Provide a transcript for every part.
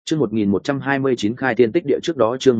Chương 1129 khai thiên tích địa trước đó, chương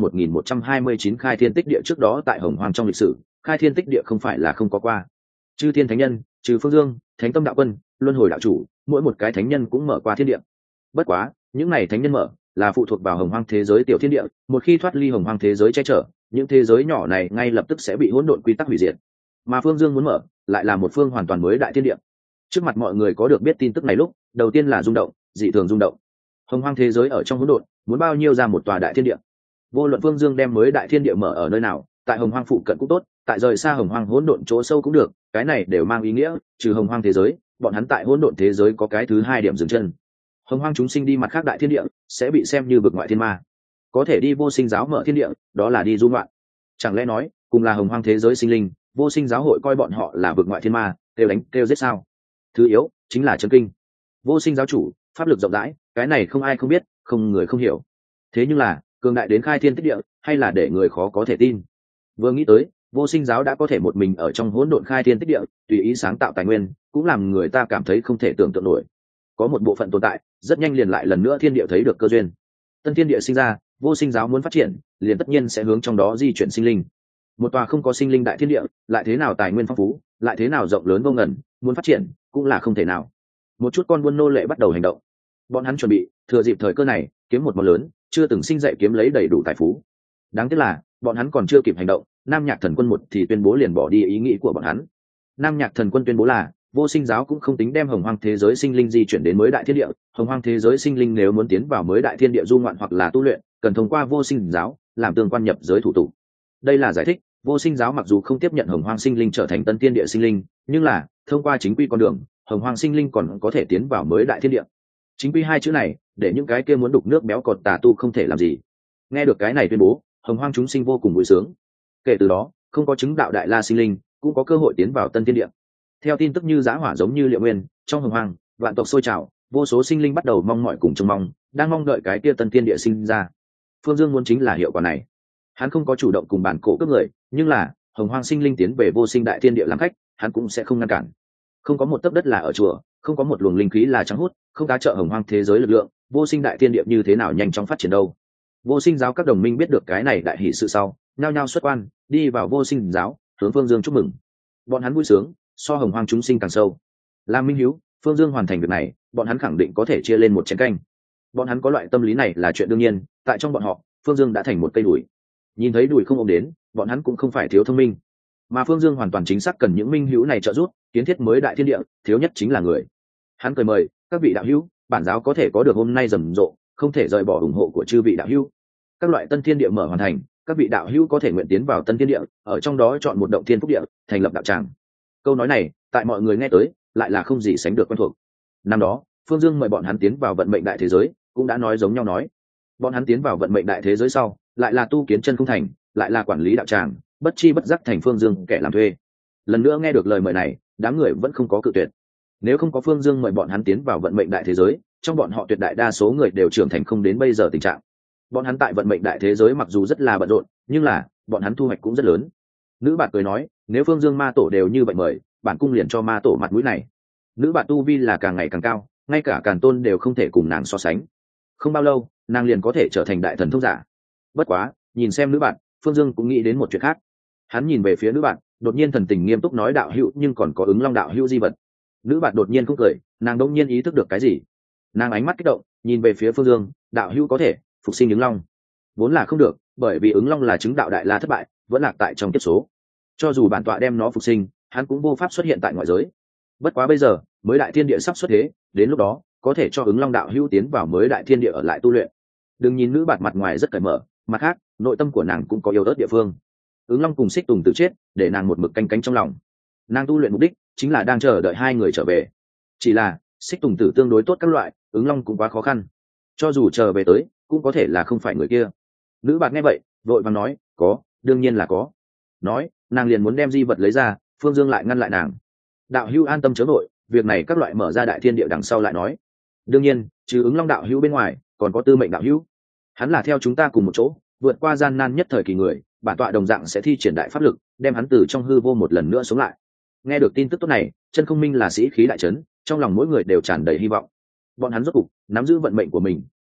1129 khai thiên tích địa trước đó tại Hồng Hoang trong lịch sử, khai thiên tích địa không phải là không có qua. Chư thiên thánh nhân, trừ Phương Dương, Thánh Tâm đạo quân, Luân Hồi đạo chủ, mỗi một cái thánh nhân cũng mở qua thiên địa. Bất quá, những này thánh nhân mở là phụ thuộc vào Hồng Hoang thế giới tiểu thiên địa, một khi thoát ly Hồng Hoang thế giới che chở, những thế giới nhỏ này ngay lập tức sẽ bị hỗn độn quy tắc hủy diệt. Mà Phương Dương muốn mở, lại là một phương hoàn toàn mới đại thiên địa. Trước mặt mọi người có được biết tin tức này lúc, đầu tiên là rung động, dị thường rung động. Hồng Hoang thế giới ở trong hỗn độn, muốn bao nhiêu ra một tòa đại thiên địa. Vô luận Phương Dương đem mới đại thiên địa mở ở nơi nào, tại Hồng Hoang phụ cận cũng tốt, tại rời xa Hồng Hoang hỗn độn chỗ sâu cũng được, cái này đều mang ý nghĩa, trừ Hồng Hoang thế giới, bọn hắn tại hỗn độn thế giới có cái thứ hai điểm dừng chân. Hồng Hoang chúng sinh đi mặt khác đại thiên địa, sẽ bị xem như vực ngoại thiên ma. Có thể đi Vô Sinh giáo mở thiên địa, đó là đi du ngoạn. Chẳng lẽ nói, cùng là Hồng Hoang thế giới sinh linh, Vô Sinh giáo hội coi bọn họ là vực ngoại thiên ma, kêu đánh kêu giết sao? Thứ yếu chính là chân kinh. Vô Sinh giáo chủ pháp lực rộng rãi, cái này không ai không biết, không người không hiểu. Thế nhưng là cường đại đến khai thiên tích địa, hay là để người khó có thể tin. Vừa nghĩ tới, Vô Sinh giáo đã có thể một mình ở trong hỗn độn khai thiên tích địa, tùy ý sáng tạo tài nguyên, cũng làm người ta cảm thấy không thể tưởng tượng nổi. Có một bộ phận tồn tại, rất nhanh liền lại lần nữa thiên địa thấy được cơ duyên. Tân thiên địa sinh ra, Vô Sinh giáo muốn phát triển, liền tất nhiên sẽ hướng trong đó di chuyển sinh linh. Một tòa không có sinh linh đại thiên địa, lại thế nào tài nguyên phong phú, lại thế nào rộng lớn vô ngần, muốn phát triển cũng là không thể nào. Một chút con buôn nô lệ bắt đầu hành động. Bọn hắn chuẩn bị thừa dịp thời cơ này kiếm một món lớn, chưa từng sinh dậy kiếm lấy đầy đủ tài phú. Đáng tiếc là bọn hắn còn chưa kịp hành động, Nam Nhạc Thần Quân một thì tuyên bố liền bỏ đi ý nghĩ của bọn hắn. Nam Nhạc Thần Quân tuyên bố là Vô Sinh giáo cũng không tính đem Hồng Hoang thế giới sinh linh di chuyển đến mới đại thiên địa. Hồng Hoang thế giới sinh linh nếu muốn tiến vào mới đại thiên địa du ngoạn hoặc là tu luyện, cần thông qua Vô Sinh giáo làm tương quan nhập giới thủ tục. Đây là giải thích Vô Sinh giáo mặc dù không tiếp nhận Hồng Hoang sinh linh trở thành tân thiên địa sinh linh, nhưng là thông qua chính quy con đường, Hồng Hoang sinh linh còn có thể tiến vào mới đại thiên địa. Chính quy hai chữ này, để những cái kia muốn đục nước béo cọt tà tu không thể làm gì. Nghe được cái này tuyên bố, Hồng Hoang chúng sinh vô cùng vui sướng. Kể từ đó, không có chứng đạo đại la sinh linh cũng có cơ hội tiến vào tân thiên địa. Theo tin tức như giá hỏa giống như liệu nguyên, trong Hồng Hoang vạn tộc sôi trào, vô số sinh linh bắt đầu mong mỏi cùng trông mong, đang mong đợi cái kia tân thiên địa sinh ra. Phương Dương muốn chính là hiệu quả này. Hắn không có chủ động cùng bản cổ cướp người, nhưng là Hồng Hoang sinh linh tiến về vô sinh đại thiên địa làm khách, hắn cũng sẽ không ngăn cản. Không có một tấc đất là ở chùa, không có một luồng linh khí là trắng hút, không tá trợ Hồng Hoang thế giới lực lượng, vô sinh đại thiên địa như thế nào nhanh chóng phát triển đâu. Vô Sinh giáo các đồng minh biết được cái này đại hỷ sự sau, nhao nhao xuất quan, đi vào Vô Sinh giáo, hướng Phương Dương chúc mừng. Bọn hắn vui sướng, so Hồng Hoang chúng sinh càng sâu. Làm minh hiếu, Phương Dương hoàn thành việc này, bọn hắn khẳng định có thể chia lên một chén canh. Bọn hắn có loại tâm lý này là chuyện đương nhiên, tại trong bọn họ, Phương Dương đã thành một cây đùi. Nhìn thấy đùi không ôm đến, bọn hắn cũng không phải thiếu thông minh. Mà Phương Dương hoàn toàn chính xác cần những minh hữu này trợ giúp, kiến thiết mới đại thiên địa, thiếu nhất chính là người. Hắn cười mời các vị đạo hữu, bản giáo có thể có được hôm nay rầm rộ, không thể rời bỏ ủng hộ của chư vị đạo hữu. Các loại tân thiên địa mở hoàn thành, các vị đạo hữu có thể nguyện tiến vào tân thiên địa, ở trong đó chọn một động thiên phúc địa, thành lập đạo tràng. Câu nói này, tại mọi người nghe tới, lại là không gì sánh được quen thuộc. Năm đó, Phương Dương mời bọn hắn tiến vào vận mệnh đại thế giới, cũng đã nói giống nhau nói. Bọn hắn tiến vào vận mệnh đại thế giới sau, lại là tu kiến chân không thành, lại là quản lý đạo tràng, bất chi bất giác thành Phương Dương kẻ làm thuê. Lần nữa nghe được lời mời này, đám người vẫn không có cự tuyệt. Nếu không có Phương Dương mời bọn hắn tiến vào vận mệnh đại thế giới, trong bọn họ tuyệt đại đa số người đều trưởng thành không đến bây giờ tình trạng. Bọn hắn tại vận mệnh đại thế giới mặc dù rất là bận rộn, nhưng là bọn hắn thu hoạch cũng rất lớn. Nữ bạn cười nói, nếu Phương Dương ma tổ đều như vậy mời, bản cung liền cho ma tổ mặt mũi này. Nữ bạn tu vi là càng ngày càng cao, ngay cả Càn Tôn đều không thể cùng nàng so sánh. Không bao lâu, nàng liền có thể trở thành đại thần thông giả. Bất quá, nhìn xem nữ bạn, Phương Dương cũng nghĩ đến một chuyện khác. Hắn nhìn về phía nữ bạn, đột nhiên thần tình nghiêm túc nói đạo hữu, nhưng còn có ứng long đạo hữu di vật. Nữ bạn đột nhiên không cười, nàng đột nhiên ý thức được cái gì. Nàng ánh mắt kích động, nhìn về phía Phương Dương, đạo hữu có thể phục sinh ứng long. Vốn là không được, bởi vì ứng long là chứng đạo đại la thất bại, vẫn lạc tại trong kiếp số. Cho dù bản tọa đem nó phục sinh, hắn cũng vô pháp xuất hiện tại ngoại giới. Bất quá bây giờ, mới đại thiên địa sắp xuất thế, đến lúc đó có thể cho ứng long đạo hữu tiến vào mới đại thiên địa ở lại tu luyện. Đừng nhìn nữ bạn mặt ngoài rất cởi mở, mặt khác nội tâm của nàng cũng có yếu ớt địa phương. Ứng long cùng Xích Tùng tự chết, để nàng một mực canh cánh trong lòng. Nàng tu luyện mục đích chính là đang chờ đợi hai người trở về. Chỉ là Xích Tùng tử tương đối tốt các loại, ứng long cũng quá khó khăn. Cho dù trở về tới, cũng có thể là không phải người kia. Nữ bạn nghe vậy, vội vàng nói, có, đương nhiên là có. Nói, nàng liền muốn đem di vật lấy ra, Phương Dương lại ngăn lại nàng. Đạo hữu an tâm chớ vội, việc này các loại mở ra đại thiên địa đằng sau lại nói. Đương nhiên, trừ ứng long đạo hữu bên ngoài, còn có Tư Mệnh đạo hữu. Hắn là theo chúng ta cùng một chỗ, vượt qua gian nan nhất thời kỳ người, bản tọa đồng dạng sẽ thi triển đại pháp lực, đem hắn từ trong hư vô một lần nữa sống lại. Nghe được tin tức tốt này, Chân Không Minh là sĩ khí đại trấn, trong lòng mỗi người đều tràn đầy hy vọng. Bọn hắn rốt cục nắm giữ vận mệnh của mình,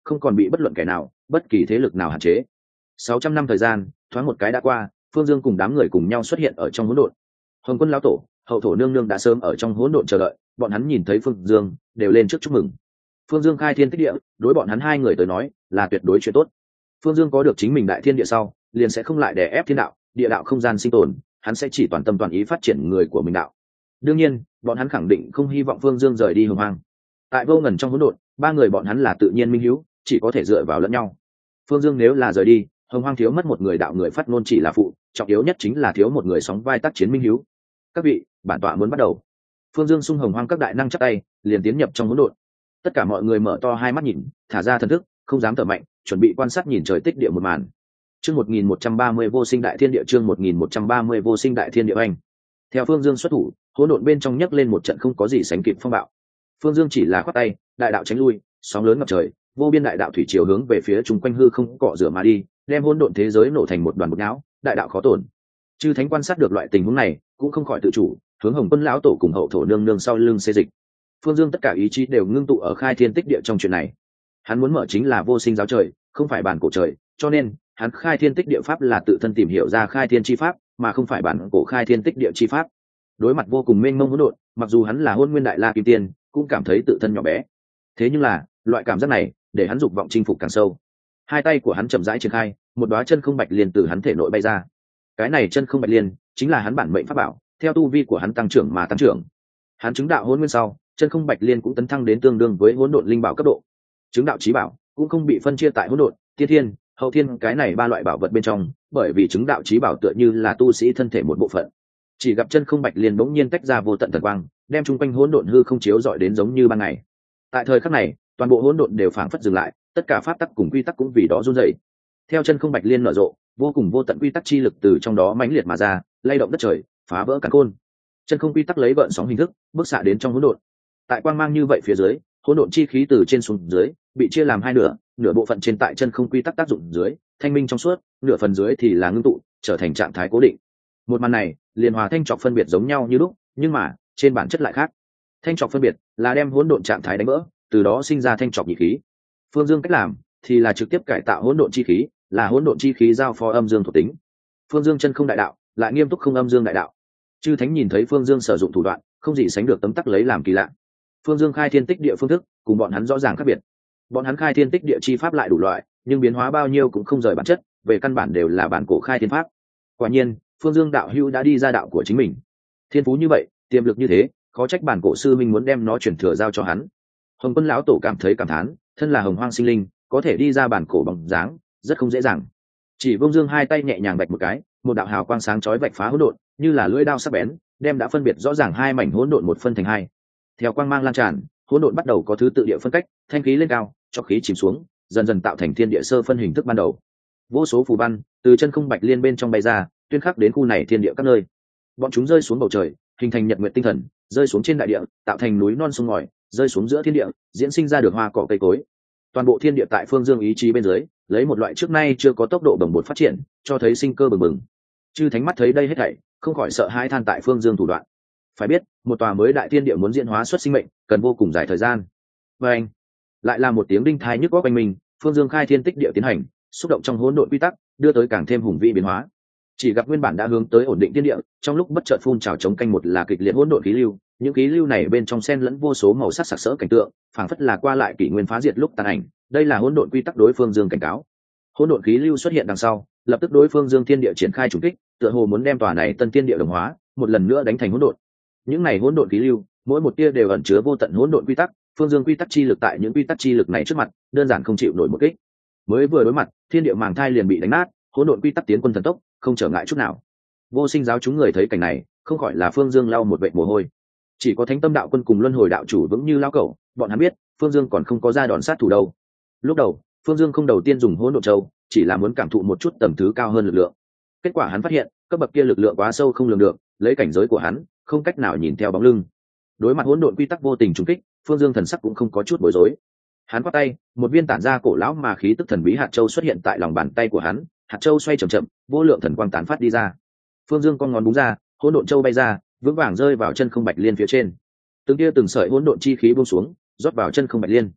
không còn bị bất luận kẻ nào, bất kỳ thế lực nào hạn chế. 600 năm thời gian thoáng một cái đã qua, Phương Dương cùng đám người cùng nhau xuất hiện ở trong hỗn độn. Hồng Quân lão tổ, Hậu thổ nương nương đã sớm ở trong hỗn độn chờ đợi, bọn hắn nhìn thấy Phương Dương đều lên trước chúc mừng. Phương Dương khai thiên tích địa, đối bọn hắn hai người tới nói là tuyệt đối chuyện tốt. Phương Dương có được chính mình đại thiên địa sau, liền sẽ không lại đè ép thiên đạo, địa đạo không gian sinh tồn, hắn sẽ chỉ toàn tâm toàn ý phát triển người của mình đạo. Đương nhiên, bọn hắn khẳng định không hy vọng Phương Dương rời đi Hồng Hoang. Tại vô ngần trong hỗn độn, ba người bọn hắn là tự nhiên minh hữu, chỉ có thể dựa vào lẫn nhau. Phương Dương nếu là rời đi, Hồng Hoang thiếu mất một người đạo người phát ngôn chỉ là phụ, trọng yếu nhất chính là thiếu một người sóng vai tác chiến minh hữu. Các vị, bản tọa muốn bắt đầu. Phương Dương xung Hồng Hoang các đại năng chắp tay, liền tiến nhập trong hỗn độn. Tất cả mọi người mở to hai mắt nhìn, thả ra thần thức, không dám thở mạnh, chuẩn bị quan sát nhìn trời tích địa một màn. Chương 1130 vô sinh đại thiên địa, chương 1130 vô sinh đại thiên địa anh. Theo Phương Dương xuất thủ, hỗn độn bên trong nhấc lên một trận không có gì sánh kịp phong bạo. Phương Dương chỉ là khoát tay, đại đạo tránh lui, sóng lớn ngập trời, vô biên đại đạo thủy triều hướng về phía chúng quanh hư không cọ rửa mà đi, đem hỗn độn thế giới nổ thành một đoàn bột não, đại đạo khó tổn. Chư thánh quan sát được loại tình huống này, cũng không khỏi tự chủ, hướng Hồng Quân lão tổ cùng Hậu thổ nương nương sau lưng xê dịch. Phương Dương tất cả ý chí đều ngưng tụ ở khai thiên tích địa trong chuyện này. Hắn muốn mở chính là vô sinh giáo trời, không phải bản cổ trời, cho nên hắn khai thiên tích địa pháp là tự thân tìm hiểu ra khai thiên chi pháp, mà không phải bản cổ khai thiên tích địa chi pháp. Đối mặt vô cùng mênh mông hỗn độn, mặc dù hắn là Hôn Nguyên Đại La Kim Tiên, cũng cảm thấy tự thân nhỏ bé. Thế nhưng là, loại cảm giác này, để hắn dục vọng chinh phục càng sâu. Hai tay của hắn chậm rãi triển khai, một đóa chân không bạch liên từ hắn thể nội bay ra. Cái này chân không bạch liên, chính là hắn bản mệnh pháp bảo, theo tu vi của hắn tăng trưởng mà tăng trưởng. Hắn chứng đạo Hôn Nguyên sau, chân không bạch liên cũng tấn thăng đến tương đương với hỗn độn linh bảo cấp độ. Chứng đạo chí bảo cũng không bị phân chia tại hỗn độn, tiên thiên, hậu thiên cái này ba loại bảo vật bên trong, bởi vì chứng đạo chí bảo tựa như là tu sĩ thân thể một bộ phận. Chỉ gặp chân không bạch liên bỗng nhiên tách ra vô tận thần quang, đem chung quanh hỗn độn hư không chiếu rọi đến giống như ban ngày. Tại thời khắc này, toàn bộ hỗn độn đều phảng phất dừng lại, tất cả pháp tắc cùng quy tắc cũng vì đó run rẩy. Theo chân không bạch liên nở rộ, vô cùng vô tận quy tắc chi lực từ trong đó mãnh liệt mà ra, lay động đất trời, phá vỡ càn khôn. Chân không quy tắc lấy gợn sóng hình thức, bức xạ đến trong hỗn độn. Tại quang mang như vậy phía dưới, hỗn độn chi khí từ trên xuống dưới bị chia làm hai nửa, nửa bộ phận trên tại chân không quy tắc tác dụng dưới thanh minh trong suốt, nửa phần dưới thì là ngưng tụ trở thành trạng thái cố định. Một màn này liền hòa thanh trọc phân biệt giống nhau như lúc, nhưng mà trên bản chất lại khác. Thanh trọc phân biệt là đem hỗn độn trạng thái đánh vỡ, từ đó sinh ra thanh trọc nhị khí. Phương Dương cách làm thì là trực tiếp cải tạo hỗn độn chi khí, là hỗn độn chi khí giao phó âm dương thuộc tính. Phương Dương chân không đại đạo, lại nghiêm túc không âm dương đại đạo. Chư thánh nhìn thấy Phương Dương sử dụng thủ đoạn, không gì sánh được tấm tắc lấy làm kỳ lạ. Phương Dương khai thiên tích địa phương thức cùng bọn hắn rõ ràng khác biệt. Bọn hắn khai thiên tích địa chi pháp lại đủ loại, nhưng biến hóa bao nhiêu cũng không rời bản chất, về căn bản đều là bản cổ khai thiên pháp. Quả nhiên, Phương Dương đạo hữu đã đi ra đạo của chính mình. Thiên phú như vậy, tiềm lực như thế, khó trách bản cổ sư minh muốn đem nó chuyển thừa giao cho hắn. Hồng Quân lão tổ cảm thấy cảm thán, thân là hồng hoang sinh linh, có thể đi ra bản cổ bằng dáng, rất không dễ dàng. Chỉ Vông Dương hai tay nhẹ nhàng vạch một cái, một đạo hào quang sáng chói vạch phá hỗn độn, như là lưỡi dao sắc bén, đem đã phân biệt rõ ràng hai mảnh hỗn độn một phân thành hai. Theo quang mang lan tràn, hỗn độn bắt đầu có thứ tự địa phân cách, thanh khí lên cao, cho khí chìm xuống, dần dần tạo thành thiên địa sơ phân hình thức ban đầu. Vô số phù văn từ chân không bạch liên bên trong bay ra, tuyên khắc đến khu này thiên địa các nơi. Bọn chúng rơi xuống bầu trời, hình thành nhật nguyệt tinh thần, rơi xuống trên đại địa, tạo thành núi non sông ngòi, rơi xuống giữa thiên địa, diễn sinh ra được hoa cỏ cây cối. Toàn bộ thiên địa tại Phương Dương ý chí bên dưới, lấy một loại trước nay chưa có tốc độ đồng bộ phát triển, cho thấy sinh cơ bừng bừng. Chư thánh mắt thấy đây hết thảy, không khỏi sợ hãi than tại Phương Dương thủ đoạn. Phải biết, một tòa mới đại thiên địa muốn diễn hóa xuất sinh mệnh, cần vô cùng dài thời gian. Và anh, lại là một tiếng đinh thai nhức óc quanh mình, Phương Dương khai thiên tích địa tiến hành, xúc động trong hỗn độn quy tắc, đưa tới càng thêm hùng vĩ biến hóa. Chỉ gặp nguyên bản đã hướng tới ổn định thiên địa, trong lúc bất chợt phun trào chống canh một là kịch liệt hỗn độn khí lưu, những khí lưu này bên trong xen lẫn vô số màu sắc sặc sỡ cảnh tượng, phảng phất là qua lại kỷ nguyên phá diệt lúc tàn ảnh. Đây là hỗn độn quy tắc đối Phương Dương cảnh cáo. Hỗn độn khí lưu xuất hiện đằng sau, lập tức đối Phương Dương thiên địa triển khai trùng kích, tựa hồ muốn đem tòa này tân thiên địa đồng hóa, một lần nữa đánh thành hỗn độn. Những này hỗn độn khí lưu, mỗi một tia đều ẩn chứa vô tận hỗn độn quy tắc, Phương Dương quy tắc chi lực tại những quy tắc chi lực này trước mặt, đơn giản không chịu nổi một kích. Mới vừa đối mặt, thiên địa màng thai liền bị đánh nát, hỗn độn quy tắc tiến quân thần tốc, không trở ngại chút nào. Vô sinh giáo chúng người thấy cảnh này, không khỏi là Phương Dương lau một vệt mồ hôi. Chỉ có Thánh Tâm đạo quân cùng Luân Hồi đạo chủ vững như lao cẩu, bọn hắn biết, Phương Dương còn không có ra đòn sát thủ đâu. Lúc đầu, Phương Dương không đầu tiên dùng hỗn độn châu, chỉ là muốn cảm thụ một chút tầng thứ cao hơn lực lượng. Kết quả hắn phát hiện, cấp bậc kia lực lượng quá sâu không lường được, lấy cảnh giới của hắn, không cách nào nhìn theo bóng lưng. Đối mặt hỗn độn quy tắc vô tình trùng kích, Phương Dương thần sắc cũng không có chút bối rối. Hắn quát tay, một viên tản ra cổ lão mà khí tức thần bí hạt châu xuất hiện tại lòng bàn tay của hắn, hạt châu xoay chậm chậm, vô lượng thần quang tán phát đi ra. Phương Dương con ngón búng ra, hỗn độn châu bay ra, vững vàng rơi vào chân không bạch liên phía trên. Từng tia từng sợi hỗn độn chi khí buông xuống, rót vào chân không bạch liên.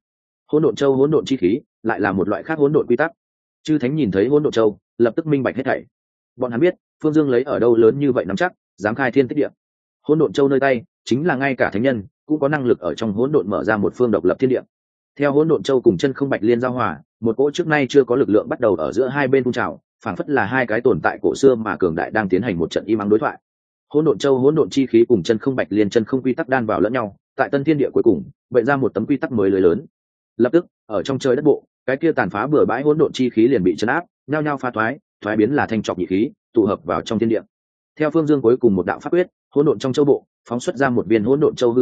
Hỗn độn châu hỗn độn chi khí lại là một loại khác hỗn độn quy tắc. Chư thánh nhìn thấy hỗn độn châu lập tức minh bạch hết thảy. Bọn hắn biết Phương Dương lấy ở đâu lớn như vậy nắm chắc dám khai thiên tích địa. Hỗn độn châu nơi tay chính là ngay cả thánh nhân cũng có năng lực ở trong hỗn độn mở ra một phương độc lập thiên địa. Theo hỗn độn châu cùng chân không bạch liên giao hòa, một cỗ trước nay chưa có lực lượng bắt đầu ở giữa hai bên phun trào, phảng phất là hai cái tồn tại cổ xưa mà cường đại đang tiến hành một trận im ắng đối thoại. Hỗn độn châu hỗn độn chi khí cùng chân không bạch liên chân không quy tắc đan vào lẫn nhau, tại tân thiên địa cuối cùng vậy ra một tấm quy tắc mới lưới lớn. Lập tức ở trong trời đất bộ, cái kia tàn phá bừa bãi hỗn độn chi khí liền bị chấn áp, nhao nhao pha thoái biến là thanh trọc nhị khí, tụ hợp vào trong thiên địa. Theo Phương Dương cuối cùng một đạo pháp quyết, hỗn độn trong châu bộ phóng xuất ra một viên hỗn độn châu hư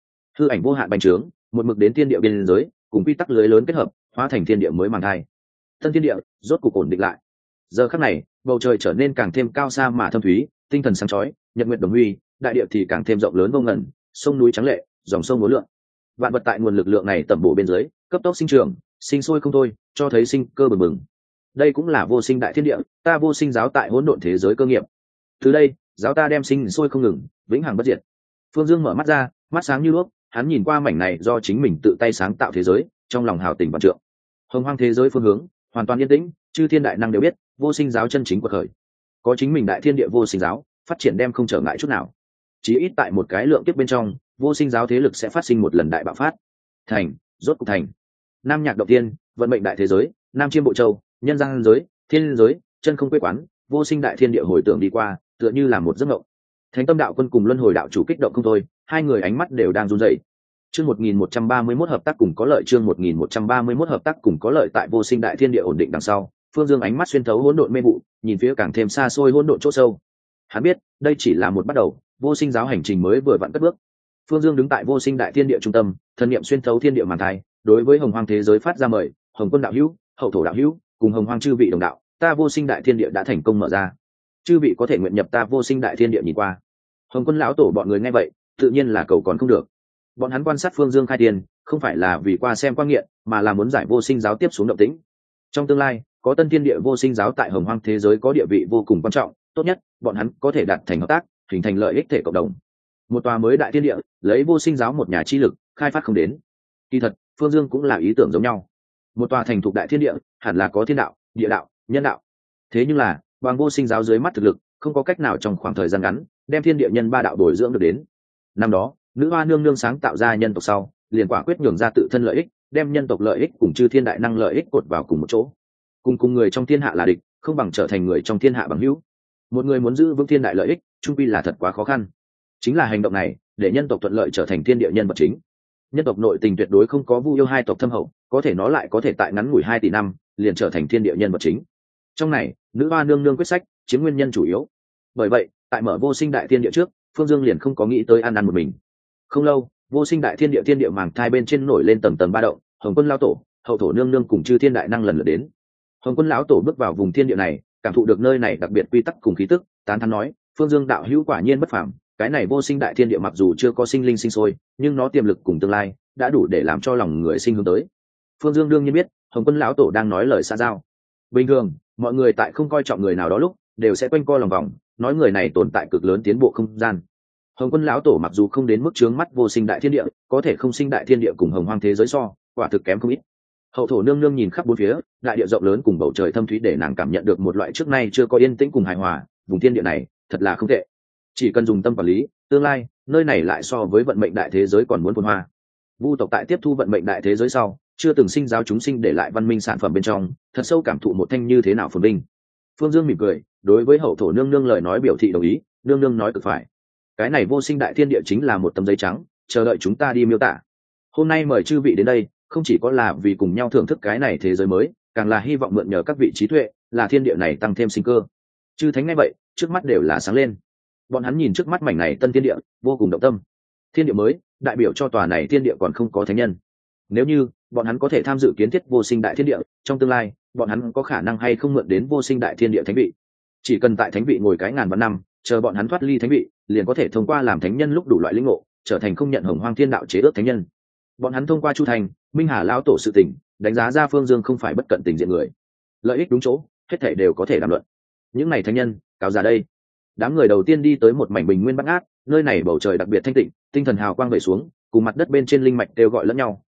ảnh vô hạn bành trướng, một mực đến thiên địa biên giới, cùng quy tắc lưới lớn kết hợp, hóa thành thiên địa mới màng thai. Tân thiên địa rốt cục ổn định lại. Giờ khắc này, bầu trời trở nên càng thêm cao xa mà thâm thúy, tinh thần sáng chói, nhật nguyệt đồng huy, đại địa thì càng thêm rộng lớn vô ngần, sông núi trắng lệ, dòng sông uốn lượn. Vạn vật tại nguồn lực lượng này tẩm bổ bên dưới, cấp tốc sinh trưởng, sinh sôi không thôi, cho thấy sinh cơ bừng bừng. Đây cũng là vô sinh đại thiên địa, ta vô sinh giáo tại hỗn độn thế giới cơ nghiệp. Từ đây, giáo ta đem sinh sôi không ngừng, vĩnh hằng bất diệt. Phương Dương mở mắt ra, mắt sáng như đuốc, hắn nhìn qua mảnh này do chính mình tự tay sáng tạo thế giới, trong lòng hào tình vạn trượng. Hồng hoang thế giới phương hướng hoàn toàn yên tĩnh, chư thiên đại năng đều biết, vô sinh giáo chân chính của khởi. Có chính mình đại thiên địa vô sinh giáo, phát triển đem không trở ngại chút nào. Chỉ ít tại một cái lượng kiếp bên trong, vô sinh giáo thế lực sẽ phát sinh một lần đại bạo phát. Thành, rốt cục thành. Nam nhạc động tiên, vận mệnh đại thế giới, Nam chiêm bộ châu, nhân gian giới, thiên giới, chân không quê quán, vô sinh đại thiên địa hồi tưởng đi qua, tựa như là một giấc mộng. Thánh Tâm đạo quân cùng Luân Hồi đạo chủ kích động không thôi, hai người ánh mắt đều đang run rẩy. Chương 1131 hợp tác cùng có lợi, chương 1131 hợp tác cùng có lợi tại vô sinh đại thiên địa ổn định đằng sau, Phương Dương ánh mắt xuyên thấu hỗn độn mê vụ, nhìn phía càng thêm xa xôi hỗn độn chỗ sâu. Hắn biết, đây chỉ là một bắt đầu, vô sinh giáo hành trình mới vừa vặn cất bước. Phương Dương đứng tại vô sinh đại thiên địa trung tâm, thần niệm xuyên thấu thiên địa màn thai, đối với hồng hoang thế giới phát ra mời, Hồng Quân đạo hữu, Hậu Thổ đạo hữu, cùng hồng hoang chư vị đồng đạo, ta vô sinh đại thiên địa đã thành công mở ra. Chư vị có thể nguyện nhập ta vô sinh đại thiên địa nhìn qua. Hồng Quân lão tổ bọn người nghe vậy, tự nhiên là cầu còn không được. Bọn hắn quan sát Phương Dương khai tiền, không phải là vì qua xem quan nghiện, mà là muốn giải vô sinh giáo tiếp xuống động tĩnh. Trong tương lai, có tân thiên địa vô sinh giáo tại hồng hoang thế giới có địa vị vô cùng quan trọng, tốt nhất, bọn hắn có thể đạt thành hợp tác, hình thành lợi ích thể cộng đồng. Một tòa mới đại thiên địa, lấy vô sinh giáo một nhà chi lực, khai phát không đến. Kỳ thật, Phương Dương cũng là ý tưởng giống nhau. Một tòa thành thục đại thiên địa, hẳn là có thiên đạo, địa đạo, nhân đạo. Thế nhưng là, bằng vô sinh giáo dưới mắt thực lực, không có cách nào trong khoảng thời gian ngắn đem thiên địa nhân ba đạo bồi dưỡng được đến. Năm đó, nữ hoa nương nương sáng tạo ra nhân tộc sau, liền quả quyết nhường ra tự thân lợi ích, đem nhân tộc lợi ích cùng chư thiên đại năng lợi ích cột vào cùng một chỗ. Cùng người trong thiên hạ là địch, không bằng trở thành người trong thiên hạ bằng hữu. Một người muốn giữ vững thiên đại lợi ích, chung quy là thật quá khó khăn. Chính là hành động này, để nhân tộc thuận lợi trở thành thiên địa nhân vật chính. Nhân tộc nội tình tuyệt đối không có Vu yêu hai tộc thâm hậu, có thể nó lại có thể tại ngắn ngủi 2 tỷ năm, liền trở thành thiên địa nhân vật chính. Trong này, nữ hoa nương nương quyết sách chiếm nguyên nhân chủ yếu. Bởi vậy, tại mở vô sinh đại thiên địa trước, Phương Dương liền không có nghĩ tới ăn một mình. Không lâu, vô sinh đại thiên địa màng thai bên trên nổi lên tầng tầng ba động, Hồng Quân lão tổ, Hậu Thổ nương nương cùng chư thiên đại năng lần lượt đến. Hồng Quân lão tổ bước vào vùng thiên địa này, cảm thụ được nơi này đặc biệt quy tắc cùng khí tức, tán thán nói, Phương Dương đạo hữu quả nhiên bất phàm, cái này vô sinh đại thiên địa mặc dù chưa có sinh linh sinh sôi, nhưng nó tiềm lực cùng tương lai đã đủ để làm cho lòng người sinh hướng tới. Phương Dương đương nhiên biết, Hồng Quân lão tổ đang nói lời xã giao. Bình thường, mọi người tại không coi trọng người nào đó lúc, đều sẽ quanh co lòng vòng, nói người này tồn tại cực lớn tiến bộ không gian. Hồng Quân lão tổ mặc dù không đến mức trướng mắt vô sinh đại thiên địa, có thể không sinh đại thiên địa cùng hồng hoang thế giới so, quả thực kém không ít. Hậu Thổ nương nương nhìn khắp bốn phía, đại địa rộng lớn cùng bầu trời thâm thúy để nàng cảm nhận được một loại trước nay chưa có yên tĩnh cùng hài hòa, vùng thiên địa này thật là không tệ. Chỉ cần dùng tâm quản lý, tương lai nơi này lại so với vận mệnh đại thế giới còn muốn phồn hoa. Vu tộc tại tiếp thu vận mệnh đại thế giới sau, chưa từng sinh giáo chúng sinh để lại văn minh sản phẩm bên trong, thật sâu cảm thụ một thanh như thế nào phồn vinh. Phương Dương mỉm cười, đối với Hậu Thổ nương nương lời nói biểu thị đồng ý, nương nương nói cực phải. Cái này vô sinh đại thiên địa chính là một tấm giấy trắng, chờ đợi chúng ta đi miêu tả. Hôm nay mời chư vị đến đây, không chỉ có là vì cùng nhau thưởng thức cái này thế giới mới, càng là hy vọng mượn nhờ các vị trí tuệ, là thiên địa này tăng thêm sinh cơ. Chư thánh ngay vậy, trước mắt đều là sáng lên. Bọn hắn nhìn trước mắt mảnh này tân thiên địa, vô cùng động tâm. Thiên địa mới, đại biểu cho tòa này thiên địa còn không có thánh nhân. Nếu như bọn hắn có thể tham dự kiến thiết vô sinh đại thiên địa, trong tương lai, bọn hắn có khả năng hay không mượn đến vô sinh đại thiên địa thánh vị. Chỉ cần tại thánh vị ngồi cái ngàn vạn năm, chờ bọn hắn thoát ly thánh vị, liền có thể thông qua làm thánh nhân lúc đủ loại lĩnh ngộ, trở thành không nhận hồng hoang thiên đạo chế ước thánh nhân. Bọn hắn thông qua Chu Thành, Minh Hà lão tổ sự tình, đánh giá ra Phương Dương không phải bất cận tình diện người, lợi ích đúng chỗ, hết thảy đều có thể đàm luận. Những này thánh nhân, cáo ra đây. Đám người đầu tiên đi tới một mảnh bình nguyên bát ngát, nơi này bầu trời đặc biệt thanh tịnh, tinh thần hào quang vẩy xuống, cùng mặt đất bên trên linh mạch đều gọi lẫn nhau,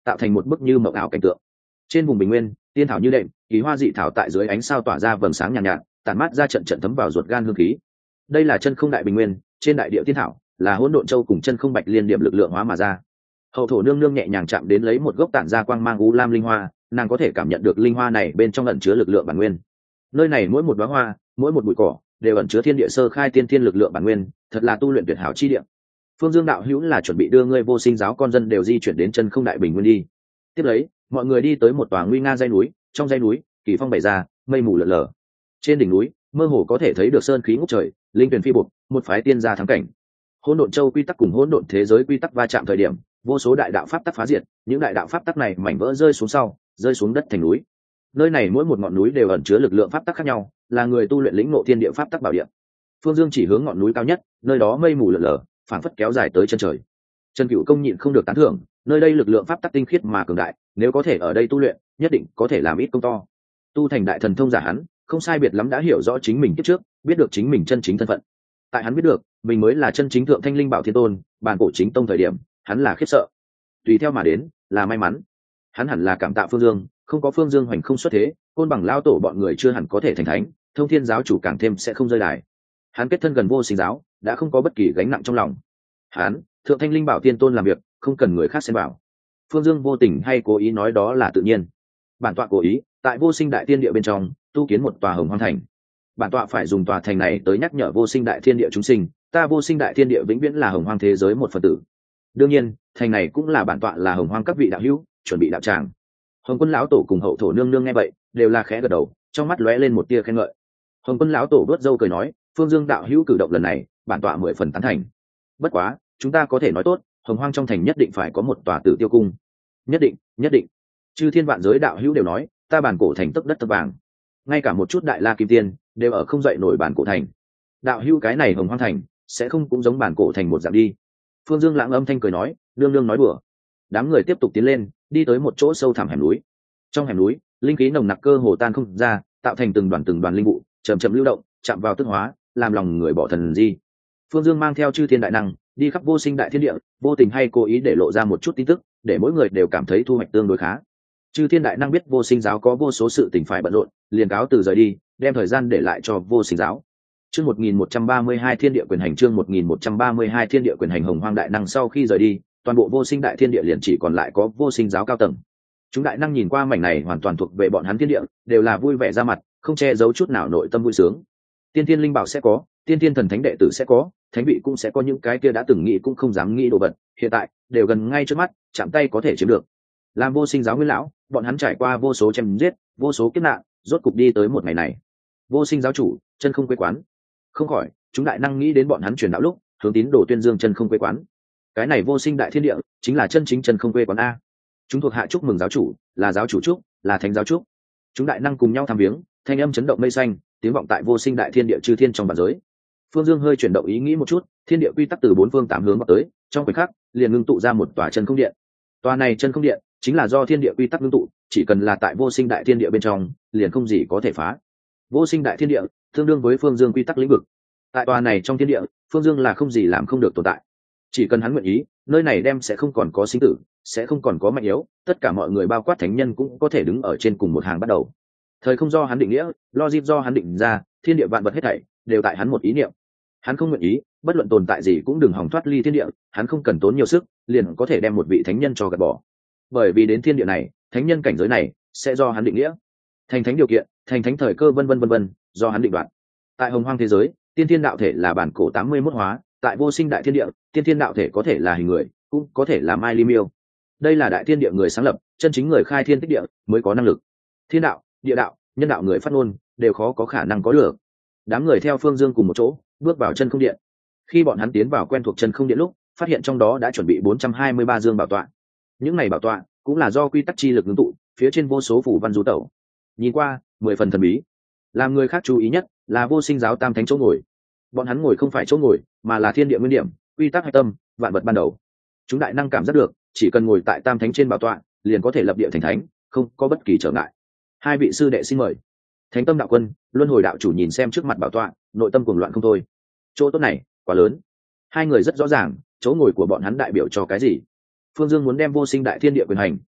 tạo thành một bức như mộng ảo cảnh tượng. Trên vùng bình nguyên, tiên thảo như đệm, kỳ hoa dị thảo tại dưới ánh sao tỏa ra vầng sáng nhàn nhạt, tản mát ra trận trận thấm vào ruột gan hương khí. Đây là chân không đại bình nguyên, trên đại địa tiên thảo là hỗn độn châu cùng chân không bạch liên điểm lực lượng hóa mà ra. Hậu thổ nương nương nhẹ nhàng chạm đến lấy một gốc tản ra quang mang u lam linh hoa, nàng có thể cảm nhận được linh hoa này bên trong ẩn chứa lực lượng bản nguyên. Nơi này mỗi một đóa hoa, mỗi một bụi cỏ đều ẩn chứa thiên địa sơ khai tiên thiên lực lượng bản nguyên, thật là tu luyện tuyệt hảo chi địa. Phương Dương đạo hữu là chuẩn bị đưa ngươi vô sinh giáo con dân đều di chuyển đến chân không đại bình nguyên đi. Tiếp lấy, mọi người đi tới một tòa nguy nga dãy núi, trong dãy núi, kỳ phong bày ra, mây mù lờ lờ. Trên đỉnh núi, mơ hồ có thể thấy được sơn khí ngút trời, linh tuyển phi bột, một phái tiên gia thắng cảnh. Hỗn độn châu quy tắc cùng hỗn độn thế giới quy tắc va chạm thời điểm, vô số đại đạo pháp tắc phá diệt, những đại đạo pháp tắc này mảnh vỡ rơi xuống sau, rơi xuống đất thành núi. Nơi này mỗi một ngọn núi đều ẩn chứa lực lượng pháp tắc khác nhau, là người tu luyện lĩnh ngộ thiên địa pháp tắc bảo địa. Phương Dương chỉ hướng ngọn núi cao nhất, nơi đó mây mù lờ lờ, phảng phất kéo dài tới chân trời. Trần Cửu Công nhịn không được tán thưởng, nơi đây lực lượng pháp tắc tinh khiết mà cường đại, nếu có thể ở đây tu luyện, nhất định có thể làm ít công to. Tu thành đại thần thông giả hắn, không sai biệt lắm đã hiểu rõ chính mình kiếp trước, biết được chính mình chân chính thân phận. Tại hắn biết được, mình mới là chân chính thượng thanh linh bảo thiên tôn, bản cổ chính tông thời điểm, hắn là khiếp sợ. Tùy theo mà đến, là may mắn. Hắn hẳn là cảm tạ Phương Dương, không có Phương Dương hoành không xuất thế, côn bằng lao tổ bọn người chưa hẳn có thể thành thánh, thông thiên giáo chủ càng thêm sẽ không rơi đài. Hắn kết thân gần vô sinh giáo, đã không có bất kỳ gánh nặng trong lòng. Hắn, thượng thanh linh bảo thiên tôn làm việc, không cần người khác xen vào. Phương Dương vô tình hay cố ý nói đó là tự nhiên. Bản tọa cố ý, tại vô sinh đại thiên địa bên trong, tu kiến một tòa hồng hoang thành. Bản tọa phải dùng tòa thành này tới nhắc nhở vô sinh đại thiên địa chúng sinh, ta vô sinh đại thiên địa vĩnh viễn là hồng hoang thế giới một phần tử. Đương nhiên, thành này cũng là bản tọa là hồng hoang các vị đạo hữu, chuẩn bị đạo tràng. Hồng Quân lão tổ cùng hậu thổ nương nương nghe vậy, đều là khẽ gật đầu, trong mắt lóe lên một tia khen ngợi. Hồng Quân lão tổ vớt râu cười nói, Phương Dương đạo hữu cử động lần này, bản tọa 10 phần tán thành. Bất quá, chúng ta có thể nói tốt, hồng hoang trong thành nhất định phải có một tòa Tử Tiêu cung. Nhất định, nhất định. Chư thiên vạn giới đạo hữu đều nói, ta bản cổ thành tấc đất tấc vàng. Ngay cả một chút đại la kim tiên đều ở không dậy nổi bản cổ thành. Đạo hữu cái này hồng hoang thành sẽ không cũng giống bản cổ thành một dạng đi. Phương Dương lãng âm thanh cười nói, nương nương nói đùa. Đám người tiếp tục tiến lên, đi tới một chỗ sâu thẳm hẻm núi. Trong hẻm núi, linh khí nồng nặc cơ hồ tan không ra, tạo thành từng đoàn linh vụ, chậm chậm lưu động, chạm vào tức hóa, làm lòng người bỏ thần di. Phương Dương mang theo chư thiên đại năng, đi khắp vô sinh đại thiên địa, vô tình hay cố ý để lộ ra một chút tin tức, để mỗi người đều cảm thấy thu hoạch tương đối khá. Chư thiên đại năng biết vô sinh giáo có vô số sự tình phải bận rộn, liền cáo từ rời đi, đem thời gian để lại cho vô sinh giáo. Chương 1132 thiên địa quyền hành, chương 1132 thiên địa quyền hành. Hồng hoang đại năng sau khi rời đi, toàn bộ vô sinh đại thiên địa liền chỉ còn lại có vô sinh giáo cao tầng. Chúng đại năng nhìn qua mảnh này hoàn toàn thuộc về bọn hắn thiên địa, đều là vui vẻ ra mặt, không che giấu chút nào nội tâm vui sướng. Tiên thiên linh bảo sẽ có, tiên thiên thần thánh đệ tử sẽ có, thánh vị cũng sẽ có, những cái kia đã từng nghĩ cũng không dám nghĩ đồ vật, hiện tại đều gần ngay trước mắt, chạm tay có thể chiếm được. Làm vô sinh giáo nguyên lão, bọn hắn trải qua vô số chém giết, vô số kiếp nạn, rốt cục đi tới một ngày này. Vô sinh giáo chủ, chân không quê quán. Không khỏi, chúng đại năng nghĩ đến bọn hắn truyền đạo lúc, hướng tín đồ tuyên dương chân không quê quán. Cái này vô sinh đại thiên địa, chính là chân chính chân không quê quán a. Chúng thuộc hạ chúc mừng giáo chủ, là giáo chủ chúc, là thánh giáo chúc. Chúng đại năng cùng nhau tham viếng, thanh âm chấn động mây xanh, tiếng vọng tại vô sinh đại thiên địa chư thiên trong bản giới. Phương Dương hơi chuyển động ý nghĩ một chút, thiên địa quy tắc từ bốn phương tám hướng vào tới, trong khoảnh khắc liền ngưng tụ ra một tòa chân không điện. Tòa này chân không điện chính là do thiên địa quy tắc ngưng tụ, chỉ cần là tại vô sinh đại thiên địa bên trong, liền không gì có thể phá. Vô sinh đại thiên địa tương đương với Phương Dương quy tắc lĩnh vực. Tại tòa này trong thiên địa, Phương Dương là không gì làm không được tồn tại. Chỉ cần hắn nguyện ý, nơi này đem sẽ không còn có sinh tử, sẽ không còn có mạnh yếu, tất cả mọi người bao quát thánh nhân cũng có thể đứng ở trên cùng một hàng bắt đầu. Thời không do hắn định nghĩa, logic do hắn định ra, thiên địa vạn vật hết thảy đều tại hắn một ý niệm. Hắn không nguyện ý, bất luận tồn tại gì cũng đừng hòng thoát ly thiên địa, hắn không cần tốn nhiều sức, liền có thể đem một vị thánh nhân cho gạt bỏ. Bởi vì đến thiên địa này, thánh nhân cảnh giới này sẽ do hắn định nghĩa. Thành thánh điều kiện, thành thánh thời cơ vân vân, do hắn định đoạt. Tại hồng hoang thế giới, tiên thiên đạo thể là bản cổ 81 hóa, tại vô sinh đại thiên địa, tiên thiên đạo thể có thể là hình người, cũng có thể là mai ly miêu. Đây là đại thiên địa người sáng lập, chân chính người khai thiên tích địa mới có năng lực. Thiên đạo, địa đạo, nhân đạo người phát ngôn đều khó có khả năng có được. Đám người theo Phương Dương cùng một chỗ bước vào chân không điện. Khi bọn hắn tiến vào quen thuộc chân không điện lúc, phát hiện trong đó đã chuẩn bị 423 dương bảo tọa. Những này bảo tọa cũng là do quy tắc chi lực ngưng tụ, phía trên vô số phủ văn du tẩu. Nhìn qua 10 phần thần bí. Làm người khác chú ý nhất là vô sinh giáo tam thánh chỗ ngồi. Bọn hắn ngồi không phải chỗ ngồi, mà là thiên địa nguyên điểm, quy tắc hạch tâm, vạn vật ban đầu. Chúng đại năng cảm giác được, chỉ cần ngồi tại tam thánh trên bảo tọa, liền có thể lập địa thành thánh, không có bất kỳ trở ngại. Hai vị sư đệ xin mời. Thánh Tâm đạo quân, Luân Hồi đạo chủ nhìn xem trước mặt bảo tọa, nội tâm cuồng loạn không thôi. Chỗ tốt này quá lớn. Hai người rất rõ ràng, chỗ ngồi của bọn hắn đại biểu cho cái gì. Phương Dương muốn đem vô sinh đại thiên địa quyền hành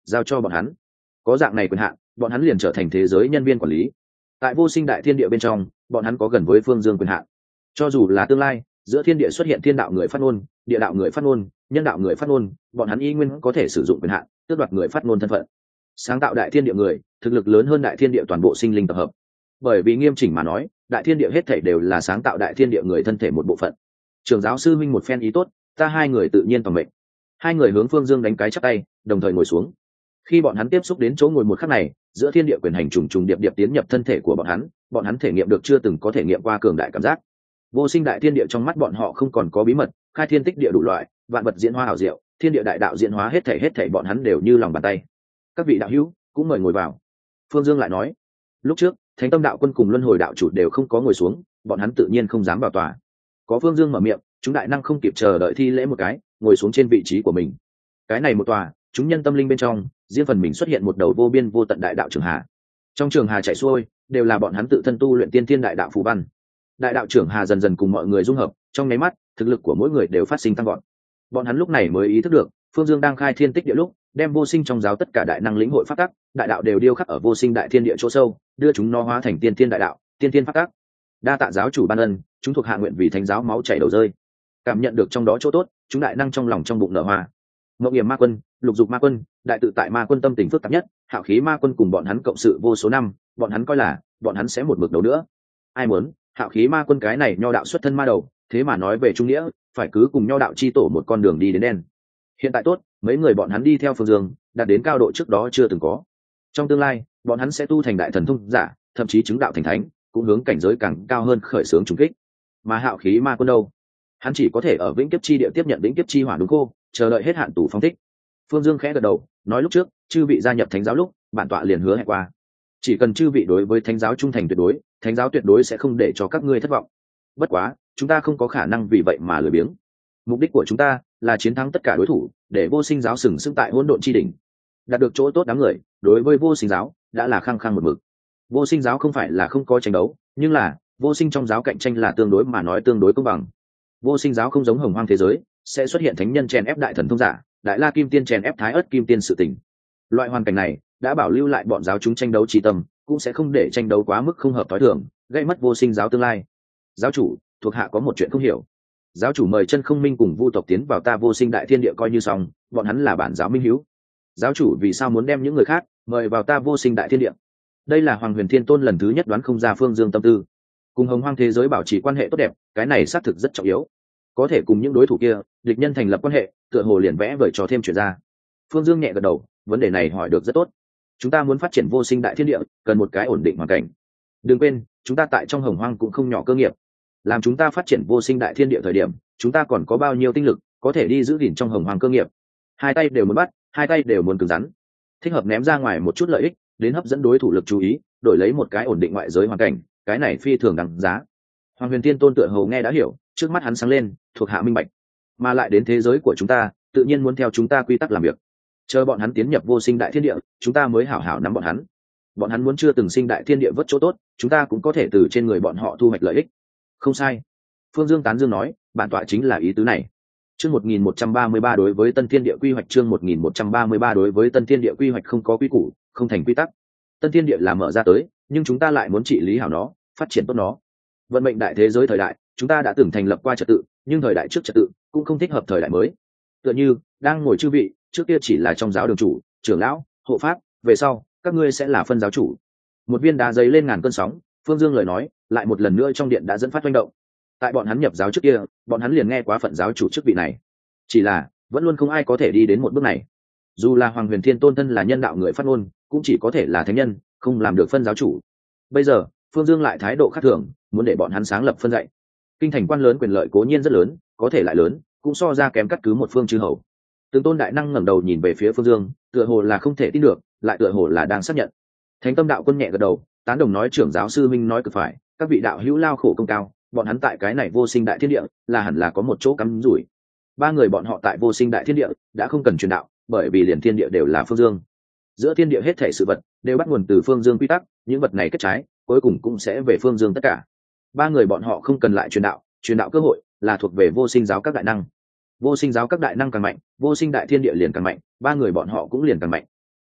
giao cho bọn hắn. Có dạng này quyền hạn, bọn hắn liền trở thành thế giới nhân viên quản lý. Tại vô sinh đại thiên địa bên trong, bọn hắn có gần với phương dương quyền hạn. Cho dù là tương lai giữa thiên địa xuất hiện thiên đạo người phát ngôn, địa đạo người phát ngôn, nhân đạo người phát ngôn, bọn hắn y nguyên có thể sử dụng quyền hạn tước đoạt người phát ngôn thân phận. Sáng tạo đại thiên địa người, thực lực lớn hơn đại thiên địa toàn bộ sinh linh tập hợp. Bởi vì nghiêm chỉnh mà nói, đại thiên địa hết thảy đều là sáng tạo đại thiên địa người thân thể một bộ phận. Trường giáo sư minh một phen ý tốt, ta hai người tự nhiên toàn mệnh. Hai người hướng phương dương đánh cái chắp tay, đồng thời ngồi xuống. Khi bọn hắn tiếp xúc đến chỗ ngồi một khắc này, giữa thiên địa quyền hành trùng trùng điệp điệp tiến nhập thân thể của bọn hắn thể nghiệm được chưa từng có thể nghiệm qua cường đại cảm giác. Vô sinh đại thiên địa trong mắt bọn họ không còn có bí mật, khai thiên tích địa đủ loại, vạn vật diễn hóa hảo diệu, thiên địa đại đạo diễn hóa hết thảy bọn hắn đều như lòng bàn tay. Các vị đạo hữu cũng mời ngồi vào. Phương Dương lại nói, lúc trước Thánh Tâm đạo quân cùng Luân Hồi đạo chủ đều không có ngồi xuống, bọn hắn tự nhiên không dám vào tòa. Có Phương Dương mở miệng, chúng đại năng không kịp chờ đợi thi lễ một cái, ngồi xuống trên vị trí của mình. Cái này một tòa, chúng nhân tâm linh bên trong, riêng phần mình xuất hiện một đầu vô biên vô tận đại đạo trường hà. Trong trường hà chảy xuôi, đều là bọn hắn tự thân tu luyện tiên thiên đại đạo phù văn. Đại đạo trưởng hà dần dần cùng mọi người dung hợp, trong nháy mắt thực lực của mỗi người đều phát sinh tăng gọn. Bọn hắn lúc này mới ý thức được, Phương Dương đang khai thiên tích địa lúc, đem vô sinh trong giáo tất cả đại năng lĩnh hội pháp tắc, đại đạo đều điêu khắc ở vô sinh đại thiên địa chỗ sâu, đưa chúng nó hóa thành tiên thiên đại đạo, tiên thiên pháp tắc. Đa tạ giáo chủ ban ân, chúng thuộc hạ nguyện vì thánh giáo máu chảy đầu rơi. Cảm nhận được trong đó chỗ tốt, chúng đại năng trong lòng trong bụng nở hoa. Ngọc Yểm Ma Quân, Lục Dục Ma Quân, đại tự tại Ma Quân tâm tình phức tạp nhất, Hạo Khí Ma Quân cùng bọn hắn cộng sự vô số năm, bọn hắn coi là bọn hắn sẽ một mực đấu nữa. Ai muốn, Hạo Khí Ma Quân cái này nho đạo xuất thân ma đầu, thế mà nói về trung nghĩa, phải cứ cùng nho đạo chi tổ một con đường đi đến đen. Hiện tại tốt, mấy người bọn hắn đi theo Phương Dương, đạt đến cao độ trước đó chưa từng có. Trong tương lai, bọn hắn sẽ tu thành đại thần thông giả, thậm chí chứng đạo thành thánh, cũng hướng cảnh giới càng cao hơn khởi xướng trùng kích. Mà Hạo Khí Ma Quân đâu? Hắn chỉ có thể ở vĩnh kiếp chi địa tiếp nhận vĩnh kiếp chi hỏa đúng khô, chờ đợi hết hạn tù phong thích. Phương Dương khẽ gật đầu, nói lúc trước, chư vị gia nhập thánh giáo lúc, bản tọa liền hứa hẹn qua, chỉ cần chư vị đối với thánh giáo trung thành tuyệt đối, thánh giáo tuyệt đối sẽ không để cho các ngươi thất vọng. Bất quá, chúng ta không có khả năng vì vậy mà lười biếng. Mục đích của chúng ta là chiến thắng tất cả đối thủ, để vô sinh giáo sừng sững tại hỗn độn chi đỉnh, đạt được chỗ tốt đám người. Đối với vô sinh giáo đã là khăng khăng một mực. Vô sinh giáo không phải là không có tranh đấu, nhưng là vô sinh trong giáo cạnh tranh là tương đối mà nói tương đối công bằng. Vô sinh giáo không giống hồng hoang thế giới, sẽ xuất hiện thánh nhân chèn ép đại thần thông giả, đại la kim tiên chèn ép thái ớt kim tiên sự tình. Loại hoàn cảnh này đã bảo lưu lại bọn giáo chúng tranh đấu trí tâm, cũng sẽ không để tranh đấu quá mức không hợp tối thường, gây mất vô sinh giáo tương lai. Giáo chủ, thuộc hạ có một chuyện không hiểu. Giáo chủ mời chân không minh cùng vu tộc tiến vào ta vô sinh đại thiên địa coi như xong, bọn hắn là bản giáo minh hiếu. Giáo chủ vì sao muốn đem những người khác mời vào ta vô sinh đại thiên địa? Đây là Hoàng Huyền Thiên Tôn lần thứ nhất đoán không ra Phương Dương tâm tư. Cùng hồng hoang thế giới bảo trì quan hệ tốt đẹp, cái này xác thực rất trọng yếu. Có thể cùng những đối thủ kia, địch nhân thành lập quan hệ, tựa hồ liền vẽ vời trò thêm chuyện ra. Phương Dương nhẹ gật đầu, vấn đề này hỏi được rất tốt. Chúng ta muốn phát triển vô sinh đại thiên địa, cần một cái ổn định hoàn cảnh. Đừng quên, chúng ta tại trong hồng hoang cũng không nhỏ cơ nghiệp. Làm chúng ta phát triển vô sinh đại thiên địa thời điểm, chúng ta còn có bao nhiêu tinh lực có thể đi giữ gìn trong hồng hoang cơ nghiệp? Hai tay đều muốn bắt, hai tay đều muốn cứng rắn. Thích hợp ném ra ngoài một chút lợi ích, đến hấp dẫn đối thủ lực chú ý, đổi lấy một cái ổn định ngoại giới hoàn cảnh, cái này phi thường đằng giá. Hoàng Huyền Tiên Tôn tựa hồ nghe đã hiểu, trước mắt hắn sáng lên, thuộc hạ minh bạch. Mà lại đến thế giới của chúng ta, tự nhiên muốn theo chúng ta quy tắc làm việc. Chờ bọn hắn tiến nhập vô sinh đại thiên địa, chúng ta mới hảo hảo nắm bọn hắn. Bọn hắn muốn chưa từng sinh đại thiên địa vớt chỗ tốt, chúng ta cũng có thể từ trên người bọn họ thu hoạch lợi ích. Không sai. Phương Dương tán dương nói, bản tọa chính là ý tứ này. Chương 1133 đối với Tân Thiên Địa quy hoạch, chương 1133 đối với Tân Thiên Địa quy hoạch không có quy củ, không thành quy tắc. Tân Thiên Địa là mở ra tới, nhưng chúng ta lại muốn trị lý hảo nó, phát triển tốt nó. Vận mệnh đại thế giới thời đại, chúng ta đã từng thành lập qua trật tự, nhưng thời đại trước trật tự cũng không thích hợp thời đại mới. Tựa như đang ngồi chư vị, trước kia chỉ là trong giáo đường chủ, trưởng lão, hộ pháp, về sau, các ngươi sẽ là phân giáo chủ. Một viên đá giấy lên ngàn cơn sóng, Phương Dương lời nói, lại một lần nữa trong điện đã dẫn phát hoành động. Tại bọn hắn nhập giáo trước kia, bọn hắn liền nghe quá phận giáo chủ chức vị này. Chỉ là, vẫn luôn không ai có thể đi đến một bước này. Dù là Hoàng Huyền Thiên Tôn thân là nhân đạo người phát ngôn, cũng chỉ có thể là thánh nhân, không làm được phân giáo chủ. Bây giờ, Phương Dương lại thái độ khác thường, muốn để bọn hắn sáng lập phân dạy. Kinh thành quan lớn quyền lợi cố nhiên rất lớn, có thể lại lớn, cũng so ra kém cắt cứ một phương chư hầu. Từng tôn đại năng ngẩng đầu nhìn về phía Phương Dương, tựa hồ là không thể tin được, lại tựa hồ là đang xác nhận. Thánh Tâm đạo quân nhẹ gật đầu, tán đồng nói trưởng giáo sư minh nói cực phải, các vị đạo hữu lao khổ công cao, bọn hắn tại cái này vô sinh đại thiên địa, là hẳn là có một chỗ cắm rủi. Ba người bọn họ tại vô sinh đại thiên địa đã không cần truyền đạo, bởi vì liền thiên địa đều là Phương Dương. Giữa thiên địa hết thảy sự vật đều bắt nguồn từ Phương Dương quy tắc, những vật này kết trái, cuối cùng cũng sẽ về Phương Dương tất cả. Ba người bọn họ không cần lại truyền đạo cơ hội là thuộc về vô sinh giáo các đại năng. Vô sinh giáo các đại năng càng mạnh, vô sinh đại thiên địa liền càng mạnh, ba người bọn họ cũng liền càng mạnh.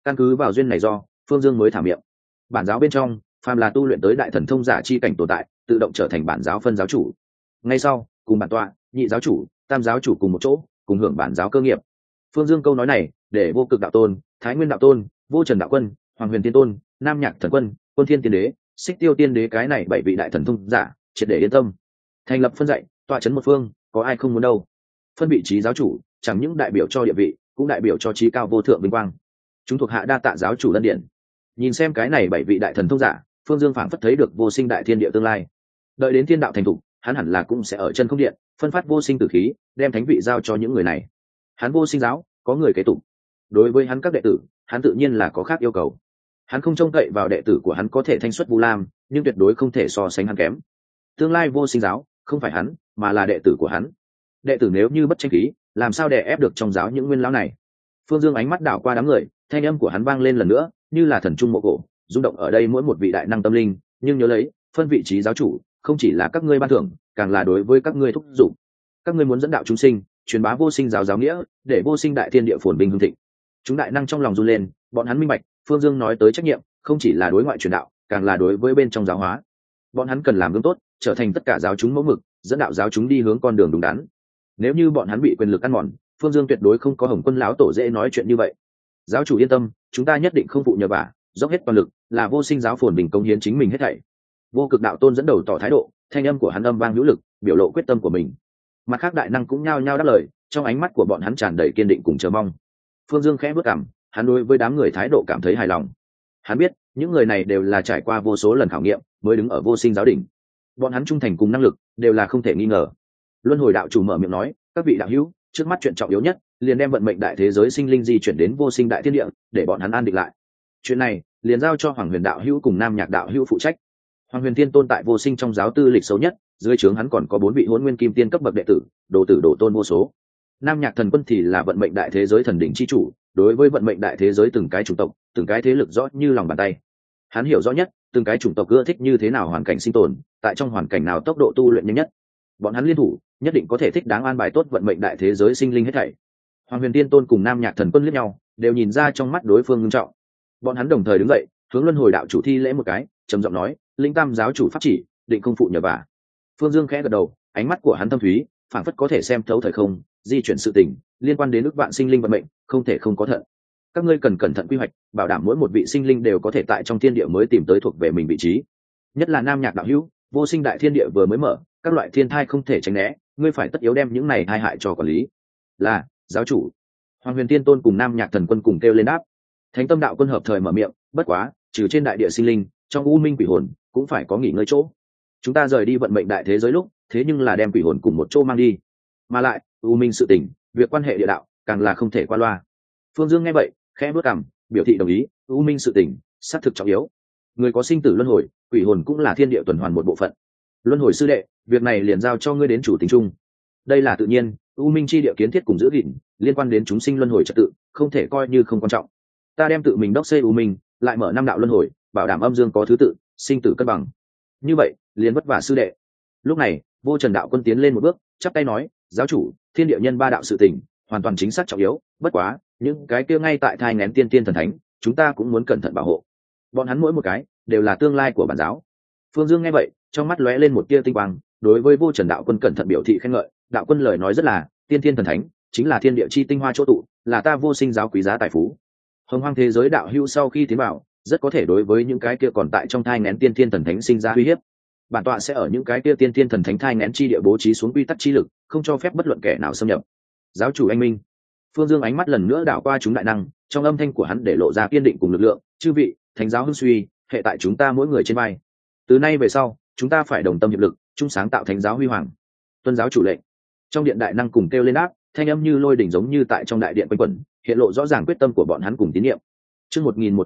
Căn cứ vào duyên này do Phương Dương mới thả miệng. Bản giáo bên trong phàm là tu luyện tới đại thần thông giả chi cảnh tồn tại tự động trở thành bản giáo phân giáo chủ, ngay sau cùng bản tọa nhị giáo chủ tam giáo chủ cùng một chỗ cùng hưởng bản giáo cơ nghiệp. Phương Dương câu nói này để Vô Cực đạo tôn, Thái Nguyên đạo tôn, Vô Trần đạo quân, Hoàng Huyền tiên tôn, Nam Nhạc thần quân, Quân Thiên tiên đế, Xích Tiêu tiên đế cái này 7 vị đại thần thông giả triệt để yên tâm. Thành lập phân dạy tọa trấn một phương, có ai không muốn đâu. Phân vị trí giáo chủ chẳng những đại biểu cho địa vị, cũng đại biểu cho trí cao vô thượng vinh quang. Chúng thuộc hạ đa tạ giáo chủ lân điện. Nhìn xem cái này 7 vị đại thần thông giả, Phương Dương phảng phất thấy được vô sinh đại thiên địa tương lai. Đợi đến thiên đạo thành thục, hắn hẳn là cũng sẽ ở chân không điện phân phát vô sinh tử khí, đem thánh vị giao cho những người này. Hắn vô sinh giáo có người kế tục, đối với hắn các đệ tử hắn tự nhiên là có khác yêu cầu. Hắn không trông cậy vào đệ tử của hắn có thể thanh xuất Vu Lam, nhưng tuyệt đối không thể so sánh hắn kém. Tương lai vô sinh giáo không phải hắn, mà là đệ tử của hắn. Đệ tử nếu như bất tranh khí, làm sao đè ép được trong giáo những nguyên lão này? Phương Dương ánh mắt đảo qua đám người, thanh âm của hắn vang lên lần nữa, như là thần trung mộ cổ, rung động ở đây mỗi một vị đại năng tâm linh. Nhưng nhớ lấy, phân vị trí giáo chủ không chỉ là các ngươi ban thưởng, càng là đối với các ngươi thúc giục. Các ngươi muốn dẫn đạo chúng sinh, truyền bá vô sinh giáo giáo nghĩa, để vô sinh đại thiên địa phồn vinh hưng thịnh. Chúng đại năng trong lòng run lên, bọn hắn minh bạch, Phương Dương nói tới trách nhiệm, không chỉ là đối ngoại truyền đạo, càng là đối với bên trong giáo hóa. Bọn hắn cần làm gương tốt, trở thành tất cả giáo chúng mẫu mực, dẫn đạo giáo chúng đi hướng con đường đúng đắn. Nếu như bọn hắn bị quyền lực ăn mòn, Phương Dương tuyệt đối không có Hồng Quân lão tổ dễ nói chuyện như vậy. Giáo chủ yên tâm, chúng ta nhất định không phụ nhờ vả, dốc hết toàn lực, là vô sinh giáo phồn bình cống hiến chính mình hết thảy. Vô Cực đạo tôn dẫn đầu tỏ thái độ, thanh âm của hắn âm vang hữu lực, biểu lộ quyết tâm của mình. Mặt khác đại năng cũng nhao nhao đáp lời, trong ánh mắt của bọn hắn tràn đầy kiên định cùng chờ mong. Phương Dương khẽ bước cằm, hắn đối với đám người thái độ cảm thấy hài lòng. Hắn biết, những người này đều là trải qua vô số lần khảo nghiệm, mới đứng ở vô sinh giáo đỉnh. Bọn hắn trung thành cùng năng lực đều là không thể nghi ngờ. Luân Hồi đạo chủ mở miệng nói, các vị đạo hữu, trước mắt chuyện trọng yếu nhất, liền đem vận mệnh đại thế giới sinh linh di chuyển đến vô sinh đại thiên địa, để bọn hắn an định lại. Chuyện này, liền giao cho Hoàng Huyền đạo hữu cùng Nam Nhạc đạo hữu phụ trách. Hoàng Huyền Tiên tôn tại vô sinh trong giáo tư lịch xấu nhất, dưới trướng hắn còn có 4 vị Hỗn Nguyên Kim Tiên cấp bậc đệ tử, đồ tử đồ tôn vô số. Nam Nhạc thần quân thì là vận mệnh đại thế giới thần đỉnh chi chủ, đối với vận mệnh đại thế giới từng cái chủng tộc, từng cái thế lực rõ như lòng bàn tay. Hắn hiểu rõ nhất, từng cái chủng tộc ưa thích như thế nào hoàn cảnh sinh tồn, tại trong hoàn cảnh nào tốc độ tu luyện nhanh nhất. Bọn hắn liên thủ, nhất định có thể thích đáng an bài tốt vận mệnh đại thế giới sinh linh hết thảy. Hoàng Huyền Tiên tôn cùng Nam Nhạc thần quân liếc nhau, đều nhìn ra trong mắt đối phương nghiêm trọng. Bọn hắn đồng thời đứng dậy, hướng Luân Hồi đạo chủ thi lễ một cái, trầm giọng nói, linh tam giáo chủ pháp chỉ, định không phụ nhờ vả. Phương Dương khẽ gật đầu, ánh mắt của hắn thâm thúy, phảng phất có thể xem thấu thời không, di chuyển sự tình liên quan đến ức vạn sinh linh vận mệnh, không thể không có thận. Các ngươi cần cẩn thận quy hoạch, bảo đảm mỗi một vị sinh linh đều có thể tại trong thiên địa mới tìm tới thuộc về mình vị trí. Nhất là Nam Nhạc đạo hữu, vô sinh đại thiên địa vừa mới mở, các loại thiên thai không thể tránh né, ngươi phải tất yếu đem những này tai hại cho quản lý. Là giáo chủ. Hoàng Huyền Tiên tôn cùng Nam Nhạc thần quân cùng kêu lên đáp. Thánh Tâm đạo quân hợp thời mở miệng, bất quá, trừ trên đại địa sinh linh, trong u minh quỷ hồn cũng phải có nghỉ ngơi chỗ. Chúng ta rời đi vận mệnh đại thế giới lúc, thế nhưng là đem quỷ hồn cùng một chỗ mang đi. Mà lại, u minh sự tình, việc quan hệ địa đạo, càng là không thể qua loa. Phương Dương nghe vậy, khẽ bước cằm, biểu thị đồng ý, u minh sự tình, xác thực trọng yếu. Người có sinh tử luân hồi, quỷ hồn cũng là thiên địa tuần hoàn một bộ phận. Luân hồi sư đệ, việc này liền giao cho ngươi đến chủ tính chung. Đây là tự nhiên, u minh chi địa kiến thiết cùng giữ gìn, liên quan đến chúng sinh luân hồi trật tự, không thể coi như không quan trọng. Ta đem tự mình đốc xây u minh, lại mở 5 đạo luân hồi, bảo đảm âm dương có thứ tự, sinh tử cân bằng. Như vậy, liền vất vả sư đệ. Lúc này, Vô Trần đạo quân tiến lên một bước, chắp tay nói, giáo chủ, thiên địa nhân 3 đạo sự tình, hoàn toàn chính xác trọng yếu, bất quá, những cái kia ngay tại thai nghén tiên tiên thần thánh, chúng ta cũng muốn cẩn thận bảo hộ. Bọn hắn mỗi một cái đều là tương lai của bản giáo. Phương Dương nghe vậy, trong mắt lóe lên một tia tinh quang, đối với Vô Trần đạo quân cẩn thận biểu thị khen ngợi, đạo quân lời nói rất là, tiên tiên thần thánh, chính là thiên địa chi tinh hoa chỗ tụ, là ta vô sinh giáo quý giá tài phú. Hồng hoang thế giới đạo hữu sau khi tiến vào, rất có thể đối với những cái kia còn tại trong thai nghén tiên tiên thần thánh sinh ra uy hiếp. Bản tọa sẽ ở những cái kia tiên tiên thần thánh thai nghén chi địa bố trí xuống quy tắc chi lực, không cho phép bất luận kẻ nào xâm nhập. Giáo chủ anh minh. Phương Dương ánh mắt lần nữa đảo qua chúng đại năng, trong âm thanh của hắn để lộ ra kiên định cùng lực lượng, chư vị, thánh giáo hưng suy, hệ tại chúng ta mỗi người trên vai. Từ nay về sau, chúng ta phải đồng tâm hiệp lực, chung sáng tạo thánh giáo huy hoàng. Tuân giáo chủ lệnh. Trong điện đại năng cùng kêu lên áp, thanh âm như lôi đỉnh giống như tại trong đại điện quanh quẩn, hiện lộ rõ ràng quyết tâm của bọn hắn cùng tín nhiệm. Chương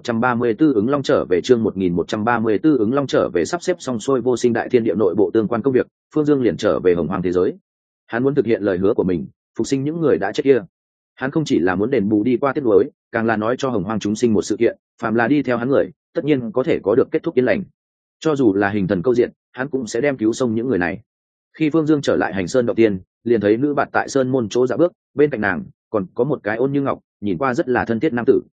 1134 ứng long trở về, chương 1134 ứng long trở về, sắp xếp xong xuôi vô sinh đại thiên địa nội bộ tương quan công việc, Phương Dương liền trở về hồng hoàng thế giới. Hắn muốn thực hiện lời hứa của mình, phục sinh những người đã chết kia. Hắn không chỉ là muốn đền bù đi qua tiết lối, càng là nói cho hồng hoang chúng sinh một sự kiện, phàm là đi theo hắn người, tất nhiên có thể có được kết thúc yên lành. Cho dù là hình thần câu diện, hắn cũng sẽ đem cứu xong những người này. Khi Phương Dương trở lại hành sơn động tiên, liền thấy nữ bạt tại sơn môn chỗ dạ bước, bên cạnh nàng còn có một cái ôn như ngọc, nhìn qua rất là thân thiết nam tử.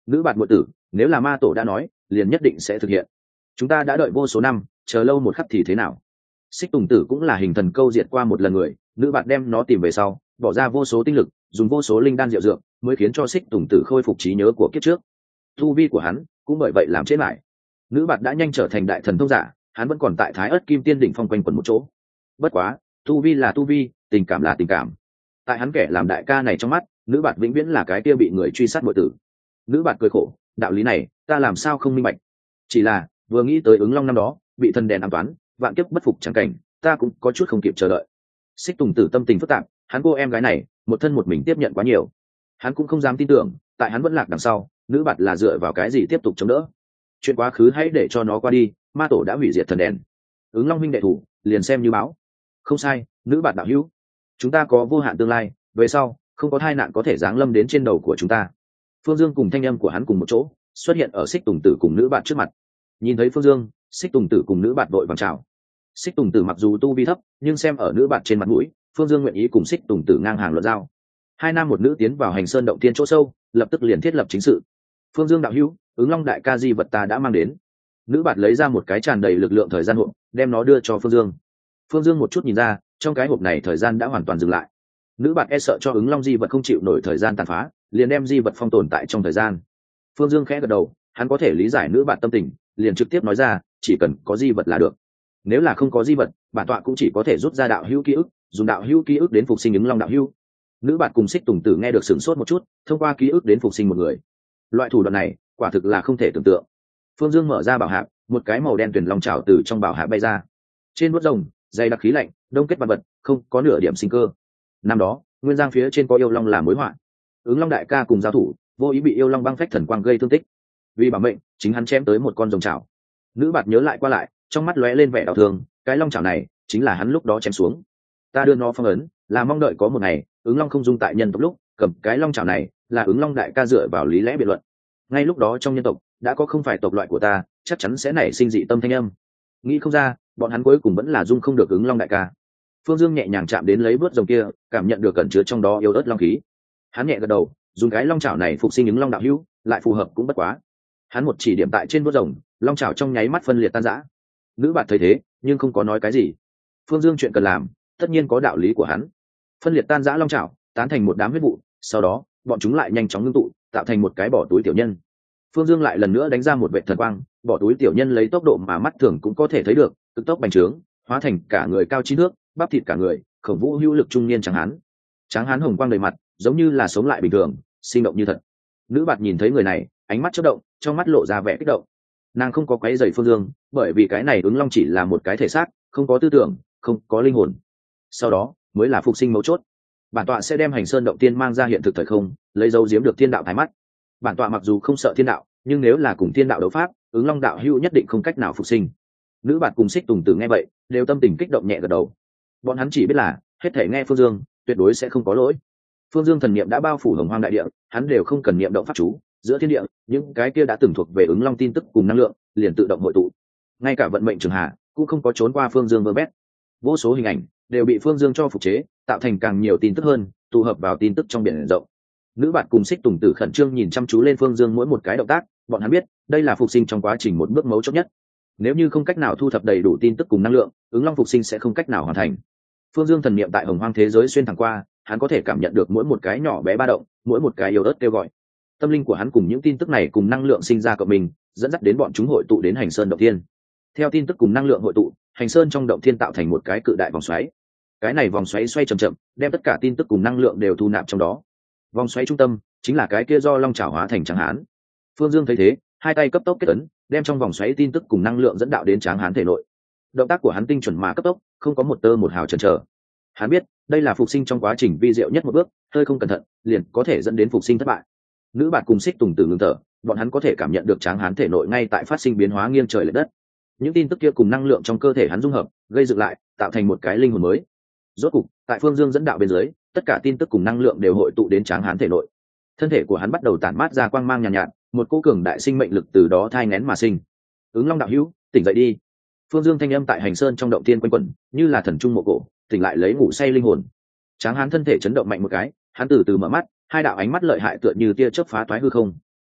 Nữ bạt muội tử, nếu là ma tổ đã nói, liền nhất định sẽ thực hiện. Chúng ta đã đợi vô số năm, chờ lâu một khắc thì thế nào? Xích Tùng Tử cũng là hình thần câu diệt qua một lần người, nữ bạt đem nó tìm về sau, bỏ ra vô số tinh lực, dùng vô số linh đan diệu dược, mới khiến cho Xích Tùng Tử khôi phục trí nhớ của kiếp trước. Tu vi của hắn cũng bởi vậy làm chết lại. Nữ bạt đã nhanh trở thành đại thần thông giả, hắn vẫn còn tại Thái Ức Kim Tiên đỉnh phong quanh quẩn một chỗ. Bất quá, tu vi là tu vi, tình cảm là tình cảm. Tại hắn kẻ làm đại ca này trong mắt, nữ bạt vĩnh viễn là cái kia bị người truy sát muội tử. Nữ bạt cười khổ, đạo lý này ta làm sao không minh bạch. Chỉ là vừa nghĩ tới Ứng Long năm đó bị thần đèn ám toán, vạn kiếp bất phục chẳng cảnh, ta cũng có chút không kịp chờ đợi. Xích Tùng Tử tâm tình phức tạp, hắn cô em gái này một thân một mình tiếp nhận quá nhiều, hắn cũng không dám tin tưởng tại hắn vẫn lạc đằng sau, nữ bạt là dựa vào cái gì tiếp tục chống đỡ. Chuyện quá khứ hãy để cho nó qua đi, ma tổ đã hủy diệt thần đèn. Ứng Long huynh đệ thủ liền xem như báo. Không sai, nữ bạt đạo hữu, chúng ta có vô hạn tương lai, về sau không có tai nạn có thể giáng lâm đến trên đầu của chúng ta. Phương Dương cùng thanh âm của hắn cùng một chỗ xuất hiện ở Xích Tùng Tử cùng nữ bạt trước mặt. Nhìn thấy Phương Dương, Xích Tùng Tử cùng nữ bạt đội vàng chào. Xích Tùng Tử mặc dù tu vi thấp, nhưng xem ở nữ bạt trên mặt mũi, Phương Dương nguyện ý cùng Xích Tùng Tử ngang hàng luận giao. Hai nam một nữ tiến vào Hành Sơn động tiên chỗ sâu, lập tức liền thiết lập chính sự. Phương Dương đạo hữu, Ứng Long đại ca di vật ta đã mang đến. Nữ bạt lấy ra một cái tràn đầy lực lượng thời gian hộp, đem nó đưa cho Phương Dương. Phương Dương một chút nhìn ra, trong cái hộp này thời gian đã hoàn toàn dừng lại. Nữ bạt e sợ cho Ứng Long di vật không chịu nổi thời gian tàn phá, liền đem di vật phong tồn tại trong thời gian. Phương Dương khẽ gật đầu, hắn có thể lý giải nữ bạt tâm tình, liền trực tiếp nói ra, chỉ cần có di vật là được. Nếu là không có di vật, bản tọa cũng chỉ có thể rút ra đạo hữu ký ức, dùng đạo hữu ký ức đến phục sinh Ứng Long đạo hữu. Nữ bạt cùng Xích Tùng Tử nghe được sửng sốt một chút, thông qua ký ức đến phục sinh một người. Loại thủ đoạn này, quả thực là không thể tưởng tượng. Phương Dương mở ra bảo hạp, một cái màu đen tuyền long trảo từ trong bảo hạp bay ra. Trên vuốt rồng, dày đặc khí lạnh, đông kết vật vật, không có nửa điểm sinh cơ. Năm đó, Nguyên Giang phía trên có yêu long làm mối họa. Ứng Long đại ca cùng giao thủ, vô ý bị yêu long băng phách thần quang gây thương tích. Vì bảo mệnh, chính hắn chém tới một con rồng trảo. Nữ bạt nhớ lại qua lại, trong mắt lóe lên vẻ đau thương, cái long trảo này chính là hắn lúc đó chém xuống. Ta đưa nó phong ấn, là mong đợi có một ngày, Ứng Long không dung tại nhân tộc lúc, cầm cái long trảo này, là Ứng Long đại ca dựa vào lý lẽ biện luận. Ngay lúc đó trong nhân tộc, đã có không phải tộc loại của ta, chắc chắn sẽ nảy sinh dị tâm thanh âm. Nghĩ không ra, bọn hắn cuối cùng vẫn là dung không được Ứng Long đại ca. Phương Dương nhẹ nhàng chạm đến lấy vớt rồng kia, cảm nhận được cẩn chứa trong đó yêu ớt long khí. Hắn nhẹ gật đầu, dùng cái long chảo này phục sinh Ứng Long đạo hữu, lại phù hợp cũng bất quá. Hắn một chỉ điểm tại trên vớt rồng, long chảo trong nháy mắt phân liệt tan rã. Nữ bạt thấy thế, nhưng không có nói cái gì. Phương Dương chuyện cần làm, tất nhiên có đạo lý của hắn. Phân liệt tan rã long chảo, tán thành một đám huyết vụ, sau đó, bọn chúng lại nhanh chóng ngưng tụ, tạo thành một cái bỏ túi tiểu nhân. Phương Dương lại lần nữa đánh ra một vệt thần quang, bỏ túi tiểu nhân lấy tốc độ mà mắt thường cũng có thể thấy được, cực tốc bành trướng, hóa thành cả người cao 9 thước, bắp thịt cả người, khổng vũ hữu lực trung niên tráng hán. Tráng hán hồng quang đầy mặt, giống như là sống lại bình thường, sinh động như thật. Nữ bạt nhìn thấy người này, ánh mắt chớp động, trong mắt lộ ra vẻ kích động. Nàng không có quấy rầy Phương Dương, bởi vì cái này Ứng Long chỉ là một cái thể xác, không có tư tưởng, không có linh hồn. Sau đó mới là phục sinh mấu chốt. Bản tọa sẽ đem Hành Sơn động tiên mang ra hiện thực thời không, lấy dấu giếm được thiên đạo thái mắt. Bản tọa mặc dù không sợ thiên đạo, nhưng nếu là cùng thiên đạo đấu pháp, Ứng Long đạo hữu nhất định không cách nào phục sinh. Nữ bạt cùng Xích Tùng Tử nghe vậy, đều tâm tình kích động nhẹ gật đầu. Bọn hắn chỉ biết là hết thể nghe Phương Dương, tuyệt đối sẽ không có lỗi. Phương Dương thần niệm đã bao phủ Hồng Hoang đại địa, hắn đều không cần niệm động pháp chú, giữa thiên địa, những cái kia đã từng thuộc về Ứng Long tin tức cùng năng lượng, liền tự động hội tụ. Ngay cả vận mệnh trường hạ, cũng không có trốn qua Phương Dương vơ vét. Vô số hình ảnh đều bị Phương Dương cho phục chế, tạo thành càng nhiều tin tức hơn, tụ hợp vào tin tức trong biển rộng. Nữ bạt cùng Xích Tùng Tử khẩn trương nhìn chăm chú lên Phương Dương mỗi một cái động tác, bọn hắn biết, đây là phục sinh trong quá trình một bước mấu chốt nhất. Nếu như không cách nào thu thập đầy đủ tin tức cùng năng lượng, Ứng Long phục sinh sẽ không cách nào hoàn thành. Phương Dương thần niệm tại Hồng Hoang thế giới xuyên thẳng qua, hắn có thể cảm nhận được mỗi một cái nhỏ bé ba động, mỗi một cái yếu ớt kêu gọi. Tâm linh của hắn cùng những tin tức này cùng năng lượng sinh ra cộng mình, dẫn dắt đến bọn chúng hội tụ đến Hành Sơn động thiên. Theo tin tức cùng năng lượng hội tụ, Hành Sơn trong động thiên tạo thành một cái cự đại vòng xoáy. Cái này vòng xoáy xoay chậm chậm, đem tất cả tin tức cùng năng lượng đều thu nạp trong đó. Vòng xoáy trung tâm chính là cái kia do long chảo hóa thành tráng hán. Phương Dương thấy thế, hai tay cấp tốc kết ấn, đem trong vòng xoáy tin tức cùng năng lượng dẫn đạo đến tráng hán thể nội. Động tác của hắn tinh chuẩn mà cấp tốc, không có một tơ một hào chần chờ. Hắn biết, đây là phục sinh trong quá trình vi diệu nhất một bước, hơi không cẩn thận, liền có thể dẫn đến phục sinh thất bại. Nữ bạt cùng Xích Tùng Tử ngưng thở, bọn hắn có thể cảm nhận được tráng hán thể nội ngay tại phát sinh biến hóa nghiêng trời lệch đất. Những tin tức kia cùng năng lượng trong cơ thể hắn dung hợp, gây dựng lại, tạo thành một cái linh hồn mới. Rốt cục, tại Phương Dương dẫn đạo bên dưới, tất cả tin tức cùng năng lượng đều hội tụ đến tráng hán thể nội. Thân thể của hắn bắt đầu tản mát ra quang mang nhàn nhạt, một cỗ cường đại sinh mệnh lực từ đó thai nghén mà sinh. Ứng Long đạo hữu, tỉnh dậy đi. Phương Dương thanh âm tại Hành Sơn trong động tiên quanh quẩn, như là thần trung mộ cổ, tỉnh lại lấy ngủ say linh hồn. Tráng hán thân thể chấn động mạnh một cái, hắn từ từ mở mắt, hai đạo ánh mắt lợi hại tựa như tia chớp phá toái hư không.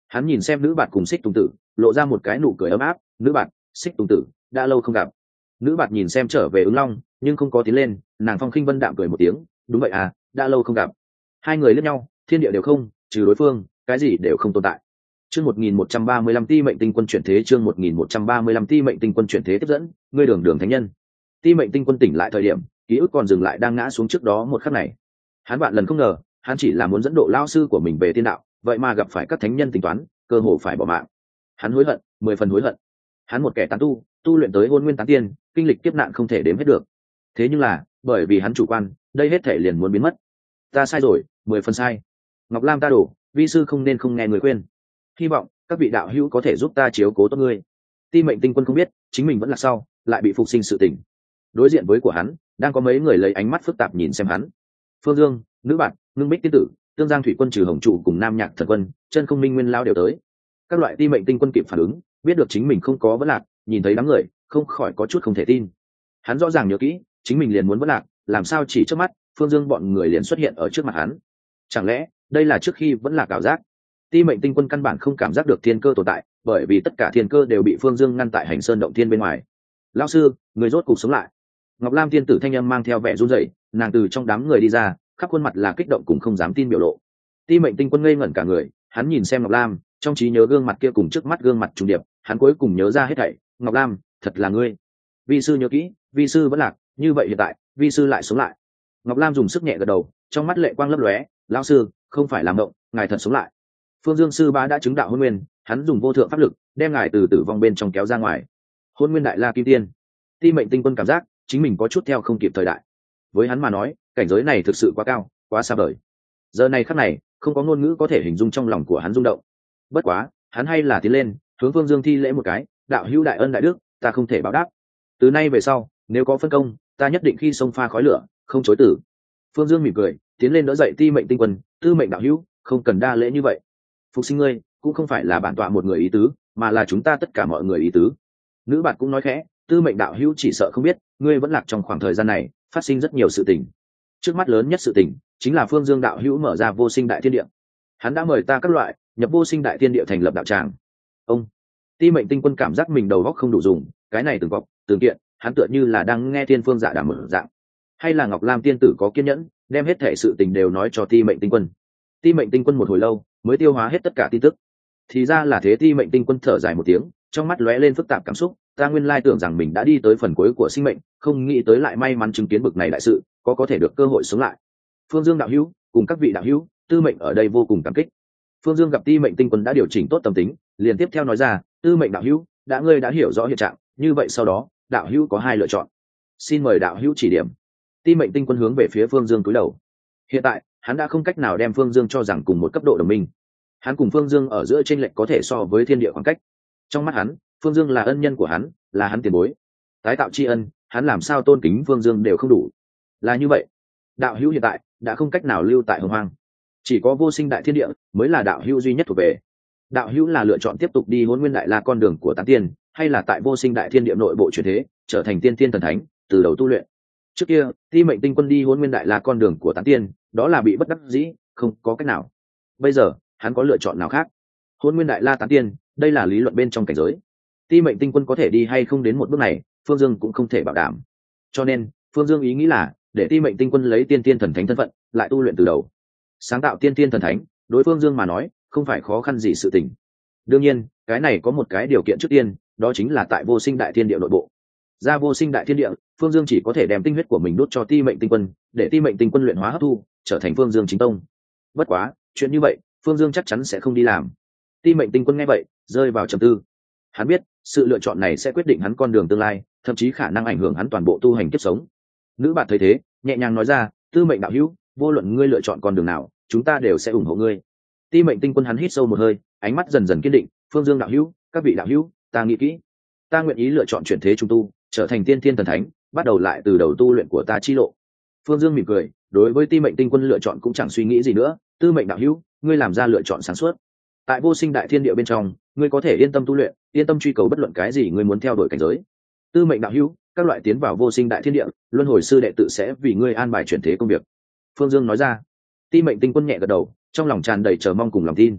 Hắn nhìn xem nữ bạt cùng Xích Tùng Tử, lộ ra một cái nụ cười ấm áp. Nữ bạt, Xích Tùng Tử, đã lâu không gặp. Nữ bạt nhìn xem trở về Ứng Long, nhưng không có tiến lên. Nàng phong khinh vân đạm cười một tiếng, đúng vậy à, đã lâu không gặp. Hai người liếc nhau, thiên địa đều không, trừ đối phương, cái gì đều không tồn tại. Chương 1135 Ti mệnh tinh quân chuyển thế, chương 1135 Ti mệnh tinh quân chuyển thế tiếp dẫn, ngươi đường đường thánh nhân. Ti mệnh tinh quân tỉnh lại thời điểm, ký ức còn dừng lại đang ngã xuống trước đó một khắc này. Hắn vạn lần không ngờ, hắn chỉ là muốn dẫn độ lao sư của mình về tiên đạo, vậy mà gặp phải các thánh nhân tính toán, cơ hồ phải bỏ mạng. Hắn hối hận, 10 phần hối hận. Hắn một kẻ tán tu luyện tới hôn nguyên tán tiên, kinh lịch kiếp nạn không thể đếm hết được. Thế nhưng là, bởi vì hắn chủ quan, đây hết thể liền muốn biến mất. Ta sai rồi, 10 phần sai. Ngọc Lam ta đổ, vi sư không nên không nghe người khuyên. Hy vọng các vị đạo hữu có thể giúp ta chiếu cố tốt ngươi. Ti mệnh tinh quân không biết, chính mình vẫn là sau, lại bị phục sinh sự tình. Đối diện với của hắn, đang có mấy người lấy ánh mắt phức tạp nhìn xem hắn. Phương Dương, Nữ Bạt, Ngưng Bích tiên tử, Tương Giang thủy quân trừ Hồng trụ cùng Nam Nhạc thần quân, Chân Không Minh Nguyên lao đều tới. Các loại ti mệnh tinh quân kịp phản ứng, biết được chính mình không có vấn lạc, nhìn thấy đám người, không khỏi có chút không thể tin. Hắn rõ ràng nhớ kỹ, chính mình liền muốn vấn lạc, làm sao chỉ trước mắt, Phương Dương bọn người liền xuất hiện ở trước mặt hắn. Chẳng lẽ, đây là trước khi vẫn là ảo giác? Ti mệnh tinh quân căn bản không cảm giác được thiên cơ tồn tại, bởi vì tất cả thiên cơ đều bị Phương Dương ngăn tại Hành Sơn động thiên bên ngoài. Lão sư, người rốt cục sống lại. Ngọc Lam tiên tử thanh âm mang theo vẻ run rẩy, nàng từ trong đám người đi ra, khắp khuôn mặt là kích động cùng không dám tin biểu lộ. Ti mệnh tinh quân ngây ngẩn cả người, hắn nhìn xem Ngọc Lam, trong trí nhớ gương mặt kia cùng trước mắt gương mặt trùng điệp, hắn cuối cùng nhớ ra hết thảy. Ngọc Lam, thật là ngươi. Vi sư nhớ kỹ, vi sư vẫn lạc, như vậy hiện tại, vi sư lại sống lại. Ngọc Lam dùng sức nhẹ gật đầu, trong mắt lệ quang lấp lóe. Lão sư, không phải làm động, ngài thật sống lại. Phương Dương sư bá đã chứng đạo hôn nguyên, hắn dùng vô thượng pháp lực đem ngài từ tử vong bên trong kéo ra ngoài. Hôn nguyên đại la kim tiên. Ti mệnh tinh quân cảm giác chính mình có chút theo không kịp thời đại. Với hắn mà nói, cảnh giới này thực sự quá cao, quá xa vời. Giờ này khắc này, không có ngôn ngữ có thể hình dung trong lòng của hắn rung động. Bất quá, hắn hay là tiến lên, hướng Phương Dương thi lễ một cái, đạo hữu đại ân đại đức, ta không thể báo đáp. Từ nay về sau, nếu có phân công, ta nhất định khi sông pha khói lửa, không chối từ. Phương Dương mỉm cười, tiến lên đỡ dậy Ti mệnh tinh quân, Tư mệnh đạo hữu, không cần đa lễ như vậy. Phục sinh ngươi, cũng không phải là bản tọa một người ý tứ, mà là chúng ta tất cả mọi người ý tứ. Nữ bạn cũng nói khẽ, Tư mệnh đạo hữu chỉ sợ không biết, ngươi vẫn lạc trong khoảng thời gian này, phát sinh rất nhiều sự tình. Trước mắt lớn nhất sự tình, chính là Phương Dương đạo hữu mở ra vô sinh đại thiên địa. Hắn đã mời ta các loại nhập vô sinh đại thiên địa thành lập đạo tràng. Ông Ti mệnh tinh quân cảm giác mình đầu óc không đủ dùng, cái này từng vọng, từng kiện, hắn tựa như là đang nghe thiên phương dạ đàm mở dạng. Hay là Ngọc Lam tiên tử có kiên nhẫn, đem hết thể sự tình đều nói cho Ti mệnh tinh quân. Ti mệnh tinh quân một hồi lâu mới tiêu hóa hết tất cả tin tức. Thì ra là thế. Ti mệnh tinh quân thở dài một tiếng, trong mắt lóe lên phức tạp cảm xúc. Ta nguyên lai tưởng rằng mình đã đi tới phần cuối của sinh mệnh, không nghĩ tới lại may mắn chứng kiến bực này đại sự, có thể được cơ hội sống lại. Phương Dương đạo hữu cùng các vị đạo hữu, Tư mệnh ở đây vô cùng cảm kích. Phương Dương gặp Ti mệnh tinh quân đã điều chỉnh tốt tâm tính, liền tiếp theo nói ra, Tư mệnh đạo hữu, ngươi đã hiểu rõ hiện trạng, như vậy sau đó, đạo hữu có hai lựa chọn. Xin mời đạo hữu chỉ điểm. Ti mệnh tinh quân hướng về phía Phương Dương cúi đầu. Hiện tại, hắn đã không cách nào đem Phương Dương cho rằng cùng một cấp độ đồng minh. Hắn cùng Phương Dương ở giữa chênh lệch có thể so với thiên địa khoảng cách. Trong mắt hắn, Phương Dương là ân nhân của hắn, là hắn tiền bối. Tái tạo tri ân, hắn làm sao tôn kính Phương Dương đều không đủ. Là như vậy, đạo hữu hiện tại đã không cách nào lưu tại Hồng Hoang, chỉ có vô sinh đại thiên địa mới là đạo hữu duy nhất thuộc về. Đạo hữu là lựa chọn tiếp tục đi Hỗn Nguyên Đại La con đường của tán tiên, hay là tại vô sinh đại thiên địa nội bộ chuyển thế, trở thành tiên tiên thần thánh, từ đầu tu luyện. Trước kia, Ti mệnh tinh quân đi Hỗn Nguyên Đại La con đường của tán tiên, đó là bị bất đắc dĩ, không có cách nào. Bây giờ, hắn có lựa chọn nào khác? Hỗn Nguyên Đại La tán tiên, đây là lý luận bên trong cảnh giới. Ti mệnh tinh quân có thể đi hay không đến một bước này, Phương Dương cũng không thể bảo đảm. Cho nên, Phương Dương ý nghĩ là để Ti mệnh tinh quân lấy tiên tiên thần thánh thân phận, lại tu luyện từ đầu. Sáng tạo tiên tiên thần thánh, đối Phương Dương mà nói, không phải khó khăn gì sự tình. Đương nhiên, cái này có một cái điều kiện trước tiên, đó chính là tại vô sinh đại thiên địa nội bộ. Ra vô sinh đại thiên địa, Phương Dương chỉ có thể đem tinh huyết của mình đốt cho Ti mệnh tinh quân, để Ti mệnh tinh quân luyện hóa hấp thu, trở thành Phương Dương chính tông. Bất quá, chuyện như vậy, Phương Dương chắc chắn sẽ không đi làm. Ti mệnh tinh quân nghe vậy, rơi vào trầm tư. Hắn biết, sự lựa chọn này sẽ quyết định hắn con đường tương lai, thậm chí khả năng ảnh hưởng hắn toàn bộ tu hành kiếp sống. Nữ bạn thấy thế, nhẹ nhàng nói ra, Tư mệnh đạo hữu, vô luận ngươi lựa chọn con đường nào, chúng ta đều sẽ ủng hộ ngươi. Ti mệnh tinh quân hắn hít sâu một hơi, ánh mắt dần dần kiên định. Phương Dương đạo hữu, các vị đạo hữu, ta nghĩ kỹ, ta nguyện ý lựa chọn chuyển thế trung tu, trở thành tiên thiên thần thánh, bắt đầu lại từ đầu tu luyện của ta chi lộ. Phương Dương mỉm cười, đối với Ti mệnh tinh quân lựa chọn cũng chẳng suy nghĩ gì nữa. Tư mệnh đạo hữu, ngươi làm ra lựa chọn sáng suốt. Tại vô sinh đại thiên địa bên trong, ngươi có thể yên tâm tu luyện, yên tâm truy cầu bất luận cái gì ngươi muốn theo đuổi cảnh giới. Tư mệnh đạo hữu, các loại tiến vào vô sinh đại thiên địa, luân hồi sư đệ tự sẽ vì ngươi an bài chuyển thế công việc. Phương Dương nói ra. Ti mệnh tinh quân nhẹ gật đầu, trong lòng tràn đầy chờ mong cùng lòng tin.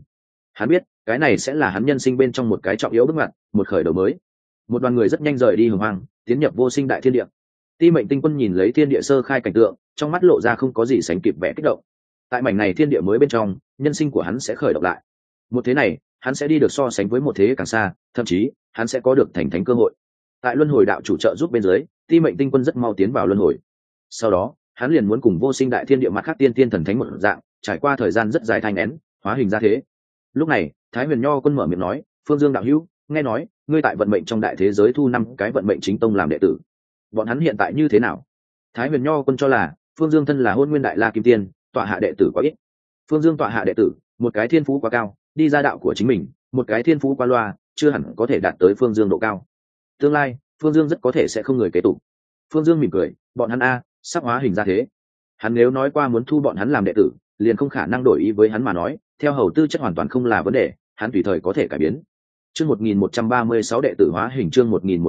Hắn biết cái này sẽ là hắn nhân sinh bên trong một cái trọng yếu bước ngoặt, một khởi đầu mới. Một đoàn người rất nhanh rời đi hồng hoang, tiến nhập vô sinh đại thiên địa. Ti Mệnh Tinh Quân nhìn lấy thiên địa sơ khai cảnh tượng, trong mắt lộ ra không có gì sánh kịp vẻ kích động. Tại mảnh này thiên địa mới bên trong, nhân sinh của hắn sẽ khởi động lại. Một thế này, hắn sẽ đi được so sánh với một thế càng xa, thậm chí hắn sẽ có được thành thánh cơ hội. Tại luân hồi đạo chủ trợ giúp bên dưới, Ti Mệnh Tinh Quân rất mau tiến vào luân hồi. Sau đó, hắn liền muốn cùng vô sinh đại thiên địa mặt khác tiên tiên thần thánh một dạng, trải qua thời gian rất dài thai nghén, hóa hình ra thế. Lúc này, Thái Huyền Nho Quân mở miệng nói, "Phương Dương đạo hữu, nghe nói ngươi tại vận mệnh trong đại thế giới thu 5 cái vận mệnh chính tông làm đệ tử. Bọn hắn hiện tại như thế nào?" Thái Huyền Nho Quân cho là, Phương Dương thân là Hôn Nguyên Đại La Kim Tiên, tọa hạ đệ tử quá ít. Phương Dương tọa hạ đệ tử, một cái thiên phú quá cao, đi ra đạo của chính mình, một cái thiên phú quá loa, chưa hẳn có thể đạt tới Phương Dương độ cao. Tương lai, Phương Dương rất có thể sẽ không người kế tục. Phương Dương mỉm cười, bọn hắn sắp hóa hình ra thế. Hắn nếu nói qua muốn thu bọn hắn làm đệ tử, liền không khả năng đổi ý với hắn mà nói, theo hầu tư chất hoàn toàn không là vấn đề, hắn tùy thời có thể cải biến. Chương 1136 đệ tử hóa hình, chương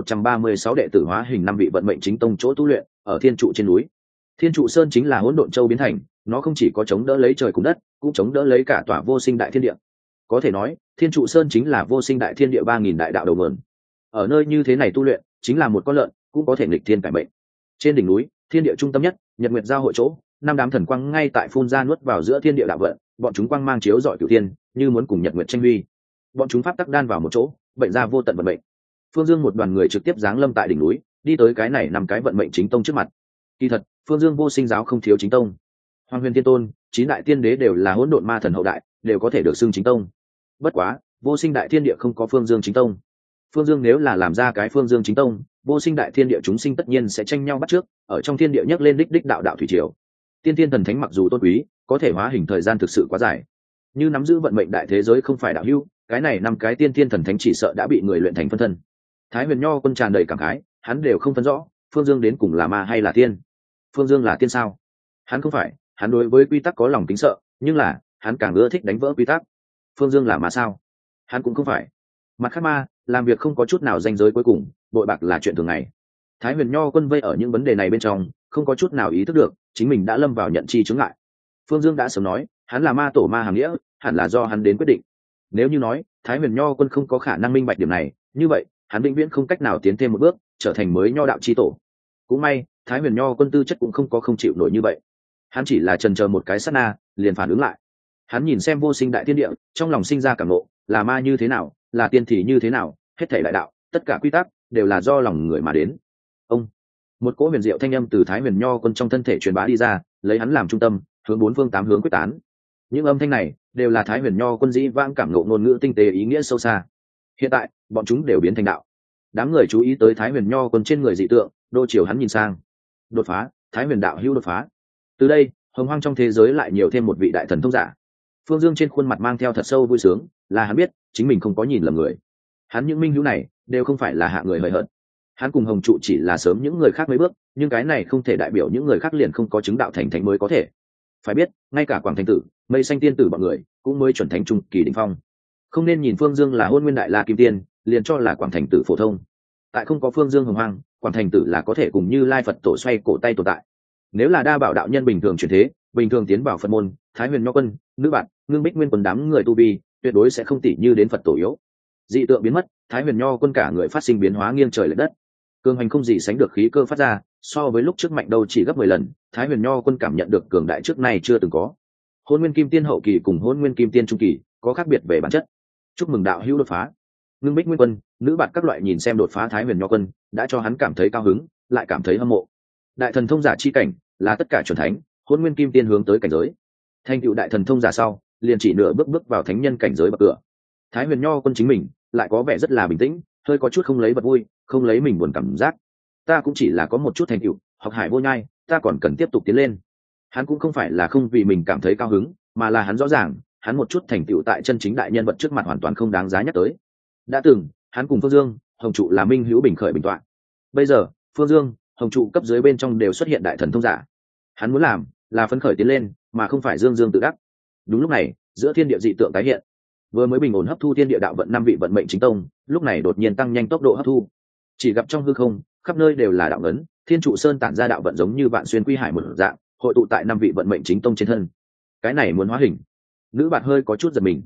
1136 đệ tử hóa hình, 5 vị vận mệnh chính tông chỗ tu luyện, ở Thiên trụ trên núi. Thiên trụ sơn chính là hỗn độn châu biến thành, nó không chỉ có chống đỡ lấy trời cùng đất, cũng chống đỡ lấy cả tòa vô sinh đại thiên địa. Có thể nói, Thiên trụ sơn chính là vô sinh đại thiên địa 3000 đại đạo đầu nguồn. Ở nơi như thế này tu luyện, chính là một con lợn, cũng có thể nghịch thiên cải mệnh. Trên đỉnh núi, thiên địa trung tâm nhất, nhật nguyệt giao hội chỗ, 5 đám thần quang ngay tại phun ra nuốt vào giữa thiên địa đạo vận, bọn chúng quang mang chiếu rọi cửu thiên, như muốn cùng nhật nguyệt tranh huy. Bọn chúng pháp tắc đan vào một chỗ, bệnh ra vô tận vận mệnh. Phương Dương một đoàn người trực tiếp giáng lâm tại đỉnh núi, đi tới cái này 5 cái vận mệnh chính tông trước mặt. Kỳ thật, Phương Dương vô sinh giáo không thiếu chính tông. Hoàng Huyền Thiên Tôn, 9 đại tiên đế đều là hỗn độn ma thần hậu đại, đều có thể được xưng chính tông. Bất quá, vô sinh đại thiên địa không có Phương Dương chính tông. Phương Dương nếu là làm ra cái Phương Dương chính tông, vô sinh đại thiên địa chúng sinh tất nhiên sẽ tranh nhau bắt trước, ở trong thiên địa nhấc lên đích đạo đạo thủy triều. Tiên tiên thần thánh mặc dù tôn quý, có thể hóa hình thời gian thực sự quá dài. Như nắm giữ vận mệnh đại thế giới không phải đạo hữu, cái này 5 cái tiên tiên thần thánh chỉ sợ đã bị người luyện thành phân thân. Thái Huyền Nho Quân tràn đầy cảm khái, hắn đều không phân rõ, Phương Dương đến cùng là ma hay là tiên. Phương Dương là tiên sao? Hắn không phải, hắn đối với quy tắc có lòng kính sợ, nhưng là, hắn càng ưa thích đánh vỡ quy tắc. Phương Dương là ma sao? Hắn cũng không phải. Mặt khác ma, làm việc không có chút nào ranh giới cuối cùng, bội bạc là chuyện thường ngày. Thái Huyền Nho Quân vây ở những vấn đề này bên trong, không có chút nào ý thức được, chính mình đã lâm vào nhận chi chứng ngại. Phương Dương đã sớm nói, hắn là ma tổ ma hàm nghĩa, hẳn là do hắn đến quyết định. Nếu như nói, Thái Huyền Nho Quân không có khả năng minh bạch điểm này, như vậy, hắn vĩnh viễn không cách nào tiến thêm một bước, trở thành mới nho đạo chi tổ. Cũng may, Thái Huyền Nho Quân tư chất cũng không có không chịu nổi như vậy. Hắn chỉ là chần chờ một cái sát na, liền phản ứng lại. Hắn nhìn xem vô sinh đại thiên địa, trong lòng sinh ra cảm ngộ, là ma như thế nào, là tiên thì như thế nào, hết thảy đại đạo, tất cả quy tắc đều là do lòng người mà đến. Ông, một cỗ huyền diệu thanh âm từ Thái Huyền Nho Quân trong thân thể truyền bá đi ra, lấy hắn làm trung tâm, hướng 4 phương 8 hướng quyết tán. Những âm thanh này đều là Thái Huyền Nho Quân dĩ vãng cảm ngộ ngôn ngữ tinh tế ý nghĩa sâu xa. Hiện tại, bọn chúng đều biến thành đạo. Đám người chú ý tới Thái Huyền Nho Quân trên người dị tượng, đô chiều hắn nhìn sang. Đột phá, Thái Huyền đạo hữu đột phá. Từ đây, hồng hoang trong thế giới lại nhiều thêm một vị đại thần thông giả. Phương Dương trên khuôn mặt mang theo thật sâu vui sướng, là hắn biết, chính mình không có nhìn lầm người. Hắn những minh hữu này đều không phải là hạ người hời hợt. Hắn cùng Hồng Trụ chỉ là sớm những người khác mấy bước, nhưng cái này không thể đại biểu những người khác liền không có chứng đạo thành thánh mới có thể. Phải biết, ngay cả Quảng Thành Tử, Mây Xanh Tiên Tử bọn người cũng mới chuẩn thánh trung kỳ đỉnh phong. Không nên nhìn Phương Dương là Hôn Nguyên Đại La Kim Tiên, liền cho là Quảng Thành Tử phổ thông. Tại không có Phương Dương hồng hoang, Quảng Thành Tử là có thể cùng Như Lai Phật tổ xoay cổ tay tồn tại. Nếu là đa bảo đạo nhân bình thường chuyển thế, bình thường tiến vào Phật môn, Thái Huyền Nho Quân, Nữ Bạn, Ngưng Bích Nguyên Quân đám người tu vi, tuyệt đối sẽ không tỷ như đến Phật tổ yếu. Dị tượng biến mất, Thái Huyền Nho Quân cả người phát sinh biến hóa nghiêng trời lệch đất. Cường hành không gì sánh được khí cơ phát ra, so với lúc trước mạnh đâu chỉ gấp 10 lần, Thái Huyền Nho Quân cảm nhận được cường đại trước nay chưa từng có. Hôn Nguyên Kim Tiên hậu kỳ cùng Hôn Nguyên Kim Tiên trung kỳ có khác biệt về bản chất. Chúc mừng đạo hữu đột phá. Ngưng Bích Nguyên Quân, Nữ Bạn các loại nhìn xem đột phá Thái Huyền Nho Quân, đã cho hắn cảm thấy cao hứng, lại cảm thấy hâm mộ. Đại thần thông giả chi cảnh là tất cả chuẩn thánh, Hôn Nguyên Kim Tiên hướng tới cảnh giới. Thành tựu đại thần thông giả sau, liền chỉ nửa bước vào thánh nhân cảnh giới bậc cửa. Thái Huyền Nho Quân chính mình lại có vẻ rất là bình tĩnh, hơi có chút không lấy vật vui, không lấy mình buồn cảm giác. Ta cũng chỉ là có một chút thành tựu, học hải vô nhai, ta còn cần tiếp tục tiến lên. Hắn cũng không phải là không vì mình cảm thấy cao hứng, mà là hắn rõ ràng, hắn một chút thành tựu tại chân chính đại nhân vật trước mặt hoàn toàn không đáng giá nhắc tới. Đã từng, hắn cùng Phương Dương, Hồng Trụ là minh hữu bình khởi bình toạn. Bây giờ, Phương Dương, Hồng Trụ cấp dưới bên trong đều xuất hiện đại thần thông giả. Hắn muốn làm là phấn khởi tiến lên, mà không phải dương dương tự đắc. Đúng lúc này, giữa thiên địa dị tượng tái hiện. Vừa mới bình ổn hấp thu thiên địa đạo vận 5 vị vận mệnh chính tông, lúc này đột nhiên tăng nhanh tốc độ hấp thu. Chỉ gặp trong hư không, khắp nơi đều là đạo ấn, Thiên trụ sơn tản ra đạo vận giống như vạn xuyên quy hải một dạng, hội tụ tại 5 vị vận mệnh chính tông trên thân. Cái này muốn hóa hình. Nữ bạn hơi có chút giật mình.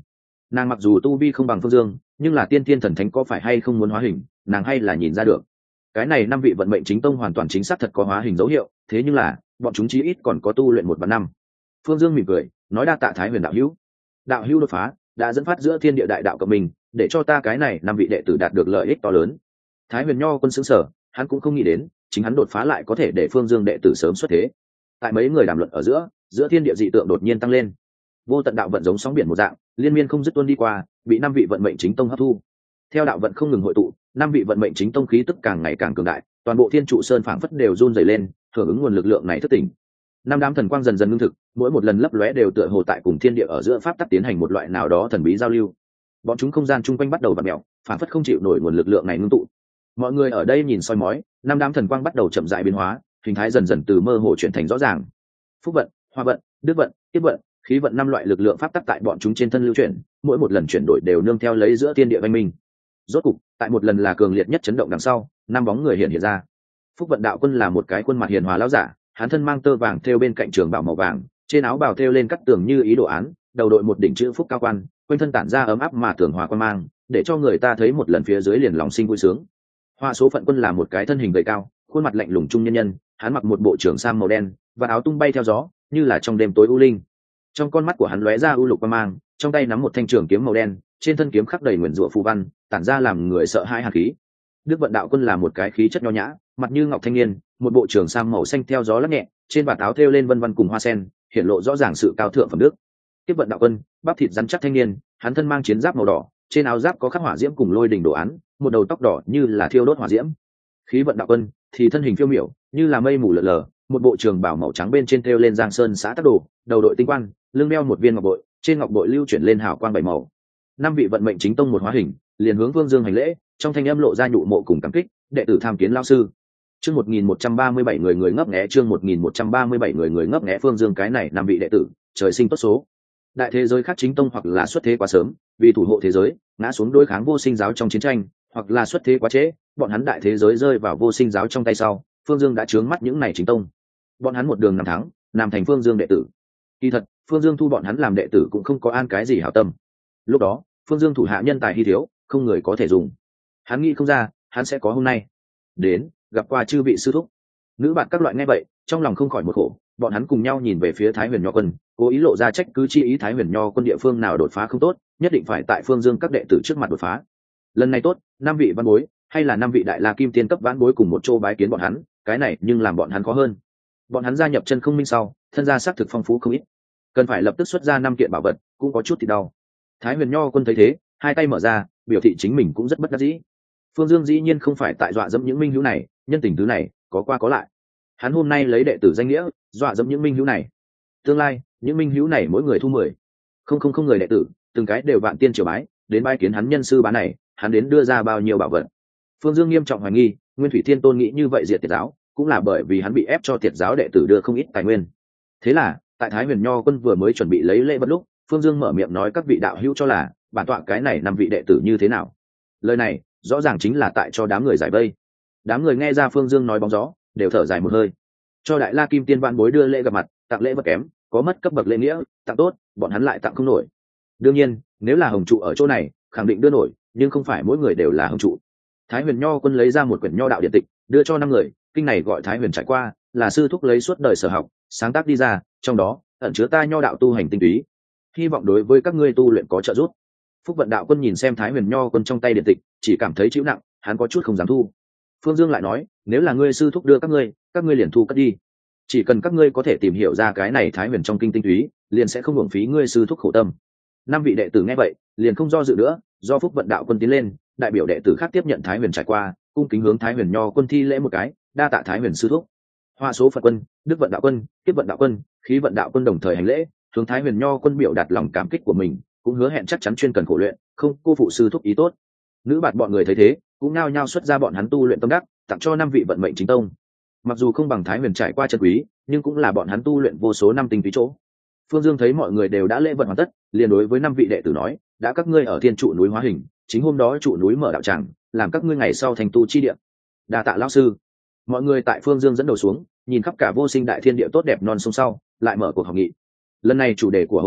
Nàng mặc dù tu vi không bằng Phương Dương, nhưng là tiên thiên thần thánh có phải hay không muốn hóa hình, nàng hay là nhìn ra được. Cái này 5 vị vận mệnh chính tông hoàn toàn chính xác thật có hóa hình dấu hiệu, thế nhưng là bọn chúng chí ít còn có tu luyện 1 và 5. Phương Dương mỉm cười nói đa tạ Thái Huyền đạo hữu. Đạo hữu đột phá đã dẫn phát giữa thiên địa đại đạo của mình, để cho ta cái này 5 vị đệ tử đạt được lợi ích to lớn. Thái Huyền Nho quân sững sờ, hắn cũng không nghĩ đến chính hắn đột phá lại có thể để Phương Dương đệ tử sớm xuất thế. Tại mấy người đàm luận ở giữa thiên địa dị tượng đột nhiên tăng lên, vô tận đạo vận giống sóng biển một dạng liên miên không dứt tuôn đi qua, bị 5 vị vận mệnh chính tông hấp thu. Theo đạo vận không ngừng hội tụ, 5 vị vận mệnh chính tông khí tức càng ngày càng cường đại, toàn bộ thiên trụ sơn phảng phất đều run rẩy lên, hưởng ứng nguồn lực lượng này thức tỉnh. 5 đám thần quang dần dần ngưng thực, mỗi một lần lấp lóe đều tựa hồ tại cùng thiên địa ở giữa pháp tắc tiến hành một loại nào đó thần bí giao lưu. Bọn chúng không gian chung quanh bắt đầu vặn mèo, phảng phất không chịu nổi nguồn lực lượng này ngưng tụ. Mọi người ở đây nhìn soi mói, 5 đám thần quang bắt đầu chậm rãi biến hóa, hình thái dần dần từ mơ hồ chuyển thành rõ ràng. Phúc vận, hoa vận, đức vận, tiếp vận, khí vận 5 loại lực lượng pháp tắc tại bọn chúng trên thân lưu chuyển, mỗi một lần chuyển đổi đều nương theo lấy giữa thiên địa văn minh. Rốt cục, tại một lần là cường liệt nhất chấn động đằng sau, 5 bóng người hiện ra. Phúc vận đạo quân là một cái khuôn mặt hiền hòa lão giả, hắn thân mang tơ vàng thêu bên cạnh trường bào màu vàng, trên áo bào thêu lên cắt tường như ý đồ án, đầu đội một đỉnh chữ phúc cao quan, quanh thân tản ra ấm áp mà tường hòa quan mang, để cho người ta thấy một lần phía dưới liền lòng sinh vui sướng. Hoa số phận quân là một cái thân hình gầy cao, khuôn mặt lạnh lùng trung nhân nhân, hắn mặc một bộ trưởng sam màu đen và áo tung bay theo gió, như là trong đêm tối u linh. Trong con mắt của hắn lóe ra u lục quang mang, trong tay nắm một thanh trường kiếm màu đen, trên thân kiếm khắc đầy nguyền rủa phù văn, tản ra làm người sợ hãi hàn khí. Đức vận đạo quân là một cái khí chất nho nhã, mặt như ngọc thanh niên, một bộ trường sam màu xanh theo gió lắc nhẹ, trên bạt áo thêu lên vân vân cùng hoa sen, hiển lộ rõ ràng sự cao thượng phẩm đức. Tiếp vận đạo quân, bắp thịt rắn chắc thanh niên, hắn thân mang chiến giáp màu đỏ, trên áo giáp có khắc hỏa diễm cùng lôi đình đồ án, một đầu tóc đỏ như là thiêu đốt hỏa diễm. Khí vận đạo quân thì thân hình phiêu miểu, như là mây mù lờ lờ, một bộ trường bào màu trắng bên trên thêu lên giang sơn xã tắc đồ, đầu đội tinh quan, lưng đeo một viên ngọc bội, trên ngọc bội lưu chuyển lên hào quang 7 màu. 5 vị vận mệnh chính tông một hóa hình, liền hướng Vương Dương hành lễ, trong thanh âm lộ ra nhụ mộ cùng cảm kích, đệ tử tham kiến lão sư. Chương 1137 người ngấp nghé, chương 1137 người ngấp nghé. Phương Dương cái này 5 vị đệ tử, trời sinh tốt số. Đại thế giới khác chính tông hoặc là xuất thế quá sớm, vì thủ hộ thế giới, ngã xuống đối kháng vô sinh giáo trong chiến tranh, hoặc là xuất thế quá trễ, bọn hắn đại thế giới rơi vào vô sinh giáo trong tay sau, Phương Dương đã trướng mắt những này chính tông. Bọn hắn một đường năm thắng, làm thành Phương Dương đệ tử. Kỳ thật, Phương Dương thu bọn hắn làm đệ tử cũng không có an cái gì hảo tâm. Lúc đó, Phương Dương thủ hạ nhân tài hy thiếu, không người có thể dùng. Hắn nghĩ không ra, hắn sẽ có hôm nay. Đến, gặp qua chư vị sư thúc. Nữ bạn các loại nghe vậy, trong lòng không khỏi một khổ, bọn hắn cùng nhau nhìn về phía Thái Huyền Nho quân, cố ý lộ ra trách cứ chi ý. Thái Huyền Nho quân địa phương nào đột phá không tốt, nhất định phải tại Phương Dương các đệ tử trước mặt đột phá. Lần này tốt, 5 vị văn bối, hay là 5 vị đại la kim tiên cấp vãn bối cùng một chỗ bái kiến bọn hắn, cái này nhưng làm bọn hắn khó hơn. Bọn hắn gia nhập chân không minh sau, thân gia xác thực phong phú không ít, cần phải lập tức xuất ra 5 kiện bảo vật, cũng có chút thì đau. Thái Huyền Nho quân thấy thế, hai tay mở ra, biểu thị chính mình cũng rất bất đắc dĩ. Phương Dương dĩ nhiên không phải tại dọa dẫm những minh hữu này, nhân tình thứ này có qua có lại. Hắn hôm nay lấy đệ tử danh nghĩa dọa dẫm những minh hữu này, tương lai những minh hữu này mỗi người thu 10 không người đệ tử, từng cái đều vạn tiên triều bái, đến bái kiến hắn nhân sư bá này, hắn đến đưa ra bao nhiêu bảo vật. Phương Dương nghiêm trọng hoài nghi, Nguyên Thủy Thiên Tôn nghĩ như vậy diệt Tiệt giáo, cũng là bởi vì hắn bị ép cho Tiệt giáo đệ tử đưa không ít tài nguyên. Thế là, tại Thái Huyền Nho quân vừa mới chuẩn bị lấy lễ vật lúc, Phương Dương mở miệng nói các vị đạo hữu cho là, bản tọa cái này 5 vị đệ tử như thế nào. Lời này rõ ràng chính là tại cho đám người giải vây. Đám người nghe ra Phương Dương nói bóng gió, đều thở dài một hơi. Cho đại la kim tiên vạn bối đưa lễ gặp mặt, tặng lễ vật kém, có mất cấp bậc lễ nghĩa, tặng tốt bọn hắn lại tặng không nổi. Đương nhiên, nếu là hồng trụ ở chỗ này, khẳng định đưa nổi, nhưng không phải mỗi người đều là hồng trụ. Thái Huyền Nho quân lấy ra một quyển nho đạo điện tịch, đưa cho 5 người, kinh này gọi Thái Huyền trải qua, là sư thúc lấy suốt đời sở học, sáng tác đi ra, trong đó ẩn chứa ta nho đạo tu hành tinh túy, hy vọng đối với các ngươi tu luyện có trợ giúp. Phúc vận đạo quân nhìn xem Thái Huyền Nho quân trong tay điện tịch, chỉ cảm thấy chịu nặng, hắn có chút không dám thu. Phương Dương lại nói, nếu là ngươi sư thúc đưa các ngươi liền thu cất đi. Chỉ cần các ngươi có thể tìm hiểu ra cái này Thái Huyền trong kinh tinh túy, liền sẽ không uổng phí ngươi sư thúc khổ tâm. 5 vị đệ tử nghe vậy, liền không do dự nữa, do Phúc vận đạo quân tiến lên, đại biểu đệ tử khác tiếp nhận Thái Huyền trải qua, cung kính hướng Thái Huyền Nho quân thi lễ một cái, đa tạ Thái Huyền sư thúc. Hoa số Phật quân, Đức vận đạo quân, Tiếp vận đạo quân, Khí vận đạo quân đồng thời hành lễ, hướng Thái Huyền Nho quân biểu đạt lòng cảm kích của mình, cũng hứa hẹn chắc chắn chuyên cần khổ luyện, không cô phụ sư thúc ý tốt. Nữ bạt bọn người thấy thế, cũng nao nhao xuất ra bọn hắn tu luyện tâm đắc, tặng cho 5 vị vận mệnh chính tông. Mặc dù không bằng Thái Huyền trải qua chân quý, nhưng cũng là bọn hắn tu luyện vô số năm tinh túy chỗ. Phương Dương thấy mọi người đều đã lễ vật hoàn tất, liền đối với 5 vị đệ tử nói, đã các ngươi ở thiên trụ núi hóa hình, chính hôm đó trụ núi mở đạo tràng, làm các ngươi ngày sau thành tu chi địa. Đa tạ lão sư. Mọi người tại Phương Dương dẫn đầu xuống, nhìn khắp cả vô sinh đại thiên địa tốt đẹp non sông sau, lại mở cuộc họp nghị. Lần này chủ đề của hội nghị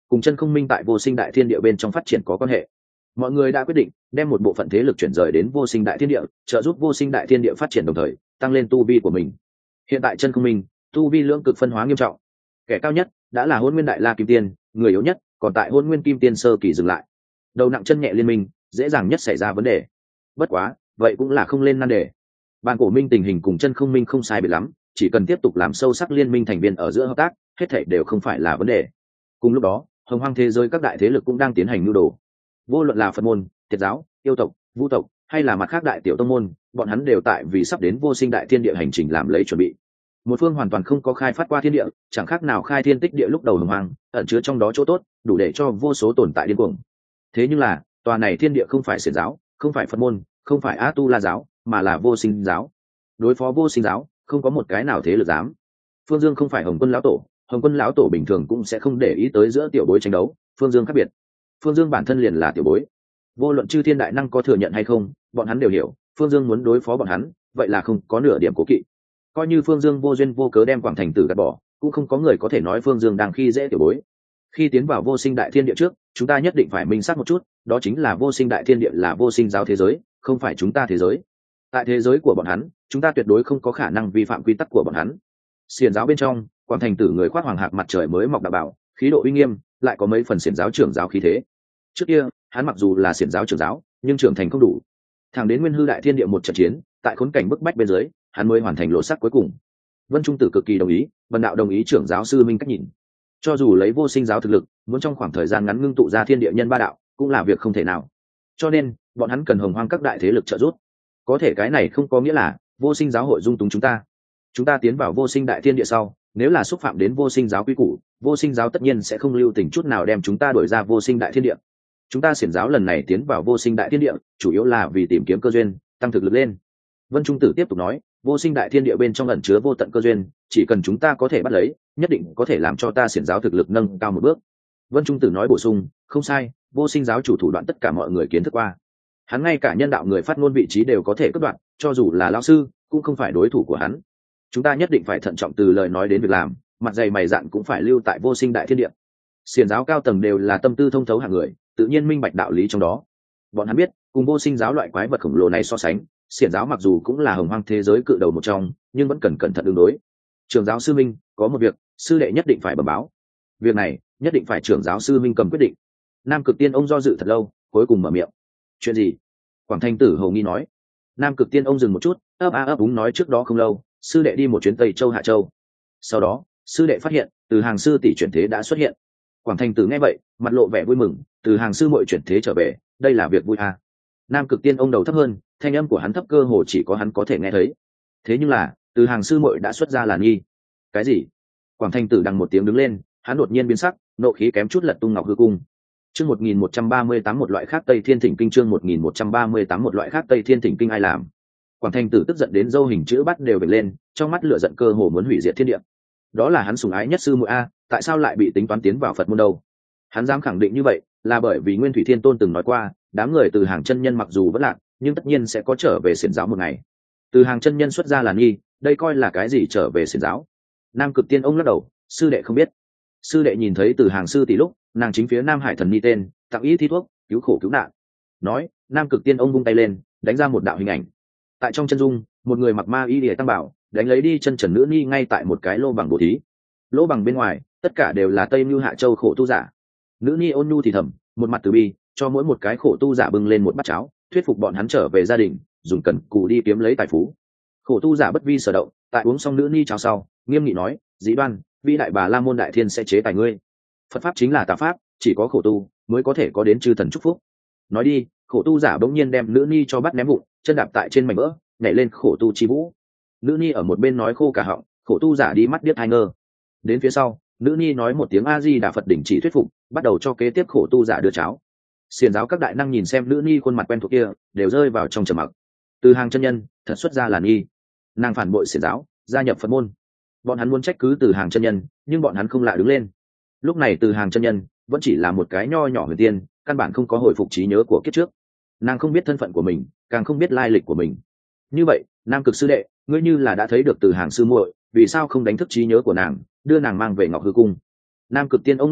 cùng chân không minh tại vô sinh đại thiên địa bên trong phát triển có quan hệ. Mọi người đã quyết định đem một bộ phận thế lực chuyển rời đến vô sinh đại thiên địa, trợ giúp vô sinh đại thiên địa phát triển, đồng thời tăng lên tu vi của mình. Hiện tại chân không minh tu vi lưỡng cực phân hóa nghiêm trọng, kẻ cao nhất đã là hôn nguyên đại la kim tiên, người yếu nhất còn tại hôn nguyên kim tiên sơ kỳ dừng lại. Đầu nặng chân nhẹ liên minh dễ dàng nhất xảy ra vấn đề. Bất quá vậy cũng là không lên nan đề. Bàn cổ minh tình hình cùng chân không minh không sai biệt lắm, chỉ cần tiếp tục làm sâu sắc liên minh thành viên ở giữa hợp tác, hết thảy đều không phải là vấn đề. Cùng lúc đó, hồng hoang thế giới các đại thế lực cũng đang tiến hành nhu đồ. Vô luận là Phật môn, Tiệt giáo, yêu tộc, Vu tộc, hay là mặt khác đại tiểu tông môn, bọn hắn đều tại vì sắp đến vô sinh đại thiên địa hành trình làm lấy chuẩn bị. Một phương hoàn toàn không có khai phát qua thiên địa, chẳng khác nào khai thiên tích địa lúc đầu hồng hoang, ẩn chứa trong đó chỗ tốt, đủ để cho vô số tồn tại điên cuồng. Thế nhưng là, tòa này thiên địa không phải xiển giáo, không phải Phật môn, không phải A Tu La giáo, mà là vô sinh giáo. Đối phó vô sinh giáo, không có một cái nào thế lực dám. Phương Dương không phải Hồng Quân lão tổ, Hồng Quân lão tổ bình thường cũng sẽ không để ý tới giữa tiểu bối tranh đấu, Phương Dương khác biệt. Phương Dương bản thân liền là tiểu bối. Vô luận chư thiên đại năng có thừa nhận hay không, bọn hắn đều hiểu, Phương Dương muốn đối phó bọn hắn, vậy là không có nửa điểm cố kỵ. Coi như Phương Dương vô duyên vô cớ đem Quảng Thành Tử gạt bỏ, cũng không có người có thể nói Phương Dương đang khi dễ tiểu bối. Khi tiến vào vô sinh đại thiên địa trước, chúng ta nhất định phải minh xác một chút, đó chính là vô sinh đại thiên địa là vô sinh giáo thế giới, không phải chúng ta thế giới. Tại thế giới của bọn hắn, chúng ta tuyệt đối không có khả năng vi phạm quy tắc của bọn hắn. Xiển giáo bên trong, Quảng Thành Tử người khoác hoàng hạc mặt trời mới mọc đạo bảo, khí độ uy nghiêm, lại có mấy phần xiển giáo trưởng giáo khí thế. Trước kia, hắn mặc dù là xiển giáo trưởng giáo, nhưng trưởng thành không đủ. Thẳng đến Nguyên Hư đại thiên địa một trận chiến, tại khốn cảnh bức bách bên dưới, hắn mới hoàn thành lộ sắc cuối cùng. Vân Trung Tử cực kỳ đồng ý, Vân Đạo đồng ý trưởng giáo sư minh cách nhìn. Cho dù lấy vô sinh giáo thực lực, muốn trong khoảng thời gian ngắn ngưng tụ ra thiên địa nhân ba đạo, cũng là việc không thể nào. Cho nên, bọn hắn cần hồng hoang các đại thế lực trợ giúp. Có thể cái này không có nghĩa là vô sinh giáo hội dung túng chúng ta. Chúng ta tiến vào vô sinh đại thiên địa sau, nếu là xúc phạm đến vô sinh giáo quy củ, vô sinh giáo tất nhiên sẽ không lưu tình chút nào đem chúng ta đuổi ra vô sinh đại thiên địa. Chúng ta xiển giáo lần này tiến vào vô sinh đại thiên địa, chủ yếu là vì tìm kiếm cơ duyên, tăng thực lực lên. Vân Trung Tử tiếp tục nói, vô sinh đại thiên địa bên trong ẩn chứa vô tận cơ duyên, chỉ cần chúng ta có thể bắt lấy, nhất định có thể làm cho ta xiển giáo thực lực nâng cao một bước. Vân Trung Tử nói bổ sung, không sai, vô sinh giáo chủ thủ đoạn tất cả mọi người kiến thức qua. Hắn ngay cả nhân đạo người phát ngôn vị trí đều có thể cắt đoạn, cho dù là lão sư, cũng không phải đối thủ của hắn. Chúng ta nhất định phải thận trọng từ lời nói đến việc làm, mặt dày mày dạn cũng phải lưu tại vô sinh đại thiên địa. Xiển giáo cao tầng đều là tâm tư thông thấu hạng người, tự nhiên minh bạch đạo lý trong đó. Bọn hắn biết, cùng vô sinh giáo loại quái vật khổng lồ này so sánh, xiển giáo mặc dù cũng là hồng hoang thế giới cự đầu một trong, nhưng vẫn cần cẩn thận ứng đối. Trưởng giáo sư minh, có một việc, sư đệ nhất định phải bẩm báo. Việc này, nhất định phải trưởng giáo sư minh cầm quyết định. Nam Cực Tiên ông do dự thật lâu, cuối cùng mở miệng. Chuyện gì? Quảng Thanh Tử hầu nghi nói. Nam Cực Tiên ông dừng một chút, ấp úng nói, trước đó không lâu, sư đệ đi một chuyến Tây Châu Hạ Châu. Sau đó, sư đệ phát hiện, từ hàng sư tỷ chuyển thế đã xuất hiện. Quảng Thanh Tử nghe vậy, mặt lộ vẻ vui mừng, từ hàng sư muội chuyển thế trở về, đây là việc vui à. Nam Cực Tiên ông đầu thấp hơn, thanh âm của hắn thấp cơ hồ chỉ có hắn có thể nghe thấy. Thế nhưng là, từ hàng sư muội đã xuất ra là nghi. Cái gì? Quảng Thanh Tử đằng một tiếng đứng lên, hắn đột nhiên biến sắc, nộ khí kém chút lật tung ngọc hư cung. Chương 1138 một loại khác Tây Thiên Thỉnh Kinh, chương 1138 một loại khác Tây Thiên Thỉnh Kinh ai làm? Quảng Thanh Tử tức giận đến râu hình chữ bắt đều bật lên, trong mắt lửa giận cơ hồ muốn hủy diệt thiên địa. Đó là hắn sủng ái nhất sư muội a, tại sao lại bị tính toán tiến vào Phật môn đâu? Hắn dám khẳng định như vậy, là bởi vì Nguyên Thủy Thiên Tôn từng nói qua, đám người từ hàng chân nhân mặc dù vẫn lạc, nhưng tất nhiên sẽ có trở về xiển giáo một ngày. Từ hàng chân nhân xuất ra là nghi, đây coi là cái gì trở về xiển giáo? Nam Cực Tiên ông lắc đầu, sư đệ không biết. Sư đệ nhìn thấy từ hàng sư tỷ lúc, nàng chính phía Nam Hải thần ni tên, tặng ý thi thuốc, cứu khổ cứu nạn. Nói, Nam Cực Tiên ông vung tay lên, đánh ra một đạo hình ảnh. Tại trong chân dung, một người mặc ma y lìa tăng bảo, đánh lấy đi chân trần nữ ni ngay tại một cái lô bằng bổ thí. Lỗ bằng bên ngoài, tất cả đều là Tây Nưu Hạ Châu khổ tu giả. Nữ ni ôn nhu thì thầm, một mặt từ bi, cho mỗi một cái khổ tu giả bưng lên một bát cháo, thuyết phục bọn hắn trở về gia đình, dùng cần cù đi kiếm lấy tài phú. Khổ tu giả bất vi sở động, tại uống xong nữ ni cháo sau, nghiêm nghị nói, dĩ đoan, vi đại bà la môn đại thiên sẽ chế tài ngươi. Phật pháp chính là tà pháp, chỉ có khổ tu mới có thể có đến chư thần chúc phúc. Nói đi, khổ tu giả bỗng nhiên đem nữ ni cho bắt ném vụn, chân đạp tại trên mảnh vỡ, nhảy lên khổ tu chi vũ. Nữ ni ở một bên nói khô cả họng, khổ tu giả đi mắt điếc hai ngơ. Đến phía sau, nữ ni nói một tiếng A Di Đà Phật đỉnh chỉ thuyết phục, bắt đầu cho kế tiếp khổ tu giả đưa cháo. Xiển giáo các đại năng nhìn xem nữ ni khuôn mặt quen thuộc kia, đều rơi vào trong trầm mặc. Từ hàng chân nhân thật xuất ra là nghi, nàng phản bội xiển giáo, gia nhập Phật môn. Bọn hắn muốn trách cứ từ hàng chân nhân, nhưng bọn hắn không lại đứng lên. Lúc này từ hàng chân nhân vẫn chỉ là một cái nho nhỏ huyền tiên, căn bản không có hồi phục trí nhớ của kiếp trước. Nàng không biết thân phận của mình, càng không biết lai lịch của mình. Như vậy, Nam Cực sư đệ, ngươi như là đã thấy được từ hàng sư muội, vì sao không đánh thức trí nhớ của nàng, đưa nàng mang về Ngọc Hư cung? Nam Cực Tiên ông lắc đầu,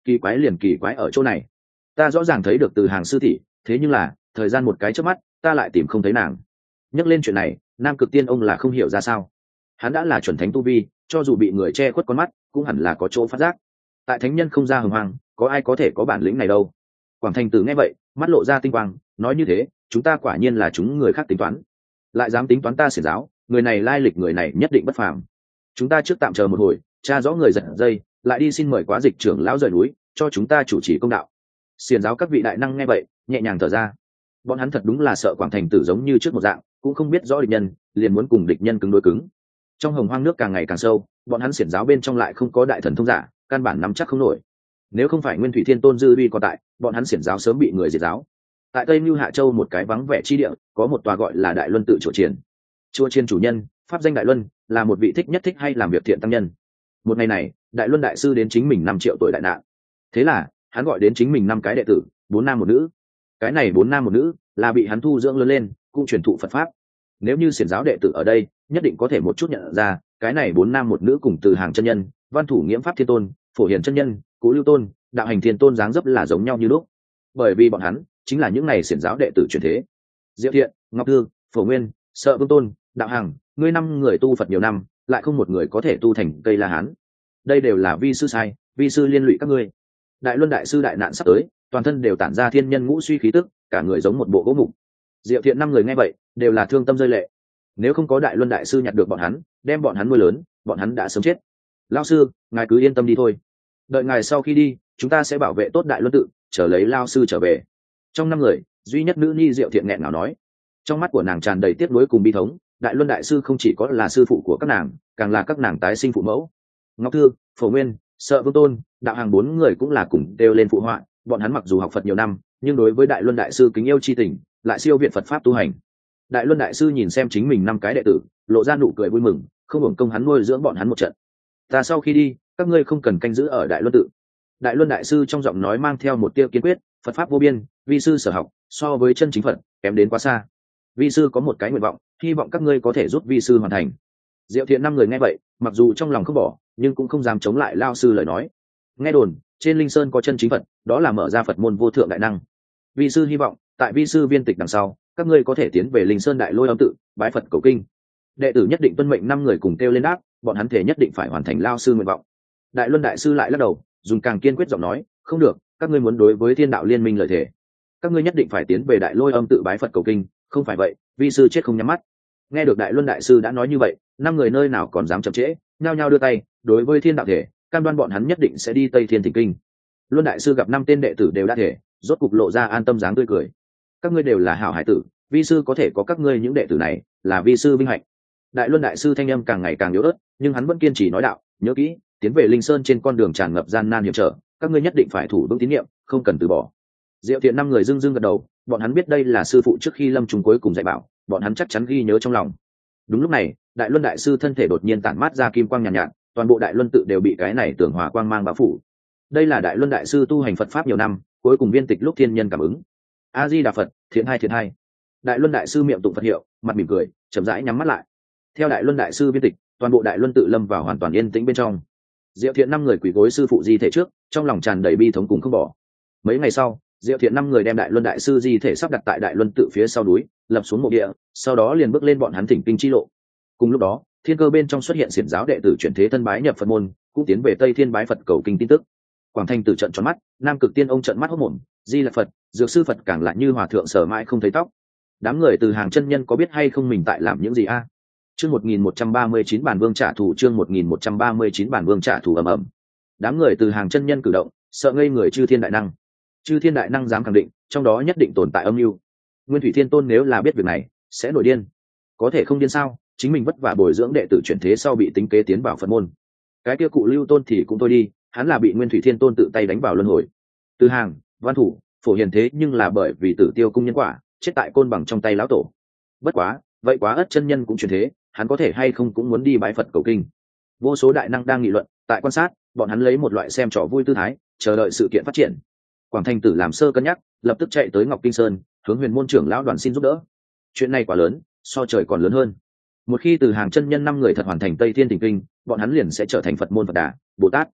kỳ quái liền kỳ quái ở chỗ này, ta rõ ràng thấy được Từ Hàng sư tỷ, thế nhưng là thời gian một cái chớp mắt ta lại tìm không thấy nàng. Nhắc lên chuyện này, Nam Cực Tiên ông là không hiểu ra sao. Hắn đã là chuẩn thánh tu vi, cho dù bị người che khuất con mắt cũng hẳn là có chỗ phát giác. Tại thánh nhân không ra hồng hoang, có ai có thể có bản lĩnh này đâu. Quảng Thành Tử nghe vậy, mắt lộ ra tinh quang, nói như thế chúng ta quả nhiên là chúng người khác tính toán, lại dám tính toán ta xiển giáo, người này lai lịch người này nhất định bất phàm. Chúng ta trước tạm chờ một hồi, tra rõ người giật dây, lại đi xin mời Quá Dịch trưởng lão rời núi, cho chúng ta chủ trì công đạo. Xiển giáo các vị đại năng nghe vậy nhẹ nhàng thở ra. Bọn hắn thật đúng là sợ Quảng Thành Tử giống như trước một dạng, cũng không biết rõ địch nhân, liền muốn cùng địch nhân cứng đối cứng. Trong hồng hoang nước càng ngày càng sâu, bọn hắn xiển giáo bên trong lại không có đại thần thông giả, căn bản nắm chắc không nổi. Nếu không phải Nguyên Thủy Thiên Tôn dư uy có tại, bọn hắn xiển giáo sớm bị người diệt giáo. Tại Tây Nưu Hạ Châu một cái vắng vẻ chi địa, có một tòa gọi là Đại Luân tự chùa chiền. Chùa chiền chủ nhân pháp danh Đại Luân, là một vị thích nhất thích hay làm việc thiện tăng nhân. Một ngày này, Đại Luân đại sư đến chính mình 5 triệu tuổi đại nạn. Thế là hắn gọi đến chính mình 5 cái đệ tử, 4 nam 1 nữ. Cái này 4 nam 1 nữ là bị hắn thu dưỡng lớn lên, cũng truyền thụ Phật pháp. Nếu như xiển giáo đệ tử ở đây, nhất định có thể một chút nhận ra, cái này 4 nam 1 nữ cùng Từ Hàng chân nhân, Văn Thủ Nghiễm Pháp Thiên Tôn, Phổ Hiền chân nhân, Cố Lưu Tôn, Đạo Hành Thiên Tôn dáng dấp là giống nhau như lúc. Bởi vì bọn hắn chính là những này xiển giáo đệ tử truyền thế. Diệu Thiện, Ngọc Thư, Phổ Nguyên, Sợ Vương Tôn, Đạo Hằng, ngươi 5 người tu Phật nhiều năm, lại không một người có thể tu thành Cây La Hán. Đây đều là vi sư sai, vi sư liên lụy các ngươi. Đại Luân đại sư đại nạn sắp tới, toàn thân đều tản ra thiên nhân ngũ suy khí tức, cả người giống một bộ gỗ mục. Diệu Thiện 5 người nghe vậy, đều là thương tâm rơi lệ. Nếu không có Đại Luân đại sư nhặt được bọn hắn, đem bọn hắn nuôi lớn, bọn hắn đã sớm chết. Lão sư, ngài cứ yên tâm đi thôi. Đợi ngài sau khi đi, chúng ta sẽ bảo vệ tốt Đại Luân tự, chờ lấy Lão sư trở về. Trong 5 người, duy nhất nữ nhi Diệu Thiện nghẹn ngào nói. Trong mắt của nàng tràn đầy tiếc nuối cùng bi thống, Đại Luân đại sư không chỉ có là sư phụ của các nàng, càng là các nàng tái sinh phụ mẫu. Ngọc Thư, Phổ Nguyên, Sợ Vương Tôn, Đạo Hàng 4 người cũng là cùng đều lên phụ họa, bọn hắn mặc dù học Phật nhiều năm, nhưng đối với Đại Luân đại sư kính yêu chi tình, lại siêu việt Phật pháp tu hành. Đại Luân đại sư nhìn xem chính mình 5 cái đệ tử, lộ ra nụ cười vui mừng, không hưởng công hắn nuôi dưỡng bọn hắn một trận. Ta sau khi đi, các ngươi không cần canh giữ ở Đại Luân tự. Đại Luân đại sư trong giọng nói mang theo một tia kiên quyết, Phật pháp vô biên, vi sư sở học so với chân chính Phật kém đến quá xa. Vi sư có một cái nguyện vọng, hy vọng các ngươi có thể giúp vi sư hoàn thành. Diệu Thiện 5 người nghe vậy, mặc dù trong lòng không bỏ, nhưng cũng không dám chống lại lao sư lời nói. Nghe đồn trên Linh Sơn có chân chính Phật, đó là mở ra Phật môn vô thượng đại năng. Vi sư hy vọng tại vi sư viên tịch đằng sau, các ngươi có thể tiến về Linh Sơn Đại Lôi Âm tự bái Phật cầu kinh. Đệ tử nhất định tuân mệnh. 5 người cùng kêu lên đáp, bọn hắn thể nhất định phải hoàn thành lao sư nguyện vọng. Đại Luân đại sư lại lắc đầu, dùng càng kiên quyết giọng nói, không được, các ngươi muốn đối với Thiên Đạo Liên Minh lời thề, các ngươi nhất định phải tiến về Đại Lôi Âm tự bái Phật cầu kinh, không phải vậy vi sư chết không nhắm mắt. Nghe được Đại Luân đại sư đã nói như vậy, 5 người nơi nào còn dám chậm trễ, nhao nhao đưa tay đối với Thiên Đạo thể, cam đoan bọn hắn nhất định sẽ đi Tây Thiên Thỉnh kinh. Luân đại sư gặp 5 tên đệ tử đều đã thể, rốt cục lộ ra an tâm dáng tươi cười. Các ngươi đều là hảo hải tử, vi sư có thể có các ngươi những đệ tử này, là vi sư vinh hạnh. Đại Luân đại sư thanh âm càng ngày càng yếu ớt, nhưng hắn vẫn kiên trì nói đạo, nhớ kỹ, tiến về Linh Sơn trên con đường tràn ngập gian nan hiểm trở, các ngươi nhất định phải thủ vững tín niệm, không cần từ bỏ. Diệu Thiện 5 người dưng gật đầu, bọn hắn biết đây là sư phụ trước khi lâm chung cuối cùng dạy bảo, bọn hắn chắc chắn ghi nhớ trong lòng. Đúng lúc này, Đại Luân đại sư thân thể đột nhiên tản mát ra kim quang nhàn nhạt, toàn bộ Đại Luân tự đều bị cái này tưởng hòa quang mang bao phủ. Đây là Đại Luân đại sư tu hành Phật pháp nhiều năm, cuối cùng viên tịch lúc thiên nhân cảm ứng. A Di Đà Phật, thiện hai. Đại Luân đại sư miệng tụng Phật hiệu, mặt mỉm cười, chậm rãi nhắm mắt lại. Theo Đại Luân đại sư viên tịch, toàn bộ Đại Luân tự lâm vào hoàn toàn yên tĩnh bên trong. Diệu Thiện 5 người quỳ gối sư phụ di thể trước, trong lòng tràn đầy bi thống cùng không bỏ. Mấy ngày sau, Diệu Thiện 5 người đem Đại Luân đại sư di thể sắp đặt tại Đại Luân tự phía sau núi, lập xuống mộ địa, sau đó liền bước lên bọn hắn thỉnh kinh chi lộ. Cùng lúc đó, thiên cơ bên trong xuất hiện xiển giáo đệ tử chuyển thế thân bái nhập Phật môn, cũng tiến về Tây Thiên bái Phật cầu kinh tin tức. Quảng Thành Tử trợn tròn mắt, Nam Cực Tiên ông trợn mắt hốt mồm, Di Lặc Phật, Dược sư Phật càng lại như hòa thượng sở mãi không thấy tóc. Đám người Từ Hàng chân nhân có biết hay không mình tại làm những gì a? Chương 1139 bản vương trả thù, chương 1139 bản vương trả thù ầm ầm. Đám người Từ Hàng chân nhân cử động, sợ ngây người chư thiên đại năng. Chư thiên đại năng dám khẳng định, trong đó nhất định tồn tại âm mưu. Nguyên Thủy Thiên Tôn nếu là biết việc này, sẽ nổi điên. Có thể không điên sao? Chính mình vất vả bồi dưỡng đệ tử chuyển thế sau bị tính kế tiến vào Phật môn. Cái kia cụ Lưu Tôn thì cũng thôi đi, hắn là bị Nguyên Thủy Thiên Tôn tự tay đánh vào luân hồi. Từ Hàng, Văn Thủ, Phổ Hiền thế nhưng là bởi vì Tử Tiêu cung nhân quả, chết tại côn bằng trong tay lão tổ. Bất quá, vậy quá ất chân nhân cũng chuyển thế, hắn có thể hay không cũng muốn đi bái Phật cầu kinh. Vô số đại năng đang nghị luận, tại quan sát, bọn hắn lấy một loại xem trò vui tư thái, chờ đợi sự kiện phát triển. Quảng Thành Tử làm sơ cân nhắc, lập tức chạy tới Ngọc Kinh Sơn, hướng Huyền môn trưởng lão đoàn xin giúp đỡ. Chuyện này quá lớn, so trời còn lớn hơn. Một khi Từ Hàng chân nhân 5 người thật hoàn thành Tây Thiên Thỉnh kinh, bọn hắn liền sẽ trở thành Phật môn Phật Đà, Bồ Tát.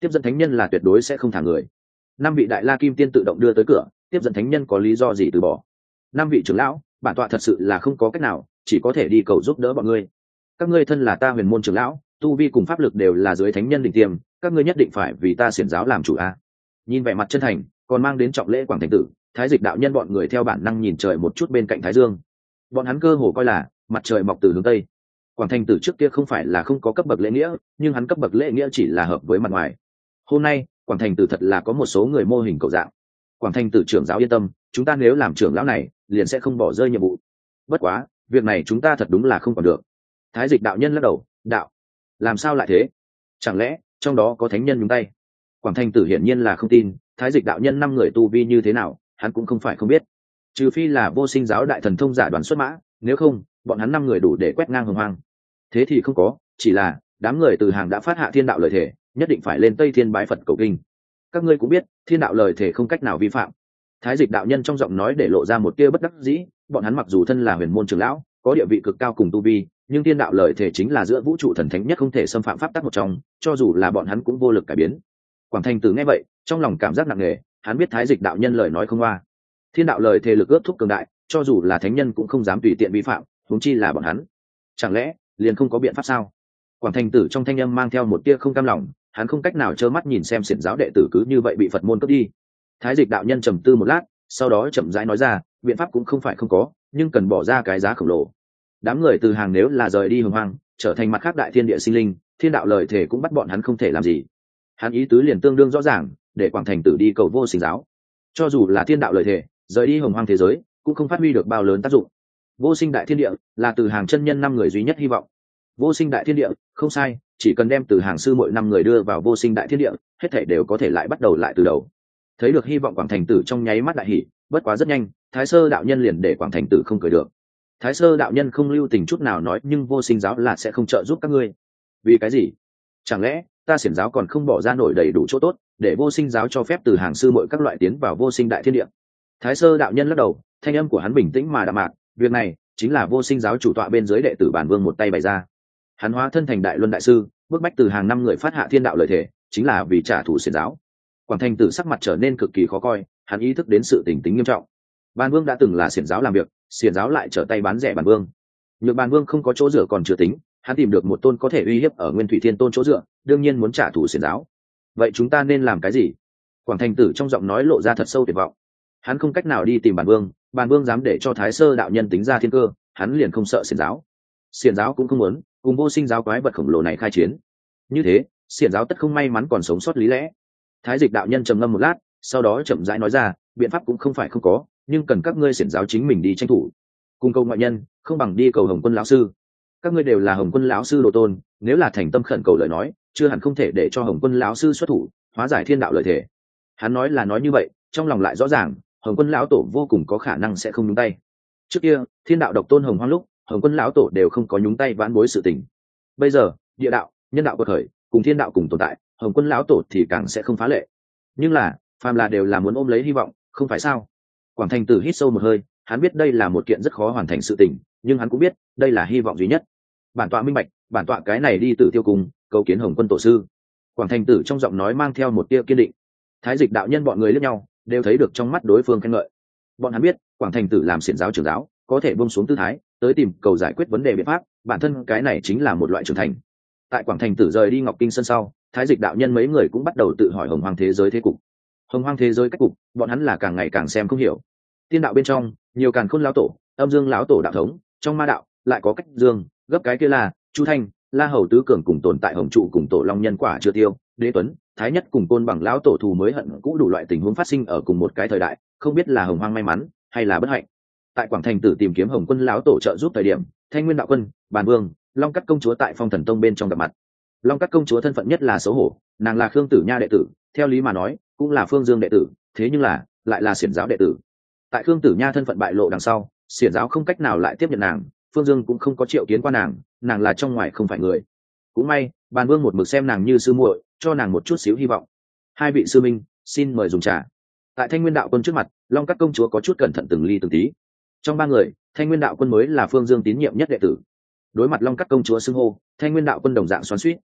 tiếp dẫn thánh nhân là tuyệt đối sẽ không thả người. 5 vị đại la kim tiên tự động đưa tới cửa, tiếp dẫn thánh nhân có lý do gì từ bỏ? 5 vị trưởng lão, bản tọa thật sự là không có cách nào, chỉ có thể đi cầu giúp đỡ bọn ngươi. Các ngươi thân là ta huyền môn trưởng lão, tu vi cùng pháp lực đều là dưới thánh nhân đỉnh tiêm, các ngươi nhất định phải vì ta xiển giáo làm chủ a. Nhìn vẻ mặt chân thành, còn mang đến trọng lễ Quảng Thành Tử, Thái Dịch đạo nhân bọn người theo bản năng nhìn trời một chút bên cạnh Thái Dương. Bọn hắn cơ hồ coi là mặt trời mọc từ hướng tây. Quảng Thành Tử trước kia không phải là không có cấp bậc lễ nghĩa, nhưng hắn cấp bậc lễ nghĩa chỉ là hợp với mặt ngoài. Hôm nay, Quảng Thành Tử thật là có một số người mô hình cậu dạng. Quảng Thành Tử trưởng giáo yên tâm, chúng ta nếu làm trưởng lão này, liền sẽ không bỏ rơi nhiệm vụ. Bất quá, việc này chúng ta thật đúng là không còn được. Thái Dịch đạo nhân lắc đầu, đạo, làm sao lại thế? Chẳng lẽ trong đó có thánh nhân nhúng tay? Quảng Thành Tử hiển nhiên là không tin, Thái Dịch đạo nhân 5 người tu vi như thế nào, hắn cũng không phải không biết. Trừ phi là Vô Sinh giáo đại thần thông giả đoàn xuất mã, nếu không, bọn hắn 5 người đủ để quét ngang hồng hoang. Thế thì không có, chỉ là đám người từ hàng đã phát hạ thiên đạo lời thể, nhất định phải lên Tây Thiên bái Phật cầu kinh. Các ngươi cũng biết, thiên đạo lời thể không cách nào vi phạm. Thái Dịch đạo nhân trong giọng nói để lộ ra một tia bất đắc dĩ, bọn hắn mặc dù thân là huyền môn trưởng lão, có địa vị cực cao cùng tu vi, nhưng thiên đạo lời thể chính là giữa vũ trụ thần thánh nhất không thể xâm phạm pháp tắc một trong, cho dù là bọn hắn cũng vô lực cải biến. Quảng Thành Tử nghe vậy, trong lòng cảm giác nặng nề, hắn biết Thái Dịch đạo nhân lời nói không hoa. Thiên đạo lời thể lực ước thúc cường đại, cho dù là thánh nhân cũng không dám tùy tiện vi phạm, huống chi là bọn hắn. Chẳng lẽ liền không có biện pháp sao? Quảng Thành Tử trong thanh âm mang theo một tia không cam lòng, hắn không cách nào trơ mắt nhìn xem xiển giáo đệ tử cứ như vậy bị Phật môn cướp đi. Thái Dịch đạo nhân trầm tư một lát, sau đó chậm rãi nói ra, biện pháp cũng không phải không có, nhưng cần bỏ ra cái giá khổng lồ. Đám người từ hàng nếu là rời đi hồng hoang, trở thành mặt khác đại thiên địa sinh linh, thiên đạo lời thể cũng bắt bọn hắn không thể làm gì. Hắn ý tứ liền tương đương rõ ràng, để Quảng Thành Tử đi cầu Vô Sinh giáo. Cho dù là thiên đạo lời thể, rời đi hồng hoang thế giới, cũng không phát huy được bao lớn tác dụng. Vô Sinh đại thiên địa là từ hàng chân nhân 5 người duy nhất hy vọng. Vô Sinh đại thiên địa, không sai, chỉ cần đem từ hàng sư mỗi 5 người đưa vào Vô Sinh đại thiên địa, hết thảy đều có thể lại bắt đầu lại từ đầu. Thấy được hy vọng Quảng Thành Tử trong nháy mắt đại hỉ, bất quá rất nhanh, Thái Sơ đạo nhân liền để Quảng Thành Tử không cười được. Thái Sơ đạo nhân không lưu tình chút nào nói, nhưng Vô Sinh giáo là sẽ không trợ giúp các ngươi. Vì cái gì? Chẳng lẽ ta xiển giáo còn không bỏ ra nổi đầy đủ chỗ tốt để Vô Sinh giáo cho phép từ hàng sư mỗi các loại tiến vào Vô Sinh đại thiên địa? Thái Sơ đạo nhân lắc đầu, thanh âm của hắn bình tĩnh mà đạm mạc, việc này chính là Vô Sinh giáo chủ tọa bên dưới đệ tử bản vương một tay bày ra. Hắn hóa thân thành đại luân đại sư, bức bách từ hàng 5 người phát hạ thiên đạo lời thể, chính là vì trả thù xiển giáo. Quảng Thành Tử sắc mặt trở nên cực kỳ khó coi, hắn ý thức đến sự tình tính nghiêm trọng. Bản vương đã từng là xiển giáo làm việc, xiển giáo lại trở tay bán rẻ bản vương. Nhược bản vương không có chỗ dựa còn chưa tính, hắn tìm được một tôn có thể uy hiếp ở Nguyên Thủy Thiên Tôn chỗ dựa, đương nhiên muốn trả thù xiển giáo. Vậy chúng ta nên làm cái gì? Quảng Thành Tử trong giọng nói lộ ra thật sâu tuyệt vọng. Hắn không cách nào đi tìm bản vương dám để cho Thái Sơ đạo nhân tính ra thiên cơ, hắn liền không sợ xiển giáo. Xiển giáo cũng không muốn cùng Vô Sinh giáo quái vật khổng lồ này khai chiến. Như thế, xiển giáo tất không may mắn còn sống sót lý lẽ. Thái Dịch đạo nhân trầm ngâm một lát, sau đó chậm rãi nói ra, biện pháp cũng không phải không có, nhưng cần các ngươi xiển giáo chính mình đi tranh thủ. Cùng cầu ngoại nhân, không bằng đi cầu Hồng Quân lão sư. Các ngươi đều là Hồng Quân lão sư đồ tôn, nếu là thành tâm khẩn cầu lời nói, chưa hẳn không thể để cho Hồng Quân lão sư xuất thủ, hóa giải thiên đạo lợi thể. Hắn nói là nói như vậy, trong lòng lại rõ ràng, Hồng Quân lão tổ vô cùng có khả năng sẽ không nhúng tay. Trước kia, thiên đạo độc tôn Hồng Hoang lúc, Hồng Quân lão tổ đều không có nhúng tay vãn bối sự tình. Bây giờ, địa đạo, nhân đạo quật khởi, cùng thiên đạo cùng tồn tại, Hồng Quân lão tổ thì càng sẽ không phá lệ. Nhưng là, phàm là đều là muốn ôm lấy hy vọng, không phải sao? Quảng Thành Tử hít sâu một hơi, hắn biết đây là một kiện rất khó hoàn thành sự tình, nhưng hắn cũng biết đây là hy vọng duy nhất. Bản tọa minh bạch, bản tọa cái này đi Tử Tiêu Cung, cầu kiến Hồng Quân tổ sư. Quảng Thành Tử trong giọng nói mang theo một tia kiên định. Thái Dịch đạo nhân bọn người liếc nhau, đều thấy được trong mắt đối phương khen ngợi. Bọn hắn biết, Quảng Thành Tử làm xiển giáo trưởng giáo, có thể buông xuống tư thái, tới tìm cầu giải quyết vấn đề biện pháp, bản thân cái này chính là một loại trưởng thành. Tại Quảng Thành Tử rời đi Ngọc Kinh Sơn sau, Thái Dịch đạo nhân mấy người cũng bắt đầu tự hỏi Hồng Hoang thế giới thế cục. Hồng Hoang thế giới cách cục, bọn hắn là càng ngày càng xem không hiểu. Tiên đạo bên trong, nhiều càn khôn lão tổ, âm dương lão tổ đạo thống, trong ma đạo lại có cách dương, gấp cái kia là Chu Thanh, La Hầu tứ cường cùng tồn tại Hồng trụ cùng tổ long nhân quả chưa tiêu, Đế Tuấn, Thái Nhất cùng Côn Bằng lão tổ thù mới hận cũ, đủ loại tình huống phát sinh ở cùng một cái thời đại, không biết là Hồng Hoang may mắn hay là bất hạnh. Tại Quảng Thành Tử tìm kiếm Hồng Quân lão tổ trợ giúp thời điểm, Thanh Nguyên đạo quân, Bàn Vương, Long Cắt công chúa tại Phong Thần Tông bên trong gặp mặt. Long Cắt công chúa thân phận nhất là xấu hổ, nàng là Khương Tử Nha đệ tử, theo lý mà nói cũng là Phương Dương đệ tử, thế nhưng là lại là xiển giáo đệ tử. Tại Khương Tử Nha thân phận bại lộ đằng sau, xiển giáo không cách nào lại tiếp nhận nàng, Phương Dương cũng không có triệu kiến qua nàng, nàng là trong ngoài không phải người. Cũng may, Bàn Vương một mực xem nàng như sư muội, cho nàng một chút xíu hy vọng. Hai vị sư minh, xin mời dùng trà. Tại Thanh Nguyên đạo quân trước mặt, Long Cắt công chúa có chút cẩn thận từng ly từng tí. Trong 3 người, Thanh Nguyên đạo quân mới là Phương Dương tín nhiệm nhất đệ tử. Đối mặt Long Cắt công chúa xưng hô, Thanh Nguyên đạo quân đồng dạng xoắn xuýt.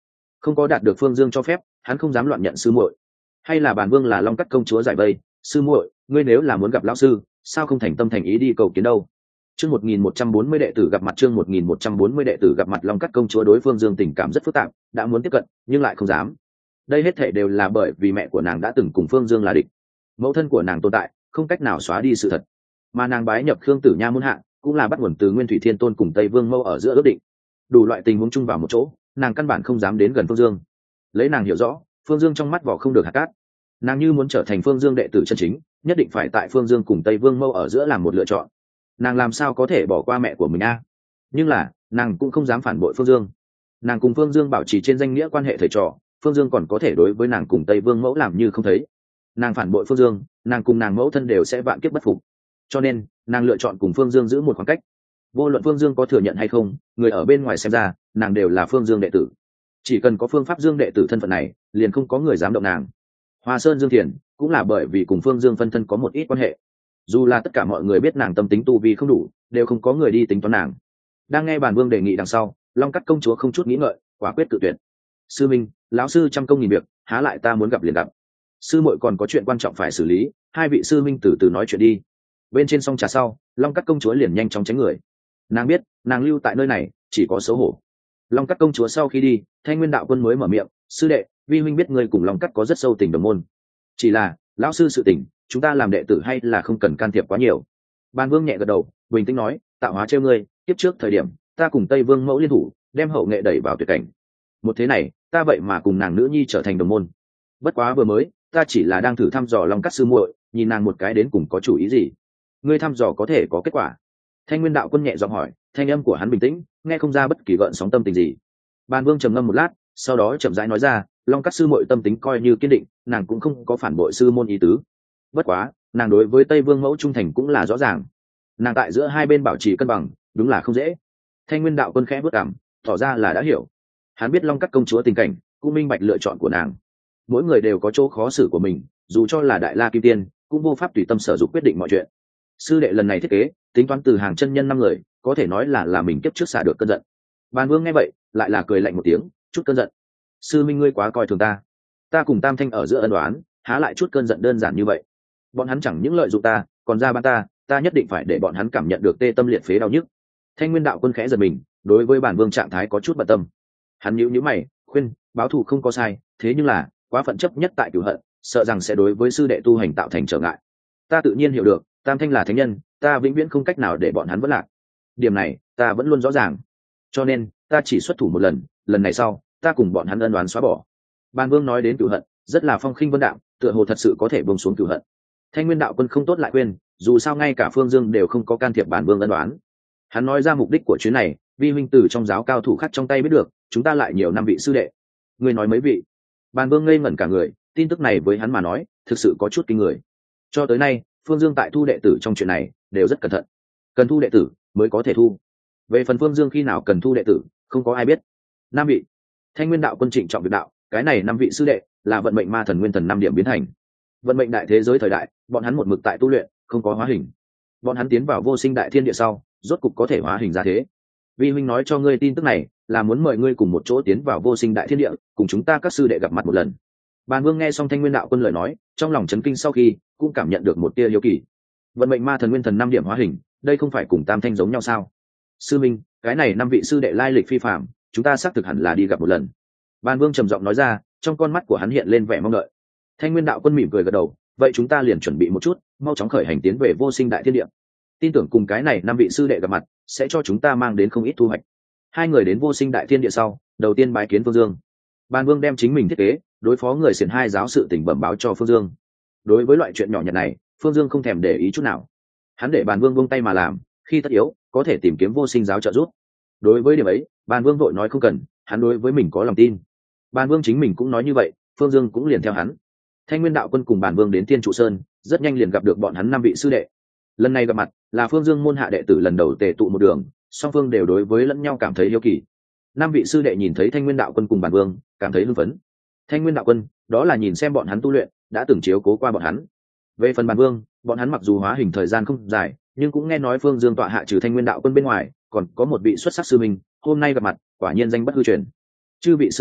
không có đạt được Phương Dương cho phép, hắn không dám loạn nhận sư muội. Hay là bản vương là Long Cắt công chúa giải vây, sư muội, ngươi nếu là muốn gặp lão sư, sao không thành tâm thành ý đi cầu kiến đâu? Chương 1140 đệ tử gặp mặt, chương 1140 đệ tử gặp mặt. Long Cắt công chúa đối Phương Dương tình cảm rất phức tạp, đã muốn tiếp cận nhưng lại không dám. Đây hết thảy đều là bởi vì mẹ của nàng đã từng cùng Phương Dương là địch. Mẫu thân của nàng tồn tại, không cách nào xóa đi sự thật. Mà nàng bái nhập Khương Tử Nha môn hạ, cũng là bắt nguồn từ Nguyên Thủy Thiên Tôn cùng Tây Vương Mâu ở giữa ước định. Đủ loại tình huống chung vào một chỗ, nàng căn bản không dám đến gần Phương Dương. Lấy nàng hiểu rõ, Phương Dương trong mắt vỏ không được hạt cát. Nàng như muốn trở thành Phương Dương đệ tử chân chính, nhất định phải tại Phương Dương cùng Tây Vương Mâu ở giữa làm một lựa chọn. Nàng làm sao có thể bỏ qua mẹ của mình a? Nhưng là nàng cũng không dám phản bội Phương Dương. Nàng cùng Phương Dương bảo trì trên danh nghĩa quan hệ thầy trò, Phương Dương còn có thể đối với nàng cùng Tây Vương mẫu làm như không thấy. Nàng phản bội Phương Dương, nàng cùng nàng mẫu thân đều sẽ vạn kiếp bất phục. Cho nên nàng lựa chọn cùng Phương Dương giữ một khoảng cách. Vô luận Phương Dương có thừa nhận hay không, người ở bên ngoài xem ra nàng đều là Phương Dương đệ tử. Chỉ cần có phương pháp Dương đệ tử thân phận này, liền không có người dám động nàng. Hoa Sơn Dương Thiền cũng là bởi vì cùng Phương Dương phân thân có một ít quan hệ. Dù là tất cả mọi người biết nàng tâm tính tu vi không đủ, đều không có người đi tính toán nàng. Đang nghe bản vương đề nghị đằng sau, Long Cắt công chúa không chút nghĩ ngợi, quả quyết cự tuyệt. Sư minh, lão sư trăm công nghìn việc, há lại ta muốn gặp liền gặp. Sư muội còn có chuyện quan trọng phải xử lý, hai vị sư minh từ từ nói chuyện đi. Bên trên song trà sau, Long Cắt công chúa liền nhanh chóng tránh người. Nàng biết nàng lưu tại nơi này chỉ có xấu hổ. Long Cắt công chúa sau khi đi, Thanh Nguyên đạo quân mới mở miệng, sư đệ, vi huynh biết ngươi cùng Long Cắt có rất sâu tình đồng môn, chỉ là lão sư sự tình chúng ta làm đệ tử hay là không cần can thiệp quá nhiều. Ban vương nhẹ gật đầu, bình tĩnh nói, tạo hóa trêu ngươi, tiếp trước thời điểm ta cùng Tây Vương mẫu liên thủ, đem hậu nghệ đẩy vào tuyệt cảnh. Một thế này ta vậy mà cùng nàng nữ nhi trở thành đồng môn. Bất quá vừa mới ta chỉ là đang thử thăm dò Long Cắt sư muội, nhìn nàng một cái đến cùng có chủ ý gì. Ngươi thăm dò có thể có kết quả? Thanh Nguyên đạo quân nhẹ giọng hỏi, thanh âm của hắn bình tĩnh, nghe không ra bất kỳ gợn sóng tâm tình gì. Ban vương trầm ngâm một lát, sau đó chậm rãi nói ra, Long Cắt sư muội tâm tính coi như kiên định, nàng cũng không có phản bội sư môn ý tứ. Bất quá nàng đối với Tây Vương mẫu trung thành cũng là rõ ràng. Nàng tại giữa hai bên bảo trì cân bằng, đúng là không dễ. Thanh Nguyên đạo quân khẽ bước cảm, tỏ ra là đã hiểu. Hắn biết Long Cắt công chúa tình cảnh, cũng minh bạch lựa chọn của nàng. Mỗi người đều có chỗ khó xử của mình, dù cho là đại la kim tiên, cũng vô pháp tùy tâm sở dụng quyết định mọi chuyện. Sư đệ lần này thiết kế tính toán từ hàng chân nhân 5 người, có thể nói là mình kiếp trước xả được cơn giận. Bàn vương nghe vậy lại là cười lạnh một tiếng, chút cơn giận? Sư minh ngươi quá coi thường ta. Ta cùng Tam Thanh ở giữa ân đoán, há lại chút cơn giận đơn giản như vậy. Bọn hắn chẳng những lợi dụng ta, còn ra ban ta nhất định phải để bọn hắn cảm nhận được tê tâm liệt phế đau nhức. Thanh Nguyên đạo quân khẽ giật mình, đối với bản vương trạng thái có chút bận tâm. Hắn nhíu mày, khuyên, báo thù không có sai, thế nhưng là quá phận chấp nhất tại cửu hận, sợ rằng sẽ đối với sư đệ tu hành tạo thành trở ngại. Ta tự nhiên hiểu được, Tam Thanh là thánh nhân, ta vĩnh viễn không cách nào để bọn hắn vất lạc. Điểm này ta vẫn luôn rõ ràng, cho nên ta chỉ xuất thủ một lần, lần này sau ta cùng bọn hắn ân oán xóa bỏ. Ban vương nói đến cửu hận rất là phong khinh vân đạm, tựa hồ thật sự có thể buông xuống cửu hận. Thanh Nguyên đạo quân không tốt lại khuyên, dù sao ngay cả Phương Dương đều không có can thiệp bản vương ân oán. Hắn nói ra mục đích của chuyến này, vi huynh từ trong giáo cao thủ khác trong tay biết được, chúng ta lại nhiều 5 vị sư đệ. Ngươi nói mấy vị? Ban vương ngây ngẩn cả người, tin tức này với hắn mà nói thực sự có chút kinh người. Cho tới nay Phương Dương tại thu đệ tử trong chuyện này đều rất cẩn thận, cần thu đệ tử mới có thể thu. Về phần Phương Dương khi nào cần thu đệ tử, không có ai biết. 5 vị. Thanh Nguyên đạo quân trịnh trọng việc đạo, cái này 5 vị sư đệ là vận mệnh ma thần nguyên thần 5 điểm biến thành. Vận mệnh đại thế giới thời đại, bọn hắn một mực tại tu luyện, không có hóa hình. Bọn hắn tiến vào vô sinh đại thiên địa sau, rốt cục có thể hóa hình ra thế. Vi huynh nói cho ngươi tin tức này, là muốn mời ngươi cùng một chỗ tiến vào vô sinh đại thiên địa, cùng chúng ta các sư đệ gặp mặt một lần. Bàn vương nghe xong Thanh Nguyên đạo quân lời nói, trong lòng chấn kinh, sau khi cũng cảm nhận được một tia hiếu kỳ. Vận mệnh ma thần nguyên thần 5 điểm hóa hình, đây không phải cùng Tam Thanh giống nhau sao? Sư minh, cái này 5 vị sư đệ lai lịch phi phàm, chúng ta xác thực hẳn là đi gặp một lần. Bàn vương trầm giọng nói ra, trong con mắt của hắn hiện lên vẻ mong đợi. Thanh Nguyên đạo quân mỉm cười gật đầu, vậy chúng ta liền chuẩn bị một chút, mau chóng khởi hành tiến về vô sinh đại thiên địa. Tin tưởng cùng cái này 5 vị sư đệ gặp mặt, sẽ cho chúng ta mang đến không ít thu hoạch. Hai người đến vô sinh đại thiên địa sau, đầu tiên bái kiến Phương Dương. Bàn vương đem chính mình thiết kế đối phó người xiển hai giáo sự tình bẩm báo cho Phương Dương. Đối với loại chuyện nhỏ nhặt này, Phương Dương không thèm để ý chút nào. Hắn để Bàn vương buông tay mà làm, khi tất yếu có thể tìm kiếm vô sinh giáo trợ giúp. Đối với điểm ấy, Bàn vương vội nói không cần, hắn đối với mình có lòng tin. Bàn vương chính mình cũng nói như vậy, Phương Dương cũng liền theo hắn. Thanh Nguyên đạo quân cùng Bàn vương đến Thiên Trụ Sơn, rất nhanh liền gặp được bọn hắn 5 vị sư đệ. Lần này gặp mặt là Phương Dương môn hạ đệ tử lần đầu tề tụ một đường, song phương đều đối với lẫn nhau cảm thấy hiếu kỳ. 5 vị sư đệ nhìn thấy Thanh Nguyên đạo quân cùng Bàn vương, cảm thấy hưng phấn. Thanh Nguyên đạo quân, đó là nhìn xem bọn hắn tu luyện, đã từng chiếu cố qua bọn hắn. Về phần Bàn vương, bọn hắn mặc dù hóa hình thời gian không dài, nhưng cũng nghe nói Phương Dương tọa hạ trừ Thanh Nguyên đạo quân bên ngoài, còn có một vị xuất sắc sư minh, hôm nay gặp mặt, quả nhiên danh bất hư truyền. Chư vị sư minh,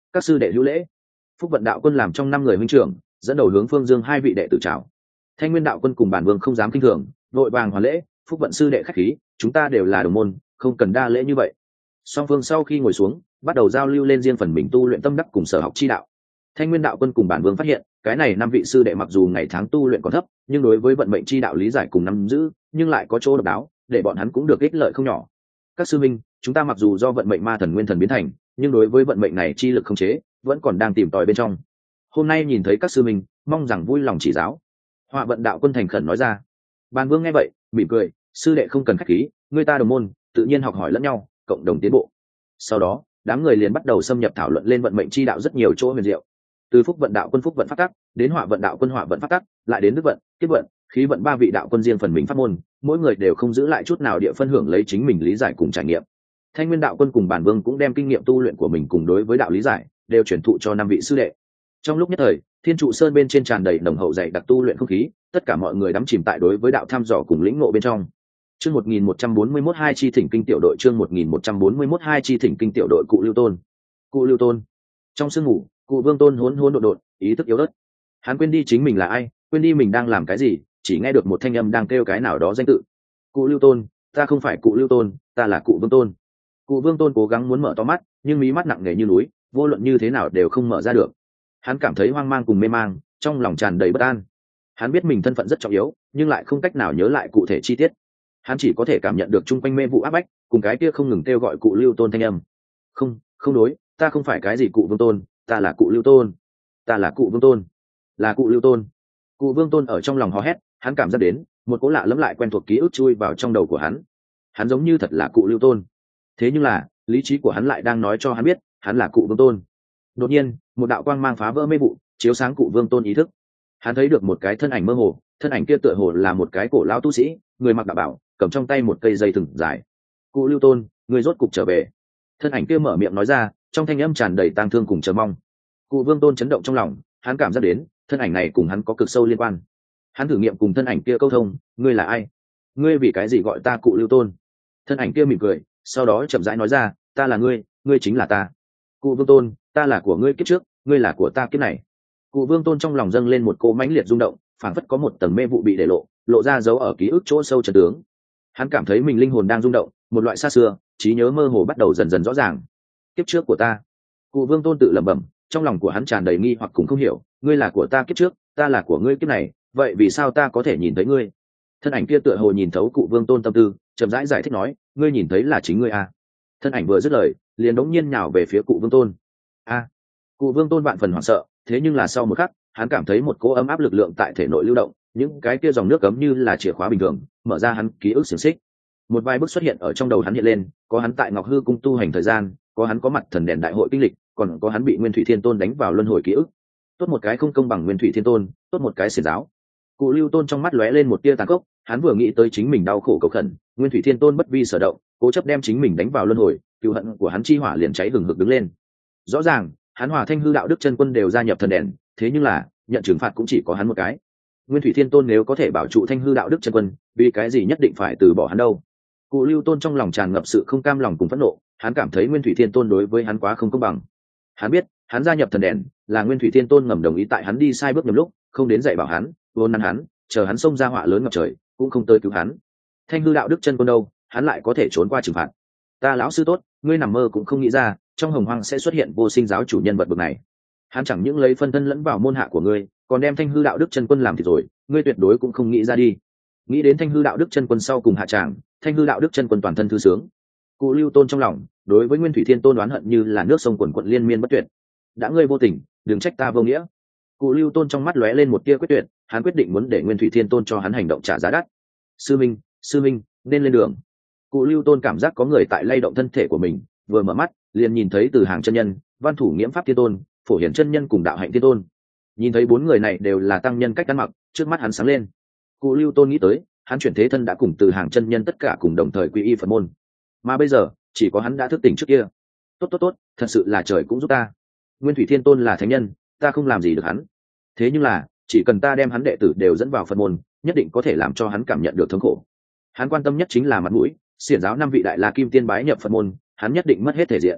Các sư đệ hữu lễ. Phúc vận đạo quân làm trong 5 người huynh trưởng, dẫn đầu hướng Phương Dương 2 vị đệ tử chào. Thanh Nguyên đạo quân cùng Bản Vương không dám kinh thường, vội vàng hoàn lễ. Phúc vận sư đệ khách khí, chúng ta đều là đồng môn, không cần đa lễ như vậy. Song phương sau khi ngồi xuống, bắt đầu giao lưu lên riêng phần mình tu luyện tâm đắc cùng sở học chi đạo. Thanh Nguyên đạo quân cùng Bản Vương phát hiện, cái này 5 vị sư đệ mặc dù ngày tháng tu luyện còn thấp, nhưng đối với vận mệnh chi đạo lý giải cùng nắm giữ, nhưng lại có chỗ độc đáo, để bọn hắn cũng được ích lợi không nhỏ. Các sư minh, chúng ta mặc dù do vận mệnh ma thần nguyên thần biến thành, nhưng đối với vận mệnh này chi lực khống chế, vẫn còn đang tìm tòi bên trong. Hôm nay nhìn thấy các sư minh, mong rằng vui lòng chỉ giáo. Họa vận đạo quân thành khẩn nói ra. Bản Vương nghe vậy, mỉm cười, sư đệ không cần khách khí, người ta đồng môn, tự nhiên học hỏi lẫn nhau, cộng đồng tiến bộ. Sau đó, đám người liền bắt đầu xâm nhập thảo luận lên vận mệnh chi đạo rất nhiều chỗ huyền diệu. Từ Phúc vận đạo quân Phúc vận pháp tắc, đến Họa vận đạo quân Họa vận pháp tắc, lại đến Đức vận, Kiếp vận, Khí vận 3 vị đạo quân riêng phần mình pháp môn, mỗi người đều không giữ lại chút nào địa phân hưởng lấy chính mình lý giải cùng trải nghiệm. Thanh Nguyên đạo quân cùng Bản Vương cũng đem kinh nghiệm tu luyện của mình cùng đối với đạo lý giải, đều truyền thụ cho 5 vị sư đệ. Trong lúc nhất thời, Thiên trụ sơn bên trên tràn đầy nồng hậu dày đặc tu luyện không khí, tất cả mọi người đắm chìm tại đối với đạo thăm dò cùng lĩnh ngộ bên trong. Chương 1141 hai chi thỉnh kinh tiểu đội, chương 1141 hai chi thỉnh kinh tiểu đội. Cụ Lưu Tôn. Cụ Lưu Tôn. Trong sương ngủ, Cụ Vương Tôn hỗn hỗn độn độn, ý thức yếu ớt. Hắn quên đi chính mình là ai, quên đi mình đang làm cái gì, chỉ nghe được một thanh âm đang kêu cái nào đó danh tự. Cụ Lưu Tôn, ta không phải Cụ Lưu Tôn, ta là Cụ Vương Tôn. Cụ Vương Tôn cố gắng muốn mở to mắt, nhưng mí mắt nặng nề như núi, vô luận như thế nào đều không mở ra được. Hắn cảm thấy hoang mang cùng mê mang, trong lòng tràn đầy bất an. Hắn biết mình thân phận rất trọng yếu, nhưng lại không cách nào nhớ lại cụ thể chi tiết. Hắn chỉ có thể cảm nhận được chung quanh mê vụ áp bách, cùng cái kia không ngừng kêu gọi Cụ Lưu Tôn thanh âm. Không đối, ta không phải cái gì Cụ Vương Tôn, ta là Cụ Lưu Tôn, ta là Cụ Vương Tôn, là Cụ Lưu Tôn. Cụ Vương Tôn ở trong lòng hò hét, hắn cảm giác đến một cỗ lạ lẫm lại quen thuộc ký ức chui vào trong đầu của hắn. Hắn giống như thật là Cụ Lưu Tôn, thế nhưng là lý trí của hắn lại đang nói cho hắn biết hắn là Cụ Vương Tôn. Đột nhiên, một đạo quang mang phá vỡ mê vụ, chiếu sáng Cụ Vương Tôn ý thức. Hắn thấy được một cái thân ảnh mơ hồ, thân ảnh kia tựa hồ là một cái cổ lão tu sĩ, người mặc đạo bào, cầm trong tay một cây dây thừng dài. Cụ Lưu Tôn, người rốt cục trở về. Thân ảnh kia mở miệng nói ra, trong thanh âm tràn đầy tang thương cùng chờ mong. Cụ Vương Tôn chấn động trong lòng, hắn cảm giác đến thân ảnh này cùng hắn có cực sâu liên quan. Hắn thử nghiệm cùng thân ảnh kia câu thông, ngươi là ai, ngươi vì cái gì gọi ta Cụ Lưu Tôn? Thân ảnh kia mỉm cười, sau đó chậm rãi nói ra, ta là ngươi, ngươi chính là ta. Cụ Vương Tôn, ta là của ngươi kiếp trước, ngươi là của ta kiếp này. Cụ Vương Tôn trong lòng dâng lên một cỗ mãnh liệt rung động, phảng phất có một tầng mê vụ bị để lộ ra dấu ở ký ức chỗ sâu chân tướng. Hắn cảm thấy mình linh hồn đang rung động, một loại xa xưa trí nhớ mơ hồ bắt đầu dần dần rõ ràng. Kiếp trước của ta. Cụ Vương Tôn tự lẩm bẩm, trong lòng của hắn tràn đầy nghi hoặc cũng không hiểu, ngươi là của ta kiếp trước, ta là của ngươi kiếp này, vậy vì sao ta có thể nhìn thấy ngươi? Thân ảnh kia tựa hồ nhìn thấu Cụ Vương Tôn tâm tư, chậm rãi giải thích nói, ngươi nhìn thấy là chính ngươi à? Thân ảnh vừa dứt lời, liền đống nhiên nhào về phía Cụ Vương Tôn. A! Cụ Vương Tôn vạn phần hoảng sợ, thế nhưng là sau một khắc, hắn cảm thấy một cỗ ấm áp lực lượng tại thể nội lưu động, những cái kia dòng nước cấm như là chìa khóa bình thường, mở ra hắn ký ức xiềng xích. Một vài bức xuất hiện ở trong đầu hắn hiện lên, có hắn tại Ngọc Hư cung tu hành thời gian, có hắn có mặt thần đèn đại hội kinh lịch, còn có hắn bị Nguyên Thủy Thiên Tôn đánh vào luân hồi ký ức. Tốt một cái không công bằng Nguyên Thủy Thiên Tôn, tốt một cái xiển giáo. Cụ Lưu Tôn trong mắt lóe lên một tia tàn khốc, hắn vừa nghĩ tới chính mình đau khổ cầu khẩn, Nguyên Thủy Thiên Tôn bất vi sở động, cố chấp đem chính mình đánh vào luân hồi, cừu hận của hắn chi hỏa liền cháy hừng hực đứng lên. Rõ ràng, hắn Hòa Thanh Hư đạo đức chân quân đều gia nhập thần đèn, thế nhưng là nhận trừng phạt cũng chỉ có hắn một cái. Nguyên Thủy Thiên Tôn nếu có thể bảo trụ Thanh Hư đạo đức chân quân, vì cái gì nhất định phải từ bỏ hắn đâu? Cụ Lưu Tôn trong lòng tràn ngập sự không cam lòng cùng phẫn nộ, hắn cảm thấy Nguyên Thủy Thiên Tôn đối với hắn quá không công bằng. Hắn biết, hắn gia nhập thần đèn là Nguyên Thủy Thiên Tôn ngầm đồng ý tại hắn đi sai bước nhầm lúc, không đến dạy bảo hắn, vốn nắn hắn, chờ hắn xông ra họa lớn ngập trời, cũng không tới cứu hắn. Thanh Hư đạo đức chân quân đâu, hắn lại có thể trốn qua trừng phạt. Ta lão sư tốt, ngươi nằm mơ cũng không nghĩ ra, trong Hồng Hoang sẽ xuất hiện vô sinh giáo chủ nhân vật bậc này. Hắn chẳng những lấy phân thân lẫn vào môn hạ của ngươi, còn đem Thanh Hư đạo đức chân quân làm thịt rồi, ngươi tuyệt đối cũng không nghĩ ra đi. Nghĩ đến Thanh Hư đạo đức chân quân sau cùng hạ tràng, Thanh Hư đạo đức chân quân toàn thân thư sướng. Cụ Lưu Tôn trong lòng đối với Nguyên Thủy Thiên Tôn đoán hận như là nước sông quần quận liên miên bất tuyệt. Đã ngươi vô tình, đừng trách ta vô nghĩa. Cụ Lưu Tôn trong mắt lóe lên một tia quyết tuyệt, hắn quyết định muốn để Nguyên Thủy Thiên Tôn cho hắn hành động trả giá đắt. Sư minh, nên lên đường. Cụ Lưu Tôn cảm giác có người tại lay động thân thể của mình, vừa mở mắt liền nhìn thấy Từ Hàng chân nhân, Văn Thủ Nghiễm Pháp Thiên Tôn, Phổ Hiển chân nhân cùng Đạo Hạnh Thiên Tôn. Nhìn thấy 4 người này đều là tăng nhân cách ăn mặc, trước mắt hắn sáng lên. Cụ Lưu Tôn nghĩ tới, hắn chuyển thế thân đã cùng Từ Hàng chân nhân tất cả cùng đồng thời quy y Phật môn, mà bây giờ chỉ có hắn đã thức tỉnh trước kia. Tốt, thật sự là trời cũng giúp ta. Nguyên Thủy Thiên Tôn là thánh nhân, ta không làm gì được hắn, thế nhưng là chỉ cần ta đem hắn đệ tử đều dẫn vào Phật môn, nhất định có thể làm cho hắn cảm nhận được thống khổ. Hắn quan tâm nhất chính là mặt mũi, xiển giáo 5 vị đại la kim tiên bái nhập Phật môn, hắn nhất định mất hết thể diện.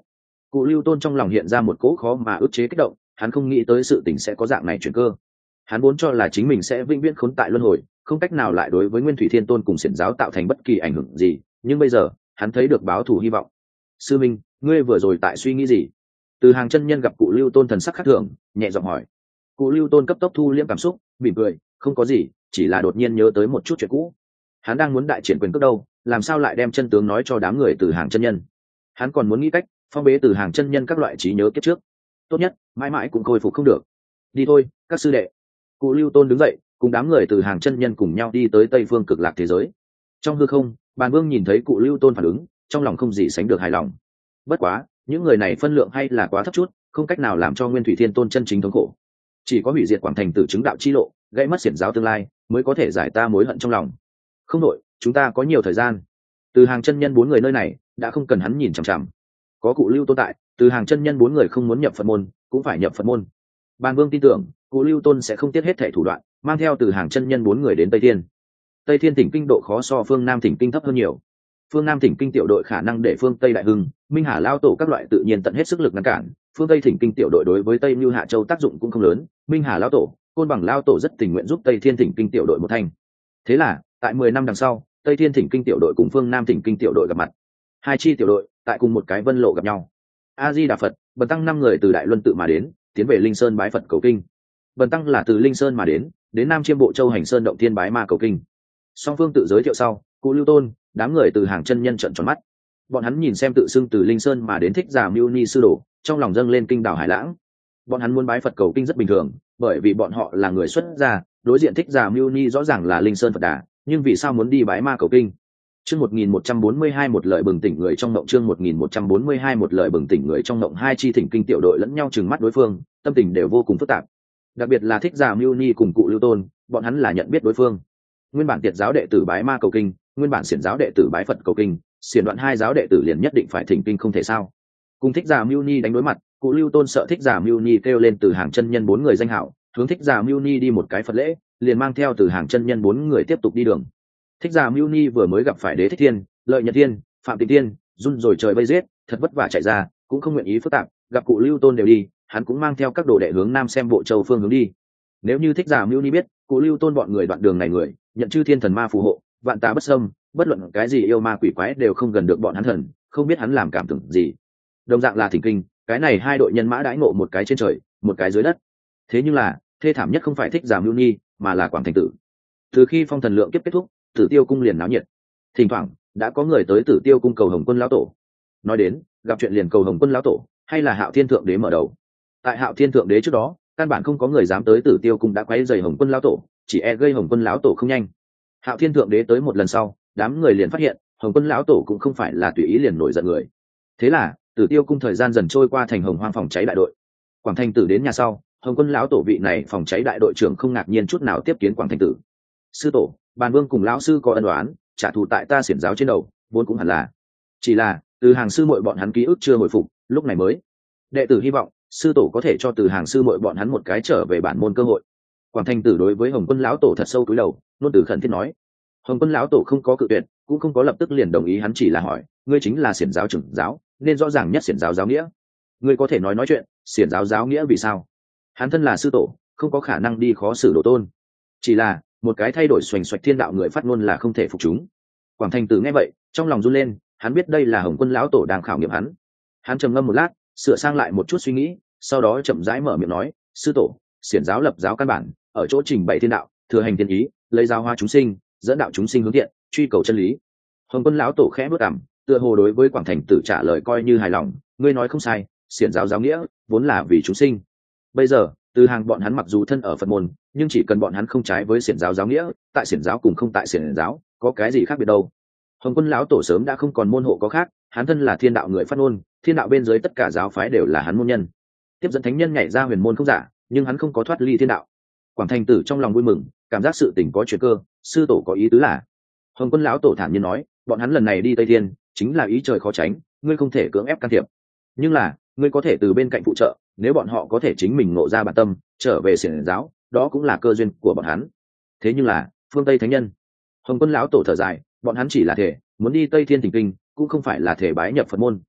Cụ Lưu Tôn trong lòng hiện ra một cỗ khó mà ức chế kích động, hắn không nghĩ tới sự tình sẽ có dạng này chuyển cơ. Hắn vốn cho là chính mình sẽ vĩnh viễn khốn tại luân hồi, không cách nào lại đối với Nguyên Thủy Thiên Tôn cùng xiển giáo tạo thành bất kỳ ảnh hưởng gì, nhưng bây giờ, hắn thấy được báo thù hy vọng. Sư minh, ngươi vừa rồi tại suy nghĩ gì? Từ Hàng chân nhân gặp Cụ Lưu Tôn thần sắc khác thường, nhẹ giọng hỏi. Cụ Lưu Tôn cấp tốc thu liễm cảm xúc, mỉm cười, không có gì, chỉ là đột nhiên nhớ tới một chút chuyện cũ. Hắn đang muốn đại triển quyền cước đâu, làm sao lại đem chân tướng nói cho đám người Từ Hàng chân nhân? Hắn còn muốn nghĩ cách phong bế Từ Hàng chân nhân các loại trí nhớ kiếp trước, tốt nhất mãi mãi cũng khôi phục không được. Đi thôi, các sư đệ. Cụ Lưu Tôn đứng dậy, cùng đám người Từ Hàng chân nhân cùng nhau đi tới Tây Phương Cực Lạc thế giới. Trong hư không, Bàn Vương nhìn thấy Cụ Lưu Tôn phản ứng, trong lòng không gì sánh được hài lòng. Bất quá, những người này phân lượng hay là quá thấp chút, không cách nào làm cho Nguyên Thủy Thiên Tôn chân chính thống khổ. Chỉ có hủy diệt Quảng Thành Tử chứng đạo chi lộ, gãy mất xiển giáo tương lai, mới có thể giải ta mối hận trong lòng. Không đội, chúng ta có nhiều thời gian. Từ Hàng chân nhân 4 người nơi này đã không cần hắn nhìn chằm chằm, có Cụ Lưu Tôn tại, Từ Hàng chân nhân 4 người không muốn nhập Phật môn cũng phải nhập Phật môn. Bàn Vương tin tưởng Cụ Lưu Tôn sẽ không tiếc hết thảy thủ đoạn, mang theo Từ Hàng chân nhân 4 người đến Tây Thiên. Tây Thiên Thỉnh Kinh độ khó so phương Nam Thỉnh Kinh thấp hơn nhiều. Phương Nam Thỉnh Kinh tiểu đội khả năng để phương Tây đại hưng, Minh Hà lao tổ các loại tự nhiên tận hết sức lực ngăn cản. Phương Tây Thỉnh Kinh tiểu đội đối với Tây Như Hạ Châu tác dụng cũng không lớn, Minh Hà lao tổ, Côn Bằng lao tổ rất tình nguyện giúp Tây Thiên Thỉnh Kinh tiểu đội một thành. Thế là, tại 10 năm đằng sau, Tây Thiên Thỉnh Kinh tiểu đội cùng phương Nam Thỉnh Kinh tiểu đội gặp mặt. Hai chi tiểu đội tại cùng một cái vân lộ gặp nhau. A Di Đà Phật, Bần tăng 5 người từ Đại Luân tự mà đến, tiến về Linh Sơn bái Phật cầu kinh. Bần tăng là từ Linh Sơn mà đến Nam Chiêm Bộ Châu Hành Sơn động thiên bái ma cầu kinh. Song phương tự giới thiệu sau, Cụ Lưu Tôn, đám người Từ Hàng chân nhân trợn tròn mắt. Bọn hắn nhìn xem tự xưng từ Linh Sơn mà đến Thích Giả Mưu Ni sư đồ, trong lòng dâng lên kinh đảo hải lãng. Bọn hắn muốn bái Phật cầu kinh rất bình thường, bởi vì bọn họ là người xuất gia, đối diện Thích Giả Mưu Ni rõ ràng là Linh Sơn Phật Đà, nhưng vì sao muốn đi bái ma cầu kinh? Chương 1142 một lời bừng tỉnh người trong mộng, chương 1142 một lời bừng tỉnh người trong mộng, hai chi thỉnh kinh tiểu đội lẫn nhau trừng mắt đối phương, tâm tình đều vô cùng phức tạp. Đặc biệt là Thích Giả Mưu Ni cùng Cụ Lưu Tôn, bọn hắn là nhận biết đối phương. Nguyên bản Tiệt giáo đệ tử bái ma cầu kinh, nguyên bản Xiển giáo đệ tử bái Phật cầu kinh, Xiển Đoạn hai giáo đệ tử liền nhất định phải thỉnh kinh không thể sao? Cùng Thích Giả Mưu Ni đánh đối mặt, Cụ Lưu Tôn sợ Thích Giả Mưu Ni kêu lên Từ Hàng chân nhân 4 người danh hảo, hướng Thích Giả Mưu Ni đi một cái Phật lễ, liền mang theo Từ Hàng chân nhân 4 người tiếp tục đi đường. Thích Giả Mưu Ni vừa mới gặp phải Đế Thích Thiên, Lợi Nhật Thiên, Phạm Tịnh Thiên, run rồi trời vây giết, thật vất vả chạy ra, cũng không nguyện ý phức tạp, gặp Cụ Lưu Tôn đều đi, hắn cũng mang theo các đồ đệ hướng Nam xem Bộ Châu phương hướng đi. Nếu như Thích Giả Mưu Ni biết, Cụ Lưu Tôn bọn người đoạn đường này người, nhận chư thiên thần ma phù hộ, vạn tà bất xâm, bất luận cái gì yêu ma quỷ quái đều không gần được bọn hắn thần, không biết hắn làm cảm tưởng gì. Đồng dạng là thỉnh kinh, cái này hai đội nhân mã đãi ngộ một cái trên trời, một cái dưới đất. Thế nhưng là, thê thảm nhất không phải Thích Giả Mưu Ni, mà là Quảng Thành Tử. Từ khi phong thần lượng kiếp kết thúc, Tử Tiêu cung liền náo nhiệt. Thỉnh thoảng đã có người tới Tử Tiêu cung cầu Hồng Quân lão tổ. Nói đến, gặp chuyện liền cầu Hồng Quân lão tổ, hay là Hạo Thiên thượng đế mở đầu. Tại Hạo Thiên thượng đế trước đó, căn bản không có người dám tới Tử Tiêu cung đã quấy rầy Hồng Quân lão tổ, chỉ e gây Hồng Quân lão tổ không nhanh. Hạo Thiên thượng đế tới một lần sau, đám người liền phát hiện, Hồng Quân lão tổ cũng không phải là tùy ý liền nổi giận người. Thế là, Tử Tiêu cung thời gian dần trôi qua thành Hồng Hoang phòng cháy đại đội. Quảng Thành Tử đến nhà sau, Hồng Quân lão tổ vị này phòng cháy đại đội trưởng không ngạc nhiên chút nào tiếp kiến Quảng Thành Tử. Sư tổ, Bàn Vương cùng lão sư có ân oán, trả thù tại ta xiển giáo trên đầu, vốn cũng hẳn là. Chỉ là, Từ Hàng sư muội bọn hắn ký ức chưa hồi phục, lúc này mới. Đệ tử hy vọng, sư tổ có thể cho Từ Hàng sư muội bọn hắn một cái trở về bản môn cơ hội. Quảng Thành Tử đối với Hồng Quân lão tổ thật sâu cúi đầu, nôn từ khẩn thiết nói. Hồng Quân lão tổ không có cự tuyệt, cũng không có lập tức liền đồng ý, hắn chỉ là hỏi, ngươi chính là xiển giáo trưởng giáo, nên rõ ràng nhất xiển giáo giáo nghĩa. Ngươi có thể nói chuyện, xiển giáo giáo nghĩa vì sao? Hắn thân là sư tổ, không có khả năng đi khó xử độ tôn. Chỉ là một cái thay đổi xoành xoạch thiên đạo người phát ngôn là không thể phục chúng. Quảng Thành Tử nghe vậy, trong lòng run lên, hắn biết đây là Hồng Quân lão tổ đang khảo nghiệm hắn. Hắn trầm ngâm một lát, sửa sang lại một chút suy nghĩ, sau đó chậm rãi mở miệng nói, sư tổ, xiển giáo lập giáo căn bản, ở chỗ trình bày thiên đạo, thừa hành thiên ý, lấy giáo hóa chúng sinh, dẫn đạo chúng sinh hướng thiện, truy cầu chân lý. Hồng Quân lão tổ khẽ bước cằm, tựa hồ đối với Quảng Thành Tử trả lời coi như hài lòng, ngươi nói không sai, xiển giáo giáo nghĩa vốn là vì chúng sinh. Bây giờ, Từ Hàng bọn hắn mặc dù thân ở Phật môn, nhưng chỉ cần bọn hắn không trái với xiển giáo giáo nghĩa, tại xiển giáo cùng không tại xiển giáo, có cái gì khác biệt đâu. Hồng Quân lão tổ sớm đã không còn môn hộ có khác, hắn thân là thiên đạo người phát ngôn, thiên đạo bên dưới tất cả giáo phái đều là hắn môn nhân. Tiếp dẫn thánh nhân nhảy ra huyền môn không giả, nhưng hắn không có thoát ly thiên đạo. Quảng Thành Tử trong lòng vui mừng, cảm giác sự tình có chuyển cơ, sư tổ có ý tứ là. Hồng Quân lão tổ thản nhiên nói, bọn hắn lần này đi Tây Thiên, chính là ý trời khó tránh, ngươi không thể cưỡng ép can thiệp. Nhưng là, ngươi có thể từ bên cạnh phụ trợ, nếu bọn họ có thể chính mình ngộ ra bản tâm, trở về xiển giáo, đó cũng là cơ duyên của bọn hắn. Thế nhưng là, phương Tây thánh nhân. Hồng Quân lão tổ thở dài, bọn hắn chỉ là thể muốn đi Tây Thiên thỉnh kinh, cũng không phải là thể bái nhập Phật môn.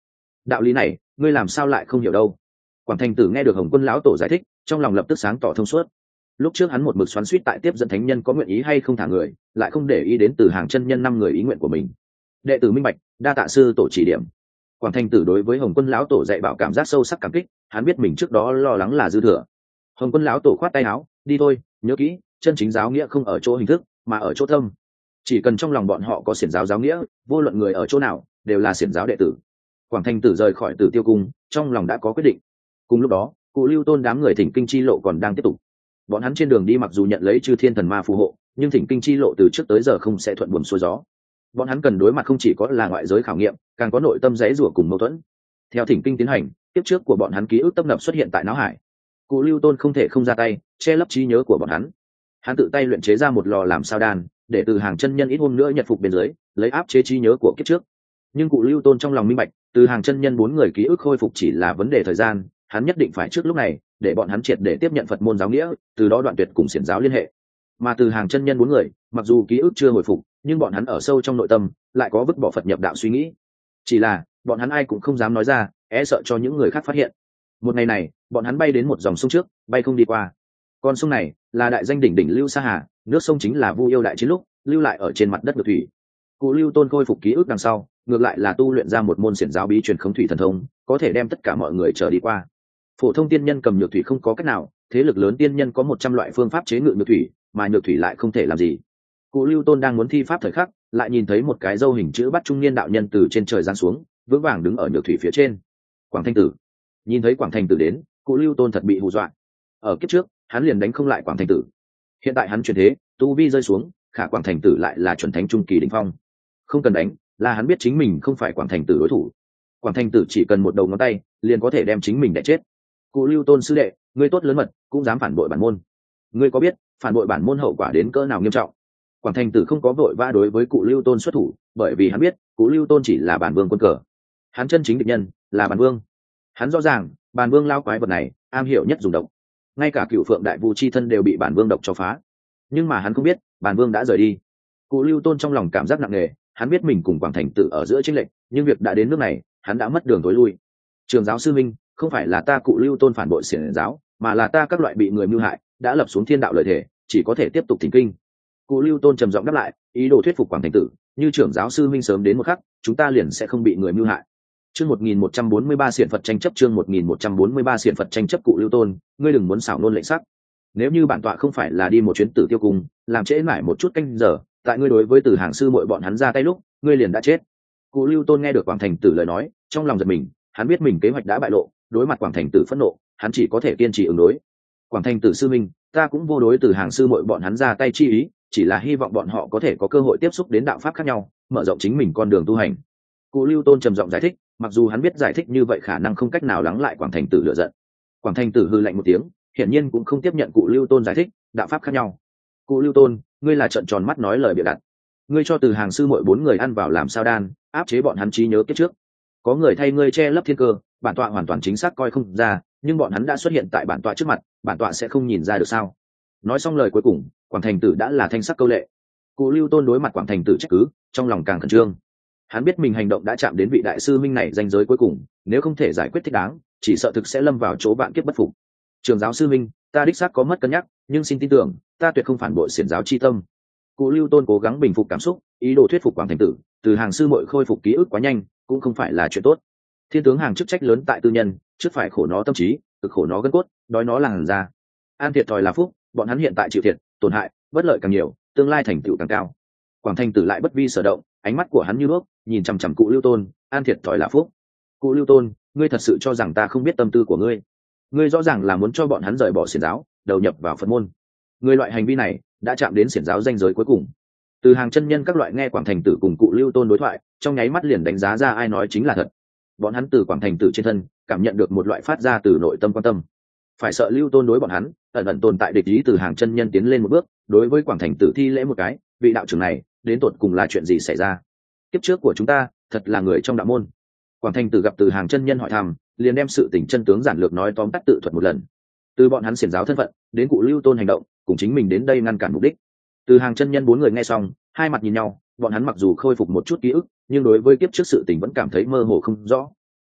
đạo lý này ngươi làm sao lại không hiểu đâu. Quảng Thành Tử nghe được Hồng Quân lão tổ giải thích, trong lòng lập tức sáng tỏ thông suốt. Lúc trước hắn một mực xoắn xuýt tại tiếp dẫn thánh nhân có nguyện ý hay không thả người, lại không để ý đến Từ Hàng chân nhân 5 người ý nguyện của mình. Đệ tử minh bạch, đa tạ sư tổ chỉ điểm. Quảng Thành Tử đối với Hồng Quân lão tổ dạy bảo cảm giác sâu sắc cảm kích, hắn biết mình trước đó lo lắng là dư thừa. Hồng Quân lão tổ khoát tay áo, đi thôi, nhớ kỹ, chân chính giáo nghĩa không ở chỗ hình thức, mà ở chỗ tâm. Chỉ cần trong lòng bọn họ có xiển giáo giáo nghĩa, vô luận người ở chỗ nào, đều là xiển giáo đệ tử. Quảng Thành Tử rời khỏi Tử Tiêu cung, trong lòng đã có quyết định. Cùng lúc đó, Cụ Lưu Tôn đám người Thỉnh Kinh chi lộ còn đang tiếp tục. Bọn hắn trên đường đi mặc dù nhận lấy chư thiên thần ma phù hộ, nhưng Thỉnh Kinh chi lộ từ trước tới giờ không sẽ thuận buồm xuôi gió. Bọn hắn cần đối mặt không chỉ có là ngoại giới khảo nghiệm, càng có nội tâm giãy giụa cùng mâu thuẫn. Theo Thỉnh Kinh tiến hành, tiếp trước của bọn hắn ký ức tấp nập xuất hiện tại não hải. Cụ Lưu Tôn không thể không ra tay che lấp trí nhớ của bọn hắn. Hắn tự tay luyện chế ra một lò làm sao đan, để Từ Hàng chân nhân ít hôm nữa nhật phục bên dưới, lấy áp chế trí nhớ của kiếp trước. Nhưng Cụ Lưu Tôn trong lòng minh bạch, Từ Hàng chân nhân 4 người ký ức khôi phục chỉ là vấn đề thời gian, hắn nhất định phải trước lúc này để bọn hắn triệt để tiếp nhận Phật môn giáo nghĩa, từ đó đoạn tuyệt cùng xiển giáo liên hệ. Mà Từ Hàng chân nhân 4 người, mặc dù ký ức chưa hồi phục, nhưng bọn hắn ở sâu trong nội tâm lại có vứt bỏ Phật nhập đạo suy nghĩ. Chỉ là bọn hắn ai cũng không dám nói ra, e sợ cho những người khác phát hiện. Một ngày này, bọn hắn bay đến một dòng sông trước, bay không đi qua. Con sông này là đại danh đỉnh đỉnh Lưu Sa Hà, nước sông chính là Vu Yêu đại chiến lúc lưu lại ở trên mặt đất ngược thủy. Cụ Lưu Tôn khôi phục ký ức đằng sau, ngược lại là tu luyện ra một môn xiển giáo bí truyền khống thủy thần thông, có thể đem tất cả mọi người trở đi qua. Phổ thông tiên nhân cầm nhược thủy không có cách nào, thế lực lớn tiên nhân có 100 loại phương pháp chế ngự nhược thủy, mà nhược thủy lại không thể làm gì. Cụ Lưu Tôn đang muốn thi pháp thời khắc, lại nhìn thấy một cái râu hình chữ bắt trung niên đạo nhân từ trên trời giáng xuống, vững vàng đứng ở nhược thủy phía trên. Quảng Thanh Tử. Nhìn thấy Quảng Thanh Tử đến, Cụ Lưu Tôn thật bị hù dọa. Ở kiếp trước, hắn liền đánh không lại Quảng Thanh Tử. Hiện tại hắn chuyển thế, tu vi rơi xuống, khả Quảng Thanh Tử lại là chuẩn thánh trung kỳ đỉnh phong. Không cần đánh, là hắn biết chính mình không phải Quảng Thanh Tử đối thủ. Quảng Thanh Tử chỉ cần một đầu ngón tay, liền có thể đem chính mình đè chết. Cụ Lưu Tôn sư đệ, ngươi tốt lớn mật, cũng dám phản bội bản môn. Ngươi có biết, phản bội bản môn hậu quả đến cỡ nào nghiêm trọng? Quảng Thanh Tử không có vội vã đối với Cụ Lưu Tôn xuất thủ, bởi vì hắn biết, Cụ Lưu Tôn chỉ là bản vương quân cờ. Hắn chân chính địch nhân là bản vương. Hắn rõ ràng, bản vương lao quái vật này, am hiểu nhất dùng độc. Ngay cả Cửu Phượng Đại Vu chi thân đều bị bản vương độc cho phá. Nhưng mà hắn không biết, bản vương đã rời đi. Cụ Lưu Tôn trong lòng cảm giác nặng nề, hắn biết mình cùng Quảng Thanh Tử ở giữa chênh lệch, nhưng việc đã đến nước này, hắn đã mất đường tối lui. Trường giáo sư minh, không phải là ta Cụ Lưu Tôn phản bội xiển giáo, mà là ta các loại bị người mưu hại, đã lập xuống thiên đạo lợi thể, chỉ có thể tiếp tục thỉnh kinh. Cụ Lưu Tôn trầm giọng đáp lại, ý đồ thuyết phục Quảng Thanh Tử, như trưởng giáo sư minh sớm đến một khắc, chúng ta liền sẽ không bị người mưu hại. Chương 1143 xiển Phật tranh chấp, chương 1143 xiển Phật tranh chấp. Cụ Lưu Tôn, ngươi đừng muốn xảo nôn lệnh sắc. Nếu như bản tọa không phải là đi một chuyến Tử Tiêu cung, làm trễ mãi một chút canh giờ, tại ngươi đối với Từ Hàng sư muội bọn hắn ra tay lúc, ngươi liền đã chết. Cụ Lưu Tôn nghe được Quảng Thanh Tử lời nói, trong lòng giật mình, hắn biết mình kế hoạch đã bại lộ, đối mặt Quảng Thanh Tử phẫn nộ, hắn chỉ có thể kiên trì ứng đối. Quảng Thanh Tử sư minh, ta cũng vô đối Từ Hàng sư muội bọn hắn ra tay chi ý, chỉ là hy vọng bọn họ có thể có cơ hội tiếp xúc đến đạo pháp khác nhau, mở rộng chính mình con đường tu hành. Cụ Lưu Tôn trầm giọng giải thích, mặc dù hắn biết giải thích như vậy khả năng không cách nào lắng lại Quảng Thanh Tử lửa giận. Quảng Thanh Tử hừ lạnh một tiếng, hiển nhiên cũng không tiếp nhận Cụ Lưu Tôn giải thích, đạo pháp khác nhau. Cụ Lưu Tôn, ngươi là trợn tròn mắt nói lời bịa đặt. Ngươi cho Từ Hàng sư muội 4 người ăn vào làm sao đan, áp chế bọn hắn trí nhớ kiếp trước. Có người thay ngươi che lấp thiên cơ, bản tọa hoàn toàn chính xác coi không ra, nhưng bọn hắn đã xuất hiện tại bản tọa trước mặt, bản tọa sẽ không nhìn ra được sao? Nói xong lời cuối cùng, Quảng Thanh Tử đã là thanh sắc câu lệ. Cụ Lưu Tôn đối mặt Quảng Thanh Tử trách cứ, trong lòng càng khẩn trương. Hắn biết mình hành động đã chạm đến vị đại sư minh này ranh giới cuối cùng, nếu không thể giải quyết thích đáng, chỉ sợ thực sẽ lâm vào chỗ vạn kiếp bất phục. Trường giáo sư minh, ta đích xác có mất cân nhắc, nhưng xin tin tưởng, ta tuyệt không phản bội xiển giáo chi tâm. Cụ Lưu Tôn cố gắng bình phục cảm xúc, ý đồ thuyết phục Quảng Thanh Tử, Từ Hàng sư muội khôi phục ký ức quá nhanh, cũng không phải là chuyện tốt. Thiên tướng hàng chức trách lớn tại tư nhân, trước phải khổ nó tâm trí, cực khổ nó gân cốt, đói nó làn da. An thiệt thòi là phúc, bọn hắn hiện tại chịu thiệt, tổn hại, bất lợi càng nhiều, tương lai thành tựu càng cao. Quảng Thanh Tử lại bất vi sở động, ánh mắt của hắn như đuốc, nhìn chằm chằm Cụ Lưu Tôn, an thiệt thòi là phúc. Cụ Lưu Tôn, ngươi thật sự cho rằng ta không biết tâm tư của ngươi? Ngươi rõ ràng là muốn cho bọn hắn rời bỏ xiển giáo, đầu nhập vào Phật môn. Ngươi loại hành vi này đã chạm đến xiển giáo ranh giới cuối cùng. Từ Hàng chân nhân các loại nghe Quảng Thanh Tử cùng Cụ Lưu Tôn đối thoại, trong nháy mắt liền đánh giá ra ai nói chính là thật. Bọn hắn từ Quảng Thanh Tử trên thân cảm nhận được một loại phát ra từ nội tâm quan tâm. Phải sợ Lưu Tôn đối bọn hắn ẩn ẩn tồn tại địch ý. Từ Hàng chân nhân tiến lên một bước, đối với Quảng Thanh Tử thi lễ một cái, vị đạo trưởng này đến tột cùng là chuyện gì xảy ra? Kiếp trước của chúng ta thật là người trong đạo môn. Quảng Thanh Tử gặp Từ Hàng chân nhân hỏi thăm, liền đem sự tình chân tướng giản lược nói tóm tắt tự thuật một lần. Từ bọn hắn xiển giáo thân phận đến Cụ Lưu Tôn hành động, cùng chính mình đến đây ngăn cản mục đích. Từ Hàng chân nhân 4 người nghe xong, hai mặt nhìn nhau, bọn hắn mặc dù khôi phục một chút ký ức, nhưng đối với kiếp trước sự tình vẫn cảm thấy mơ hồ không rõ.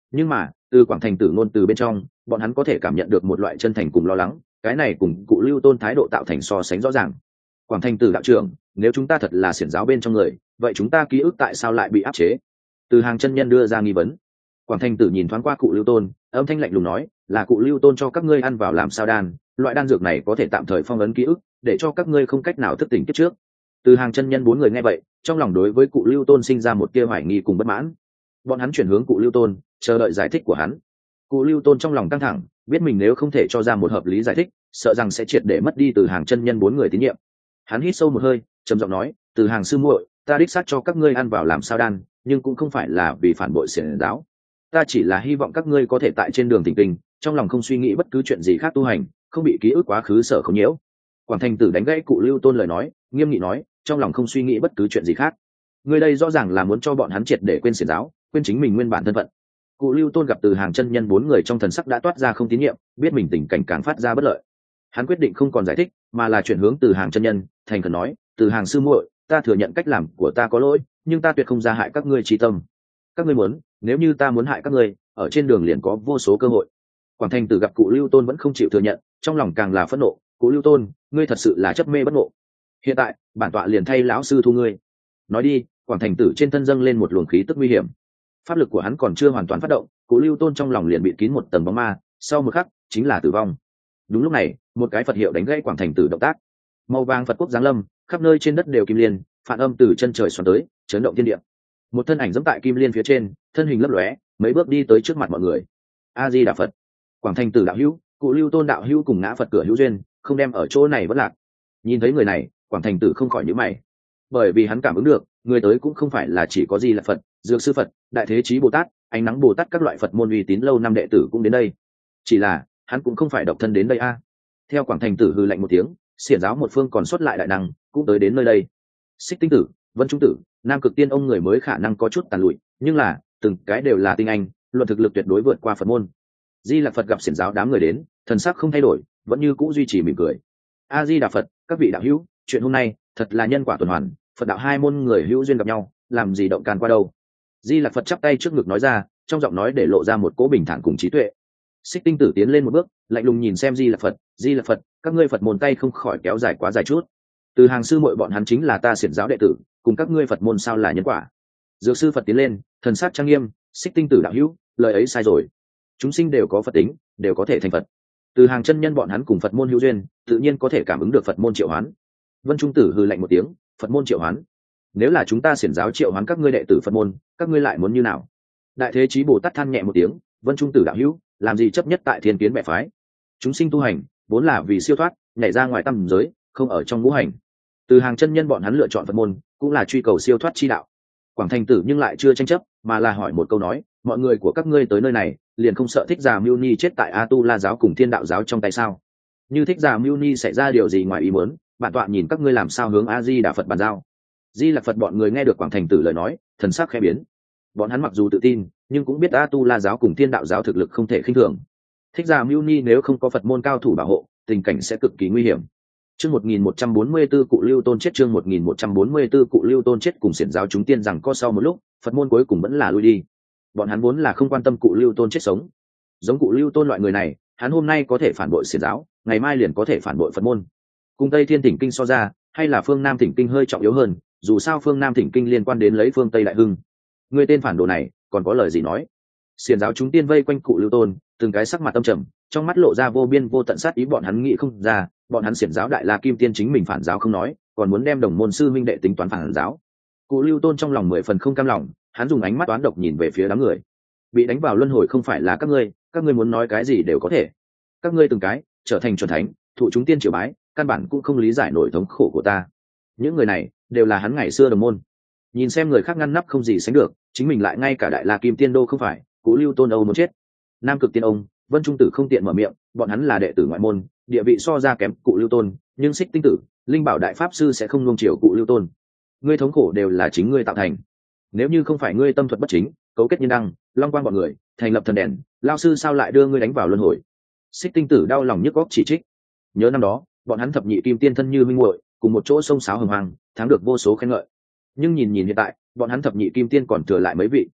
Nhưng mà từ Quảng Thành Tử ngôn từ bên trong, bọn hắn có thể cảm nhận được một loại chân thành cùng lo lắng, cái này cùng cụ Lưu Tôn thái độ tạo thành so sánh rõ ràng. Quảng Thành Tử đạo trưởng, nếu chúng ta thật là xiển giáo bên trong người, vậy chúng ta ký ức tại sao lại bị áp chế? Từ Hàng chân nhân đưa ra nghi vấn. Quảng Thành Tử nhìn thoáng qua cụ Lưu Tôn, âm thanh lạnh lùng nói, là cụ Lưu Tôn cho các ngươi ăn vào làm sao đan, loại đan dược này có thể tạm thời phong ấn ký ức, để cho các ngươi không cách nào thức tỉnh kiếp trước. Từ Hàng chân nhân bốn người nghe vậy, trong lòng đối với cụ Lưu Tôn sinh ra một tia hoài nghi cùng bất mãn. Bọn hắn chuyển hướng cụ Lưu Tôn, chờ đợi giải thích của hắn. Cụ Lưu Tôn trong lòng căng thẳng, biết mình nếu không thể cho ra một hợp lý giải thích, sợ rằng sẽ triệt để mất đi Từ Hàng chân nhân bốn người tín nhiệm. Hắn hít sâu một hơi, trầm giọng nói, Từ Hàng sư muội, ta đích xác cho các ngươi ăn vào làm sao đan, nhưng cũng không phải là vì phản bội xiển giáo. Ta chỉ là hy vọng các ngươi có thể tại trên đường thỉnh kinh, trong lòng không suy nghĩ bất cứ chuyện gì khác tu hành, không bị ký ức quá khứ sở không nhiễu. Quảng Thành Tử đánh gãy cụ Lưu Tôn lời nói, nghiêm nghị nói, trong lòng không suy nghĩ bất cứ chuyện gì khác. Người đây rõ ràng là muốn cho bọn hắn triệt để quên xiển giáo, quên chính mình nguyên bản thân phận. Cụ Lưu Tôn gặp Từ Hàng chân nhân bốn người trong thần sắc đã toát ra không tín nhiệm, biết mình tình cảnh càng phát ra bất lợi. Hắn quyết định không còn giải thích, mà là chuyển hướng Từ Hàng chân nhân, thành khẩn nói, Từ Hàng sư muội, ta thừa nhận cách làm của ta có lỗi, nhưng ta tuyệt không ra hại các ngươi trí tâm. Các ngươi muốn, nếu như ta muốn hại các ngươi, ở trên đường liền có vô số cơ hội. Quảng Thành Tử gặp cụ Lưu Tôn vẫn không chịu thừa nhận, trong lòng càng là phẫn nộ, cụ Lưu Tôn, ngươi thật sự là chấp mê bất ngộ. Hiện tại, bản tọa liền thay lão sư thu ngươi. Nói đi, Quảng Thành Tử trên thân dâng lên một luồng khí tức nguy hiểm. Pháp lực của hắn còn chưa hoàn toàn phát động, cụ Lưu Tôn trong lòng liền bị kín một tầng bóng ma, sau một khắc chính là tử vong. Đúng lúc này, một cái Phật hiệu đánh gãy Quảng Thành Tử động tác. Màu vàng Phật quốc giáng lâm, khắp nơi trên đất đều kim liên, phản âm từ chân trời xoắn tới, chấn động thiên địa. Một thân ảnh giẫm tại kim liên phía trên, thân hình lấp lóe, mấy bước đi tới trước mặt mọi người. A Di Đà Phật. Quảng Thành Tử đạo hữu, cụ Lưu Tôn đạo hữu cùng ngã Phật cửa hữu duyên, không đem ở chỗ này vẫn lạc. Nhìn thấy người này, Quảng Thành Tử không khỏi nhíu mày, bởi vì hắn cảm ứng được, người tới cũng không phải là chỉ có Di Lặc Phật, Dược Sư Phật, Đại Thế Chí Bồ Tát, Ánh Nắng Bồ Tát các loại Phật môn uy tín lâu năm đệ tử cũng đến đây. Chỉ là hắn cũng không phải độc thân đến đây a. Theo Quảng Thành Tử hừ lạnh một tiếng, xiển giáo một phương còn xuất lại đại năng cũng tới đến nơi đây. Xích Tinh Tử, Vân Trung Tử, Nam Cực Tiên ông người mới khả năng có chút tàn lụi, nhưng là từng cái đều là tinh anh, luận thực lực tuyệt đối vượt qua Phật môn. Di Lặc Phật gặp xiển giáo đám người đến, thần sắc không thay đổi, vẫn như cũ duy trì mỉm cười. A Di Đà Phật, các vị đạo hữu, chuyện hôm nay thật là nhân quả tuần hoàn, Phật đạo hai môn người hữu duyên gặp nhau, làm gì động can qua đâu. Di Lặc Phật chắp tay trước ngực nói ra, trong giọng nói để lộ ra một cỗ bình thản cùng trí tuệ. Xích Tinh Tử tiến lên một bước, lạnh lùng nhìn xem Di Lặc Phật, Di Lặc Phật, các ngươi Phật môn tay không khỏi kéo dài quá dài chút. Từ Hàng sư muội bọn hắn chính là ta xiển giáo đệ tử, cùng các ngươi Phật môn sao là nhân quả. Dược Sư Phật tiến lên, thần sắc trang nghiêm, Xích Tinh Tử đạo hữu, lời ấy sai rồi. Chúng sinh đều có Phật tính, đều có thể thành Phật. Từ Hàng chân nhân bọn hắn cùng Phật môn hữu duyên, tự nhiên có thể cảm ứng được Phật môn triệu hoán. Vân Trung Tử hừ lạnh một tiếng, Phật môn triệu hoán. Nếu là chúng ta xiển giáo triệu hoán các ngươi đệ tử Phật môn, các ngươi lại muốn như nào? Đại Thế Chí Bồ Tát than nhẹ một tiếng, Vân Trung Tử đạo hữu, làm gì chấp nhất tại thiên kiến bệ phái? Chúng sinh tu hành, vốn là vì siêu thoát, nhảy ra ngoài tam giới, không ở trong ngũ hành. Từ Hàng chân nhân bọn hắn lựa chọn Phật môn, cũng là truy cầu siêu thoát chi đạo. Quảng Thành Tử nhưng lại chưa tranh chấp, mà là hỏi một câu nói, mọi người của các ngươi tới nơi này, liền không sợ Thích Giả Mưu Ni chết tại A Tu La giáo cùng Thiên Đạo giáo trong tay sao? Như Thích Giả Mưu Ni xảy ra điều gì ngoài ý muốn, bản tọa nhìn các ngươi làm sao hướng A Di Đà Phật bàn giao. Di Lặc Phật bọn người nghe được Quảng Thành Tử lời nói, thần sắc khẽ biến. Bọn hắn mặc dù tự tin, nhưng cũng biết A Tu La giáo cùng Thiên Đạo giáo thực lực không thể khinh thường. Thích Giả Mưu Ni nếu không có Phật môn cao thủ bảo hộ, tình cảnh sẽ cực kỳ nguy hiểm. Chương 1144 cụ Lưu Tôn chết, chương 1144 cụ Lưu Tôn chết cùng xiển giáo chúng tiên rằng có sau một lúc, Phật môn cuối cùng vẫn là lui đi. Bọn hắn vốn là không quan tâm cụ Lưu Tôn chết sống. Giống cụ Lưu Tôn loại người này, hắn hôm nay có thể phản bội xiển giáo, ngày mai liền có thể phản bội Phật môn. Cùng Tây Thiên Thỉnh Kinh so ra, hay là phương Nam Thỉnh Kinh hơi trọng yếu hơn, dù sao phương Nam Thỉnh Kinh liên quan đến lấy phương Tây đại hưng. Người tên phản đồ này, còn có lời gì nói? Xiển giáo chúng tiên vây quanh cụ Lưu Tôn, từng cái sắc mặt tâm trầm, trong mắt lộ ra vô biên vô tận sát ý, bọn hắn nghĩ không ra, bọn hắn xiển giáo đại la kim tiên chính mình phản giáo không nói, còn muốn đem đồng môn sư minh đệ tính toán phản giáo. Cụ Lưu Tôn trong lòng 10 phần không cam lòng, hắn dùng ánh mắt toán độc nhìn về phía đám người. Bị đánh vào luân hồi không phải là các ngươi muốn nói cái gì đều có thể. Các ngươi từng cái trở thành chuẩn thánh, thụ chúng tiên triều bái, căn bản cũng không lý giải nổi thống khổ của ta. Những người này đều là hắn ngày xưa đồng môn. Nhìn xem người khác ngăn nắp không gì sánh được, chính mình lại ngay cả đại la kim tiên đô không phải, Cụ Lưu Tôn âu muốn chết. Nam Cực Tiên ông, Vân Trung Tử không tiện mở miệng, bọn hắn là đệ tử ngoại môn, địa vị so ra kém Cụ Lưu Tôn, nhưng Xích Tinh Tử, Linh Bảo đại pháp sư sẽ không nuông chiều Cụ Lưu Tôn. Ngươi thống khổ đều là chính ngươi tạo thành. Nếu như không phải ngươi tâm thuật bất chính, cấu kết nhân đăng, long quang bọn người, thành lập thần đèn, lao sư sao lại đưa ngươi đánh vào luân hồi? Xích Tinh Tử đau lòng nhức góc chỉ trích. Nhớ năm đó, bọn hắn thập nhị kim tiên thân như minh muội, cùng một chỗ sông sáo hồng hoàng, thắng được vô số khen ngợi. Nhưng nhìn hiện tại, bọn hắn thập nhị kim tiên còn thừa lại mấy vị.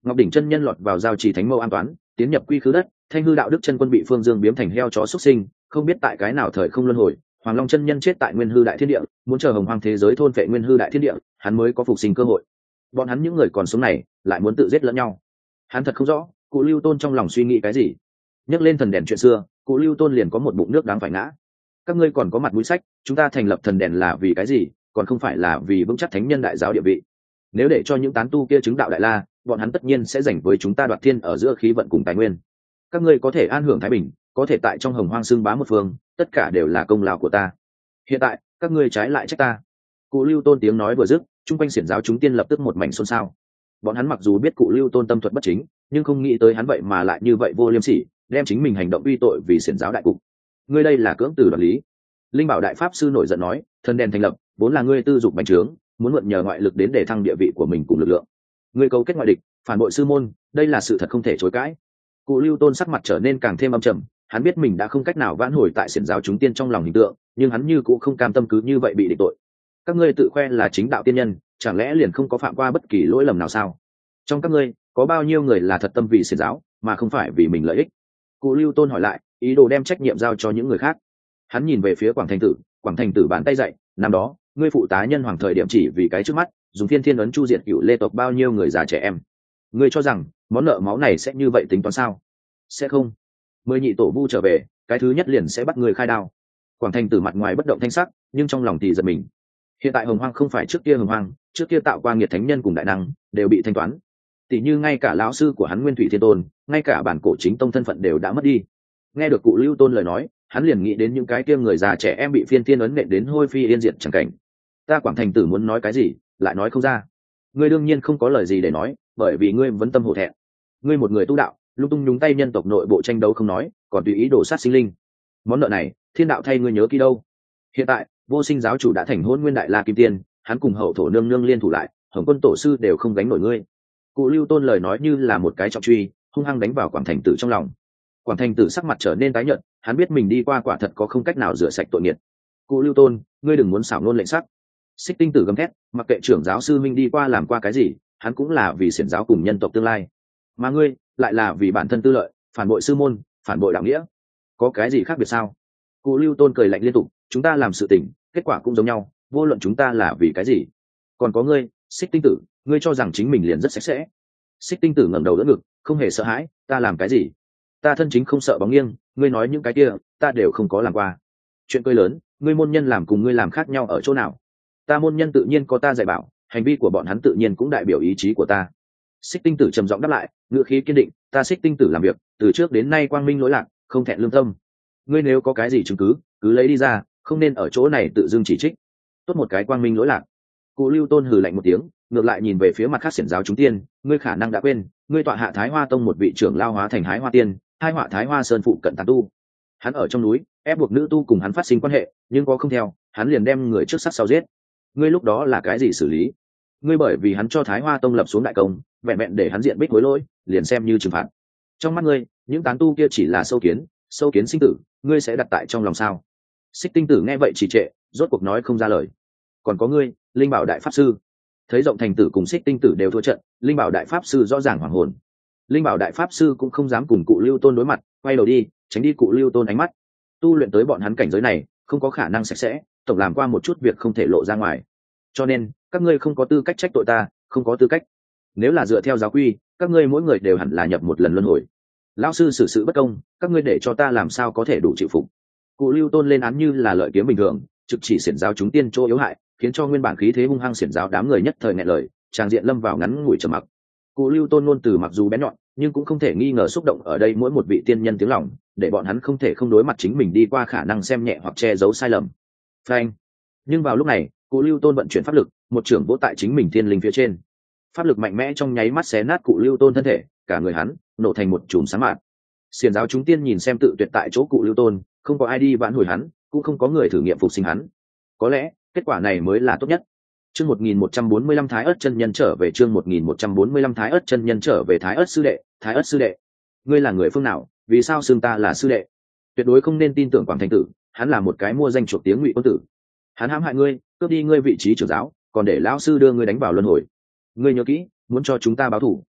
Ngọc đỉnh chân nhân lọt vào giao trì thánh mâu an toán, tiến nhập quy khứ đất. Thanh hư đạo đức chân quân bị Phương Dương biếm thành heo chó xuất sinh, không biết tại cái nào thời không luân hồi. Hoàng Long chân nhân chết tại Nguyên Hư Đại Thiên Địa, muốn chờ Hồng Hoang thế giới thôn phệ Nguyên Hư Đại Thiên Địa, hắn mới có phục sinh cơ hội. Bọn hắn những người còn sống này lại muốn tự giết lẫn nhau. Hắn thật không rõ, Cụ Lưu Tôn trong lòng suy nghĩ cái gì. Nhắc lên thần đèn chuyện xưa, Cụ Lưu Tôn liền có một bụng nước đáng phải ngã. Các ngươi còn có mặt mũi sách, chúng ta thành lập thần đèn là vì cái gì, còn không phải là vì vững chắc thánh nhân đại giáo địa vị. Nếu để cho những tán tu kia chứng đạo đại la, bọn hắn tất nhiên sẽ giành với chúng ta đoạt thiên ở giữa khí vận cùng tài nguyên. Các ngươi có thể an hưởng thái bình, có thể tại trong Hồng Hoang xưng bá một phương, tất cả đều là công lao của ta. Hiện tại các ngươi trái lại trách ta. Cụ Lưu Tôn tiếng nói vừa dứt, chung quanh xiển giáo chúng tiên lập tức một mảnh xôn xao. Bọn hắn mặc dù biết Cụ Lưu Tôn tâm thuật bất chính, nhưng không nghĩ tới hắn vậy mà lại như vậy vô liêm sỉ, đem chính mình hành động uy tội vì xiển giáo đại cục. Ngươi đây là cưỡng từ đoạt lý. Linh Bảo đại pháp sư nổi giận nói, thần đèn thành lập vốn là ngươi tư dục bành trướng, muốn mượn nhờ ngoại lực đến để thăng địa vị của mình cùng lực lượng. Ngươi cấu kết ngoại địch, phản bội sư môn, đây là sự thật không thể chối cãi. Cụ Lưu Tôn sắc mặt trở nên càng thêm âm trầm, hắn biết mình đã không cách nào vãn hồi tại xiển giáo chúng tiên trong lòng hình tượng, nhưng hắn như cũng không cam tâm cứ như vậy bị định tội. Các ngươi tự khoe là chính đạo tiên nhân, chẳng lẽ liền không có phạm qua bất kỳ lỗi lầm nào sao? Trong các ngươi có bao nhiêu người là thật tâm vì xiển giáo mà không phải vì mình lợi ích? Cụ Lưu Tôn hỏi lại, ý đồ đem trách nhiệm giao cho những người khác. Hắn nhìn về phía Quảng Thành Tử bàn tay dậy, năm đó ngươi phụ tá nhân hoàng thời điểm chỉ vì cái trước mắt, dùng thiên thiên ấn chu diệt cựu lê tộc bao nhiêu người già trẻ em. Ngươi cho rằng món nợ máu này sẽ như vậy tính toán sao? Sẽ không. 10 nhị tổ vu trở về, cái thứ nhất liền sẽ bắt người khai đao. Quảng Thành Tử mặt ngoài bất động thanh sắc, nhưng trong lòng thì giật mình. Hiện tại Hồng Hoang không phải trước kia Hồng Hoang, trước kia tạo qua nghiệt thánh nhân cùng đại năng đều bị thanh toán. Tỷ như ngay cả lão sư của hắn Nguyên Thủy Thiên Tôn, ngay cả bản cổ chính tông thân phận đều đã mất đi. Nghe được Cụ Lưu Tôn lời nói, hắn liền nghĩ đến những cái kia người già trẻ em bị phiên thiên ấn nện đến hôi phi yên diệt chẳng cảnh. Ta Quảng Thành Tử muốn nói cái gì, lại nói không ra. Ngươi đương nhiên không có lời gì để nói, bởi vì ngươi vẫn tâm hổ thẹn. Ngươi một người tu đạo, lung tung nhúng tay nhân tộc nội bộ tranh đấu không nói, còn tùy ý đổ sát sinh linh. Món nợ này, thiên đạo thay ngươi nhớ kỹ đâu. Hiện tại Vô Sinh giáo chủ đã thành Hôn Nguyên Đại La Kim Tiên, hắn cùng Hậu Thổ nương nương liên thủ lại, Hồng Quân tổ sư đều không gánh nổi ngươi. Cụ Lưu Tôn lời nói như là một cái trọng truy, hung hăng đánh vào Quảng Thành Tử trong lòng. Quảng Thành Tử sắc mặt trở nên tái nhợt, hắn biết mình đi qua quả thật có không cách nào rửa sạch tội nghiệp. Cụ Lưu Tôn, ngươi đừng muốn xảo nôn lệnh sắc. Xích Tinh Tử gầm thét, mặc kệ trưởng giáo sư minh đi qua làm qua cái gì, hắn cũng là vì xiển giáo cùng nhân tộc tương lai, mà ngươi lại là vì bản thân tư lợi, phản bội sư môn, phản bội đạo nghĩa. Có cái gì khác biệt sao? Cụ Lưu Tôn cười lạnh liên tục, chúng ta làm sự tình, kết quả cũng giống nhau, vô luận chúng ta là vì cái gì. Còn có ngươi, Xích Tinh Tử, ngươi cho rằng chính mình liền rất sạch sẽ. Xích Tinh Tử ngẩng đầu đỡ ngực, không hề sợ hãi, ta làm cái gì? Ta thân chính không sợ bóng nghiêng, ngươi nói những cái kia, ta đều không có làm qua. Chuyện cười lớn, ngươi môn nhân làm cùng ngươi làm khác nhau ở chỗ nào? Ta môn nhân tự nhiên có ta dạy bảo, hành vi của bọn hắn tự nhiên cũng đại biểu ý chí của ta. Xích Tinh Tử trầm giọng đáp lại, ngữ khí kiên định, ta Xích Tinh Tử làm việc từ trước đến nay quang minh lỗi lạc, không thẹn lương tâm. Ngươi nếu có cái gì chứng cứ, cứ lấy đi ra, không nên ở chỗ này tự dưng chỉ trích. Tốt một cái quang minh lỗi lạc. Cụ Lưu Tôn hừ lạnh một tiếng, ngược lại nhìn về phía mặt khác xiển giáo chúng tiên, ngươi khả năng đã quên, ngươi tọa hạ Thái Hoa Tông một vị trưởng lao hóa thành Hái Hoa Tiên, hai họa Thái Hoa Sơn phụ cận tán tu. Hắn ở trong núi ép buộc nữ tu cùng hắn phát sinh quan hệ, nhưng có không theo, hắn liền đem người trước sát sau giết. Ngươi lúc đó là cái gì xử lý? Ngươi bởi vì hắn cho Thái Hoa Tông lập xuống đại công, vẹn vẹn để hắn diện bích hối lỗi, liền xem như trừng phạt. Trong mắt ngươi, những tán tu kia chỉ là sâu kiến sinh tử, ngươi sẽ đặt tại trong lòng sao? Xích Tinh Tử nghe vậy trì trệ, rốt cuộc nói không ra lời. Còn có ngươi, Linh Bảo đại pháp sư. Thấy Rộng Thành Tử cùng Xích Tinh Tử đều thua trận, Linh Bảo đại pháp sư rõ ràng hoảng hồn. Linh Bảo đại pháp sư cũng không dám cùng Cụ Lưu Tôn đối mặt, quay đầu đi, tránh đi Cụ Lưu Tôn ánh mắt. Tu luyện tới bọn hắn cảnh giới này, không có khả năng sạch sẽ, tổng làm qua một chút việc không thể lộ ra ngoài. Cho nên, các ngươi không có tư cách trách tội ta, không có tư cách. Nếu là dựa theo giáo quy, các ngươi mỗi người đều hẳn là nhập một lần luân hồi. Lão sư xử sự bất công, các ngươi để cho ta làm sao có thể đủ chịu phục. Cụ Lưu Tôn lên án như là lợi kiếm bình thường, trực chỉ xiển giáo chúng tiên chỗ yếu hại, khiến cho nguyên bản khí thế hung hăng xiển giáo đám người nhất thời nghẹn lời, tràng diện lâm vào ngắn ngủi trầm mặc. Cụ Lưu Tôn ngôn từ mặc dù bén nhọn, nhưng cũng không thể nghi ngờ xúc động ở đây mỗi một vị tiên nhân tiếng lòng, để bọn hắn không thể không đối mặt chính mình đi qua khả năng xem nhẹ hoặc che giấu sai lầm. Phanh. Nhưng vào lúc này, Cụ Lưu Tôn vận chuyển pháp lực, một trưởng vỗ tại chính mình thiên linh phía trên. Pháp lực mạnh mẽ trong nháy mắt xé nát Cụ Lưu Tôn thân thể, cả người hắn nổ thành một chùm sáng mạn. Xiển giáo chúng tiên nhìn xem tự tuyệt tại chỗ Cụ Lưu Tôn, không có ai đi vãn hồi hắn, cũng không có người thử nghiệm phục sinh hắn. Có lẽ kết quả này mới là tốt nhất. Chương 1145 Thái Ức chân nhân trở về, chương 1145 Thái Ức chân nhân trở về. Thái Ức sư đệ, ngươi là người phương nào, vì sao xưng ta là sư đệ? Tuyệt đối không nên tin tưởng Quảng Thành Tử, hắn là một cái mua danh chuộc tiếng ngụy quân tử. Hắn hãm hại ngươi, cướp đi ngươi vị trí trưởng giáo, còn để lão sư đưa ngươi đánh vào luân hồi. Ngươi nhớ kỹ, muốn cho chúng ta báo thù.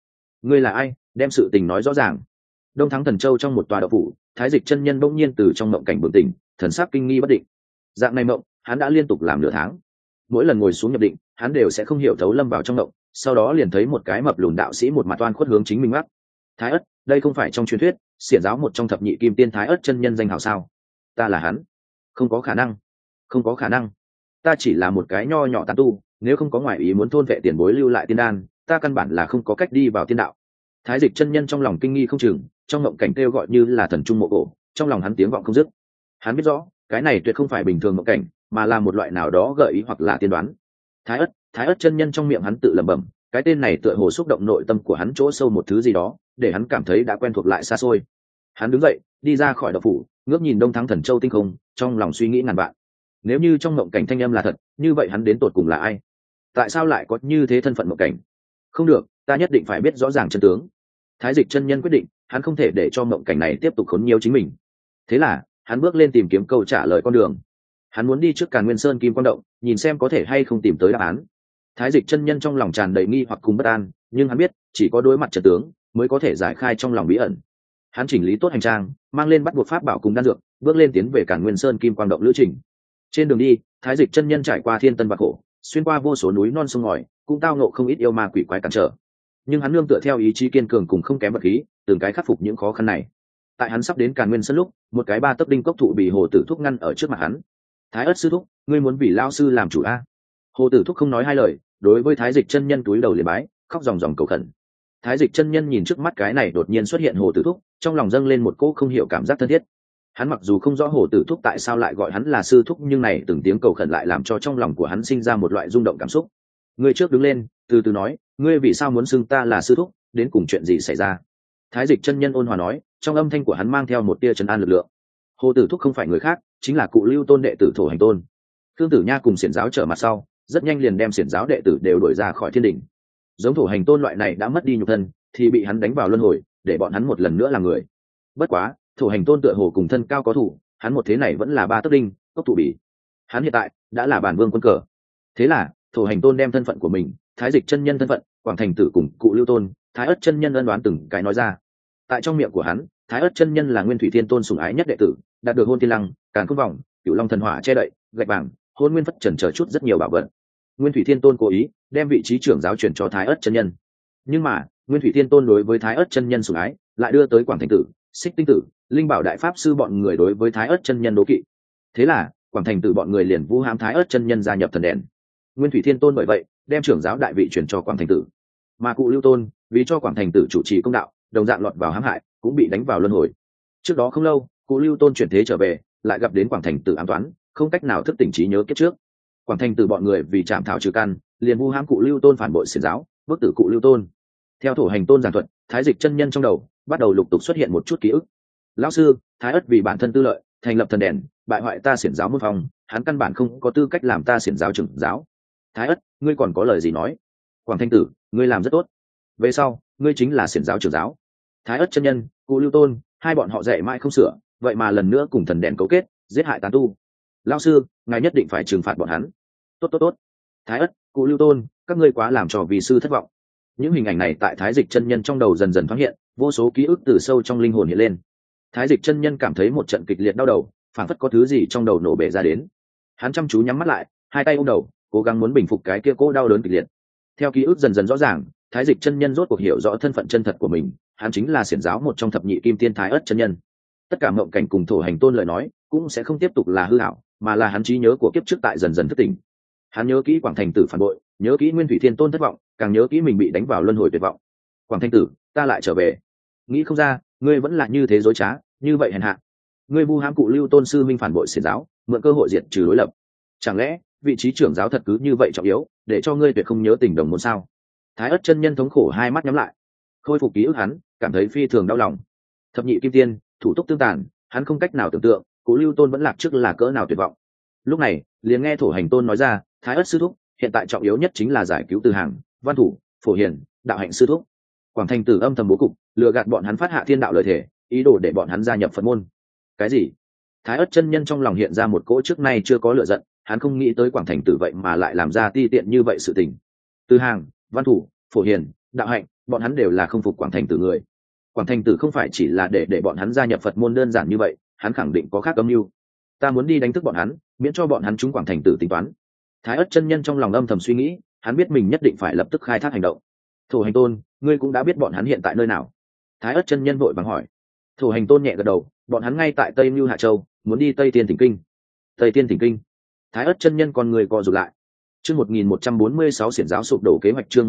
ngươi là ai, đem sự tình nói rõ ràng. Đông Thắng Thần Châu trong một tòa đậu phủ, Thái Dịch chân nhân bỗng nhiên từ trong mộng cảnh bừng tỉnh, thần sắc kinh nghi bất định. Dạng này mộng hắn đã liên tục làm nửa tháng, mỗi lần ngồi xuống nhập định hắn đều sẽ không hiểu thấu lâm vào trong mộng, sau đó liền thấy một cái mập lùn đạo sĩ một mặt oan khuất hướng chính mình mắt. Thái Ất, đây không phải trong truyền thuyết xiển giáo một trong thập nhị kim tiên Thái Ất chân nhân danh hào sao? Ta là hắn. Không có khả năng, không có khả năng, ta chỉ là một cái nho nhỏ tán tu, nếu không có ngoại ý muốn thôn vệ tiền bối lưu lại tiên đan, ta căn bản là không có cách đi vào tiên đạo. Thái Dịch chân nhân trong lòng kinh nghi không chừng, trong mộng cảnh kêu gọi như là thần trung mộ cổ, trong lòng hắn tiếng vọng không dứt. Hắn biết rõ cái này tuyệt không phải bình thường mộng cảnh, mà là một loại nào đó gợi ý hoặc là tiên đoán. Thái Ất chân nhân trong miệng hắn tự lẩm bẩm, cái tên này tựa hồ xúc động nội tâm của hắn chỗ sâu một thứ gì đó, để hắn cảm thấy đã quen thuộc lại xa xôi. Hắn đứng dậy đi ra khỏi đậu phủ, ngước nhìn Đông Thắng Thần Châu tinh không, trong lòng suy nghĩ ngàn vạn. Nếu như trong mộng cảnh thanh âm là thật, như vậy hắn đến tột cùng là ai? Tại sao lại có như thế thân phận mộng cảnh? Không được, ta nhất định phải biết rõ ràng chân tướng. Thái Dịch chân nhân quyết định, hắn không thể để cho mộng cảnh này tiếp tục khốn nhiều chính mình. Thế là hắn bước lên tìm kiếm câu trả lời con đường. Hắn muốn đi trước Càn Nguyên Sơn Kim Quang Động, nhìn xem có thể hay không tìm tới đáp án. Thái Dịch chân nhân trong lòng tràn đầy nghi hoặc cùng bất an, nhưng hắn biết chỉ có đối mặt chân tướng mới có thể giải khai trong lòng bí ẩn. Hắn chỉnh lý tốt hành trang, mang lên bắt buộc pháp bảo cùng đan dược, bước lên tiến về Càn Nguyên Sơn Kim Quang Động lữ trình. Trên đường đi, Thái Dịch chân nhân trải qua thiên tân và khổ, xuyên qua vô số núi non sông ngòi, cũng tao ngộ không ít yêu ma quỷ quái cản trở. Nhưng hắn nương tựa theo ý chí kiên cường cùng không kém vật khí, từng cái khắc phục những khó khăn này. Tại hắn sắp đến Càn Nguyên Sơn lúc, một cái 3 tấc đinh cốc thụ bị Hồ Tử Thúc ngăn ở trước mặt hắn. Thái Ất sư thúc, ngươi muốn vì lao sư làm chủ a? Hồ Tử Thúc không nói hai lời, đối với Thái Dịch chân nhân túi đầu liền bái, khóc ròng ròng cầu khẩn. Thái Dịch chân nhân nhìn trước mắt cái này đột nhiên xuất hiện Hồ Tử Thúc, trong lòng dâng lên một cỗ không hiểu cảm giác thân thiết. Hắn mặc dù không rõ Hồ Tử Thúc tại sao lại gọi hắn là sư thúc, nhưng này từng tiếng cầu khẩn lại làm cho trong lòng của hắn sinh ra một loại rung động cảm xúc. Ngươi trước đứng lên, từ từ nói, ngươi vì sao muốn xưng ta là sư thúc, đến cùng chuyện gì xảy ra? Thái Dịch chân nhân ôn hòa nói, trong âm thanh của hắn mang theo một tia trấn an lực lượng. Hồ Tử Thúc không phải người khác, chính là Cụ Lưu Tôn đệ tử Thổ Hành Tôn. Khương Tử Nha cùng xiển giáo trở mặt sau, rất nhanh liền đem xiển giáo đệ tử đều đuổi ra khỏi thiên đình. Giống Thổ Hành Tôn loại này đã mất đi nhục thân, thì bị hắn đánh vào luân hồi, để bọn hắn một lần nữa làm người. Bất quá, Thổ Hành Tôn tựa hồ cùng thân cao có thủ, hắn một thế này vẫn là 3 tấc đinh, cốc thủ bỉ. Hắn hiện tại đã là bản vương quân cờ. Thế là, Thổ Hành Tôn đem thân phận của mình, Thái Dịch chân nhân thân phận, Quảng Thành Tử cùng Cụ Lưu Tôn, Thái Ất chân nhân ân đoán từng cái nói ra. Tại trong miệng của hắn, Thái Ất chân nhân là Nguyên Thủy Thiên Tôn sủng ái nhất đệ tử, đạt được Hôn Thiên Lăng, Càn Khôn Vòng, Cửu Long Thần Hỏa che đậy, gạch bảng, Hôn Nguyên Phất trần chờ chút rất nhiều bảo vật. Nguyên Thủy Thiên Tôn cố ý đem vị trí trưởng giáo chuyển cho Thái Ất chân nhân. Nhưng mà, Nguyên Thủy Thiên Tôn đối với Thái Ất chân nhân sủng ái, lại đưa tới Quảng Thành Tử, Xích Tinh Tử, Linh Bảo Đại Pháp sư bọn người đối với Thái Ất chân nhân đố kỵ. Thế là, Quảng Thành Tử bọn người liền vu hãm Thái Ất chân nhân gia nhập thần đèn. Nguyên Thủy Thiên Tôn bởi vậy đem trưởng giáo đại vị chuyển cho Quảng Thành Tử. Mà Cụ Lưu Tôn vì cho Quảng Thành Tử chủ trì công đạo, đồng dạng lọt vào hãm hại, cũng bị đánh vào luân hồi. Trước đó không lâu, Cụ Lưu Tôn chuyển thế trở về, lại gặp đến Quảng Thành Tử ám toán, không cách nào thức tỉnh trí nhớ kiếp trước. Quảng Thành Tử bọn người vì chạm thảo trừ căn, liền vu hãm Cụ Lưu Tôn phản bội xiển giáo, bức tử Cụ Lưu Tôn. Theo Thổ Hành Tôn giảng thuật, Thái Dịch chân nhân trong đầu bắt đầu lục tục xuất hiện một chút ký ức. Lão sư, Thái Ất vì bản thân tư lợi, thành lập thần đèn, bại hoại ta xiển giáo môn phong, hắn căn bản không có tư cách làm ta xiển giáo trưởng giáo. Thái Ất, ngươi còn có lời gì nói? Quảng Thanh Tử, ngươi làm rất tốt. Về sau, ngươi chính là xiển giáo trưởng giáo. Thái Ất chân nhân, Cụ Lưu Tôn, hai bọn họ dạy mãi không sửa, vậy mà lần nữa cùng thần đèn cấu kết, giết hại tán tu. Lão sư, ngài nhất định phải trừng phạt bọn hắn. Tốt. Thái Ất, Cụ Lưu Tôn, các ngươi quá làm cho vị sư thất vọng. Những hình ảnh này tại Thái Dịch chân nhân trong đầu dần dần thoáng hiện, vô số ký ức từ sâu trong linh hồn hiện lên. Thái Dịch chân nhân cảm thấy một trận kịch liệt đau đầu, phảng phất có thứ gì trong đầu nổ bể ra đến. Hắn chăm chú nhắm mắt lại, hai tay ôm đầu, cố gắng muốn bình phục cái kia cố đau đớn kịch liệt. Theo ký ức dần dần rõ ràng, Thái Dịch chân nhân rốt cuộc hiểu rõ thân phận chân thật của mình, hắn chính là xiển giáo một trong thập nhị kim tiên Thái Ất chân nhân. Tất cả mộng cảnh cùng Thổ Hành Tôn lời nói, cũng sẽ không tiếp tục là hư ảo, mà là hắn trí nhớ của kiếp trước tại dần dần thức tỉnh. Hắn nhớ kỹ Quảng Thành Tử phản bội, nhớ kỹ Nguyên Thủy Thiên Tôn thất vọng, càng nhớ kỹ mình bị đánh vào luân hồi tuyệt vọng. Quảng Thành Tử, ta lại trở về. Nghĩ không ra, ngươi vẫn là như thế dối trá, như vậy hèn hạ. Ngươi vu hãm Cụ Lưu Tôn sư minh phản bội xiển giáo, mượn cơ hội diệt trừ đối lập. Chẳng lẽ vị trí trưởng giáo thật cứ như vậy trọng yếu, để cho ngươi tuyệt không nhớ tình đồng môn sao? Thái Ất chân nhân thống khổ hai mắt nhắm lại, khôi phục ký ức hắn, cảm thấy phi thường đau lòng. Thập nhị kim tiên, thủ túc tương tàn, hắn không cách nào tưởng tượng, Cụ Lưu Tôn vẫn lạc trước là cỡ nào tuyệt vọng. Lúc này, liền nghe Thổ Hành Tôn nói ra, Thái Ất sư thúc, hiện tại trọng yếu nhất chính là giải cứu Từ Hàng, Văn Thủ, Phổ Hiền, Đạo Hạnh sư thúc. Quảng Thành Tử âm thầm bố cục, lừa gạt bọn hắn phát hạ thiên đạo lợi thể, ý đồ để bọn hắn gia nhập Phật môn. Cái gì? Thái Ất chân nhân trong lòng hiện ra một cỗ trước nay chưa có lửa giận, hắn không nghĩ tới Quảng Thành Tử vậy mà lại làm ra ti tiện như vậy sự tình. Từ Hàng, Văn Thủ, Phổ Hiền, Đạo Hạnh, bọn hắn đều là không phục Quảng Thành Tử người. Quảng Thành Tử không phải chỉ là để bọn hắn gia nhập Phật môn đơn giản như vậy, hắn khẳng định có khác âm mưu. Ta muốn đi đánh thức bọn hắn, miễn cho bọn hắn trúng Quảng Thành Tử tính toán. Thái Ất chân nhân trong lòng âm thầm suy nghĩ, hắn biết mình nhất định phải lập tức khai thác hành động. Thổ Hành Tôn, ngươi cũng đã biết bọn hắn hiện tại nơi nào? Thái Ất chân nhân vội vàng hỏi. Thổ Hành Tôn nhẹ gật đầu, bọn hắn ngay tại Tây Mưu Hạ Châu, muốn đi Tây Tiên Thỉnh Kinh. Tây Tiên Thỉnh Kinh. Thái Ất chân nhân con người co rụt lại. Chương 1146 xiển giáo sụp đổ kế hoạch, chương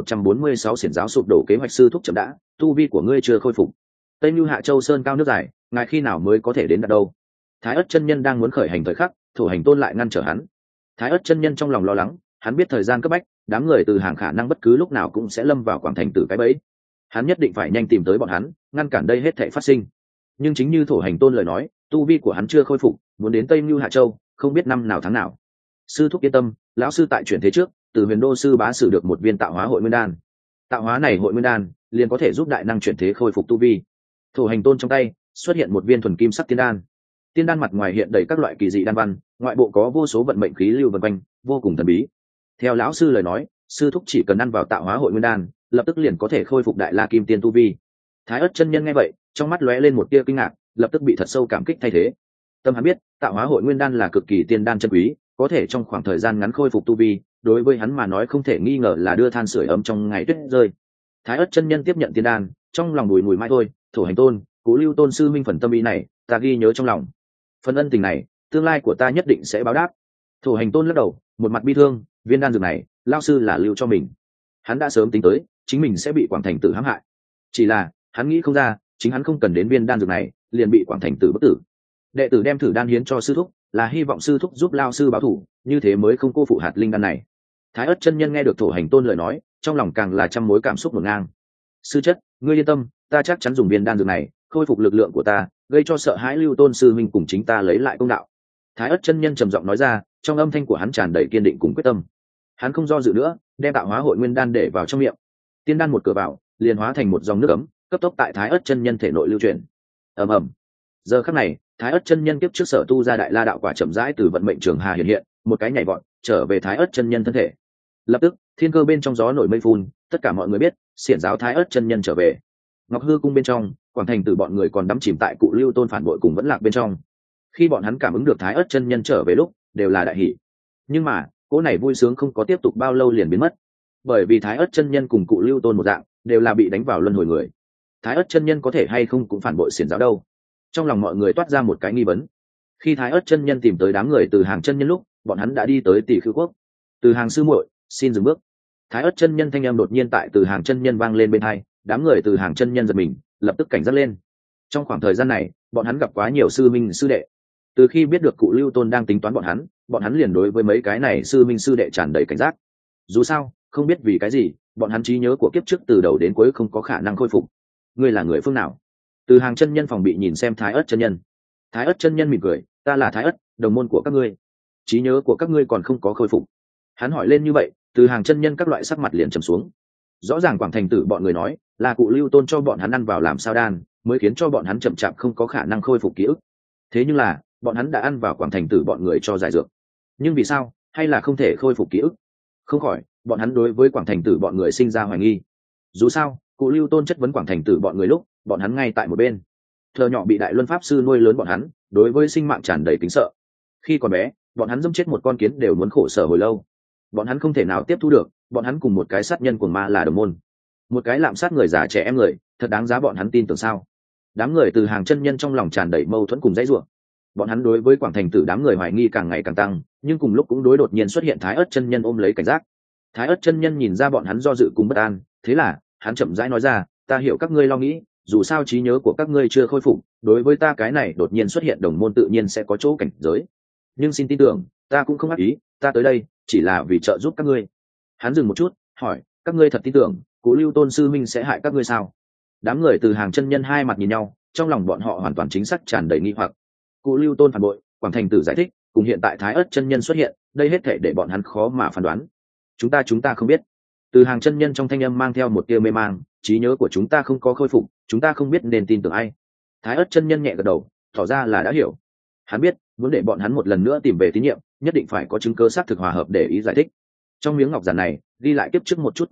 1146 xiển giáo sụp đổ kế hoạch. Sư thúc chậm đã, tu vi của ngươi chưa khôi phục. Tây Mưu Hạ Châu sơn cao nước dài, ngài khi nào mới có thể đến đạt đâu? Thái Ất chân nhân đang muốn khởi hành thời khắc, Thổ Hành Tôn lại ngăn trở hắn. Thái Ất chân nhân trong lòng lo lắng, hắn biết thời gian cấp bách, đám người từ hàng khả năng bất cứ lúc nào cũng sẽ lâm vào Quảng Thành Tử cái bẫy. Hắn nhất định phải nhanh tìm tới bọn hắn, ngăn cản đây hết thảy phát sinh. Nhưng chính như Thổ Hành Tôn lời nói, tu vi của hắn chưa khôi phục, muốn đến Tây Mưu Hạ Châu, không biết năm nào tháng nào. Sư thúc yên tâm, lão sư tại chuyển thế trước, từ Huyền Đô sư bá sử được một viên tạo hóa hội nguyên đan. Tạo hóa này hội nguyên đan liền có thể giúp đại năng chuyển thế khôi phục tu vi. Thổ Hành Tôn trong tay xuất hiện một viên thuần kim sắc tiên đan. Tiên đan mặt ngoài hiện đầy các loại kỳ dị đan văn, ngoại bộ có vô số vận mệnh khí lưu vần quanh, vô cùng thần bí. Theo lão sư lời nói, sư thúc chỉ cần ăn vào tạo hóa hội nguyên đan, lập tức liền có thể khôi phục đại la kim tiên tu vi. Thái Ất chân nhân nghe vậy, trong mắt lóe lên một tia kinh ngạc, lập tức bị thật sâu cảm kích thay thế. Tâm hắn biết, tạo hóa hội nguyên đan là cực kỳ tiên đan chân quý, có thể trong khoảng thời gian ngắn khôi phục tu vi, đối với hắn mà nói không thể nghi ngờ là đưa than sưởi ấm trong ngày tuyết rơi. Thái Ất chân nhân tiếp nhận tiên đan, trong lòng bùi ngùi mãi thôi. Thổ Hành Tôn, Cố Lưu Tôn sư minh phần tâm ý này, ta ghi nhớ trong lòng. Phần ân tình này, tương lai của ta nhất định sẽ báo đáp. Thổ Hành Tôn lắc đầu, một mặt bi thương, viên đan dược này, lão sư là lưu cho mình. Hắn đã sớm tính tới, chính mình sẽ bị Quảng Thành Tử hãm hại. Chỉ là, hắn nghĩ không ra, chính hắn không cần đến viên đan dược này, liền bị Quảng Thành Tử bức tử. Đệ tử đem thử đan hiến cho sư thúc, là hy vọng sư thúc giúp lão sư báo thù, như thế mới không cô phụ hạt linh đan này. Thái Ất chân nhân nghe được Thổ Hành Tôn lời nói, trong lòng càng là trăm mối cảm xúc ngổn ngang. Sư chất, ngươi yên tâm, ta chắc chắn dùng viên đan dược này khôi phục lực lượng của ta, gây cho sợ hãi Lưu Tôn sư minh cùng chính ta lấy lại công đạo. Thái Ất chân nhân trầm giọng nói ra, trong âm thanh của hắn tràn đầy kiên định cùng quyết tâm. Hắn không do dự nữa, đem tạo hóa hội nguyên đan để vào trong miệng. Tiên đan một cửa vào, liền hóa thành một dòng nước ấm, cấp tốc tại Thái Ất chân nhân thể nội lưu chuyển. Ầm ầm. Giờ khắc này, Thái Ất chân nhân kiếp trước sở tu ra đại la đạo quả chậm rãi từ vận mệnh trường hà hiện hiện, một cái nhảy vọt, trở về Thái Ất chân nhân thân thể. Lập tức, thiên cơ bên trong gió nổi mây phun, tất cả mọi người biết, xiển giáo Thái Ất chân nhân trở về. Ngọc Hư cung bên trong, Quảng Thành Tử bọn người còn đắm chìm tại Cụ Lưu Tôn phản bội cùng vẫn lạc bên trong. Khi bọn hắn cảm ứng được Thái Ất chân nhân trở về lúc, đều là đại hỉ. Nhưng mà, cỗ này vui sướng không có tiếp tục bao lâu liền biến mất, bởi vì Thái Ất chân nhân cùng Cụ Lưu Tôn một dạng, đều là bị đánh vào luân hồi người. Thái Ất chân nhân có thể hay không cũng phản bội xiển giáo đâu? Trong lòng mọi người toát ra một cái nghi vấn. Khi Thái Ất chân nhân tìm tới đám người Từ Hàng chân nhân lúc, bọn hắn đã đi tới Tỷ Khư quốc. Từ Hàng sư muội, xin dừng bước. Thái Ất chân nhân thanh âm đột nhiên tại Từ Hàng chân nhân vang lên bên tai, đám người Từ Hàng chân nhân giật mình, lập tức cảnh giác lên. Trong khoảng thời gian này, bọn hắn gặp quá nhiều sư minh sư đệ. Từ khi biết được Cụ Lưu Tôn đang tính toán bọn hắn liền đối với mấy cái này sư minh sư đệ tràn đầy cảnh giác. Dù sao, không biết vì cái gì, bọn hắn trí nhớ của kiếp trước từ đầu đến cuối không có khả năng khôi phục. Ngươi là người phương nào? Từ Hàng chân nhân phòng bị nhìn xem Thái Ất chân nhân. Thái Ất chân nhân mỉm cười, ta là Thái Ất, đồng môn của các ngươi. Trí nhớ của các ngươi còn không có khôi phục. Hắn hỏi lên như vậy, Từ Hàng chân nhân các loại sắc mặt liền trầm xuống. Rõ ràng Quảng Thành Tử bọn người nói là Cụ Lưu Tôn cho bọn hắn ăn vào làm sao đan, mới khiến cho bọn hắn chậm chạp không có khả năng khôi phục ký ức. Thế nhưng là, bọn hắn đã ăn vào Quảng Thành Tử bọn người cho giải dược. Nhưng vì sao, hay là không thể khôi phục ký ức? Không khỏi, bọn hắn đối với Quảng Thành Tử bọn người sinh ra hoài nghi. Dù sao, Cụ Lưu Tôn chất vấn Quảng Thành Tử bọn người lúc, bọn hắn ngay tại một bên. Thờ nhỏ bị Đại Luân pháp sư nuôi lớn bọn hắn, đối với sinh mạng tràn đầy kính sợ. Khi còn bé, bọn hắn giẫm chết một con kiến đều muốn khổ sở hồi lâu. Bọn hắn không thể nào tiếp thu được, bọn hắn cùng một cái sát nhân cuồng ma là đồng môn, một cái lạm sát người già trẻ em người, thật đáng giá bọn hắn tin tưởng sao? Đám người Từ Hàng chân nhân trong lòng tràn đầy mâu thuẫn cùng dãy rủa. Bọn hắn đối với Quảng Thành Tử đám người hoài nghi càng ngày càng tăng, nhưng cùng lúc cũng đối đột nhiên xuất hiện Thái Ất chân nhân ôm lấy cảnh giác. Thái Ất chân nhân nhìn ra bọn hắn do dự cùng bất an, thế là hắn chậm rãi nói ra, ta hiểu các ngươi lo nghĩ, dù sao trí nhớ của các ngươi chưa khôi phục, đối với ta cái này đột nhiên xuất hiện đồng môn tự nhiên sẽ có chỗ cảnh giới. Nhưng xin tin tưởng, ta cũng không ác ý, ta tới đây chỉ là vì trợ giúp các ngươi. Hắn dừng một chút, hỏi, các ngươi thật tin tưởng Cố Lưu Tôn sư minh sẽ hại các ngươi sao? Đám người Từ Hàng chân nhân hai mặt nhìn nhau, trong lòng bọn họ hoàn toàn chính xác tràn đầy nghi hoặc. Cố Lưu Tôn phản bội, Quảng Thành Tử giải thích, cùng hiện tại Thái Ất chân nhân xuất hiện, đây hết thể để bọn hắn khó mà phán đoán. Chúng ta không biết. Từ Hàng chân nhân trong thanh âm mang theo một tia mê mang, trí nhớ của chúng ta không có khôi phục, chúng ta không biết nên tin tưởng ai. Thái Ất chân nhân nhẹ gật đầu, tỏ ra là đã hiểu. Hắn biết, muốn để bọn hắn một lần nữa tìm về tín nhiệm, nhất định phải có chứng cứ xác thực hòa hợp để ý giải thích. Trong miếng ngọc giản này, ghi lại kiếp trước một chút qua lại,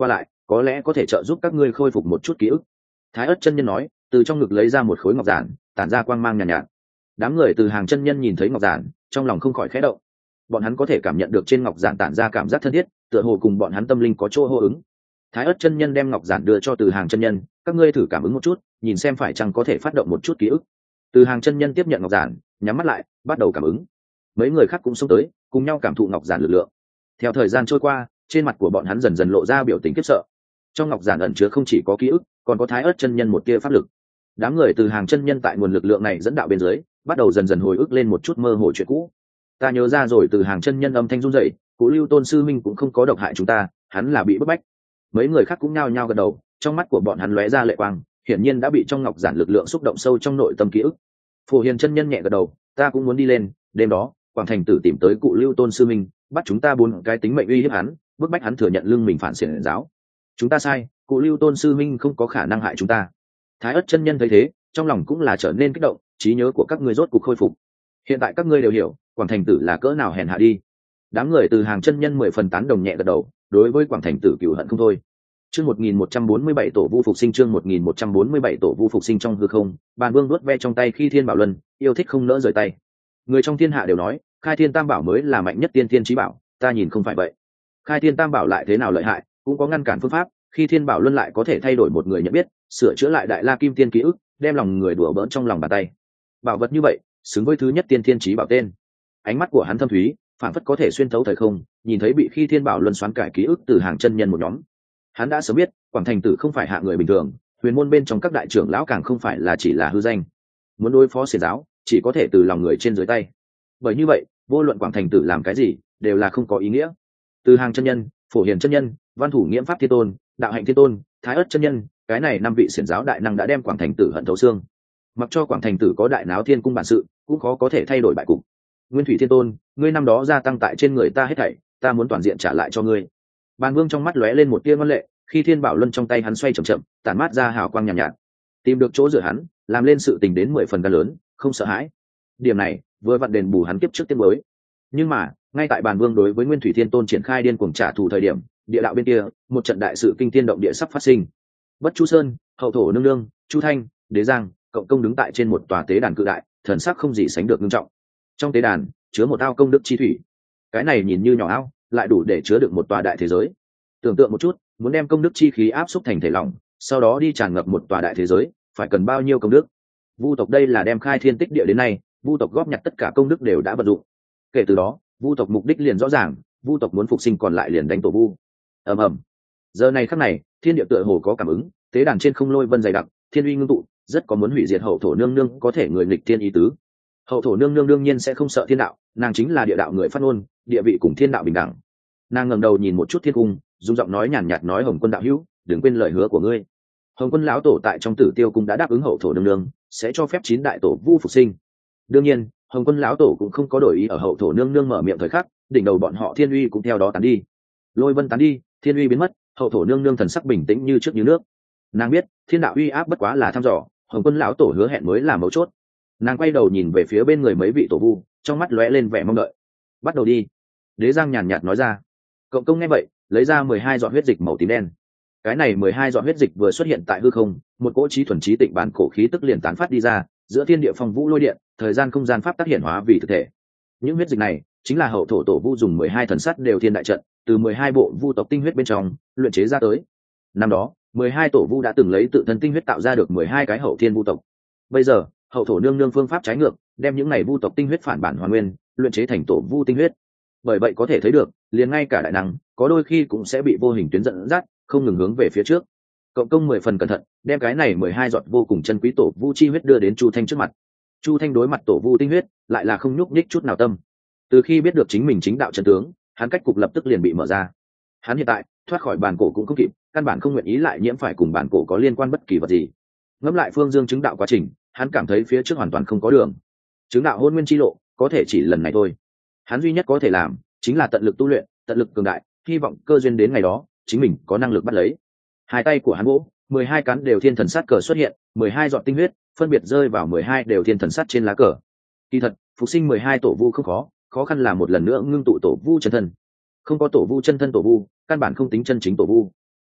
có lẽ có thể trợ giúp các ngươi khôi phục một chút ký ức. Thái ất chân nhân nói, từ trong ngực lấy ra một khối ngọc giản, tản ra quang mang nhàn nhạt. Đám người từ hàng chân nhân nhìn thấy ngọc giản, trong lòng không khỏi khẽ động. Bọn hắn có thể cảm nhận được trên ngọc giản tản ra cảm giác thân thiết, tựa hồ cùng bọn hắn tâm linh có chỗ hô ứng. Thái ất chân nhân đem ngọc giản đưa cho từ hàng chân nhân, các ngươi thử cảm ứng một chút, nhìn xem phải chăng có thể phát động một chút ký ức. Từ hàng chân nhân tiếp nhận ngọc giản, nhắm mắt lại, bắt đầu cảm ứng. Mấy người khác cũng xông tới, cùng nhau cảm thụ ngọc giản lực lượng. Theo thời gian trôi qua, trên mặt của bọn hắn dần dần lộ ra biểu tình khiếp sợ. Trong ngọc giản ẩn chứa không chỉ có ký ức, còn có Thái ất chân nhân một tia pháp lực. Đám người từ hàng chân nhân tại nguồn lực lượng này dẫn đạo bên dưới, bắt đầu dần dần hồi ức lên một chút mơ hồ chuyện cũ. Ta nhớ ra rồi, từ hàng chân nhân âm thanh run rẩy, Cụ Lưu Tôn sư minh cũng không có độc hại chúng ta, hắn là bị bức bách. Mấy người khác cũng nhao nhao gật đầu, trong mắt của bọn hắn lóe ra lệ quang, hiển nhiên đã bị trong ngọc giản lực lượng xúc động sâu trong nội tâm ký ức. Phổ Hiền chân nhân nhẹ gật đầu, ta cũng muốn đi lên. Đêm đó, Quảng Thành Tử tìm tới Cụ Lưu Tôn sư minh, bắt chúng ta 4 cái tính mệnh uy hiếp hắn, bức bách hắn thừa nhận lưng mình phản xiển giáo. Chúng ta sai, Cụ Lưu Tôn sư minh không có khả năng hại chúng ta. Thái ất chân nhân thấy thế, trong lòng cũng là trở nên kích động, trí nhớ của các ngươi rốt cục khôi phục. Hiện tại các ngươi đều hiểu, Quảng Thành Tử là cỡ nào hèn hạ đi. Đám người từ hàng chân nhân 10 phần tán đồng nhẹ gật đầu, đối với Quảng Thành Tử cừu hận không thôi. Chương 1147 tổ vu phục sinh, chương 1147 tổ vu phục sinh. Trong hư không, Bàn Vương đuốt ve trong tay Khi Thiên Bảo Luân, yêu thích không nỡ rời tay. Người trong thiên hạ đều nói, Khai Thiên Tam Bảo mới là mạnh nhất tiên thiên chí bảo, ta nhìn không phải vậy. Khai Thiên Tam Bảo lại thế nào lợi hại, cũng có ngăn cản phương pháp, Khi Thiên Bảo Luân lại có thể thay đổi một người nhận biết, sửa chữa lại Đại La Kim Tiên ký ức, đem lòng người đùa bỡn trong lòng bàn tay. Bảo vật như vậy, xứng với thứ nhất tiên thiên chí bảo tên. Ánh mắt của hắn thâm thúy, phản phất có thể xuyên thấu thời không, nhìn thấy bị Khi Thiên Bảo Luân xoắn cải ký ức từ hàng chân nhân một nhóm. Hắn đã sớm biết, Quảng Thành Tử không phải hạ người bình thường, huyền môn bên trong các đại trưởng lão càng không phải là chỉ là hư danh. Muốn đối phó xiển giáo, chỉ có thể từ lòng người trên dưới tay. Bởi như vậy, vô luận Quảng Thành Tử làm cái gì, đều là không có ý nghĩa. Từ hàng chân nhân, Phổ Hiền chân nhân, Văn Thủ Nghiễm Pháp Thiên Tôn, Đạo Hạnh Thiên Tôn, Thái ất chân nhân, cái này 5 vị xiển giáo đại năng đã đem Quảng Thành Tử hận thấu xương. Mặc cho Quảng Thành Tử có đại náo thiên cung bản sự, cũng khó có thể thay đổi bại cục. Nguyên Thủy Thiên Tôn, ngươi năm đó gia tăng tại trên người ta hết thảy, ta muốn toàn diện trả lại cho ngươi. Bàn Vương trong mắt lóe lên một tia ngoan lệ, Khi Thiên Bảo Luân trong tay hắn xoay chậm chậm, tản mát ra hào quang nhàn nhạt, tìm được chỗ dựa hắn, làm lên sự tình đến 10 phần gan lớn, không sợ hãi. Điểm này vừa vặn đền bù hắn kiếp trước tiếng mới. Nhưng mà, ngay tại Bàn Vương đối với Nguyên Thủy Thiên Tôn triển khai điên cuồng trả thù thời điểm, địa đạo bên kia, một trận đại sự kinh thiên động địa sắp phát sinh. Bất Chu Sơn, Hậu Thổ Nương Nương, Chu Thanh, Đế Giang, Cộng Công đứng tại trên một tòa tế đàn cự đại, thần sắc không gì sánh được nghiêm trọng. Trong tế đàn chứa một ao công đức chi thủy, cái này nhìn như nhỏ ao, lại đủ để chứa được một tòa đại thế giới. Tưởng tượng một chút, muốn đem công đức chi khí áp xúc thành thể lỏng, sau đó đi tràn ngập một tòa đại thế giới, phải cần bao nhiêu công đức? Vu tộc đây là đem khai thiên tích địa đến nay, Vu tộc góp nhặt tất cả công đức đều đã vận dụng. Kể từ đó, Vu tộc mục đích liền rõ ràng, Vu tộc muốn phục sinh còn lại liền đánh tổ Vu. Ầm ầm. Giờ này khắc này, thiên địa tựa hồ có cảm ứng, tế đàn trên không lôi vân dày đặc, thiên uy ngưng tụ, rất có muốn hủy diệt Hậu Thổ Nương Nương có thể người nghịch thiên ý tứ. Hậu Thổ Nương Nương đương nhiên sẽ không sợ thiên đạo, nàng chính là địa đạo người phát ngôn, địa vị cùng thiên đạo bình đẳng. Nàng ngẩng đầu nhìn một chút thiên cung, dùng giọng nói nhàn nhạt nói: Hồng Quân đạo hữu, đừng quên lời hứa của ngươi. Hồng Quân lão tổ tại trong Tử Tiêu cung đã đáp ứng Hậu Thổ Nương Nương sẽ cho phép 9 đại tổ vu phục sinh. Đương nhiên, Hồng Quân lão tổ cũng không có đổi ý ở Hậu Thổ Nương Nương mở miệng thời khắc, đỉnh đầu bọn họ thiên uy cũng theo đó tán đi. Lôi vân tán đi, thiên uy biến mất, Hậu Thổ Nương Nương thần sắc bình tĩnh như trước như nước. Nàng biết, thiên đạo uy áp bất quá là thăm dò, Hồng Quân lão tổ hứa hẹn mới là mấu chốt. Nàng quay đầu nhìn về phía bên người mấy vị tổ vu, trong mắt lóe lên vẻ mong đợi. Bắt đầu đi. Đế Giang nhàn nhạt nói ra. Cộng Công nghe vậy, lấy ra 12 giọt huyết dịch màu tím đen. Cái này 12 giọt huyết dịch vừa xuất hiện tại hư không, một cỗ trí thuần trí tịnh bản cổ khí tức liền tán phát đi ra, giữa thiên địa phong vũ lôi điện, thời gian không gian pháp tác hiển hóa vì thực thể. Những huyết dịch này chính là Hậu Thổ tổ vu dùng 12 thần sắt đều thiên đại trận, từ 12 bộ vu tộc tinh huyết bên trong luyện chế ra tới. Năm đó, 12 tổ vu đã từng lấy tự thân tinh huyết tạo ra được 12 cái hậu thiên vu tộc. Bây giờ, Hậu Thổ Nương Nương phương pháp trái ngược, đem những này vu tộc tinh huyết phản bản hoàn nguyên, luyện chế thành tổ vu tinh huyết. Bởi vậy có thể thấy được, liền ngay cả đại năng, có đôi khi cũng sẽ bị vô hình tuyến dẫn dắt, không ngừng hướng về phía trước. Cộng Công 10 phần cẩn thận, đem cái này 12 giọt vô cùng chân quý tổ vu chi huyết đưa đến Chu Thanh trước mặt. Chu Thanh đối mặt tổ vu tinh huyết, lại là không nhúc nhích chút nào tâm. Từ khi biết được chính mình chính đạo chân tướng, hắn cách cục lập tức liền bị mở ra. Hắn hiện tại thoát khỏi bản cổ cũng không kịp, căn bản không nguyện ý lại nhiễm phải cùng bản cổ có liên quan bất kỳ vật gì. Ngẫm lại Phương Dương chứng đạo quá trình, hắn cảm thấy phía trước hoàn toàn không có đường. Chứng đạo hôn nguyên chi lộ, có thể chỉ lần này thôi. Hắn duy nhất có thể làm, chính là tận lực tu luyện, tận lực cường đại, hy vọng cơ duyên đến ngày đó, chính mình có năng lực bắt lấy. Hai tay của hắn vỗ, 12 cán đều thiên thần sát cờ xuất hiện, 12 giọt tinh huyết, phân biệt rơi vào 12 đều thiên thần sát trên lá cờ. Kỳ thật, phục sinh 12 tổ vu không khó, khó khăn là một lần nữa ngưng tụ tổ vu chân thân. Không có tổ vu chân thân tổ vu, căn bản không tính chân chính tổ vu.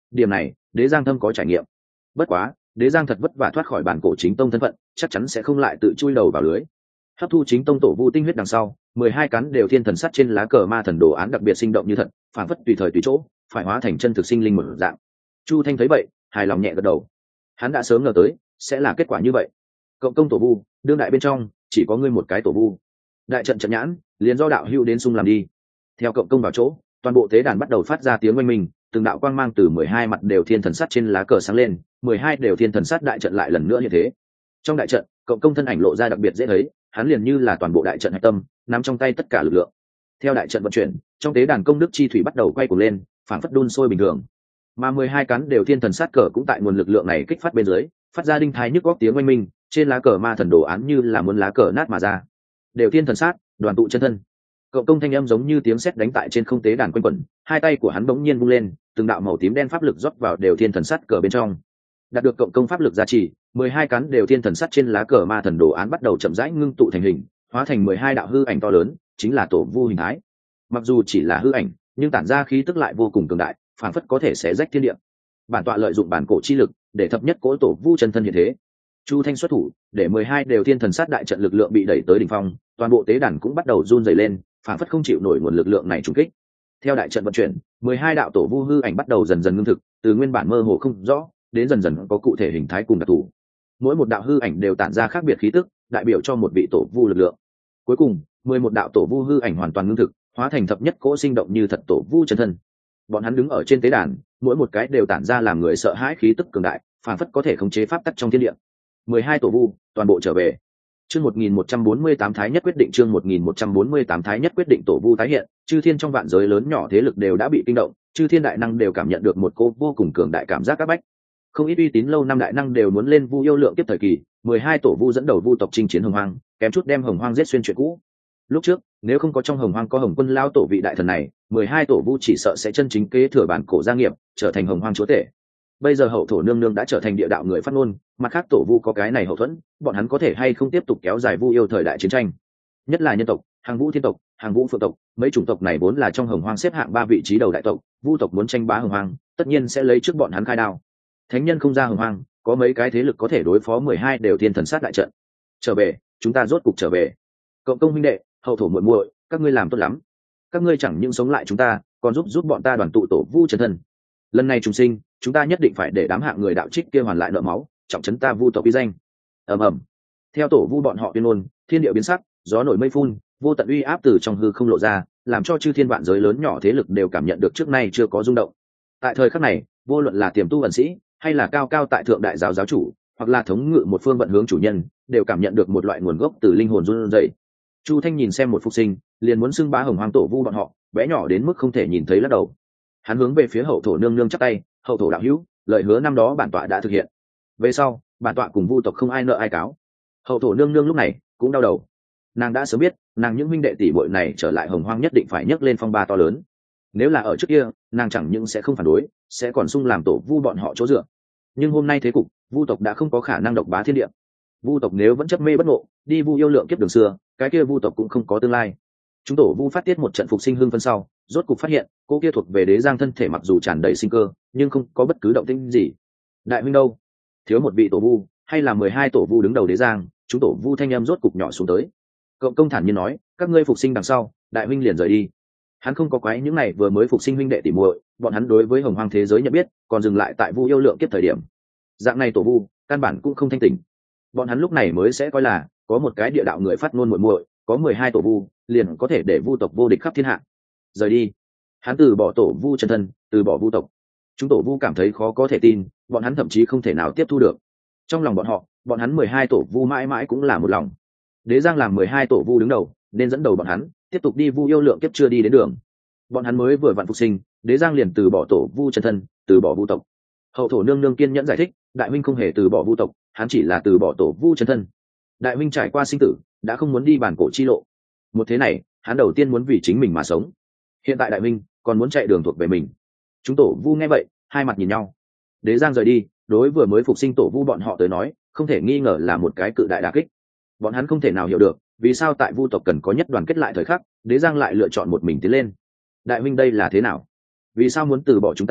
Điểm này đế giang thâm có trải nghiệm. Bất quá đế giang thật vất vả thoát khỏi bản cổ chính tông thân phận, chắc chắn sẽ không lại tự chui đầu vào lưới. Hấp thu chính tông tổ vu tinh huyết đằng sau, 12 cắn đều thiên thần sắt trên lá cờ ma thần đồ án đặc biệt sinh động như thật, phản phất tùy thời tùy chỗ phải hóa thành chân thực sinh linh một dạng. Chu Thanh thấy vậy hài lòng nhẹ gật đầu. Hắn đã sớm ngờ tới sẽ là kết quả như vậy. Cộng công tổ vu đương đại bên trong chỉ có ngươi một cái tổ vu, đại trận trận nhãn liền do đạo hữu đến xung làm đi. Theo cộng công vào chỗ, toàn bộ tế đàn bắt đầu phát ra tiếng oanh minh, từng đạo quang mang từ 12 mặt đều thiên thần sắt trên lá cờ sáng lên, 12 đều thiên thần sắt đại trận lại lần nữa như thế. Trong đại trận, cộng công thân ảnh lộ ra đặc biệt dễ thấy, hắn liền như là toàn bộ đại trận hạch tâm, nắm trong tay tất cả lực lượng. Theo đại trận vận chuyển, trong tế đàn công đức chi thủy bắt đầu quay cuồng lên, phảng phất đun sôi bình thường. Mà 12 cắn đều thiên thần sát cờ cũng tại nguồn lực lượng này kích phát bên dưới, phát ra đinh thái nhức góc tiếng oanh minh, trên lá cờ ma thần đồ án như là muốn lá cờ nát mà ra. Đều thiên thần sát, đoàn tụ chân thân. Cộng công thanh âm giống như tiếng sét đánh tại trên không tế đàn quanh quẩn, hai tay của hắn bỗng nhiên vung lên, từng đạo màu tím đen pháp lực rót vào đều thiên thần sát cờ bên trong. Đạt được cộng công pháp lực gia trì, 12 cắn đều thiên thần sắt trên lá cờ ma thần đồ án bắt đầu chậm rãi ngưng tụ thành hình, hóa thành 12 đạo hư ảnh to lớn, chính là tổ vu hình thái. Mặc dù chỉ là hư ảnh, nhưng tản ra khí tức lại vô cùng cường đại, phảng phất có thể xé rách thiên địa. Bản tọa lợi dụng bản cổ chi lực, để thập nhất cỗ tổ vu chân thân hiện thế. Chu Thanh xuất thủ, để 12 đều thiên thần sát đại trận lực lượng bị đẩy tới đỉnh phong, toàn bộ tế đàn cũng bắt đầu run rẩy lên, phảng phất không chịu nổi nguồn lực lượng này trùng kích. Theo đại trận vận chuyển, 12 đạo tổ vu hư ảnh bắt đầu dần dần ngưng thực, từ nguyên bản mơ hồ không rõ, đến dần dần có cụ thể hình thái cùng đặc thù. Mỗi một đạo hư ảnh đều tản ra khác biệt khí tức, đại biểu cho một vị tổ vu lực lượng. Cuối cùng, 11 đạo tổ vu hư ảnh hoàn toàn ngưng thực, hóa thành thập nhất cỗ sinh động như thật tổ vu chân thân. Bọn hắn đứng ở trên tế đàn, mỗi một cái đều tản ra làm người sợ hãi khí tức cường đại, phản phất có thể khống chế pháp tắc trong thiên địa. 12 tổ vu, toàn bộ trở về. Chương 1148 Thái Nhất quyết định, chương 1148 Thái Nhất quyết định tổ vu tái hiện, chư thiên trong vạn giới lớn nhỏ thế lực đều đã bị kinh động, chư thiên đại năng đều cảm nhận được một cô vô cùng cường đại cảm giác áp bách. Không ít uy tín lâu năm đại năng đều muốn lên vu yêu lượng tiếp thời kỳ, 12 tổ vu dẫn đầu vu tộc chinh chiến hồng hoang, kém chút đem hồng hoang giết xuyên chuyện cũ. Lúc trước, nếu không có trong hồng hoang có hồng quân lao tổ vị đại thần này, 12 tổ vu chỉ sợ sẽ chân chính kế thừa bản cổ gia nghiệp, trở thành hồng hoang chúa tể. Bây giờ hậu thổ nương nương đã trở thành địa đạo người phát ngôn, mặt khác tổ vu có cái này hậu thuẫn, bọn hắn có thể hay không tiếp tục kéo dài vu yêu thời đại chiến tranh. Nhất là nhân tộc, hàng vũ thiên tộc, hàng vũ phượng tộc, mấy chủng tộc này vốn là trong hồng hoang xếp hạng 3 vị trí đầu đại tộc, vu tộc muốn tranh bá hồng hoang, tất nhiên sẽ lấy trước bọn hắn khai đao. Thánh nhân không ra hồng hoang, có mấy cái thế lực có thể đối phó 12 đều thiên thần sát đại trận. Trở về, chúng ta rốt cục trở về. Cộng công huynh đệ, hậu thổ muội muội, các ngươi làm tốt lắm. Các ngươi chẳng những sống lại chúng ta, còn giúp bọn ta đoàn tụ tổ vu chân thân. Lần này chúng sinh, chúng ta nhất định phải để đám hạng người đạo trích kia hoàn lại nợ máu, trọng trấn ta vu tộc uy danh. Ầm ầm. Theo tổ vu bọn họ tuyên ngôn, thiên địa biến sắc, gió nổi mây phun, vô tận uy áp từ trong hư không lộ ra, làm cho chư thiên vạn giới lớn nhỏ thế lực đều cảm nhận được trước nay chưa có rung động. Tại thời khắc này, vô luận là tiềm tu ẩn sĩ, hay là cao cao tại thượng đại giáo giáo chủ, hoặc là thống ngự một phương vận hướng chủ nhân, đều cảm nhận được một loại nguồn gốc từ linh hồn run rẩy. Chu Thanh nhìn xem một phục sinh, liền muốn xưng bá hồng hoang tổ vu bọn họ, bé nhỏ đến mức không thể nhìn thấy lắc đầu. Hắn hướng về phía hậu thổ nương nương chắp tay, hậu thổ đạo hữu, lời hứa năm đó bản tọa đã thực hiện. Về sau, bản tọa cùng vu tộc không ai nợ ai cáo. Hậu thổ nương nương lúc này cũng đau đầu. Nàng đã sớm biết, nàng những huynh đệ tỷ muội này trở lại hồng hoang nhất định phải nhấc lên phong ba to lớn. Nếu là ở trước kia, nàng chẳng những sẽ không phản đối, sẽ còn sung làm tổ vu bọn họ chỗ dựa. Nhưng hôm nay thế cục, vu tộc đã không có khả năng độc bá thiên địa. Vu tộc nếu vẫn chấp mê bất ngộ, đi vu yêu lượng kiếp đường xưa, cái kia vu tộc cũng không có tương lai. Chúng tổ vu phát tiết một trận phục sinh hưng phân sau, rốt cục phát hiện cô kia thuộc về đế giang thân thể mặc dù tràn đầy sinh cơ, nhưng không có bất cứ động tĩnh gì. Đại huynh đâu? Thiếu một vị tổ vu, hay là 12 tổ vu đứng đầu đế giang? Chúng tổ vu thanh âm rốt cục nhỏ xuống tới. Cộng công thản nhiên nói, các ngươi phục sinh đằng sau, đại huynh liền rời đi. Hắn không có quái những này vừa mới phục sinh huynh đệ tỉ muội, bọn hắn đối với hồng hoang thế giới nhận biết còn dừng lại tại vu yêu lượng kiếp thời điểm. Dạng này tổ vu căn bản cũng không thanh tỉnh, bọn hắn lúc này mới sẽ coi là có một cái địa đạo người phát ngôn muội muội, có 12 tổ vu liền có thể để vu tộc vô địch khắp thiên hạ. Rời đi. Hắn từ bỏ tổ vu chân thân, từ bỏ vu tộc. Chúng tổ vu cảm thấy khó có thể tin, bọn hắn thậm chí không thể nào tiếp thu được. Trong lòng bọn họ, bọn hắn 12 tổ vu mãi mãi cũng là một lòng. Đế giang làm 12 tổ vu đứng đầu, nên dẫn đầu bọn hắn tiếp tục đi vu yêu lượng kiếp chưa đi đến đường. Bọn hắn mới vừa vặn phục sinh, đế giang liền từ bỏ tổ vu chân thân, từ bỏ vu tộc. Hậu thổ nương nương kiên nhẫn giải thích, đại huynh không hề từ bỏ vu tộc, hắn chỉ là từ bỏ tổ vu chân thân. Đại huynh trải qua sinh tử, đã không muốn đi bản cổ chi lộ. Một thế này, hắn đầu tiên muốn vì chính mình mà sống. Hiện tại đại huynh còn muốn chạy đường thuộc về mình. Chúng tổ vu nghe vậy, hai mặt nhìn nhau. Đế giang rời đi, đối vừa mới phục sinh tổ vu bọn họ tới nói, không thể nghi ngờ là một cái cự đại đả kích. Bọn hắn không thể nào hiểu được, vì sao tại vu tộc cần có nhất đoàn kết lại thời khắc, đế giang lại lựa chọn một mình tiến lên. Đại huynh đây là thế nào? Vì sao muốn từ bỏ chúng ta,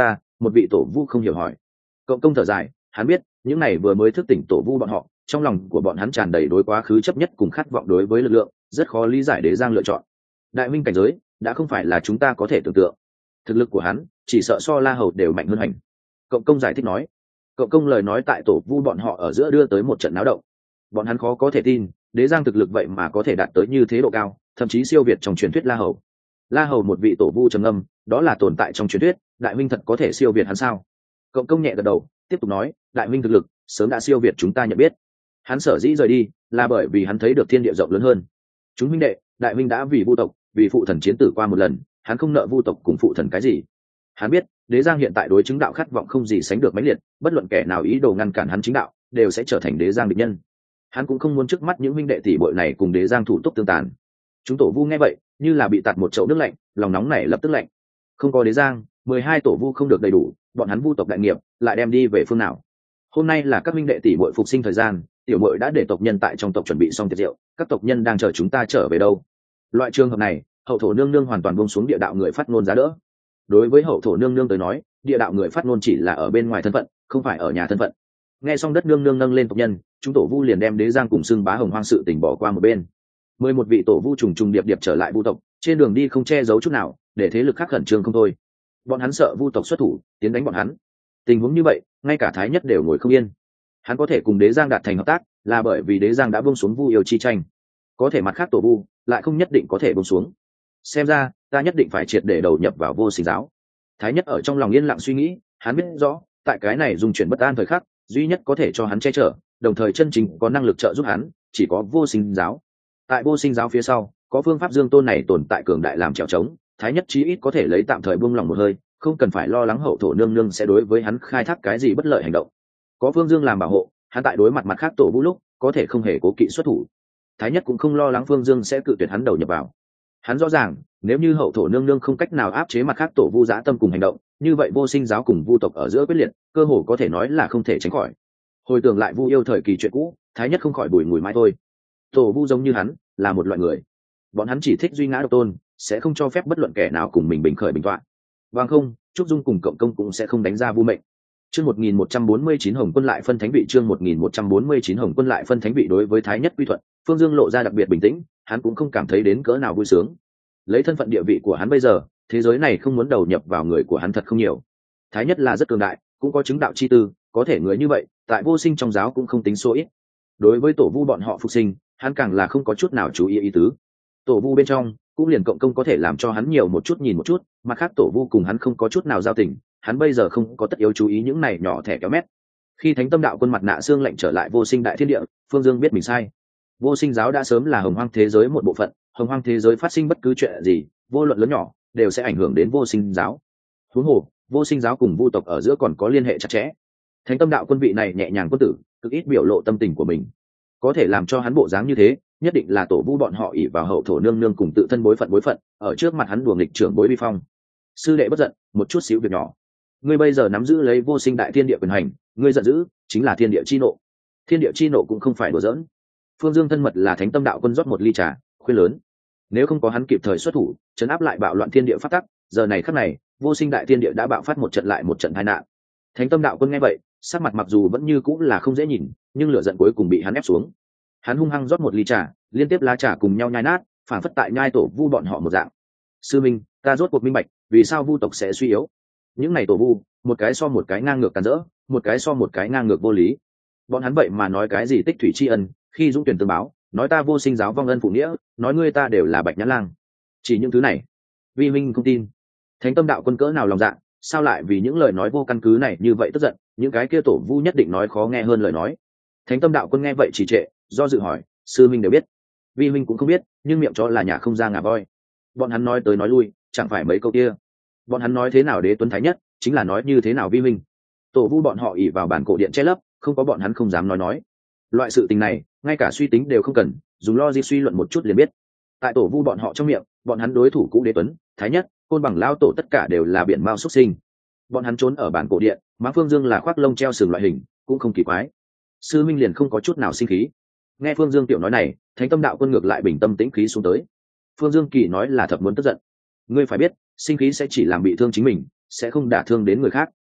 một vị tổ vu không hiểu hỏi. Cộng công thở dài, hắn biết những này vừa mới thức tỉnh tổ vu bọn họ, trong lòng của bọn hắn tràn đầy đối quá khứ chấp nhất cùng khát vọng đối với lực lượng, rất khó lý giải đế giang lựa chọn. Đại minh cảnh giới đã không phải là chúng ta có thể tưởng tượng, thực lực của hắn chỉ sợ so La Hầu đều mạnh hơn hành. Cộng công giải thích nói. Cộng công lời nói tại tổ vu bọn họ ở giữa đưa tới một trận náo động. Bọn hắn khó có thể tin đế giang thực lực vậy mà có thể đạt tới như thế độ cao, thậm chí siêu việt trong truyền thuyết La Hầu. La Hầu một vị tổ vu trầm ngâm, đó là tồn tại trong truyền thuyết, đại minh thật có thể siêu việt hắn sao? Cộng công nhẹ gật đầu, tiếp tục nói, đại minh thực lực sớm đã siêu việt chúng ta nhận biết. Hắn sở dĩ rời đi là bởi vì hắn thấy được thiên địa rộng lớn hơn. Chúng minh đệ, đại minh đã vì vu tộc, vì phụ thần chiến tử qua một lần, hắn không nợ vu tộc cùng phụ thần cái gì. Hắn biết đế giang hiện tại đối chứng đạo khát vọng không gì sánh được mãnh liệt, bất luận kẻ nào ý đồ ngăn cản hắn chính đạo đều sẽ trở thành đế giang địch nhân. Hắn cũng không muốn trước mắt những minh đệ tỷ bội này cùng đế giang thủ túc tương tàn. Chúng tổ vu nghe vậy như là bị tạt một chậu nước lạnh, lòng nóng này lập tức lạnh. Không có đế giang, 12 tổ vu không được đầy đủ, bọn hắn vu tộc đại nghiệp lại đem đi về phương nào? Hôm nay là các minh đệ tỷ bội phục sinh thời gian, tiểu bội đã để tộc nhân tại trong tộc chuẩn bị xong tiệc rượu, các tộc nhân đang chờ chúng ta trở về đâu. Loại trường hợp này, hậu thổ nương nương hoàn toàn buông xuống địa đạo người phát ngôn giá đỡ. Đối với hậu thổ nương nương tới nói, địa đạo người phát ngôn chỉ là ở bên ngoài thân phận, không phải ở nhà thân phận. Nghe xong đất nương nương nâng lên tộc nhân, chúng tổ vu liền đem đế giang cùng xưng bá hồng hoang sự tình bỏ qua một bên. 11 vị tổ vu trùng trùng điệp điệp trở lại vu tộc, trên đường đi không che giấu chút nào, để thế lực khác khẩn trương không thôi. Bọn hắn sợ vu tộc xuất thủ tiến đánh bọn hắn. Tình huống như vậy, ngay cả thái nhất đều ngồi không yên. Hắn có thể cùng đế giang đạt thành hợp tác là bởi vì đế giang đã buông xuống vu yêu chi tranh, có thể mặt khác tổ vu lại không nhất định có thể buông xuống. Xem ra ta nhất định phải triệt để đầu nhập vào vô sinh giáo. Thái nhất ở trong lòng yên lặng suy nghĩ, hắn biết rõ tại cái này dung chuyển bất an thời khắc, duy nhất có thể cho hắn che chở, đồng thời chân chính có năng lực trợ giúp hắn, chỉ có vô sinh giáo. Tại vô sinh giáo phía sau có phương pháp dương tôn này tồn tại cường đại làm trèo trống, thái nhất chí ít có thể lấy tạm thời buông lòng một hơi, không cần phải lo lắng hậu thổ nương nương sẽ đối với hắn khai thác cái gì bất lợi hành động. Có phương dương làm bảo hộ, hắn tại đối mặt mặt khác tổ vu lúc có thể không hề cố kỵ xuất thủ. Thái nhất cũng không lo lắng phương dương sẽ cự tuyệt hắn đầu nhập vào. Hắn rõ ràng nếu như hậu thổ nương nương không cách nào áp chế mặt khác tổ vu dã tâm cùng hành động, như vậy vô sinh giáo cùng vu tộc ở giữa quyết liệt cơ hồ có thể nói là không thể tránh khỏi. Hồi tưởng lại vu yêu thời kỳ chuyện cũ, thái nhất không khỏi bùi ngùi mãi thôi. Tổ vu giống như hắn là một loại người, bọn hắn chỉ thích duy ngã độc tôn, sẽ không cho phép bất luận kẻ nào cùng mình bình khởi bình tọa. Vâng không, trúc dung cùng cộng công cũng sẽ không đánh ra vu mệnh. Chương 1149 Hồng Quân lại phân thánh vị. Chương 1149 Hồng Quân lại phân thánh vị. Đối với thái nhất quy thuận, Phương Dương lộ ra đặc biệt bình tĩnh, hắn cũng không cảm thấy đến cỡ nào vui sướng. Lấy thân phận địa vị của hắn bây giờ, thế giới này không muốn đầu nhập vào người của hắn thật không nhiều. Thái nhất là rất cường đại, cũng có chứng đạo chi tư, có thể người như vậy, tại vô sinh trong giáo cũng không tính số ít. Đối với tổ vu bọn họ phục sinh, hắn càng là không có chút nào chú ý ý tứ. Tổ vu bên trong, cũng liền cộng công có thể làm cho hắn nhiều một chút nhìn một chút, mặt khác tổ vu cùng hắn không có chút nào giao tình, hắn bây giờ không có tất yếu chú ý những này nhỏ thẻ kéo mét. Khi Thánh Tâm Đạo Quân mặt nạ xương lệnh trở lại vô sinh đại thiên địa, Phương Dương biết mình sai. Vô sinh giáo đã sớm là hồng hoang thế giới một bộ phận, hồng hoang thế giới phát sinh bất cứ chuyện gì, vô luận lớn nhỏ, đều sẽ ảnh hưởng đến vô sinh giáo. Huống hồ, vô sinh giáo cùng vu tộc ở giữa còn có liên hệ chặt chẽ. Thánh Tâm Đạo Quân vị này nhẹ nhàng quân tử, cực ít biểu lộ tâm tình của mình, có thể làm cho hắn bộ dáng như thế, nhất định là tổ vu bọn họ ỷ vào hậu thổ nương nương cùng tự thân bối phận, ở trước mặt hắn đùa nghịch trưởng bối vi phong. Sư đệ bất giận, một chút xíu việc nhỏ. Ngươi bây giờ nắm giữ lấy vô sinh đại thiên địa quyền hành, ngươi giận dữ chính là thiên địa chi nộ. Thiên địa chi nộ cũng không phải đùa giỡn. Phương Dương thân mật là Thánh Tâm Đạo Quân rót một ly trà, khuyên lớn. Nếu không có hắn kịp thời xuất thủ, trấn áp lại bạo loạn thiên địa phát tắc, giờ này khắc này, vô sinh đại thiên địa đã bạo phát một trận lại một trận tai nạn. Thánh Tâm Đạo Quân nghe vậy, sắc mặt mặc dù vẫn như cũng là không dễ nhìn, nhưng lửa giận cuối cùng bị hắn ép xuống. Hắn hung hăng rót một ly trà, liên tiếp lá trà cùng nhau nhai nát, phản phất tại nhai tổ vu bọn họ một dạng. Sư minh, ta rốt cuộc minh bạch, vì sao vu tộc sẽ suy yếu? Những này tổ vu, một cái so một cái ngang ngược càn rỡ, một cái so một cái ngang ngược vô lý. Bọn hắn vậy mà nói cái gì tích thủy tri ân, khi dũng tuyển tương báo, nói ta vô sinh giáo vong ân phụ nghĩa, nói ngươi ta đều là bạch nhãn lang. Chỉ những thứ này, vi minh không tin. Thánh Tâm Đạo Quân cỡ nào lòng dạ, sao lại vì những lời nói vô căn cứ này như vậy tức giận? Những cái kia tổ vu nhất định nói khó nghe hơn lời nói. Thánh Tâm Đạo Quân nghe vậy chỉ trệ, do dự hỏi, sư minh đều biết? Vi minh cũng không biết, nhưng miệng chó là nhà không ra ngà voi. Bọn hắn nói tới nói lui, chẳng phải mấy câu kia. Bọn hắn nói thế nào đế tuấn thái nhất, chính là nói như thế nào vi minh. Tổ vu bọn họ ỉ vào bản cổ điện che lấp, không có bọn hắn không dám nói. Loại sự tình này, ngay cả suy tính đều không cần, dùng logic suy luận một chút liền biết. Tại tổ vu bọn họ trong miệng, bọn hắn đối thủ cũ đế tuấn thái nhất, côn bằng lao tổ tất cả đều là biển mao xuất sinh. Bọn hắn trốn ở bản cổ điện, mã Phương Dương là khoác lông treo sừng loại hình, cũng không kỳ quái. Sư minh liền không có chút nào sinh khí. Nghe Phương Dương tiểu nói này, Thánh Tâm Đạo Quân ngược lại bình tâm tĩnh khí xuống tới. Phương Dương kỳ nói là thật muốn tức giận. Ngươi phải biết, sinh khí sẽ chỉ làm bị thương chính mình, sẽ không đả thương đến người khác.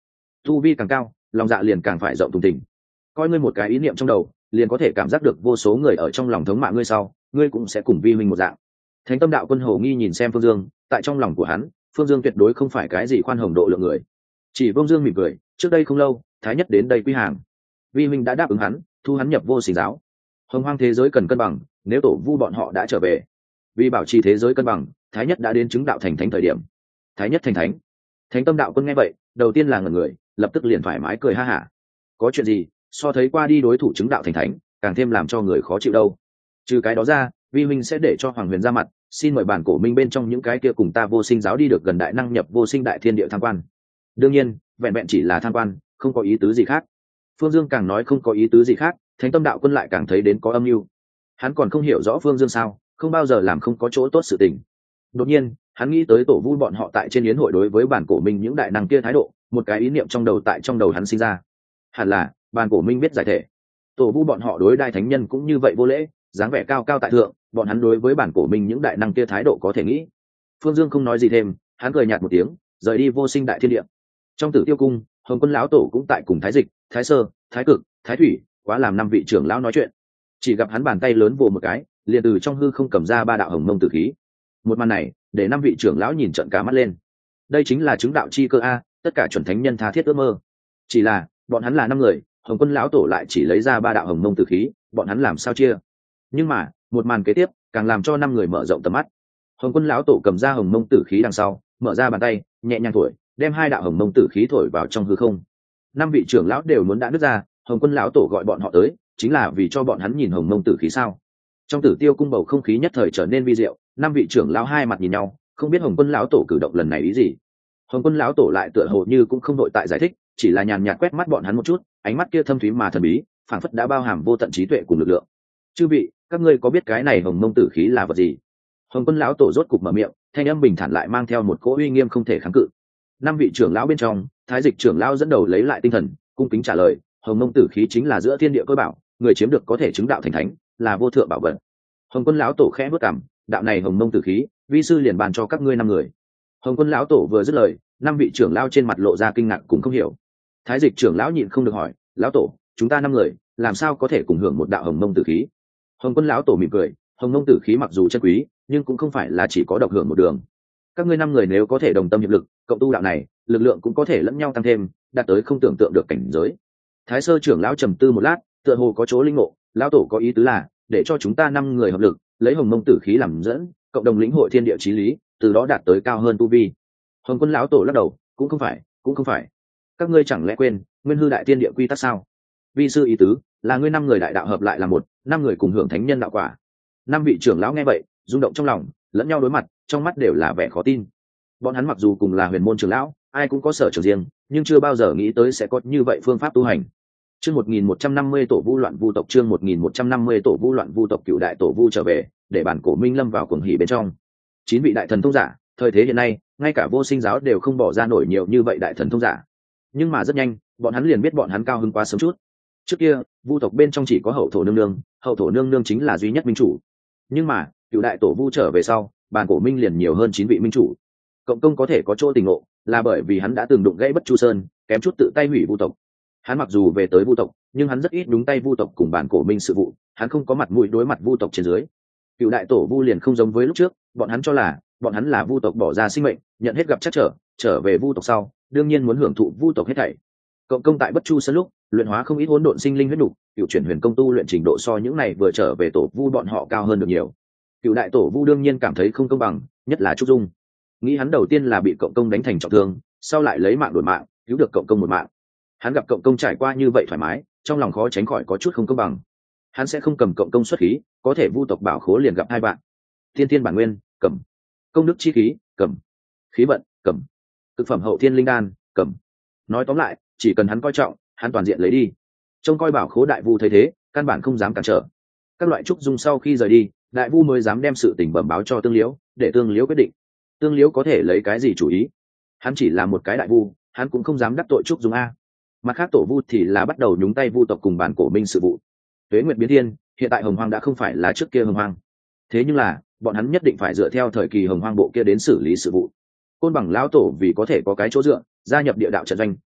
tu vi càng cao, lòng dạ liền càng phải rộng thùng thình. Coi ngươi một cái ý niệm trong đầu, liền có thể cảm giác được vô số người ở trong lòng thống mạ ngươi sau, ngươi cũng sẽ cùng vi huynh một dạng. Thánh Tâm Đạo Quân hồ nghi nhìn xem Phương Dương, tại trong lòng của hắn, Phương Dương tuyệt đối không phải cái gì khoan hồng độ lượng người. Chỉ Vương Dương mỉm cười, trước đây không lâu, Thái Nhất đến đây quy hàng. Vi huynh đã đáp ứng hắn, thu hắn nhập vô sinh giáo. Hồng hoang thế giới cần cân bằng, nếu tổ vu bọn họ đã trở về, vì bảo trì thế giới cân bằng, Thái Nhất đã đến chứng đạo thành thánh thời điểm. Thái Nhất thành thánh. Thánh Tâm Đạo Quân nghe vậy, đầu tiên là ngẩn người, lập tức liền thoải mái cười ha hả. Có chuyện gì, so thấy qua đi đối thủ chứng đạo thành thánh, càng thêm làm cho người khó chịu đâu. Trừ cái đó ra, vi huynh sẽ để cho Hoàng Huyền ra mặt, xin mời bản cổ minh bên trong những cái kia cùng ta vô sinh giáo đi được gần đại năng nhập vô sinh đại thiên địa tham quan. Đương nhiên, vẹn vẹn chỉ là tham quan, không có ý tứ gì khác. Phương Dương càng nói không có ý tứ gì khác, Thánh Tâm Đạo Quân lại càng thấy đến có âm mưu. Hắn còn không hiểu rõ Phương Dương sao, không bao giờ làm không có chỗ tốt sự tình. Đột nhiên, hắn nghĩ tới tổ vu bọn họ tại trên yến hội đối với bản cổ minh những đại năng kia thái độ, một cái ý niệm trong đầu tại trong đầu hắn sinh ra. Hẳn là bản cổ minh biết giải thể, tổ vu bọn họ đối đại thánh nhân cũng như vậy vô lễ, dáng vẻ cao cao tại thượng, bọn hắn đối với bản cổ minh những đại năng kia thái độ có thể nghĩ. Phương Dương không nói gì thêm, hắn cười nhạt một tiếng, rời đi vô sinh đại thiên địa. Trong Tử Tiêu cung, Hồng Quân lão tổ cũng tại cùng Thái Dịch, Thái Sơ, Thái Cực, Thái Thủy, quá làm năm vị trưởng lão nói chuyện. Chỉ gặp hắn bàn tay lớn vồ một cái, liền từ trong hư không cầm ra ba đạo hồng mông tử khí. Một màn này, để năm vị trưởng lão nhìn trợn cả mắt lên. Đây chính là chứng đạo chi cơ a, tất cả chuẩn thánh nhân tha thiết ước mơ. Chỉ là, bọn hắn là năm người, Hồng Quân lão tổ lại chỉ lấy ra ba đạo hồng mông tử khí, bọn hắn làm sao chia? Nhưng mà, một màn kế tiếp, càng làm cho năm người mở rộng tầm mắt. Hồng Quân lão tổ cầm ra hồng mông tử khí đằng sau, mở ra bàn tay, nhẹ nhàng thổi, đem hai đạo hồng mông tử khí thổi vào trong hư không. Năm vị trưởng lão đều muốn đã nứt ra, Hồng Quân lão tổ gọi bọn họ tới, chính là vì cho bọn hắn nhìn hồng mông tử khí sao? Trong Tử Tiêu cung bầu không khí nhất thời trở nên vi diệu, năm vị trưởng lão hai mặt nhìn nhau, không biết Hồng Quân lão tổ cử động lần này ý gì. Hồng Quân lão tổ lại tựa hồ như cũng không đội tại giải thích, chỉ là nhàn nhạt quét mắt bọn hắn một chút, ánh mắt kia thâm thúy mà thần bí, phảng phất đã bao hàm vô tận trí tuệ cùng lực lượng. Chư vị, các ngươi có biết cái này hồng mông tử khí là vật gì? Hồng Quân lão tổ rốt cục mở miệng, thanh âm bình thản lại mang theo một cỗ uy nghiêm không thể kháng cự. Năm vị trưởng lão bên trong, Thái Dịch trưởng lão dẫn đầu lấy lại tinh thần, cung kính trả lời, hồng mông tử khí chính là giữa thiên địa cơ bảo, người chiếm được có thể chứng đạo thành thánh, là vô thượng bảo vật. Hồng Quân lão tổ khẽ bước cằm, đạo này hồng mông tử khí, vi sư liền bàn cho các ngươi năm người. Hồng Quân lão tổ vừa dứt lời, năm vị trưởng lão trên mặt lộ ra kinh ngạc cùng không hiểu. Thái Dịch trưởng lão nhịn không được hỏi, lão tổ, chúng ta năm người, làm sao có thể cùng hưởng một đạo hồng mông tử khí? Hồng Quân lão tổ mỉm cười, hồng mông tử khí mặc dù chân quý, nhưng cũng không phải là chỉ có độc hưởng một đường. Các ngươi năm người nếu có thể đồng tâm hiệp lực, cộng tu đạo này, lực lượng cũng có thể lẫn nhau tăng thêm, đạt tới không tưởng tượng được cảnh giới. Thái Sơ trưởng lão trầm tư một lát, tựa hồ có chỗ linh ngộ, lão tổ có ý tứ là để cho chúng ta năm người hợp lực, lấy hồng mông tử khí làm dẫn, cộng đồng lĩnh hội thiên địa chí lý, từ đó đạt tới cao hơn tu vi. Hồng Quân lão tổ lắc đầu, cũng không phải. Các ngươi chẳng lẽ quên nguyên hư đại thiên địa quy tắc sao? Vi sư ý tứ là ngươi năm người đại đạo hợp lại là một, năm người cùng hưởng thánh nhân đạo quả. Năm vị trưởng lão nghe vậy, rung động trong lòng, lẫn nhau đối mặt, trong mắt đều là vẻ khó tin. Bọn hắn mặc dù cùng là huyền môn trưởng lão, ai cũng có sở trường riêng, nhưng chưa bao giờ nghĩ tới sẽ có như vậy phương pháp tu hành. Chương 1150 tổ vu loạn vu tộc, chương 1150 tổ vu loạn vu tộc, cựu đại tổ vu trở về, để bản cổ minh lâm vào cuồng hỉ bên trong. 9 vị đại thần thông giả, thời thế hiện nay, ngay cả vô sinh giáo đều không bỏ ra nổi nhiều như vậy đại thần thông giả. Nhưng mà rất nhanh, bọn hắn liền biết bọn hắn cao hơn quá sớm chút. Trước kia, vu tộc bên trong chỉ có hậu thổ nương nương, hậu thổ nương nương chính là duy nhất minh chủ. Nhưng mà, cựu đại tổ vu trở về sau, bản cổ minh liền nhiều hơn 9 vị minh chủ. Cộng công có thể có chỗ tình ngộ, là bởi vì hắn đã từng đụng gãy Bất Chu Sơn, kém chút tự tay hủy vu tộc. Hắn mặc dù về tới vu tộc, nhưng hắn rất ít đúng tay vu tộc cùng bản cổ minh sự vụ, hắn không có mặt mũi đối mặt vu tộc trên dưới. Cựu đại tổ vu liền không giống với lúc trước, bọn hắn cho là bọn hắn là vu tộc bỏ ra sinh mệnh, nhận hết gặp chắc trở về vu tộc sau, đương nhiên muốn hưởng thụ vu tộc hết thảy. Cộng công tại Bất Chu Sơn lúc, luyện hóa không ít hỗn độn sinh linh huyết nục, cựu chuyển huyền công tu luyện trình độ so những này vừa trở về tổ vu bọn họ cao hơn được nhiều. Cựu đại tổ vu đương nhiên cảm thấy không công bằng, nhất là Trúc Dung. Nghĩ hắn đầu tiên là bị cộng công đánh thành trọng thương, sau lại lấy mạng đổi mạng, cứu được cộng công một mạng. Hắn gặp cộng công trải qua như vậy thoải mái, trong lòng khó tránh khỏi có chút không công bằng. Hắn sẽ không cầm cộng công xuất khí, có thể vu tộc bảo khố liền gặp hai bạn. Thiên thiên bản nguyên, cầm. Công đức chi khí, cầm. Khí vận, cầm. Thực phẩm hậu thiên linh đan, cầm. Nói tóm lại, chỉ cần hắn coi trọng, hắn toàn diện lấy đi. Trông coi bảo khố đại vu thấy thế, căn bản không dám cản trở. Các loại Trúc Dung sau khi rời đi, đại vu mới dám đem sự tình bẩm báo cho Tương Liễu, để Tương Liễu quyết định. Tương Liễu có thể lấy cái gì chủ ý? Hắn chỉ là một cái đại vu, hắn cũng không dám đắc tội Trúc Dung a. Mặt khác tổ vu thì là bắt đầu nhúng tay vu tộc cùng bản cổ minh sự vụ. Tuế nguyệt biến thiên, hiện tại hồng hoang đã không phải là trước kia hồng hoang. Thế nhưng là, bọn hắn nhất định phải dựa theo thời kỳ hồng hoang bộ kia đến xử lý sự vụ. Côn Bằng lão tổ vì có thể có cái chỗ dựa, gia nhập địa đạo trận doanh,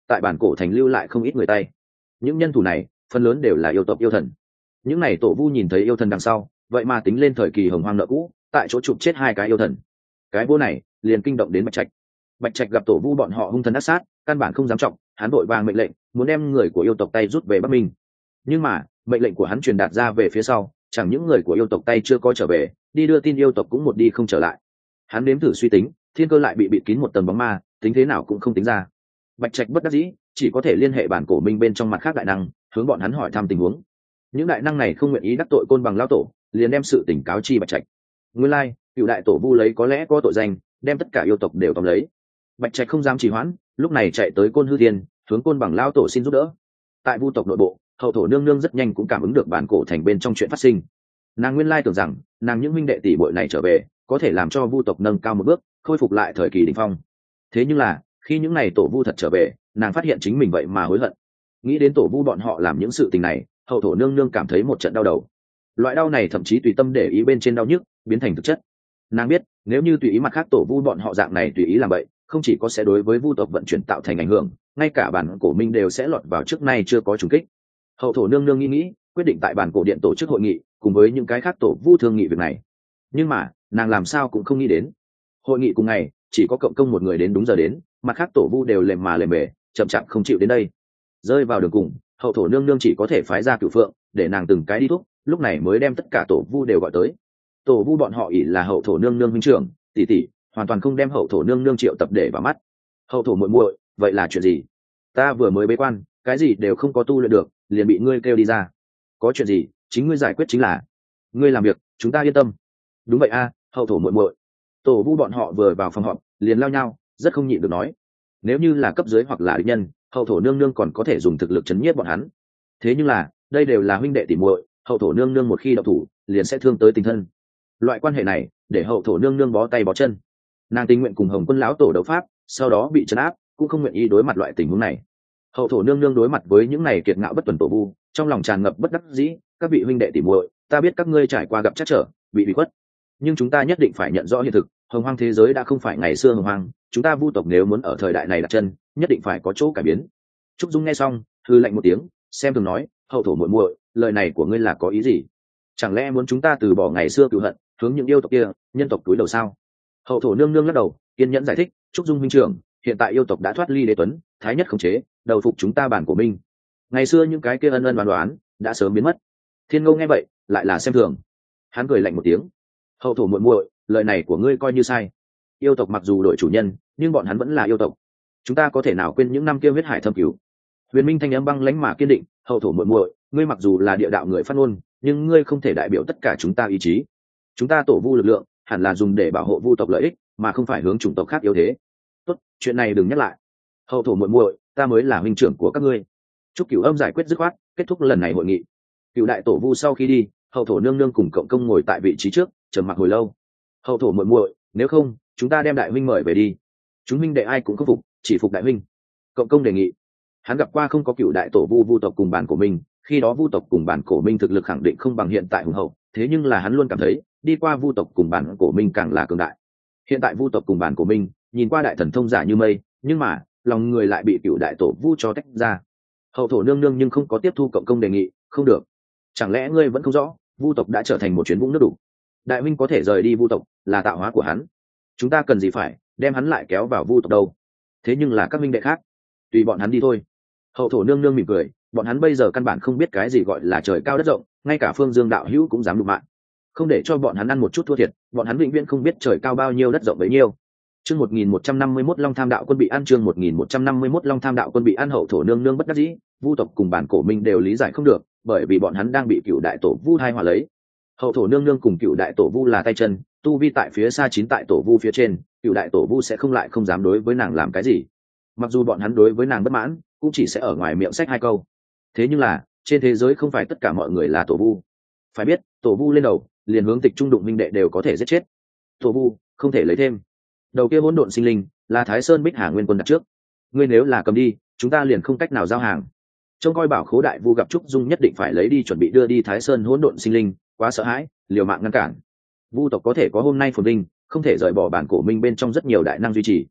tại bản cổ thành lưu lại không ít người tay. Những nhân thủ này phần lớn đều là yêu tộc yêu thần. Những này tổ vu nhìn thấy yêu thần đằng sau, vậy mà tính lên thời kỳ hồng hoang nợ cũ, tại chỗ chụp chết 2 cái yêu thần. Cái vô này liền kinh động đến Bạch Trạch. Bạch Trạch gặp tổ vu bọn họ hung thần ác sát, căn bản không dám trọng, hắn vội vàng mệnh lệnh muốn đem người của yêu tộc tay rút về Bắc Minh. Nhưng mà mệnh lệnh của hắn truyền đạt ra về phía sau, chẳng những người của yêu tộc tay chưa có trở về, đi đưa tin yêu tộc cũng một đi không trở lại. Hắn nếm thử suy tính, thiên cơ lại bị bịt kín một tầng bóng ma, tính thế nào cũng không tính ra. Bạch Trạch bất đắc dĩ, chỉ có thể liên hệ bản cổ minh bên trong mặt khác đại năng, hướng bọn hắn hỏi thăm tình huống. Những đại năng này không nguyện ý đắc tội Côn Bằng lão tổ, liền đem sự tình cáo chi Bạch Trạch. Nguyên lai, cựu đại tổ vu lấy có lẽ có tội danh, đem tất cả yêu tộc đều tóm lấy. Bạch Trạch không dám trì hoãn, lúc này chạy tới Côn Hư Thiên, hướng Côn Bằng lão tổ xin giúp đỡ. Tại vu tộc nội bộ, hậu thổ nương nương rất nhanh cũng cảm ứng được bản cổ thành bên trong chuyện phát sinh. Nàng nguyên lai tưởng rằng, nàng những huynh đệ tỷ muội này trở về, có thể làm cho vu tộc nâng cao một bước, khôi phục lại thời kỳ đỉnh phong. Thế nhưng là, khi những này tổ vu thật trở về, nàng phát hiện chính mình vậy mà hối hận. Nghĩ đến tổ vu bọn họ làm những sự tình này, hậu thổ nương nương cảm thấy một trận đau đầu. Loại đau này thậm chí tùy tâm để ý bên trên đau nhức, biến thành thực chất. Nàng biết, nếu như tùy ý mặt khác tổ vu bọn họ dạng này tùy ý làm vậy, không chỉ có sẽ đối với vu tộc vận chuyển tạo thành ảnh hưởng, ngay cả bản cổ minh đều sẽ lọt vào trước nay chưa có trùng kích. Hậu thổ nương nương nghĩ, quyết định tại bản cổ điện tổ chức hội nghị, cùng với những cái khác tổ vu thương nghị việc này. Nhưng mà, nàng làm sao cũng không nghĩ đến. Hội nghị cùng ngày, chỉ có cộng công một người đến đúng giờ đến, mặt khác tổ vu đều lềm mà lềm bề, chậm chạp không chịu đến đây. Rơi vào đường cùng, hậu thổ nương nương chỉ có thể phái ra Cửu Phượng, để nàng từng cái đi thúc, lúc này mới đem tất cả tổ vu đều gọi tới. Tổ vu bọn họ ỷ là hậu thổ nương nương minh trưởng, tỷ tỷ, hoàn toàn không đem hậu thổ nương nương triệu tập để vào mắt. Hậu thổ muội muội, vậy là chuyện gì? Ta vừa mới bế quan, cái gì đều không có tu luyện được, liền bị ngươi kêu đi ra. Có chuyện gì, chính ngươi giải quyết chính là. Ngươi làm việc, chúng ta yên tâm. Đúng vậy a, hậu thổ muội muội. Tổ vu bọn họ vừa vào phòng họp, liền lao nhau, rất không nhịn được nói. Nếu như là cấp dưới hoặc là địch nhân, hậu thổ nương nương còn có thể dùng thực lực chấn nhiếp bọn hắn. Thế nhưng là, đây đều là huynh đệ tỷ muội, hậu thổ nương nương một khi động thủ, liền sẽ thương tới tình thân. Loại quan hệ này, để hậu thổ nương nương bó tay bó chân. Nàng tình nguyện cùng Hồng Quân lão tổ đấu pháp, sau đó bị trấn áp, cũng không nguyện ý đối mặt loại tình huống này. Hậu thổ nương nương đối mặt với những này kiệt ngạo bất tuần tổ vu, trong lòng tràn ngập bất đắc dĩ. Các vị huynh đệ tỷ muội, ta biết các ngươi trải qua gặp trắc trở, bị ủy khuất, nhưng chúng ta nhất định phải nhận rõ hiện thực. Hồng hoang thế giới đã không phải ngày xưa hồng hoang, chúng ta vu tộc nếu muốn ở thời đại này đặt chân, nhất định phải có chỗ cải biến. Trúc Dung nghe xong, hư lạnh một tiếng, xem thường nói, hậu thổ muội muội, lời này của ngươi là có ý gì? Chẳng lẽ muốn chúng ta từ bỏ ngày xưa cựu hận, hướng những yêu tộc kia, nhân tộc túi đầu sao? Hậu thổ nương nương lắc đầu, kiên nhẫn giải thích, Trúc Dung huynh trưởng, hiện tại yêu tộc đã thoát ly đế tuấn, thái nhất khống chế, đầu phục chúng ta bản của mình. Ngày xưa những cái kia ân ân đoán đoán đã sớm biến mất. Thiên Ngô nghe vậy, lại là xem thường. Hắn cười lạnh một tiếng, hậu thổ muội muội, lời này của ngươi coi như sai. Yêu tộc mặc dù đổi chủ nhân, nhưng bọn hắn vẫn là yêu tộc. Chúng ta có thể nào quên những năm kia huyết hải thâm cứu? Huyền Minh thanh âm băng lãnh mà kiên định, hậu thổ muội muội, ngươi mặc dù là địa đạo người phát ngôn, nhưng ngươi không thể đại biểu tất cả chúng ta ý chí. Chúng ta tổ vu lực lượng hẳn là dùng để bảo hộ vu tộc lợi ích, mà không phải hướng chủng tộc khác yếu thế. Tốt, chuyện này đừng nhắc lại. Hậu thổ muội muội, ta mới là huynh trưởng của các ngươi. Trúc Cửu Âm giải quyết dứt khoát, kết thúc lần này hội nghị. Cựu đại tổ vu sau khi đi, hậu thổ nương nương cùng cộng công ngồi tại vị trí trước, trầm mặc hồi lâu. Hậu thổ muội muội, nếu không, chúng ta đem đại huynh mời về đi. Chúng huynh đệ ai cũng không phục, chỉ phục đại huynh. Cộng công đề nghị. Hắn gặp qua không có cựu đại tổ vu vu tộc cùng bản của mình, khi đó vu tộc cùng bản cổ minh thực lực khẳng định không bằng hiện tại hùng hậu, thế nhưng là hắn luôn cảm thấy đi qua vu tộc cùng bản cổ minh càng là cường đại. Hiện tại vu tộc cùng bản cổ minh nhìn qua đại thần thông giả như mây, nhưng mà lòng người lại bị cựu đại tổ vu cho tách ra. Hậu thổ nương nương nhưng không có tiếp thu cộng công đề nghị, không được. Chẳng lẽ ngươi vẫn không rõ vu tộc đã trở thành một chuyến vũng nước đủ? Đại huynh có thể rời đi vu tộc là tạo hóa của hắn, chúng ta cần gì phải đem hắn lại kéo vào vu tộc đâu? Thế nhưng là các minh đệ khác, tùy bọn hắn đi thôi. Hậu thổ nương nương mỉm cười, bọn hắn bây giờ căn bản không biết cái gì gọi là trời cao đất rộng, ngay cả Phương Dương đạo hữu cũng dám đụng mạng. Không để cho bọn hắn ăn một chút thua thiệt, bọn hắn vĩnh viễn không biết trời cao bao nhiêu đất rộng bấy nhiêu. Chương 1151 Long Tham Đạo Quân bị ăn, chương 1151 Long Tham Đạo Quân bị ăn. Hậu thổ nương nương bất đắc dĩ, vu tộc cùng bản cổ minh đều lý giải không được, bởi vì bọn hắn đang bị cựu đại tổ vu hai hòa lấy. Hậu thổ nương nương cùng cựu đại tổ vu là tay chân, tu vi tại phía xa, chín tại tổ vu phía trên, cựu đại tổ vu sẽ không lại không dám đối với nàng làm cái gì. Mặc dù bọn hắn đối với nàng bất mãn, cũng chỉ sẽ ở ngoài miệng xách hai câu. Thế nhưng là trên thế giới không phải tất cả mọi người là tổ vu. Phải biết, tổ vu lên đầu liền hướng tịch trung đụng minh đệ đều có thể giết chết. Tổ vu không thể lấy thêm. Đầu kia hỗn độn sinh linh là Thái Sơn Bích Hà Nguyên Quân đặt trước, ngươi nếu là cầm đi, chúng ta liền không cách nào giao hàng. Trông coi bảo khố đại vu gặp Trúc Dung nhất định phải lấy đi, chuẩn bị đưa đi Thái Sơn hỗn độn sinh linh, quá sợ hãi, liều mạng ngăn cản. Vu tộc có thể có hôm nay phồn vinh, không thể rời bỏ bản cổ minh bên trong rất nhiều đại năng duy trì.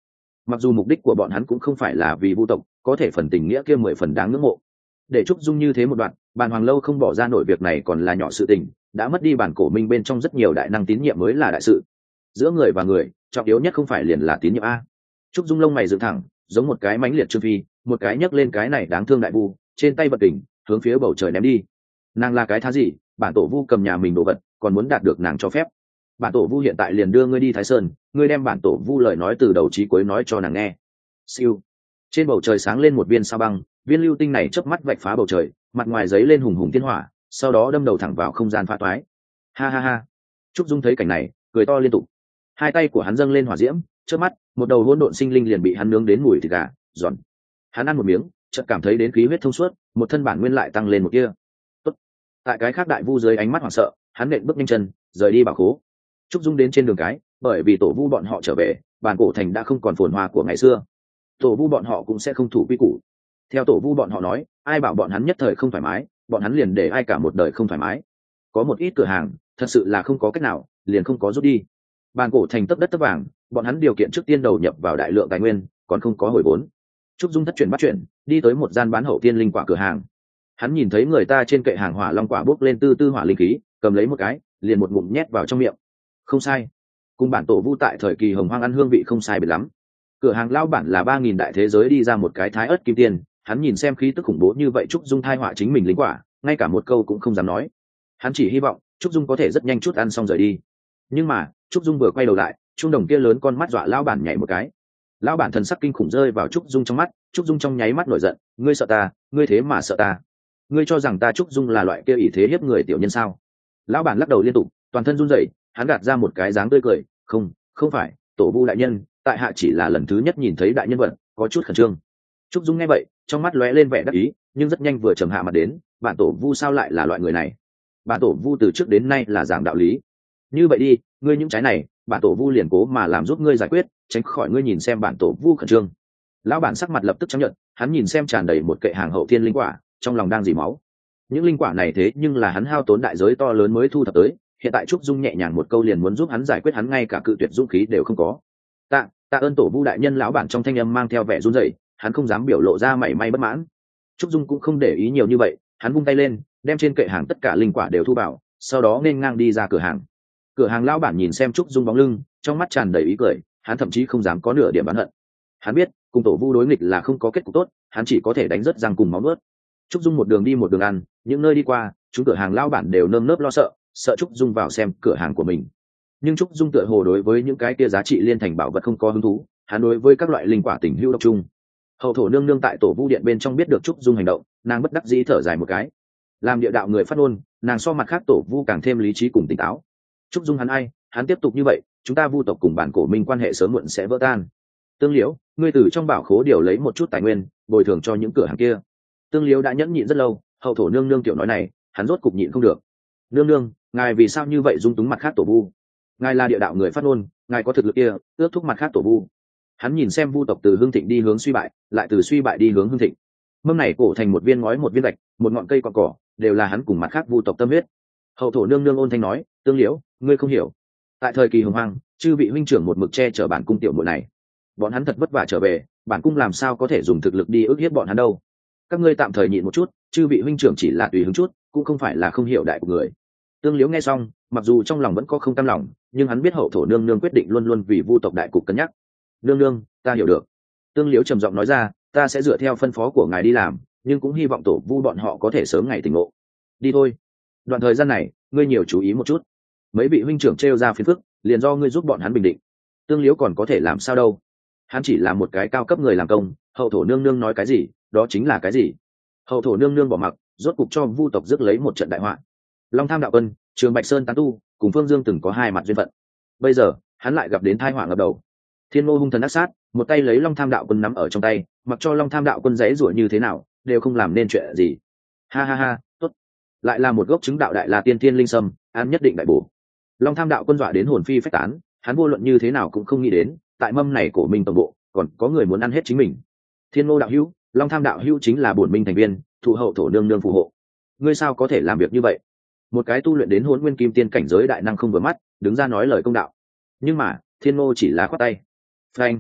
mặc dù mục đích của bọn hắn cũng không phải là vì vu tộc, có thể phần tình nghĩa kia 10 phần đáng ngưỡng mộ. Để Trúc Dung như thế một đoạn, bàn hoàng lâu không bỏ ra nổi việc này còn là nhỏ sự tình, đã mất đi bản cổ minh bên trong rất nhiều đại năng tín nhiệm mới là đại sự. Giữa người và người, trọng yếu nhất không phải liền là tín nhiệm a. Trúc Dung lông mày dựng thẳng, giống một cái mãnh liệt trương phi, một cái nhấc lên cái này đáng thương đại vu, trên tay vật đỉnh, hướng phía bầu trời ném đi. Nàng là cái thá gì, bản tổ vu cầm nhà mình đồ vật, còn muốn đạt được nàng cho phép. Bản tổ vu hiện tại liền đưa ngươi đi Thái Sơn, ngươi đem bản tổ vu lời nói từ đầu chí cuối nói cho nàng nghe. Siêu. Trên bầu trời sáng lên một viên sao băng, viên lưu tinh này chớp mắt vạch phá bầu trời, mặt ngoài giấy lên hùng hùng thiên hỏa, sau đó đâm đầu thẳng vào không gian phá toái. Ha ha ha. Trúc Dung thấy cảnh này, cười to liên tục. Hai tay của hắn dâng lên hỏa diễm, chớp mắt, một đầu hỗn độn sinh linh liền bị hắn nướng đến mùi thịt gà, giòn. Hắn ăn một miếng, chợt cảm thấy đến khí huyết thông suốt, một thân bản nguyên lại tăng lên một kia. Tốt. Tại cái khác đại vu dưới ánh mắt hoảng sợ, hắn nện bước nhanh chân, rời đi bảo khố. Trúc Dung đến trên đường cái, bởi vì tổ vu bọn họ trở về, bản cổ thành đã không còn phồn hoa của ngày xưa. Tổ vu bọn họ cũng sẽ không thủ quy củ. Theo tổ vu bọn họ nói, ai bảo bọn hắn nhất thời không thoải mái, bọn hắn liền để ai cả một đời không thoải mái. Có một ít cửa hàng, thật sự là không có cách nào, liền không có rút đi. Bản cổ thành tấp đất tấp vàng, bọn hắn điều kiện trước tiên đầu nhập vào đại lượng tài nguyên, còn không có hồi vốn. Trúc Dung thất chuyển bắt chuyển, đi tới một gian bán hậu tiên linh quả cửa hàng. Hắn nhìn thấy người ta trên kệ hàng hỏa long quả bốc lên tư tư hỏa linh khí, cầm lấy một cái, liền một ngụm nhét vào trong miệng. Không sai, cùng bản tổ vu tại thời kỳ hồng hoang ăn hương vị không sai biệt lắm. Cửa hàng lao bản là 3000 đại thế giới đi ra một cái thái ớt kim tiền, hắn nhìn xem khí tức khủng bố như vậy Trúc Dung thai họa chính mình linh quả, ngay cả một câu cũng không dám nói. Hắn chỉ hy vọng Trúc Dung có thể rất nhanh chút ăn xong rời đi. Nhưng mà Trúc Dung vừa quay đầu lại, trung đồng kia lớn con mắt dọa lão bản nhảy một cái. Lão bản thần sắc kinh khủng rơi vào Trúc Dung trong mắt, Trúc Dung trong nháy mắt nổi giận, ngươi sợ ta, ngươi thế mà sợ ta? Ngươi cho rằng ta Trúc Dung là loại kia ỷ thế hiếp người tiểu nhân sao? Lão bản lắc đầu liên tục, toàn thân run rẩy, hắn gạt ra một cái dáng tươi cười, không phải, tổ vu đại nhân, tại hạ chỉ là lần thứ nhất nhìn thấy đại nhân vật, có chút khẩn trương. Trúc Dung nghe vậy, trong mắt lóe lên vẻ đắc ý, nhưng rất nhanh vừa trầm hạ mặt đến, bản tổ vu sao lại là loại người này? Bản tổ vu từ trước đến nay là giảng đạo lý. Như vậy đi, ngươi những trái này, bản tổ vu liền cố mà làm giúp ngươi giải quyết, tránh khỏi ngươi nhìn xem bản tổ vu khẩn trương. Lão bản sắc mặt lập tức chấp nhận, hắn nhìn xem tràn đầy một kệ hàng hậu thiên linh quả, trong lòng đang dỉ máu. Những linh quả này thế nhưng là hắn hao tốn đại giới to lớn mới thu thập tới, hiện tại Trúc Dung nhẹ nhàng một câu liền muốn giúp hắn giải quyết, hắn ngay cả cự tuyệt dũng khí đều không có. Tạ ơn tổ vu đại nhân, lão bản trong thanh âm mang theo vẻ run rẩy, hắn không dám biểu lộ ra mảy may bất mãn. Trúc Dung cũng không để ý nhiều như vậy, hắn vung tay lên, đem trên kệ hàng tất cả linh quả đều thu vào, sau đó nên ngang đi ra cửa hàng. Cửa hàng lão bản nhìn xem Trúc Dung bóng lưng, trong mắt tràn đầy ý cười, hắn thậm chí không dám có nửa điểm oán hận. Hắn biết cùng tổ vu đối nghịch là không có kết cục tốt, hắn chỉ có thể đánh rớt răng cùng máu nuốt. Trúc Dung một đường đi một đường ăn, những nơi đi qua, chúng cửa hàng lão bản đều nơm nớp lo sợ Trúc Dung vào xem cửa hàng của mình. Nhưng Trúc Dung tựa hồ đối với những cái kia giá trị liên thành bảo vật không có hứng thú, hắn đối với các loại linh quả tình hữu độc trung. Hậu thổ nương nương tại tổ vu điện bên trong biết được Trúc Dung hành động, nàng bất đắc dĩ thở dài một cái. Làm địa đạo người phát ngôn, nàng so mặt khác tổ vu càng thêm lý trí cùng tỉnh táo. Trúc Dung hắn ai, hắn tiếp tục như vậy, chúng ta vu tộc cùng bản cổ minh quan hệ sớm muộn sẽ vỡ tan. Tương Liễu, ngươi từ trong bảo khố điều lấy một chút tài nguyên, bồi thường cho những cửa hàng kia. Tương Liễu đã nhẫn nhịn rất lâu, hậu thổ nương nương tiểu nói này, hắn rốt cục nhịn không được. Nương nương, ngài vì sao như vậy dung túng mặt khác tổ vu? Ngài là địa đạo người phát ngôn, ngài có thực lực kia, ước thúc mặt khác tổ vu. Hắn nhìn xem vu tộc từ hưng thịnh đi hướng suy bại, lại từ suy bại đi hướng hưng thịnh. Mâm này cổ thành một viên ngói một viên gạch, một ngọn cây cọn cỏ, đều là hắn cùng mặt khác vu tộc tâm huyết. Hậu thổ nương nương ôn thanh nói, Tương Liễu, ngươi không hiểu. Tại thời kỳ hồng hoang, chư vị huynh trưởng một mực che chở bản cung tiểu muội này. Bọn hắn thật vất vả trở về, bản cung làm sao có thể dùng thực lực đi ức hiếp bọn hắn đâu? Các ngươi tạm thời nhịn một chút, chư vị huynh trưởng chỉ là tùy hứng chút, cũng không phải là không hiểu đại của người. Tương Liễu nghe xong, mặc dù trong lòng vẫn có không cam lòng, nhưng hắn biết hậu thổ nương nương quyết định luôn luôn vì vu tộc đại cục cân nhắc. Nương nương, ta hiểu được. Tương Liễu trầm giọng nói ra, ta sẽ dựa theo phân phó của ngài đi làm, nhưng cũng hy vọng tổ vu bọn họ có thể sớm ngày tỉnh ngộ. Đi thôi. Đoạn thời gian này, ngươi nhiều chú ý một chút. Mấy vị huynh trưởng trêu ra phiền phức, liền do ngươi giúp bọn hắn bình định. Tương Liễu còn có thể làm sao đâu? Hắn chỉ là một cái cao cấp người làm công, hậu thổ nương nương nói cái gì, đó chính là cái gì. Hậu thổ nương nương bỏ mặc, rốt cục cho vu tộc rước lấy một trận đại họa. Long Tham đạo quân, Trường Bạch Sơn tán tu, cùng Phương Dương từng có hai mặt duyên phận. Bây giờ, hắn lại gặp đến tai họa ngập đầu. Thiên Ngô hung thần ác sát, một tay lấy Long Tham đạo quân nắm ở trong tay, mặc cho Long Tham đạo quân giãy giụa như thế nào, đều không làm nên chuyện gì. Ha ha ha, tốt. Lại là một gốc chứng đạo đại la tiên thiên linh sâm, an nhất định đại bổ. Long Tham đạo quân dọa đến hồn phi phách tán, hắn vô luận như thế nào cũng không nghĩ đến, tại mâm này của mình tổng bộ, còn có người muốn ăn hết chính mình. Thiên Ngô đạo hữu, Long Tham đạo hữu chính là bổn minh thành viên, thụ hậu thổ nương nương phù hộ. Ngươi sao có thể làm việc như vậy? Một cái tu luyện đến Hỗn Nguyên Kim Tiên cảnh giới đại năng không vừa mắt, đứng ra nói lời công đạo. Nhưng mà, Thiên Ngô chỉ là khoát tay. Phanh!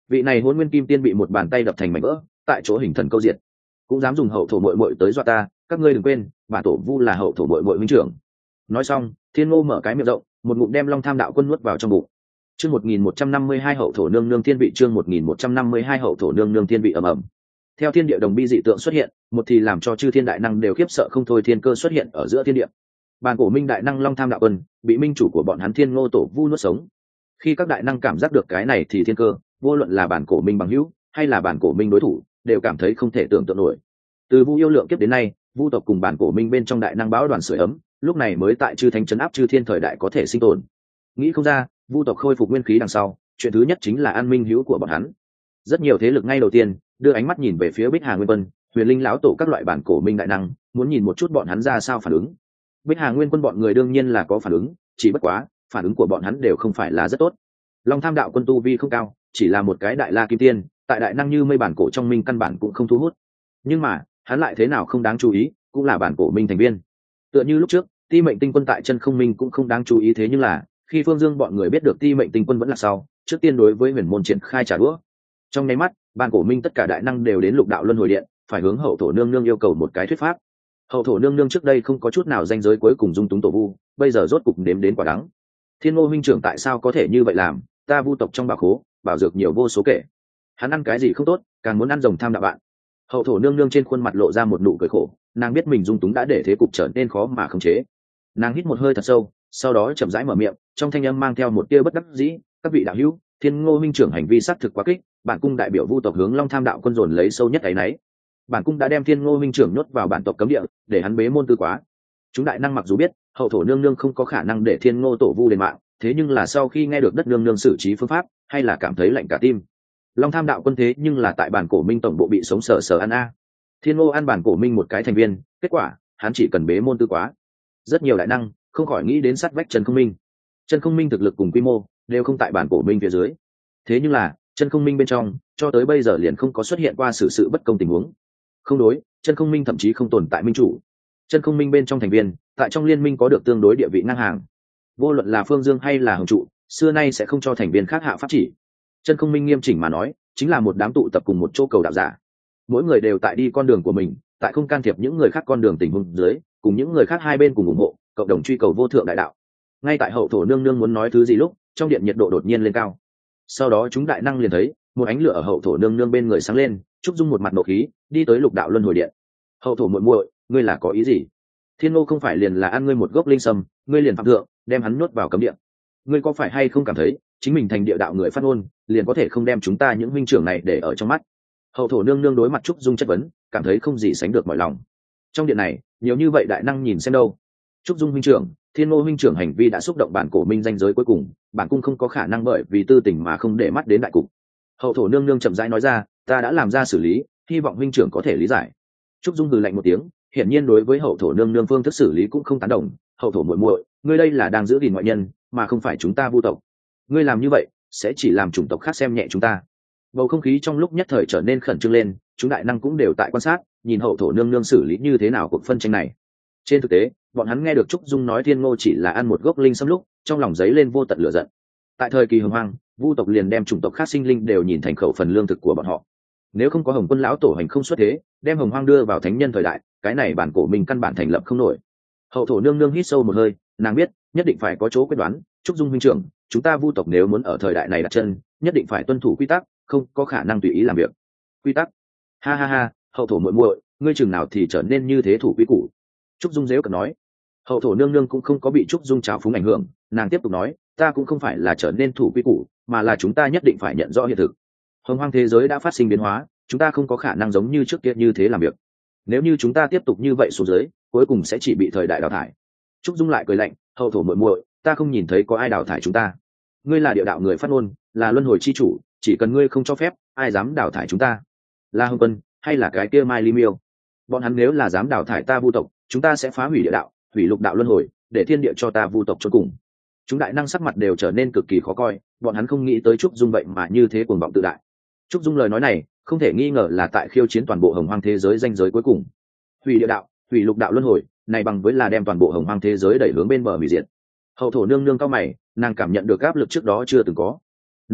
Vị này Hỗn Nguyên Kim Tiên bị một bàn tay đập thành mảnh vỡ, tại chỗ hình thần câu diệt. Cũng dám dùng hậu thổ muội muội tới dọa ta, các ngươi đừng quên, bản tổ vu là hậu thổ muội muội huynh trưởng. Nói xong, Thiên Ngô mở cái miệng rộng, một ngụm đem Long Tham đạo quân nuốt vào trong bụng. Chương 1152 hậu thổ nương nương thiên vị, chương 1152 hậu thổ nương nương thiên vị ầm ầm. Theo thiên địa đồng bi dị tượng xuất hiện, một thì làm cho chư thiên đại năng đều khiếp sợ không thôi, thiên cơ xuất hiện ở giữa thiên địa. Bàn cổ minh đại năng Long Tham đạo quân bị minh chủ của bọn hắn Thiên Ngô tổ vu nuốt sống. Khi các đại năng cảm giác được cái này thì thiên cơ, vô luận là bản cổ minh bằng hữu hay là bản cổ minh đối thủ, đều cảm thấy không thể tưởng tượng nổi. Từ Vu yêu lượng kiếp đến nay, Vu tộc cùng bản cổ minh bên trong đại năng báo đoàn sưởi ấm, lúc này mới tại chư thánh trấn áp chư thiên thời đại có thể sinh tồn. Nghĩ không ra, Vu tộc khôi phục nguyên khí đằng sau, chuyện thứ nhất chính là an minh hữu của bọn hắn. Rất nhiều thế lực ngay đầu tiên đưa ánh mắt nhìn về phía Bích Hà Nguyên Quân, Huyền Linh lão tổ các loại bản cổ minh đại năng, muốn nhìn một chút bọn hắn ra sao phản ứng. Bích Hà Nguyên Quân bọn người đương nhiên là có phản ứng, chỉ bất quá, phản ứng của bọn hắn đều không phải là rất tốt. Long Tham đạo quân tu vi không cao, chỉ là một cái đại la kim tiên, tại đại năng như mây bản cổ trong minh căn bản cũng không thu hút. Nhưng mà, hắn lại thế nào không đáng chú ý, cũng là bản cổ minh thành viên. Tựa như lúc trước, Ti Mệnh Tinh Quân tại chân không minh cũng không đáng chú ý, thế nhưng là, khi Phương Dương bọn người biết được Ti Mệnh Tinh Quân vẫn là sau, trước tiên đối với Huyền Môn triển khai trả đũa. Trong nháy mắt, bản cổ minh tất cả đại năng đều đến Lục Đạo Luân Hồi Điện, phải hướng hậu thổ nương nương yêu cầu một cái thuyết pháp. Hậu thổ nương nương trước đây không có chút nào danh giới cuối cùng dung túng tổ vu, bây giờ rốt cục nếm đến quả đắng. Thiên Ngô huynh trưởng tại sao có thể như vậy làm? Ta Vu tộc trong bảo khố, bảo dược nhiều vô số kể. Hắn ăn cái gì không tốt, càng muốn ăn rồng tham đạo bạn. Hậu thổ nương nương trên khuôn mặt lộ ra một nụ cười khổ, nàng biết mình dung túng đã để thế cục trở nên khó mà khống chế. Nàng hít một hơi thật sâu, sau đó chậm rãi mở miệng, trong thanh âm mang theo một tia bất đắc dĩ, các vị đạo hữu, Thiên Ngô huynh trưởng hành vi xác thực quá kích, bản cung đại biểu Vu tộc hướng Long Tham đạo quân dồn lấy sâu nhất ấy nấy. Bản cung đã đem Thiên Ngô huynh trưởng nhốt vào bản tộc cấm địa, để hắn bế môn tư quá. Chúng đại năng mặc dù biết hậu thổ nương nương không có khả năng để Thiên Ngô tổ vu đền mạng, thế nhưng là sau khi nghe được đất nương nương xử trí phương pháp, hay là cảm thấy lạnh cả tim. Long Tham đạo quân thế nhưng là tại bản cổ minh tổng bộ bị sống sờ sờ ăn a. Thiên Ngô ăn bản cổ minh một cái thành viên, kết quả hắn chỉ cần bế môn tư quá. Rất nhiều đại năng không khỏi nghĩ đến sát vách Trần Không Minh. Trần Không Minh thực lực cùng quy mô đều không tại bản cổ minh phía dưới, thế nhưng là Trần Không Minh bên trong cho tới bây giờ liền không có xuất hiện qua sự bất công tình huống. Không đối, Trần Không Minh thậm chí không tồn tại minh chủ. Trần Không Minh bên trong thành viên tại trong liên minh có được tương đối địa vị ngang hàng, vô luận là Phương Dương hay là Hồng Trụ, xưa nay sẽ không cho thành viên khác hạ pháp chỉ. Trần Không Minh nghiêm chỉnh mà nói, chính là một đám tụ tập cùng một chỗ cầu đạo giả. Mỗi người đều tại đi con đường của mình, tại không can thiệp những người khác con đường tình huống dưới, cùng những người khác hai bên cùng ủng hộ, cộng đồng truy cầu vô thượng đại đạo. Ngay tại hậu thổ nương nương muốn nói thứ gì lúc, trong điện nhiệt độ đột nhiên lên cao. Sau đó chúng đại năng liền thấy một ánh lửa ở hậu thổ nương nương bên người sáng lên, Trúc Dung một mặt nộ khí đi tới Lục Đạo Luân Hồi Điện. Hậu thổ muội muội, ngươi là có ý gì? Thiên Ngô không phải liền là ăn ngươi một gốc linh sâm, ngươi liền phạm thượng, đem hắn nuốt vào cấm địa. Ngươi có phải hay không cảm thấy chính mình thành địa đạo người phát ngôn, liền có thể không đem chúng ta những huynh trưởng này để ở trong mắt? Hậu thổ nương nương đối mặt Trúc Dung chất vấn, cảm thấy không gì sánh được mọi lòng. Trong điện này, nhiều như vậy đại năng nhìn xem đâu. Trúc Dung huynh trưởng, Thiên Ngô huynh trưởng hành vi đã xúc động bản cổ minh danh giới cuối cùng, bản cung không có khả năng bởi vì tư tình mà không để mắt đến đại cục. Hậu thổ nương nương chậm rãi nói ra, ta đã làm ra xử lý, hy vọng huynh trưởng có thể lý giải. Trúc Dung hừ lạnh một tiếng, hiển nhiên đối với hậu thổ nương nương phương thức xử lý cũng không tán đồng. Hậu thổ muội muội, ngươi đây là đang giữ gìn ngoại nhân, mà không phải chúng ta Vu tộc. Ngươi làm như vậy sẽ chỉ làm chủng tộc khác xem nhẹ chúng ta. Bầu không khí trong lúc nhất thời trở nên khẩn trương lên, chúng đại năng cũng đều tại quan sát, nhìn hậu thổ nương nương xử lý như thế nào cuộc phân tranh này. Trên thực tế, bọn hắn nghe được Trúc Dung nói Thiên Ngô chỉ là ăn một gốc linh sâm lúc, trong lòng dấy lên vô tận lửa giận. Tại thời kỳ hồng hoang, Vu tộc liền đem chủng tộc khác sinh linh đều nhìn thành khẩu phần lương thực của bọn họ. Nếu không có Hồng Quân lão tổ hành không xuất thế, đem hồng hoang đưa vào thánh nhân thời đại, cái này bản cổ mình căn bản thành lập không nổi. Hậu thổ nương nương hít sâu một hơi, nàng biết nhất định phải có chỗ quyết đoán. Trúc Dung huynh trưởng, chúng ta Vu tộc nếu muốn ở thời đại này đặt chân, nhất định phải tuân thủ quy tắc, không có khả năng tùy ý làm việc. Quy tắc? Ha ha ha, hậu thổ muội muội, ngươi chừng nào thì trở nên như thế thủ quy củ? Trúc Dung dễu cợt nói. Hậu thổ nương nương cũng không có bị Trúc Dung trào phúng ảnh hưởng, nàng tiếp tục nói, ta cũng không phải là trở nên thủ quy củ, mà là chúng ta nhất định phải nhận rõ hiện thực. Hồng hoang thế giới đã phát sinh biến hóa, chúng ta không có khả năng giống như trước kia như thế làm việc. Nếu như chúng ta tiếp tục như vậy xuống dưới, cuối cùng sẽ chỉ bị thời đại đào thải. Trúc Dung lại cười lạnh, hậu thổ muội muội, ta không nhìn thấy có ai đào thải chúng ta. Ngươi là địa đạo người phát ngôn, là luân hồi chi chủ, chỉ cần ngươi không cho phép, ai dám đào thải chúng ta? Là Hồng Quân hay là cái kia Mai Ly Miêu? Bọn hắn nếu là dám đào thải ta Vu tộc, chúng ta sẽ phá hủy địa đạo, hủy lục đạo luân hồi, để thiên địa cho ta Vu tộc chôn cùng. Chúng đại năng sắc mặt đều trở nên cực kỳ khó coi, bọn hắn không nghĩ tới Trúc Dung vậy mà như thế cuồng vọng tự đại. Trúc Dung lời nói này, không thể nghi ngờ là tại khiêu chiến toàn bộ hồng hoang thế giới danh giới cuối cùng. Hủy địa đạo, hủy lục đạo luân hồi, này bằng với là đem toàn bộ hồng hoang thế giới đẩy hướng bên bờ hủy diệt. Hậu thổ nương nương cao mày, nàng cảm nhận được áp lực trước đó chưa từng có. Nàng biết,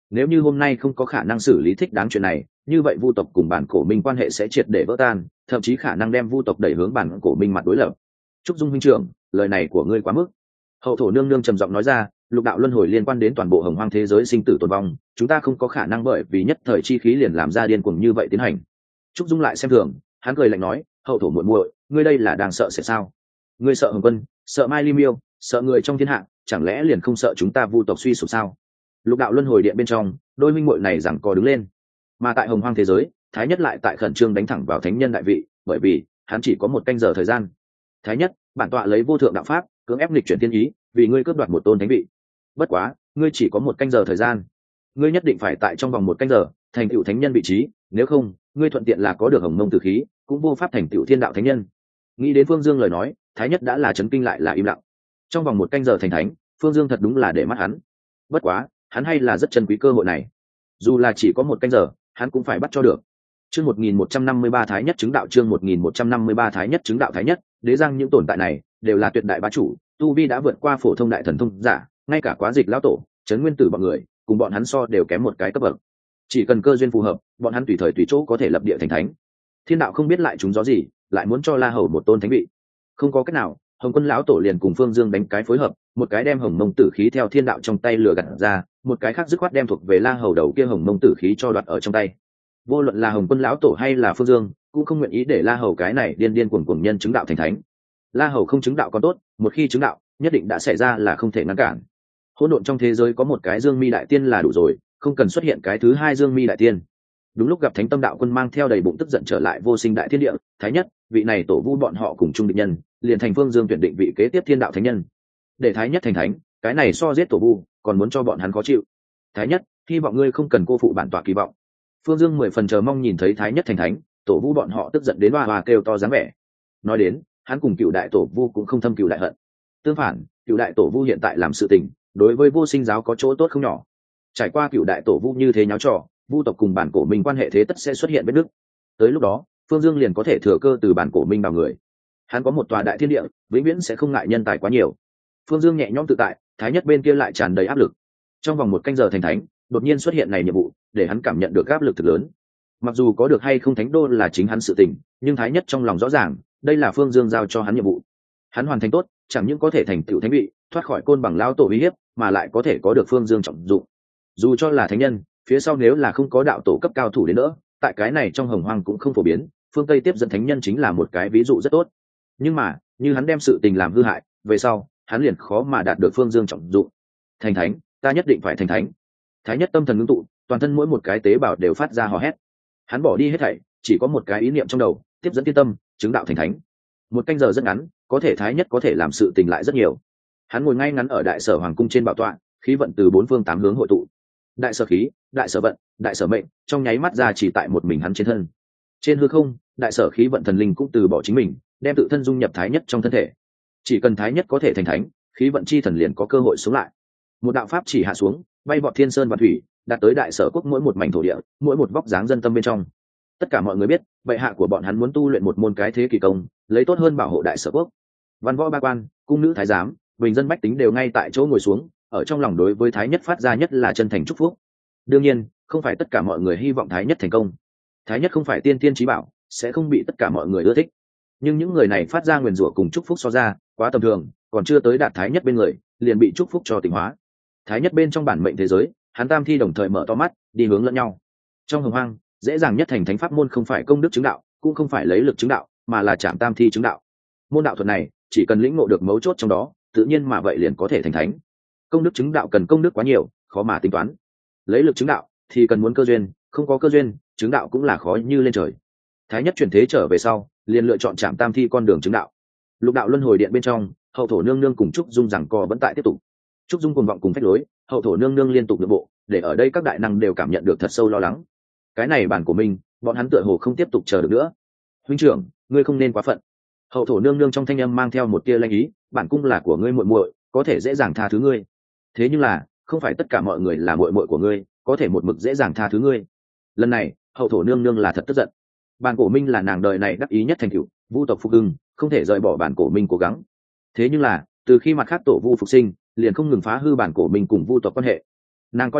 Nếu như hôm nay không có khả năng xử lý thích đáng chuyện này, như vậy vu tộc cùng bản cổ minh quan hệ sẽ triệt để vỡ tan, thậm chí khả năng đem vu tộc đẩy hướng bản cổ minh mặt đối lập. Trúc Dung huynh trưởng, lời này của ngươi quá mức. Hậu thổ nương nương trầm giọng nói ra, lục đạo luân hồi liên quan đến toàn bộ hồng hoang thế giới sinh tử tồn vong, chúng ta không có khả năng bởi vì nhất thời chi khí liền làm ra điên cuồng như vậy tiến hành. Trúc Dung lại xem thường, hắn cười lạnh nói, hậu thổ muội muội, ngươi đây là đang sợ sẽ sao? Ngươi sợ Hồng Quân, sợ Mai Ly Miêu, sợ người trong thiên hạ, chẳng lẽ liền không sợ chúng ta vu tộc suy sụp sao? Lục đạo luân hồi điện bên trong, đôi minh muội này giằng co đứng lên. Mà tại hồng hoang thế giới, Thái Nhất lại tại khẩn trương đánh thẳng vào thánh nhân đại vị, bởi vì hắn chỉ có một canh giờ thời gian. Thái Nhất, bản tọa lấy vô thượng đạo pháp cưỡng ép nghịch chuyển thiên ý, vì ngươi cướp đoạt một tôn thánh vị. Bất quá, ngươi chỉ có một canh giờ thời gian, ngươi nhất định phải tại trong vòng một canh giờ thành tựu thánh nhân vị trí, nếu không, ngươi thuận tiện là có được hồng mông tử khí, cũng vô pháp thành tựu thiên đạo thánh nhân. Nghĩ đến Phương Dương lời nói, Thái Nhất đã là chấn kinh lại là im lặng. Trong vòng một canh giờ thành thánh, Phương Dương thật đúng là để mắt hắn. Bất quá, hắn hay là rất trân quý cơ hội này. Dù là chỉ có một canh giờ, hắn cũng phải bắt cho được. Chương 1153 Thái Nhất chứng đạo, chương 1153 Thái Nhất chứng đạo. Thái Nhất, Đế Giang những tồn tại này đều là tuyệt đại bá chủ, tu vi đã vượt qua phổ thông đại thần thông giả, ngay cả Quá Dịch lão tổ, Trấn Nguyên Tử bọn người, cùng bọn hắn so đều kém một cái cấp bậc. Chỉ cần cơ duyên phù hợp, bọn hắn tùy thời tùy chỗ có thể lập địa thành thánh. Thiên đạo không biết lại chúng gió gì, lại muốn cho La Hầu một tôn thánh vị. Không có cách nào, Hồng Quân lão tổ liền cùng Phương Dương đánh cái phối hợp, một cái đem hồng mông tử khí theo thiên đạo trong tay lừa gạt ra, một cái khác dứt khoát đem thuộc về La Hầu đầu kia hồng mông tử khí cho đoạt ở trong tay. Vô luận là Hồng Quân lão tổ hay là Phương Dương, cũng không nguyện ý để La Hầu cái này điên điên cuồng cuồng nhân chứng đạo thành thánh. La Hầu không chứng đạo còn tốt, một khi chứng đạo, nhất định đã xảy ra là không thể ngăn cản. Hỗn độn trong thế giới có một cái Dương Mi đại tiên là đủ rồi, không cần xuất hiện cái thứ hai Dương Mi đại tiên. Đúng lúc gặp Thánh Tâm đạo quân mang theo đầy bụng tức giận trở lại vô sinh đại thiên địa, Thái Nhất, vị này tổ vu bọn họ cùng chung định nhân, liền thành Phương Dương tuyển định vị kế tiếp thiên đạo thánh nhân. Để Thái Nhất thành thánh, cái này so giết tổ vu, còn muốn cho bọn hắn khó chịu. Thái Nhất, hy vọng ngươi không cần cô phụ bản tọa kỳ vọng. Phương Dương 10 phần chờ mong nhìn thấy Thái Nhất thành thánh, tổ vu bọn họ tức giận đến hoa kêu to dáng vẻ. Nói đến, hắn cùng cựu đại tổ vu cũng không thâm cựu đại hận. Tương phản, cựu đại tổ vu hiện tại làm sự tình, đối với vô sinh giáo có chỗ tốt không nhỏ. Trải qua cựu đại tổ vu như thế nháo trò, vu tộc cùng bản cổ minh quan hệ thế tất sẽ xuất hiện vết nứt. Tới lúc đó, Phương Dương liền có thể thừa cơ từ bản cổ minh vào người. Hắn có một tòa đại thiên địa, vĩnh viễn sẽ không ngại nhân tài quá nhiều. Phương Dương nhẹ nhõm tự tại, Thái Nhất bên kia lại tràn đầy áp lực. Trong vòng một canh giờ thành thánh, đột nhiên xuất hiện này nhiệm vụ, để hắn cảm nhận được áp lực thực lớn. Mặc dù có được hay không thánh đô là chính hắn sự tình, nhưng Thái Nhất trong lòng rõ ràng, đây là Phương Dương giao cho hắn nhiệm vụ. Hắn hoàn thành tốt, chẳng những có thể thành tựu thánh vị, thoát khỏi côn bằng lão tổ uy hiếp, mà lại có thể có được Phương Dương trọng dụng. Dù cho là thánh nhân, phía sau nếu là không có đạo tổ cấp cao thủ đến nữa, tại cái này trong hồng hoang cũng không phổ biến, phương Tây tiếp dẫn thánh nhân chính là một cái ví dụ rất tốt. Nhưng mà, như hắn đem sự tình làm hư hại, về sau, hắn liền khó mà đạt được Phương Dương trọng dụng. Thành thánh, ta nhất định phải thành thánh. Thái Nhất tâm thần ngưng tụ, toàn thân mỗi một cái tế bào đều phát ra hò hét. Hắn bỏ đi hết thảy, chỉ có một cái ý niệm trong đầu, tiếp dẫn tiên tâm, chứng đạo thành thánh. Một canh giờ rất ngắn, có thể Thái Nhất có thể làm sự tình lại rất nhiều. Hắn ngồi ngay ngắn ở đại sở hoàng cung trên bảo tọa, khí vận từ bốn phương tám hướng hội tụ. Đại sở khí, đại sở vận, đại sở mệnh, trong nháy mắt ra chỉ tại một mình hắn trên thân. Trên hư không, đại sở khí vận thần linh cũng từ bỏ chính mình, đem tự thân dung nhập Thái Nhất trong thân thể. Chỉ cần Thái Nhất có thể thành thánh, khí vận chi thần liền có cơ hội sống lại. Một đạo pháp chỉ hạ xuống, bay vọt thiên sơn và thủy, đạt tới đại sở quốc mỗi một mảnh thổ địa, mỗi một vóc dáng dân tâm bên trong. Tất cả mọi người biết, bệ hạ của bọn hắn muốn tu luyện một môn cái thế kỳ công, lấy tốt hơn bảo hộ đại sở quốc. Văn võ ba quan, cung nữ thái giám, bình dân bách tính đều ngay tại chỗ ngồi xuống, ở trong lòng đối với Thái Nhất phát ra nhất là chân thành chúc phúc. Đương nhiên, không phải tất cả mọi người hy vọng Thái Nhất thành công. Thái Nhất không phải tiên tiên chí bảo, sẽ không bị tất cả mọi người ưa thích. Nhưng những người này phát ra nguyền rủa cùng chúc phúc so ra, quá tầm thường, còn chưa tới đạt Thái Nhất bên người, liền bị chúc phúc cho tỉnh hóa. Thái Nhất bên trong bản mệnh thế giới, hắn tam thi đồng thời mở to mắt, đi hướng lẫn nhau. Trong hồng hoang, dễ dàng nhất thành thánh pháp môn không phải công đức chứng đạo, cũng không phải lấy lực chứng đạo, mà là chạm tam thi chứng đạo. Môn đạo thuật này, chỉ cần lĩnh ngộ được mấu chốt trong đó, tự nhiên mà vậy liền có thể thành thánh. Công đức chứng đạo cần công đức quá nhiều, khó mà tính toán. Lấy lực chứng đạo thì cần muốn cơ duyên, không có cơ duyên, chứng đạo cũng là khó như lên trời. Thái Nhất chuyển thế trở về sau, liền lựa chọn chạm tam thi con đường chứng đạo. Lục đạo luân hồi điện bên trong, hậu thổ nương nương cùng trúc dung giằng co vẫn tại tiếp tục. Trúc dung cuồng vọng cùng phách lối, hậu thổ nương nương liên tục nhượng bộ, để ở đây các đại năng đều cảm nhận được thật sâu lo lắng. Cái này bản của mình, bọn hắn tựa hồ không tiếp tục chờ được nữa. Huynh trưởng, ngươi không nên quá phận. Hậu thổ nương nương trong thanh âm mang theo một tia lanh ý, bản cung là của ngươi muội muội, có thể dễ dàng tha thứ ngươi. Thế nhưng là, không phải tất cả mọi người là muội muội của ngươi, có thể một mực dễ dàng tha thứ ngươi. Lần này, hậu thổ nương nương là thật tức giận. Bản cổ minh là nàng đời này đắc ý nhất thành tựu, vu tộc phục hưng, không thể rời bỏ bản cổ minh cố gắng. Thế nhưng là, từ khi mặt khác tổ vu phục sinh, liền không ngừng phá hư bản cổ minh cùng vu tộc quan hệ. Nàng coi là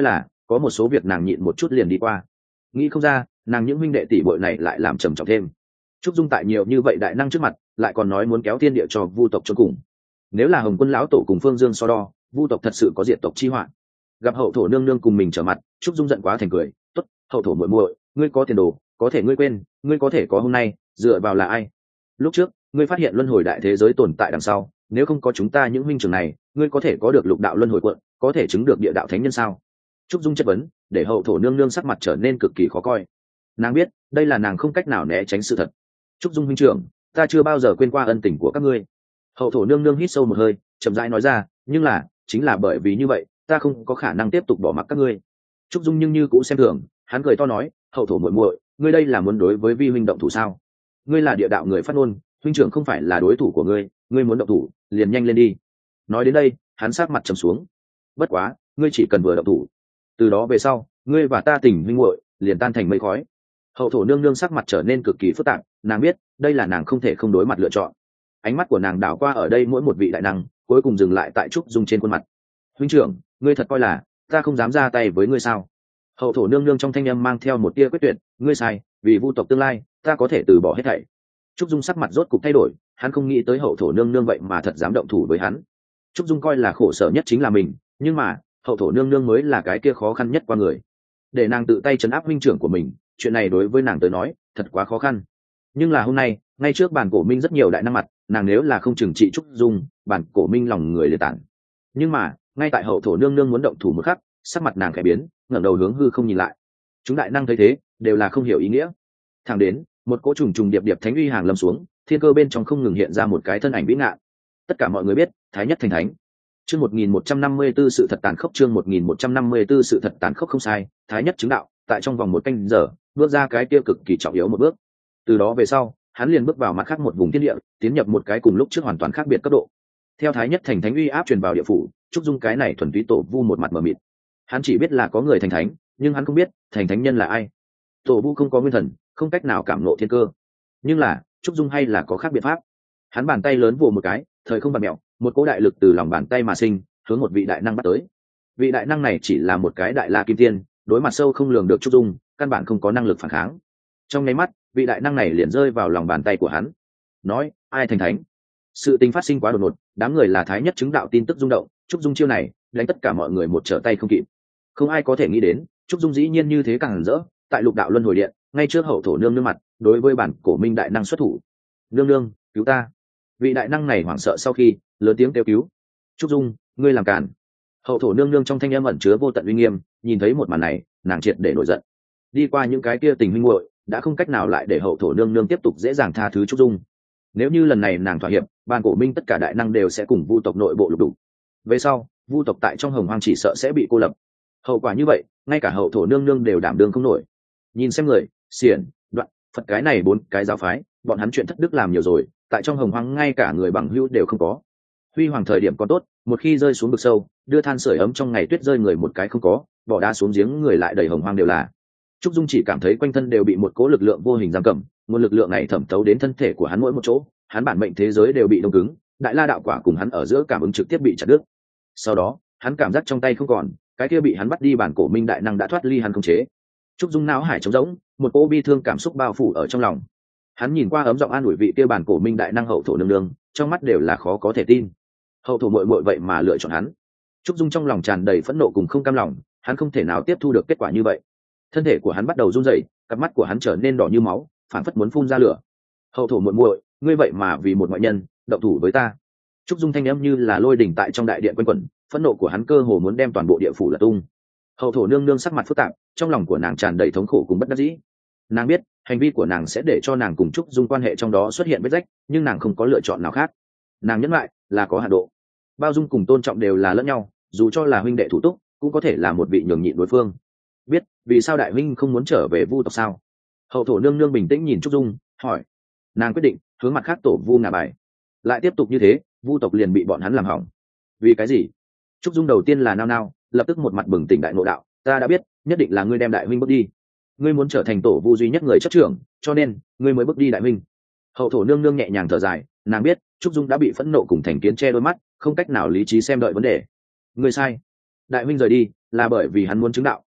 có một số việc nàng nhịn một chút liền đi qua. Nghĩ không ra nàng những huynh đệ tỷ bội này lại làm trầm trọng thêm. Trúc Dung tại nhiều như vậy đại năng trước mặt lại còn nói muốn kéo thiên địa cho vu tộc cho cùng. Nếu là Hồng Quân lão tổ cùng Phương Dương so đo, vu tộc thật sự có diệt tộc chi họa. Gặp hậu thổ nương nương cùng mình trở mặt, Trúc Dung giận quá thành cười. Tốt, hậu thổ muội muội, ngươi có tiền đồ, có thể ngươi quên, ngươi có thể có hôm nay dựa vào là ai? Lúc trước ngươi phát hiện luân hồi đại thế giới tồn tại đằng sau, nếu không có chúng ta những huynh trưởng này, ngươi có thể có được lục đạo luân hồi quận, có thể chứng được địa đạo thánh nhân sao? Trúc Dung chất vấn, để hậu thổ nương nương sắc mặt trở nên cực kỳ khó coi. Nàng biết đây là nàng không cách nào né tránh sự thật. Trúc Dung huynh trưởng, ta chưa bao giờ quên qua ân tình của các ngươi. Hậu thổ nương nương hít sâu một hơi, chậm rãi nói ra, nhưng là chính là bởi vì như vậy, ta không có khả năng tiếp tục bỏ mặc các ngươi. Trúc Dung nhưng như cũng xem thường, hắn cười to nói, hậu thổ muội muội, ngươi đây là muốn đối với vi huynh động thủ sao? Ngươi là địa đạo người phát ngôn, huynh trưởng không phải là đối thủ của ngươi, ngươi muốn động thủ liền nhanh lên đi. Nói đến đây hắn sát mặt trầm xuống. Bất quá ngươi chỉ cần vừa động thủ, từ đó về sau ngươi và ta tình huynh muội liền tan thành mây khói. Hậu thổ nương nương sắc mặt trở nên cực kỳ phức tạp, nàng biết đây là nàng không thể không đối mặt lựa chọn. Ánh mắt của nàng đảo qua ở đây mỗi một vị đại năng, cuối cùng dừng lại tại Trúc Dung trên khuôn mặt. Huynh trưởng, ngươi thật coi là ta không dám ra tay với ngươi sao? Hậu thổ nương nương trong thanh âm mang theo một tia quyết tuyệt, ngươi sai, vì vu tộc tương lai ta có thể từ bỏ hết thảy. Trúc Dung sắc mặt rốt cục thay đổi, hắn không nghĩ tới hậu thổ nương nương vậy mà thật dám động thủ với hắn. Trúc Dung coi là khổ sở nhất chính là mình, nhưng mà hậu thổ nương nương mới là cái kia khó khăn nhất qua người. Để nàng tự tay trấn áp huynh trưởng của mình, chuyện này đối với nàng tới nói thật quá khó khăn. Nhưng là hôm nay ngay trước bàn cổ minh rất nhiều đại năng mặt, nàng nếu là không trừng trị Trúc Dung, bàn cổ minh lòng người liệt tản. Nhưng mà ngay tại hậu thổ nương nương muốn động thủ một khắc, sắc mặt nàng khẽ biến, ngẩng đầu hướng hư không nhìn lại. Chúng đại năng thấy thế đều là không hiểu ý nghĩa. Thẳng đến một cỗ trùng trùng điệp điệp thánh uy hàng lâm xuống, thiên cơ bên trong không ngừng hiện ra một cái thân ảnh vĩ ngạn. Tất cả mọi người biết thái nhất thành thánh. Chương 1154 sự thật tàn khốc, chương 1154 sự thật tàn khốc, không sai, thái nhất chứng đạo, tại trong vòng một canh giờ bước ra cái kia cực kỳ trọng yếu một bước. Từ đó về sau hắn liền bước vào mặt khác một vùng thiên địa, tiến nhập một cái cùng lúc trước hoàn toàn khác biệt cấp độ. Theo thái nhất thành thánh uy áp truyền vào địa phủ, Trúc Dung cái này thuần túy tổ vu một mặt mờ mịt. Hắn chỉ biết là có người thành thánh, nhưng hắn không biết thành thánh nhân là ai. Tổ vu không có nguyên thần, không cách nào cảm ngộ thiên cơ. Nhưng là Trúc Dung hay là có khác biện pháp. Hắn bàn tay lớn vồ một cái, thời không bạt mẹo, một cỗ đại lực từ lòng bàn tay mà sinh, hướng một vị đại năng bắt tới. Vị đại năng này chỉ là một cái đại la kim tiên, đối mặt sâu không lường được Trúc Dung, căn bản không có năng lực phản kháng. Trong nháy mắt vị đại năng này liền rơi vào lòng bàn tay của hắn. Nói ai thành thánh? Sự tình phát sinh quá đột ngột, đám người là thái nhất chứng đạo tin tức rung động, Trúc Dung chiêu này đánh tất cả mọi người một trở tay không kịp. Không ai có thể nghĩ đến Trúc Dung dĩ nhiên như thế càng rỡ, tại lục đạo luân hồi điện, ngay trước hậu thổ nương nương mặt, đối với bản cổ minh đại năng xuất thủ. Nương nương cứu ta! Vị đại năng này hoảng sợ sau khi lớn tiếng kêu cứu. Trúc Dung, ngươi làm cản! Hậu thổ nương nương trong thanh âm ẩn chứa vô tận uy nghiêm, nhìn thấy một màn này nàng triệt để nổi giận. Đi qua những cái kia tình huynh muội đã không cách nào lại để hậu thổ nương nương tiếp tục dễ dàng tha thứ Trúc Dung. Nếu như lần này nàng thỏa hiệp, ban cổ minh tất cả đại năng đều sẽ cùng vu tộc nội bộ lục đục. Về sau vu tộc tại trong hồng hoang chỉ sợ sẽ bị cô lập. Hậu quả như vậy ngay cả hậu thổ nương nương đều đảm đương không nổi. Nhìn xem người xiển đoạn phật cái này bốn cái giáo phái, bọn hắn chuyện thất đức làm nhiều rồi, tại trong hồng hoang ngay cả người bằng hữu đều không có. Huy hoàng thời điểm còn tốt, một khi rơi xuống vực sâu, đưa than sưởi ấm trong ngày tuyết rơi người một cái không có, bỏ đá xuống giếng người lại đầy hồng hoang đều là. Trúc Dung chỉ cảm thấy quanh thân đều bị một cỗ lực lượng vô hình giam cầm, nguồn lực lượng này thẩm thấu đến thân thể của hắn mỗi một chỗ, hắn bản mệnh thế giới đều bị đông cứng, đại la đạo quả cùng hắn ở giữa cảm ứng trực tiếp bị chặt đứt. Sau đó hắn cảm giác trong tay không còn, cái kia bị hắn bắt đi bản cổ minh đại năng đã thoát ly hắn khống chế. Trúc Dung não hải trống rỗng, một cỗ bi thương cảm xúc bao phủ ở trong lòng. Hắn nhìn qua ấm giọng an ủi vị kia bản cổ minh đại năng hậu thổ nương nương, trong mắt đều là khó có thể tin. Hậu thổ muội muội vậy mà lựa chọn hắn. Trúc Dung trong lòng tràn đầy phẫn nộ cùng không cam lòng, hắn không thể nào tiếp thu được kết quả như vậy. Thân thể của hắn bắt đầu run rẩy, cặp mắt của hắn trở nên đỏ như máu, phảng phất muốn phun ra lửa. Hậu thổ muội muội, ngươi vậy mà vì một ngoại nhân động thủ với ta. Trúc Dung thanh âm như là lôi đỉnh tại trong đại điện quanh quẩn, phẫn nộ của hắn cơ hồ muốn đem toàn bộ địa phủ lật tung. Hậu thổ nương nương sắc mặt phức tạp, trong lòng của nàng tràn đầy thống khổ cùng bất đắc dĩ. Nàng biết hành vi của nàng sẽ để cho nàng cùng Trúc Dung quan hệ trong đó xuất hiện vết rách, nhưng nàng không có lựa chọn nào khác. Nàng nhẫn lại là có hạn độ, bao dung cùng tôn trọng đều là lẫn nhau, dù cho là huynh đệ thủ túc cũng có thể là một vị nhường nhịn đối phương. Biết vì sao đại huynh không muốn trở về vu tộc sao? Hậu thổ nương nương bình tĩnh nhìn Trúc Dung hỏi. Nàng quyết định hướng mặt khác tổ vu ngả bài, lại tiếp tục như thế vu tộc liền bị bọn hắn làm hỏng. Vì cái gì? Trúc Dung đầu tiên là nao nao, lập tức một mặt bừng tỉnh đại ngộ đạo, ta đã biết, nhất định là ngươi đem đại huynh bước đi. Ngươi muốn trở thành tổ vu duy nhất người chấp trưởng, cho nên ngươi mới bước đi đại huynh. Hậu thổ nương nương nhẹ nhàng thở dài, nàng biết Trúc Dung đã bị phẫn nộ cùng thành kiến che đôi mắt, không cách nào lý trí xem đợi vấn đề. Ngươi sai, đại huynh rời đi là bởi vì hắn muốn chứng đạo,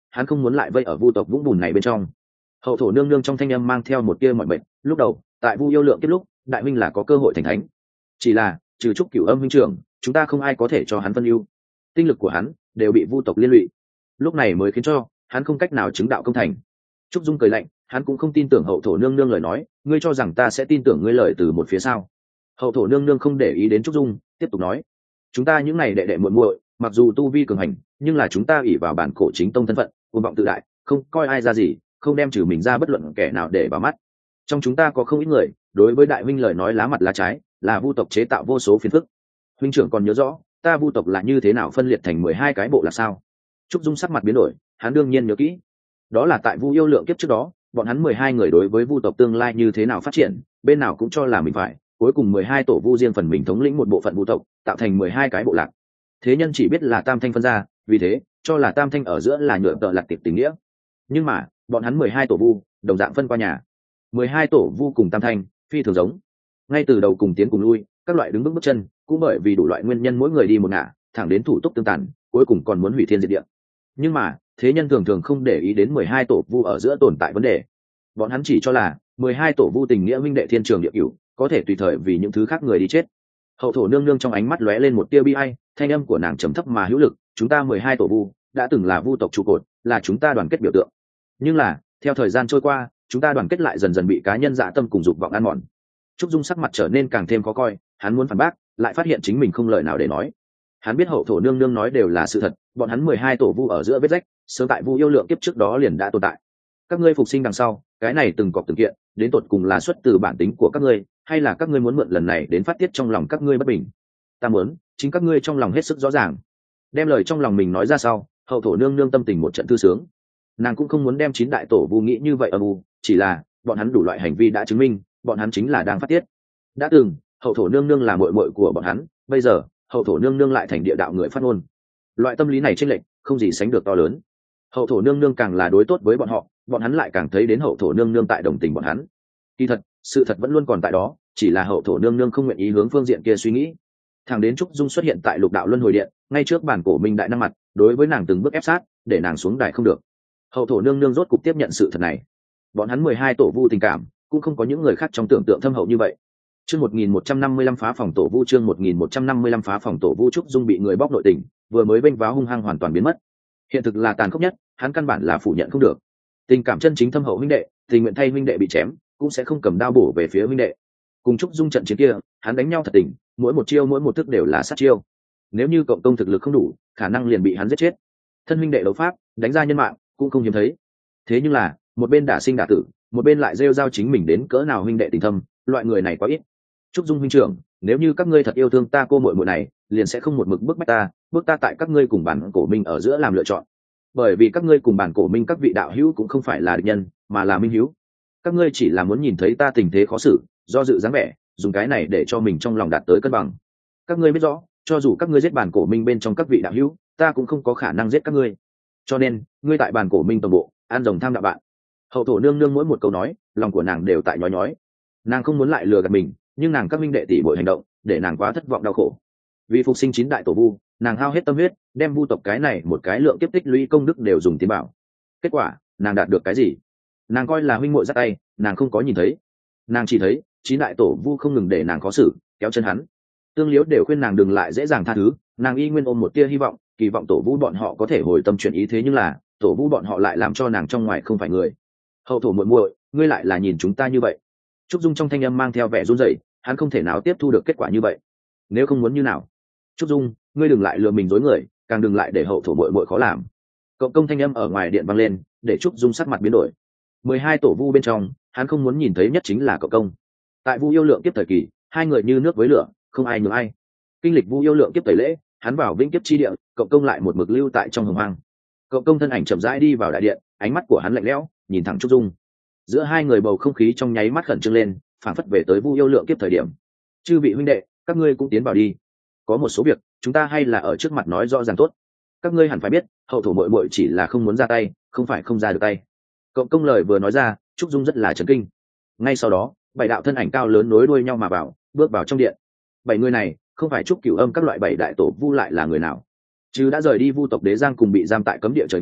hắn không muốn lại vây ở vu tộc vũng bùn này bên trong. Hậu thổ nương nương trong thanh âm mang theo một tia mọi mệt. Lúc đầu tại Vu Yêu Lượng Kiếp lúc, đại minh là có cơ hội thành thánh, chỉ là trừ Trúc Cửu Âm huynh trưởng, chúng ta không ai có thể cho hắn phân ưu, tinh lực của hắn đều bị vu tộc liên lụy, lúc này mới khiến cho hắn không cách nào chứng đạo công thành. Trúc Dung cười lạnh, hắn cũng không tin tưởng hậu thổ nương nương lời nói, ngươi cho rằng ta sẽ tin tưởng ngươi lời từ một phía sao? Hậu thổ nương nương không để ý đến Trúc Dung, tiếp tục nói, chúng ta những này đệ đệ muội muội, mặc dù tu vi cường hành, nhưng là chúng ta ỷ vào bản cổ chính tông thân phận, cuồng vọng tự đại, không coi ai ra gì, không đem trừ mình ra bất luận kẻ nào để vào mắt. Trong chúng ta có không ít người đối với đại huynh lời nói lá mặt lá trái, là vu tộc chế tạo vô số phiền phức. Huynh trưởng còn nhớ rõ ta vu tộc là như thế nào phân liệt thành 12 cái bộ là sao? Trúc Dung sắc mặt biến đổi, hắn đương nhiên nhớ kỹ. Đó là tại Vu Yêu Lượng Kiếp trước đó, bọn hắn 12 người đối với vu tộc tương lai như thế nào phát triển, bên nào cũng cho là mình phải, cuối cùng 12 tổ vu riêng phần mình thống lĩnh một bộ phận vu tộc, tạo thành 12 cái bộ lạc. Thế nhân chỉ biết là Tam Thanh phân ra, vì thế cho là Tam Thanh ở giữa là nhựa tợ lạc tiệp tình nghĩa. Nhưng mà bọn hắn 12 tổ vu đồng dạng phân qua nhà. 12 tổ vu cùng Tam Thanh phi thường giống, ngay từ đầu cùng tiến cùng lui, các loại đứng bước chân, cũng bởi vì đủ loại nguyên nhân mỗi người đi một ngả, thẳng đến thủ túc tương tàn, cuối cùng còn muốn hủy thiên diệt địa. Nhưng mà thế nhân thường thường không để ý đến 12 tổ vu ở giữa tồn tại vấn đề, bọn hắn chỉ cho là 12 tổ vu tình nghĩa huynh đệ thiên trường địa cửu, có thể tùy thời vì những thứ khác người đi chết. Hậu thổ nương nương trong ánh mắt lóe lên một tia bi ai, thanh âm của nàng trầm thấp mà hữu lực, chúng ta 12 tổ vu đã từng là vu tộc trụ cột, là chúng ta đoàn kết biểu tượng. Nhưng là theo thời gian trôi qua, chúng ta đoàn kết lại dần dần bị cá nhân dạ tâm cùng dục vọng ăn mòn. Trúc Dung sắc mặt trở nên càng thêm khó coi, hắn muốn phản bác, lại phát hiện chính mình không lời nào để nói. Hắn biết hậu thổ nương nương nói đều là sự thật, bọn hắn 12 tổ vu ở giữa vết rách, sớm tại Vu Yêu Lượng Kiếp trước đó liền đã tồn tại. Các ngươi phục sinh đằng sau, cái này từng cọp từng kiện, đến tột cùng là xuất từ bản tính của các ngươi, hay là các ngươi muốn mượn lần này đến phát tiết trong lòng các ngươi bất bình? Ta muốn, chính các ngươi trong lòng hết sức rõ ràng. Đem lời trong lòng mình nói ra sau, hậu thổ nương nương tâm tình một trận thư sướng. Nàng cũng không muốn đem 9 đại tổ vu nghĩ như vậy âm u, chỉ là bọn hắn đủ loại hành vi đã chứng minh, bọn hắn chính là đang phát tiết. Đã từng hậu thổ nương nương là muội muội của bọn hắn, bây giờ hậu thổ nương nương lại thành địa đạo người phát ngôn. Loại tâm lý này chênh lệch không gì sánh được to lớn. Hậu thổ nương nương càng là đối tốt với bọn họ, bọn hắn lại càng thấy đến hậu thổ nương nương tại đồng tình bọn hắn. Kỳ thật sự thật vẫn luôn còn tại đó, chỉ là hậu thổ nương nương không nguyện ý hướng phương diện kia suy nghĩ. Thằng đến Trúc Dung xuất hiện tại Lục Đạo Luân Hồi Điện, ngay trước bản cổ minh đại năng mặt, đối với nàng từng bước ép sát, để nàng xuống đài không được. Hậu thổ nương nương rốt cục tiếp nhận sự thật này. Bọn hắn 12 tổ vu tình cảm cũng không có những người khác trong tưởng tượng thâm hậu như vậy. Chương 1155 phá phòng tổ vu, chương 1155 phá phòng tổ vu. Trúc Dung bị người bóc nội tình, vừa mới bênh váo hung hăng hoàn toàn biến mất. Hiện thực là tàn khốc nhất, hắn căn bản là phủ nhận không được. Tình cảm chân chính thâm hậu huynh đệ, tình nguyện thay huynh đệ bị chém, cũng sẽ không cầm đao bổ về phía huynh đệ. Cùng Trúc Dung trận chiến kia, hắn đánh nhau thật tình, mỗi một chiêu mỗi một thức đều là sát chiêu. Nếu như cộng công thực lực không đủ, khả năng liền bị hắn giết chết. Thân huynh đệ đấu pháp, đánh ra nhân mạng, cũng không hiếm thấy. Thế nhưng là, một bên đả sinh đả tử, một bên lại rêu rao chính mình đến cỡ nào huynh đệ tình thâm, loại người này quá ít. Trúc Dung huynh trưởng, nếu như các ngươi thật yêu thương ta cô muội muội này, liền sẽ không một mực bức bách ta tại các ngươi cùng bản cổ minh ở giữa làm lựa chọn. Bởi vì các ngươi cùng bản cổ minh các vị đạo hữu cũng không phải là địch nhân, mà là minh hữu. Các ngươi chỉ là muốn nhìn thấy ta tình thế khó xử, do dự dáng vẻ, dùng cái này để cho mình trong lòng đạt tới cân bằng. Các ngươi biết rõ, cho dù các ngươi giết bản cổ minh bên trong các vị đạo hữu, ta cũng không có khả năng giết các ngươi. Cho nên, ngươi tại bản cổ minh tổng bộ, an rồng tham đạo bạn. Hậu thổ nương nương mỗi một câu nói, lòng của nàng đều tại nhói nhói. Nàng không muốn lại lừa gạt mình, nhưng nàng các minh đệ tỷ bội hành động, để nàng quá thất vọng đau khổ. Vì phục sinh 9 đại tổ vu, nàng hao hết tâm huyết, đem vu tộc cái này một cái lượng tiếp tích lũy công đức đều dùng tiến bảo. Kết quả, nàng đạt được cái gì? Nàng coi là huynh muội dắt tay, nàng không có nhìn thấy. Nàng chỉ thấy 9 đại tổ vu không ngừng để nàng khó xử, kéo chân hắn. Tương Liếu đều khuyên nàng đừng lại dễ dàng tha thứ, nàng y nguyên ôm một tia hy vọng, kỳ vọng tổ vu bọn họ có thể hồi tâm chuyển ý, thế nhưng là tổ vu bọn họ lại làm cho nàng trong ngoài không phải người. Hậu thổ muội muội, ngươi lại là nhìn chúng ta như vậy? Trúc Dung trong thanh âm mang theo vẻ run rẩy, hắn không thể nào tiếp thu được kết quả như vậy. Nếu không muốn như nào? Trúc Dung, ngươi đừng lại lừa mình dối người, càng đừng lại để hậu thổ muội muội khó làm. Cộng công thanh âm ở ngoài điện vang lên, để Trúc Dung sắc mặt biến đổi. 12 tổ vu bên trong, hắn không muốn nhìn thấy nhất chính là cộng công. Tại Vu Yêu Lượng Kiếp thời kỳ, hai người như nước với lửa, không ai nhường ai. Kinh lịch Vu Yêu Lượng Kiếp tẩy lễ, hắn vào vĩnh kiếp chi địa, cộng công lại một mực lưu tại trong hồng hoang. Cộng công thân ảnh chậm rãi đi vào đại điện, ánh mắt của hắn lạnh lẽo, nhìn thẳng Trúc Dung. Giữa hai người bầu không khí trong nháy mắt khẩn trương lên, phảng phất về tới Vu Yêu Lượng Kiếp thời điểm. Chư vị huynh đệ, các ngươi cũng tiến vào đi. Có một số việc, chúng ta hay là ở trước mặt nói rõ ràng tốt. Các ngươi hẳn phải biết, hậu thổ muội muội chỉ là không muốn ra tay, không phải không ra được tay. Cộng công lời vừa nói ra, Trúc Dung rất là chấn kinh. Ngay sau đó, 7 đạo thân ảnh cao lớn nối đuôi nhau mà bước vào trong điện. 7 người này, không phải Trúc Cửu Âm các loại 7 đại tổ vu lại là người nào? Chứ đã rời đi vu tộc Đế Giang cùng bị giam tại cấm địa trời nô,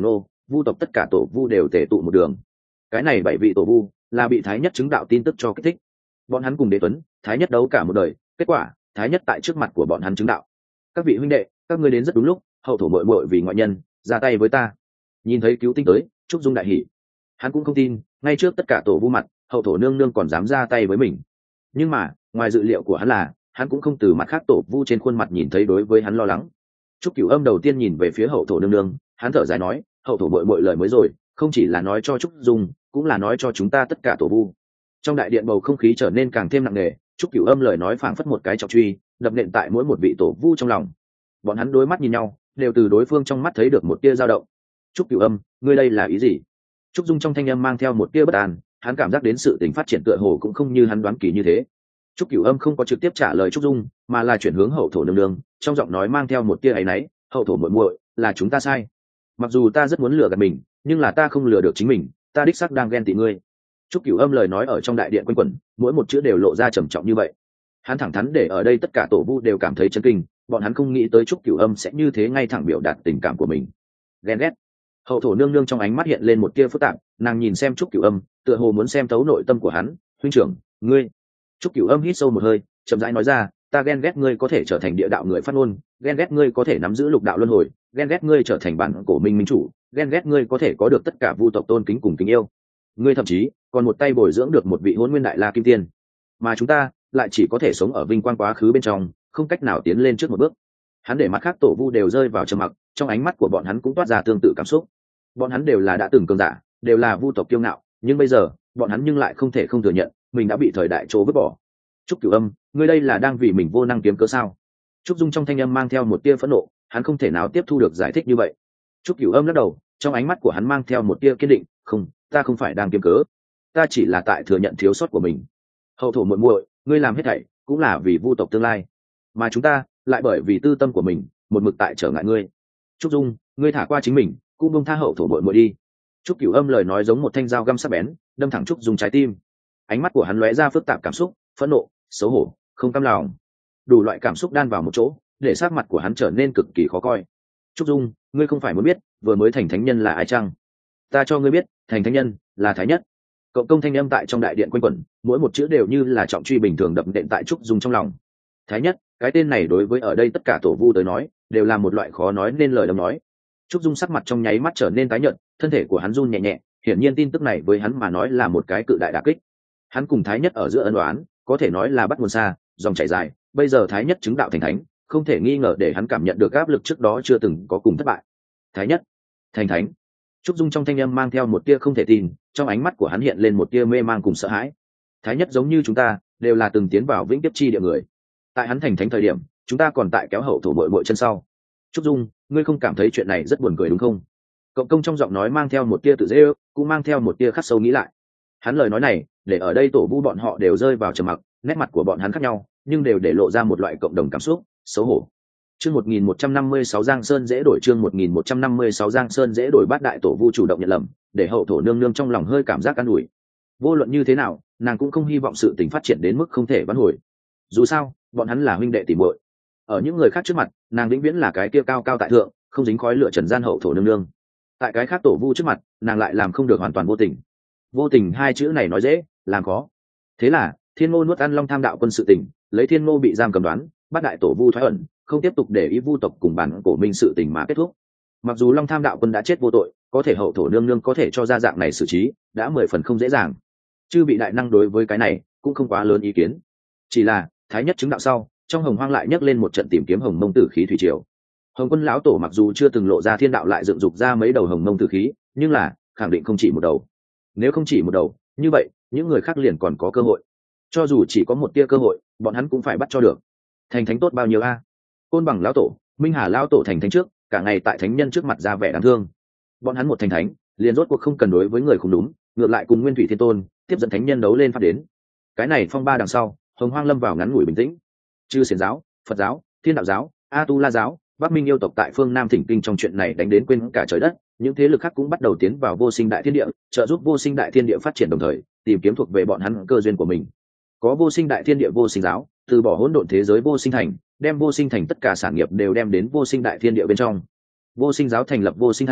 vu tộc tất cả tổ vu đều tề tụ một đường. Cái này 7 vị tổ vu là bị thái nhất chứng đạo tin tức cho kích thích. Bọn hắn cùng đế tuấn thái nhất đấu cả một đời, kết quả thái nhất tại trước mặt của bọn hắn chứng đạo. Các vị huynh đệ, các ngươi đến rất đúng lúc, hậu thổ muội muội vì ngoại nhân ra tay với ta. Nhìn thấy cứu tinh tới, Trúc Dung đại hỉ. Hắn cũng không tin, ngay trước tất cả tổ vu mặt, hậu thổ nương nương còn dám ra tay với mình. Nhưng mà ngoài dự liệu của hắn là, hắn cũng không từ mặt khác tổ vu trên khuôn mặt nhìn thấy đối với hắn lo lắng. Trúc Cửu Âm đầu tiên nhìn về phía hậu thổ nương nương, hắn thở dài nói, hậu thổ muội muội lời mới rồi, không chỉ là nói cho Trúc Dung, cũng là nói cho chúng ta tất cả tổ vu. Trong đại điện bầu không khí trở nên càng thêm nặng nề. Trúc Cửu Âm lời nói phảng phất một cái trọng truy, đập nện tại mỗi một vị tổ vu trong lòng. Bọn hắn đối mắt nhìn nhau, đều từ đối phương trong mắt thấy được một tia dao động. Trúc Cửu Âm, ngươi đây là ý gì? Trúc Dung trong thanh âm mang theo một tia bất an, hắn cảm giác đến sự tình phát triển tựa hồ cũng không như hắn đoán kỳ như thế. Trúc Cửu Âm không có trực tiếp trả lời Trúc Dung, mà là chuyển hướng hậu thổ nương nương, trong giọng nói mang theo một tia áy náy, hậu thổ muội muội, là chúng ta sai. Mặc dù ta rất muốn lừa gạt mình, nhưng là ta không lừa được chính mình, ta đích xác đang ghen tị ngươi. Trúc Cửu Âm lời nói ở trong đại điện quanh quẩn, mỗi một chữ đều lộ ra trầm trọng như vậy. Hắn thẳng thắn để ở đây tất cả tổ vu đều cảm thấy chấn kinh, bọn hắn không nghĩ tới Trúc Cửu Âm sẽ như thế ngay thẳng biểu đạt tình cảm của mình. Ghen ghét. Hậu thổ nương nương trong ánh mắt hiện lên một tia phức tạp, nàng nhìn xem Trúc Cửu Âm, tựa hồ muốn xem thấu nội tâm của hắn. Huynh trưởng, ngươi. Trúc Cửu Âm hít sâu một hơi, chậm rãi nói ra, ta ghen ghét ngươi có thể trở thành địa đạo người phát ngôn, ghen ghét ngươi có thể nắm giữ lục đạo luân hồi, ghen ghét ngươi trở thành bản cổ minh minh chủ, ghen ghét ngươi có thể có được tất cả vu tộc tôn kính cùng kính yêu. Ngươi thậm chí còn một tay bồi dưỡng được một vị Hỗn Nguyên Đại La Kim Tiên, mà chúng ta lại chỉ có thể sống ở vinh quang quá khứ bên trong, không cách nào tiến lên trước một bước. Hắn để mặt khác tổ vu đều rơi vào trầm mặc, trong ánh mắt của bọn hắn cũng toát ra tương tự cảm xúc. Bọn hắn đều là đã từng cường giả, đều là vu tộc kiêu ngạo, nhưng bây giờ bọn hắn nhưng lại không thể không thừa nhận mình đã bị thời đại trô vứt bỏ. Trúc Cửu Âm, ngươi đây là đang vì mình vô năng kiếm cớ sao? Trúc Dung trong thanh âm mang theo một tia phẫn nộ, hắn không thể nào tiếp thu được giải thích như vậy. Trúc Cửu Âm lắc đầu, trong ánh mắt của hắn mang theo một tia kiên định, không, ta không phải đang kiếm cớ, ta chỉ là tại thừa nhận thiếu sót của mình. Hậu thổ muội muội, ngươi làm hết thảy cũng là vì vu tộc tương lai, mà chúng ta lại bởi vì tư tâm của mình một mực tại trở ngại ngươi. Trúc Dung, ngươi thả qua chính mình, cũng buông tha hậu thổ muội muội đi. Trúc Cửu Âm lời nói giống một thanh dao găm sắc bén, đâm thẳng Trúc Dung trái tim. Ánh mắt của hắn lóe ra phức tạp cảm xúc, phẫn nộ, xấu hổ, không cam lòng, đủ loại cảm xúc đan vào một chỗ, để sắc mặt của hắn trở nên cực kỳ khó coi. Trúc Dung, ngươi không phải muốn biết vừa mới thành thánh nhân là ai chăng? Ta cho ngươi biết, thành thánh nhân là Thái Nhất. Cộng công thanh âm tại trong đại điện quanh quẩn, mỗi một chữ đều như là trọng truy bình thường đập nện tại Trúc Dung trong lòng. Thái Nhất, cái tên này đối với ở đây tất cả tổ vu tới nói đều là một loại khó nói nên lời đâm nói. Trúc Dung sắc mặt trong nháy mắt trở nên tái nhợt, thân thể của hắn run nhẹ nhẹ, hiển nhiên tin tức này với hắn mà nói là một cái cự đại đả kích. Hắn cùng Thái Nhất ở giữa ân oán, có thể nói là bắt nguồn xa, dòng chảy dài, bây giờ Thái Nhất chứng đạo thành thánh, không thể nghi ngờ để hắn cảm nhận được áp lực trước đó chưa từng có cùng thất bại. Thái Nhất thành thánh. Trúc Dung trong thanh âm mang theo một tia không thể tin, trong ánh mắt của hắn hiện lên một tia mê mang cùng sợ hãi. Thái Nhất giống như chúng ta, đều là từng tiến vào vĩnh kiếp chi địa người. Tại hắn thành thánh thời điểm, chúng ta còn tại kéo hậu thổ bội chân sau. Trúc Dung, ngươi không cảm thấy chuyện này rất buồn cười đúng không? Cộng công trong giọng nói mang theo một tia tự dễ ước, cũng mang theo một tia khắc sâu nghĩ lại. Hắn lời nói này, để ở đây tổ vu bọn họ đều rơi vào trầm mặc, nét mặt của bọn hắn khác nhau, nhưng đều để lộ ra một loại cộng đồng cảm xúc, xấu hổ. Chương 1156 Giang Sơn dễ đổi, chương 1156 Giang Sơn dễ đổi, bát đại tổ vu chủ động nhận lầm, để hậu thổ nương nương trong lòng hơi cảm giác an ủi. Vô luận như thế nào, nàng cũng không hy vọng sự tình phát triển đến mức không thể vãn hồi. Dù sao, bọn hắn là huynh đệ tỉ muội. Ở những người khác trước mặt, nàng vĩnh viễn là cái kia cao cao tại thượng, không dính khói lửa trần gian hậu thổ nương nương. Tại cái khác tổ vu trước mặt, nàng lại làm không được hoàn toàn vô tình. Vô tình hai chữ này nói dễ, làm khó. Thế là, Thiên Ngô nuốt ăn Long Tham đạo quân sự tình, lấy Thiên Ngô bị giam cầm đoán, bát đại tổ vu thoái ẩn, không tiếp tục để ý vu tộc cùng bản cổ minh sự tình mà kết thúc. Mặc dù Long Tham đạo quân đã chết vô tội, có thể hậu thổ nương nương có thể cho ra dạng này xử trí, đã 10 phần không dễ dàng. Chư bị đại năng đối với cái này cũng không quá lớn ý kiến. Chỉ là Thái Nhất chứng đạo sau, trong Hồng Hoang lại nhấc lên một trận tìm kiếm Hồng Mông tử khí thủy triều. Hồng Quân lão tổ mặc dù chưa từng lộ ra thiên đạo lại dựng dục ra mấy đầu Hồng Mông tử khí, nhưng là khẳng định không chỉ một đầu. Nếu không chỉ một đầu, như vậy những người khác liền còn có cơ hội. Cho dù chỉ có một tia cơ hội, bọn hắn cũng phải bắt cho được. Thành thánh tốt bao nhiêu a? Côn Bằng lão tổ, Minh Hà lão tổ thành thánh trước, cả ngày tại thánh nhân trước mặt ra vẻ đáng thương. Bọn hắn một thành thánh, liền rốt cuộc không cần đối với người không đúng, ngược lại cùng Nguyên Thủy Thiên Tôn tiếp dẫn thánh nhân đấu lên phát đến. Cái này phong ba đằng sau, Hồng Hoang lâm vào ngắn ngủi bình tĩnh. Chư Xiển giáo, Phật giáo, Thiên đạo giáo, A Tu La giáo, Bắc Minh yêu tộc tại phương Nam thỉnh kinh trong chuyện này đánh đến quên cả trời đất, những thế lực khác cũng bắt đầu tiến vào vô sinh đại thiên địa, trợ giúp vô sinh đại thiên địa phát triển, đồng thời tìm kiếm thuộc về bọn hắn cơ duyên của mình. Có vô sinh đại thiên địa vô sinh giáo, từ bỏ hỗn độn thế giới vô sinh thành, đem vô sinh thành tất cả sản nghiệp đều đem đến vô sinh đại thiên địa bên trong. Vô sinh giáo thành lập vô sinh thành,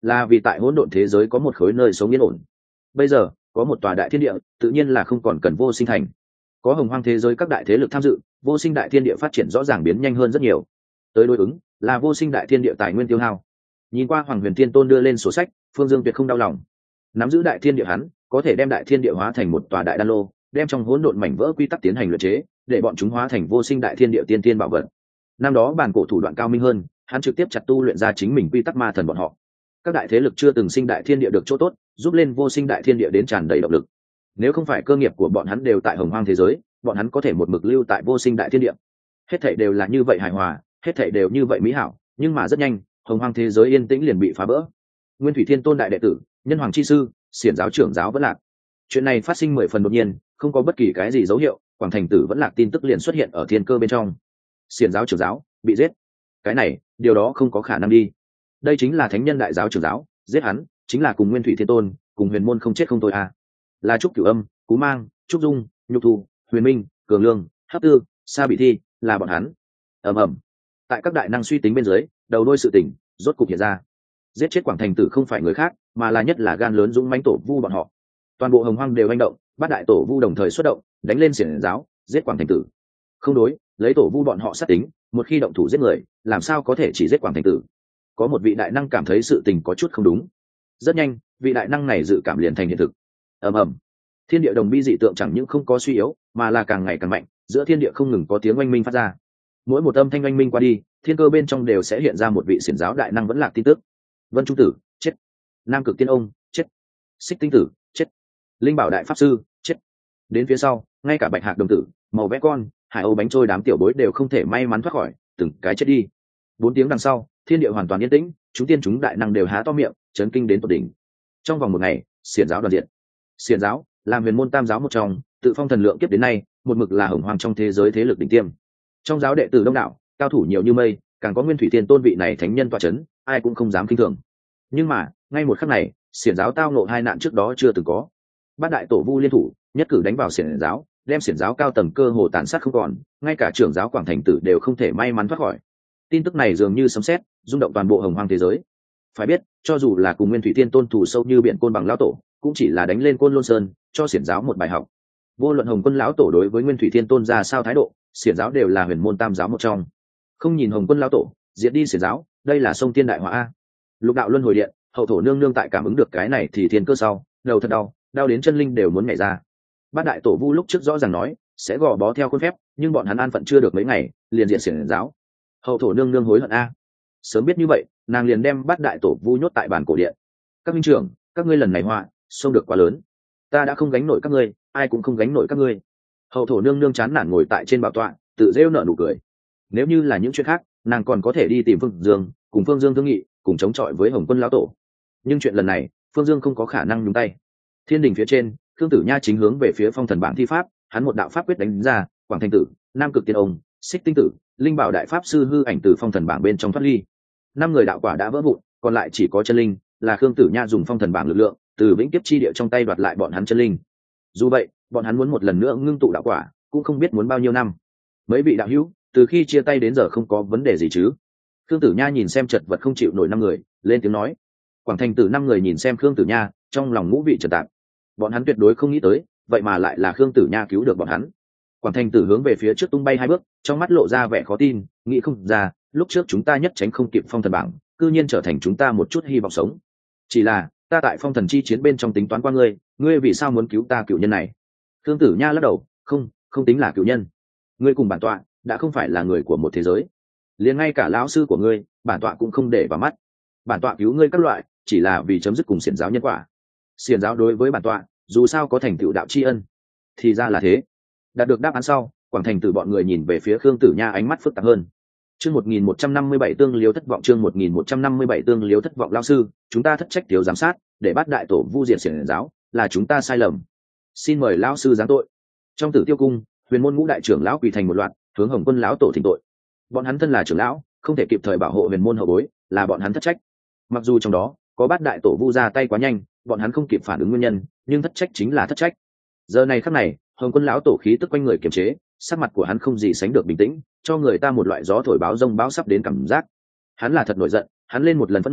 là vì tại hỗn độn thế giới có một khối nơi sống yên ổn. Bây giờ có một tòa đại thiên địa, tự nhiên là không còn cần vô sinh thành. Có hồng hoang thế giới các đại thế lực tham dự, vô sinh đại thiên địa phát triển rõ ràng biến nhanh hơn rất nhiều. Tới đối ứng là vô sinh đại thiên địa tài nguyên tiêu hao. Nhìn qua Hoàng Huyền Thiên Tôn đưa lên sổ sách, Phương Dương tuyệt không đau lòng. Nắm giữ đại thiên địa hắn, có thể đem đại thiên địa hóa thành một tòa đại đan lô, đem trong hỗn độn mảnh vỡ quy tắc tiến hành luyện chế, để bọn chúng hóa thành vô sinh đại thiên địa tiên tiên bảo vật. Năm đó bản cổ thủ đoạn cao minh hơn, hắn trực tiếp chặt tu luyện ra chính mình quy tắc ma thần bọn họ. Các đại thế lực chưa từng sinh đại thiên địa được chỗ tốt, giúp lên vô sinh đại thiên địa đến tràn đầy động lực. Nếu không phải cơ nghiệp của bọn hắn đều tại hồng hoang thế giới, bọn hắn có thể một mực lưu tại vô sinh đại thiên địa. Hết thảy đều là như vậy hài hòa, hết thảy đều như vậy mỹ hảo, nhưng mà rất nhanh, hồng hoang thế giới yên tĩnh liền bị phá vỡ. Nguyên Thủy Thiên Tôn đại đệ tử, nhân hoàng chi sư, xiển giáo trưởng giáo vẫn lạc. Chuyện này phát sinh 10 phần đột nhiên, không có bất kỳ cái gì dấu hiệu, Quảng Thành Tử vẫn lạc tin tức liền xuất hiện ở thiên cơ bên trong. Xiển giáo trưởng giáo bị giết. Cái này, điều đó không có khả năng đi. Đây chính là thánh nhân đại giáo trưởng giáo, giết hắn chính là cùng Nguyên Thủy Thiên Tôn, cùng huyền môn không chết không thôi à. Là Trúc Cửu Âm, Cú Mang, Trúc Dung, Nhục Thu, Huyền Minh, Cường Lương, Hấp Tư, Sa Bị Thi, là bọn hắn. Ầm ầm. Tại các đại năng suy tính bên dưới, đầu đuôi sự tình rốt cục hiện ra. Giết chết Quảng Thành Tử không phải người khác, mà là nhất là gan lớn dũng mãnh tổ vu bọn họ. Toàn bộ hồng hoang đều hành động, bát đại tổ vu đồng thời xuất động, đánh lên xiển giáo, giết Quảng Thành Tử. Không đối, lấy tổ vu bọn họ sát tính, một khi động thủ giết người, làm sao có thể chỉ giết Quảng Thành Tử. Có một vị đại năng cảm thấy sự tình có chút không đúng. Rất nhanh, vị đại năng này dự cảm liền thành hiện thực. Ầm ầm. Thiên địa đồng bi dị tượng chẳng những không có suy yếu, mà là càng ngày càng mạnh, giữa thiên địa không ngừng có tiếng oanh minh phát ra. Mỗi một âm thanh oanh minh qua đi, thiên cơ bên trong đều sẽ hiện ra một vị xiển giáo đại năng vẫn lạc tin tức. Vân Trung Tử chết, Nam Cực Tiên Ông chết, Xích Tinh Tử chết, Linh Bảo Đại Pháp Sư chết. Đến phía sau, ngay cả Bạch Hạc Đồng Tử, Màu Vẽ Con, Hải Âu Bánh Trôi đám tiểu bối đều không thể may mắn thoát khỏi, từng cái chết đi. 4 tiếng đằng sau, thiên địa hoàn toàn yên tĩnh, chúng tiên chúng đại năng đều há to miệng, chấn kinh đến tột đỉnh. Trong vòng một ngày, xiển giáo đoàn diện. Xiển giáo làm huyền môn tam giáo một trong, tự phong thần lượng kiếp đến nay, một mực là hồng hoang trong thế giới thế lực đỉnh tiêm. Trong giáo đệ tử đông đảo, cao thủ nhiều như mây, càng có Nguyên Thủy Thiên Tôn vị này thánh nhân tọa chấn, ai cũng không dám kinh thường. Nhưng mà, ngay một khắc này, xiển giáo tao ngộ hai nạn trước đó chưa từng có. Bát đại tổ vu liên thủ, nhất cử đánh vào xiển giáo, đem xiển giáo cao tầng cơ hồ tàn sát không còn, ngay cả trưởng giáo Quảng Thành Tử đều không thể may mắn thoát khỏi. Tin tức này dường như sấm sét, rung động toàn bộ hồng hoang thế giới. Phải biết, cho dù là cùng Nguyên Thủy Thiên Tôn thủ sâu như biển Côn Bằng lão tổ, cũng chỉ là đánh lên Côn Lôn Sơn, cho xiển giáo một bài học. Vô luận Hồng Quân lão tổ đối với Nguyên Thủy Thiên Tôn ra sao thái độ, xiển giáo đều là huyền môn tam giáo một trong. Không nhìn Hồng Quân lão tổ diệt đi xiển giáo, đây là sông tiên đại họa a. Lục đạo luân hồi điện, hậu thổ nương nương tại cảm ứng được cái này thì thiên cơ sau, đầu thật đau, đau đến chân linh đều muốn nhảy ra. Bát đại tổ vu lúc trước rõ ràng nói sẽ gò bó theo khuôn phép, nhưng bọn hắn an phận chưa được mấy ngày, liền diệt xiển giáo. Hậu thổ nương nương hối hận a. Sớm biết như vậy, nàng liền đem bát đại tổ vu nhốt tại bản cổ điện. Các minh trưởng, các ngươi lần này họa xông được quá lớn, ta đã không gánh nổi các ngươi, ai cũng không gánh nổi các ngươi. Hậu thổ nương nương chán nản ngồi tại trên bảo tọa, tự rêu nở nụ cười. Nếu như là những chuyện khác, nàng còn có thể đi tìm Phương Dương, cùng Phương Dương thương nghị, cùng chống chọi với Hồng Quân lão tổ. Nhưng chuyện lần này, Phương Dương không có khả năng nhúng tay. Thiên đình phía trên, Khương Tử Nha chính hướng về phía phong thần bảng thi pháp, hắn một đạo pháp quyết đánh ra, Quảng Thành Tử, Nam Cực Tiên Ông, Xích Tinh Tử, Linh Bảo Đại Pháp Sư hư ảnh từ phong thần bảng bên trong thoát ly. 5 người đạo quả đã vỡ vụn, còn lại chỉ có chân linh, là Khương Tử Nha dùng phong thần bảng lực lượng, từ vĩnh kiếp chi địa trong tay đoạt lại bọn hắn chân linh. Dù vậy, bọn hắn muốn một lần nữa ngưng tụ đạo quả, cũng không biết muốn bao nhiêu năm. Mấy vị đạo hữu, từ khi chia tay đến giờ không có vấn đề gì chứ? Khương Tử Nha nhìn xem chật vật không chịu nổi 5 người, lên tiếng nói. Quảng Thành Tử 5 người nhìn xem Khương Tử Nha, trong lòng ngũ vị trật tạp. Bọn hắn tuyệt đối không nghĩ tới, vậy mà lại là Khương Tử Nha cứu được bọn hắn. Quảng Thành Tử hướng về phía trước tung bay 2 bước, trong mắt lộ ra vẻ khó tin, nghĩ không ra, lúc trước chúng ta nhất tránh không kịp phong thần bảng, cư nhiên trở thành chúng ta một chút hy vọng sống. Chỉ là, ta tại phong thần chi chiến bên trong tính toán qua ngươi vì sao muốn cứu ta cựu nhân này? Khương Tử Nha lắc đầu, không tính là cựu nhân. Ngươi cùng bản tọa đã không phải là người của một thế giới, liền ngay cả lão sư của ngươi, bản tọa cũng không để vào mắt. Bản tọa cứu ngươi các loại, chỉ là vì chấm dứt cùng xiển giáo nhân quả. Xiển giáo đối với bản tọa, dù sao có thành tựu đạo tri ân. Thì ra là thế. Đạt được đáp án sau, Quảng Thành Tử bọn người nhìn về phía Khương Tử Nha ánh mắt phức tạp hơn. Chương 1157 tương liếu thất vọng, chương 1157 tương liếu thất vọng. Lão sư, chúng ta thất trách thiếu giám sát, để bắt đại tổ vu diệt xiển giáo, là chúng ta sai lầm. Xin mời lão sư giáng tội. Trong Tử Tiêu cung, huyền môn ngũ đại trưởng lão quỳ thành một loạt, hướng Hồng Quân lão tổ thỉnh tội. Bọn hắn thân là trưởng lão, không thể kịp thời bảo hộ huyền môn hậu bối, là bọn hắn thất trách. Mặc dù trong đó có bát đại tổ vu ra tay quá nhanh, bọn hắn không kịp phản ứng nguyên nhân, nhưng thất trách chính là thất trách. Giờ này khắc này, Hồng Quân lão tổ khí tức quanh người kiềm chế, sắc mặt của hắn không gì sánh được bình tĩnh, cho người ta một loại gió thổi báo rông bão sắp đến cảm giác. Hắn là thật nổi giận, hắn lên một lần phẫn nộ,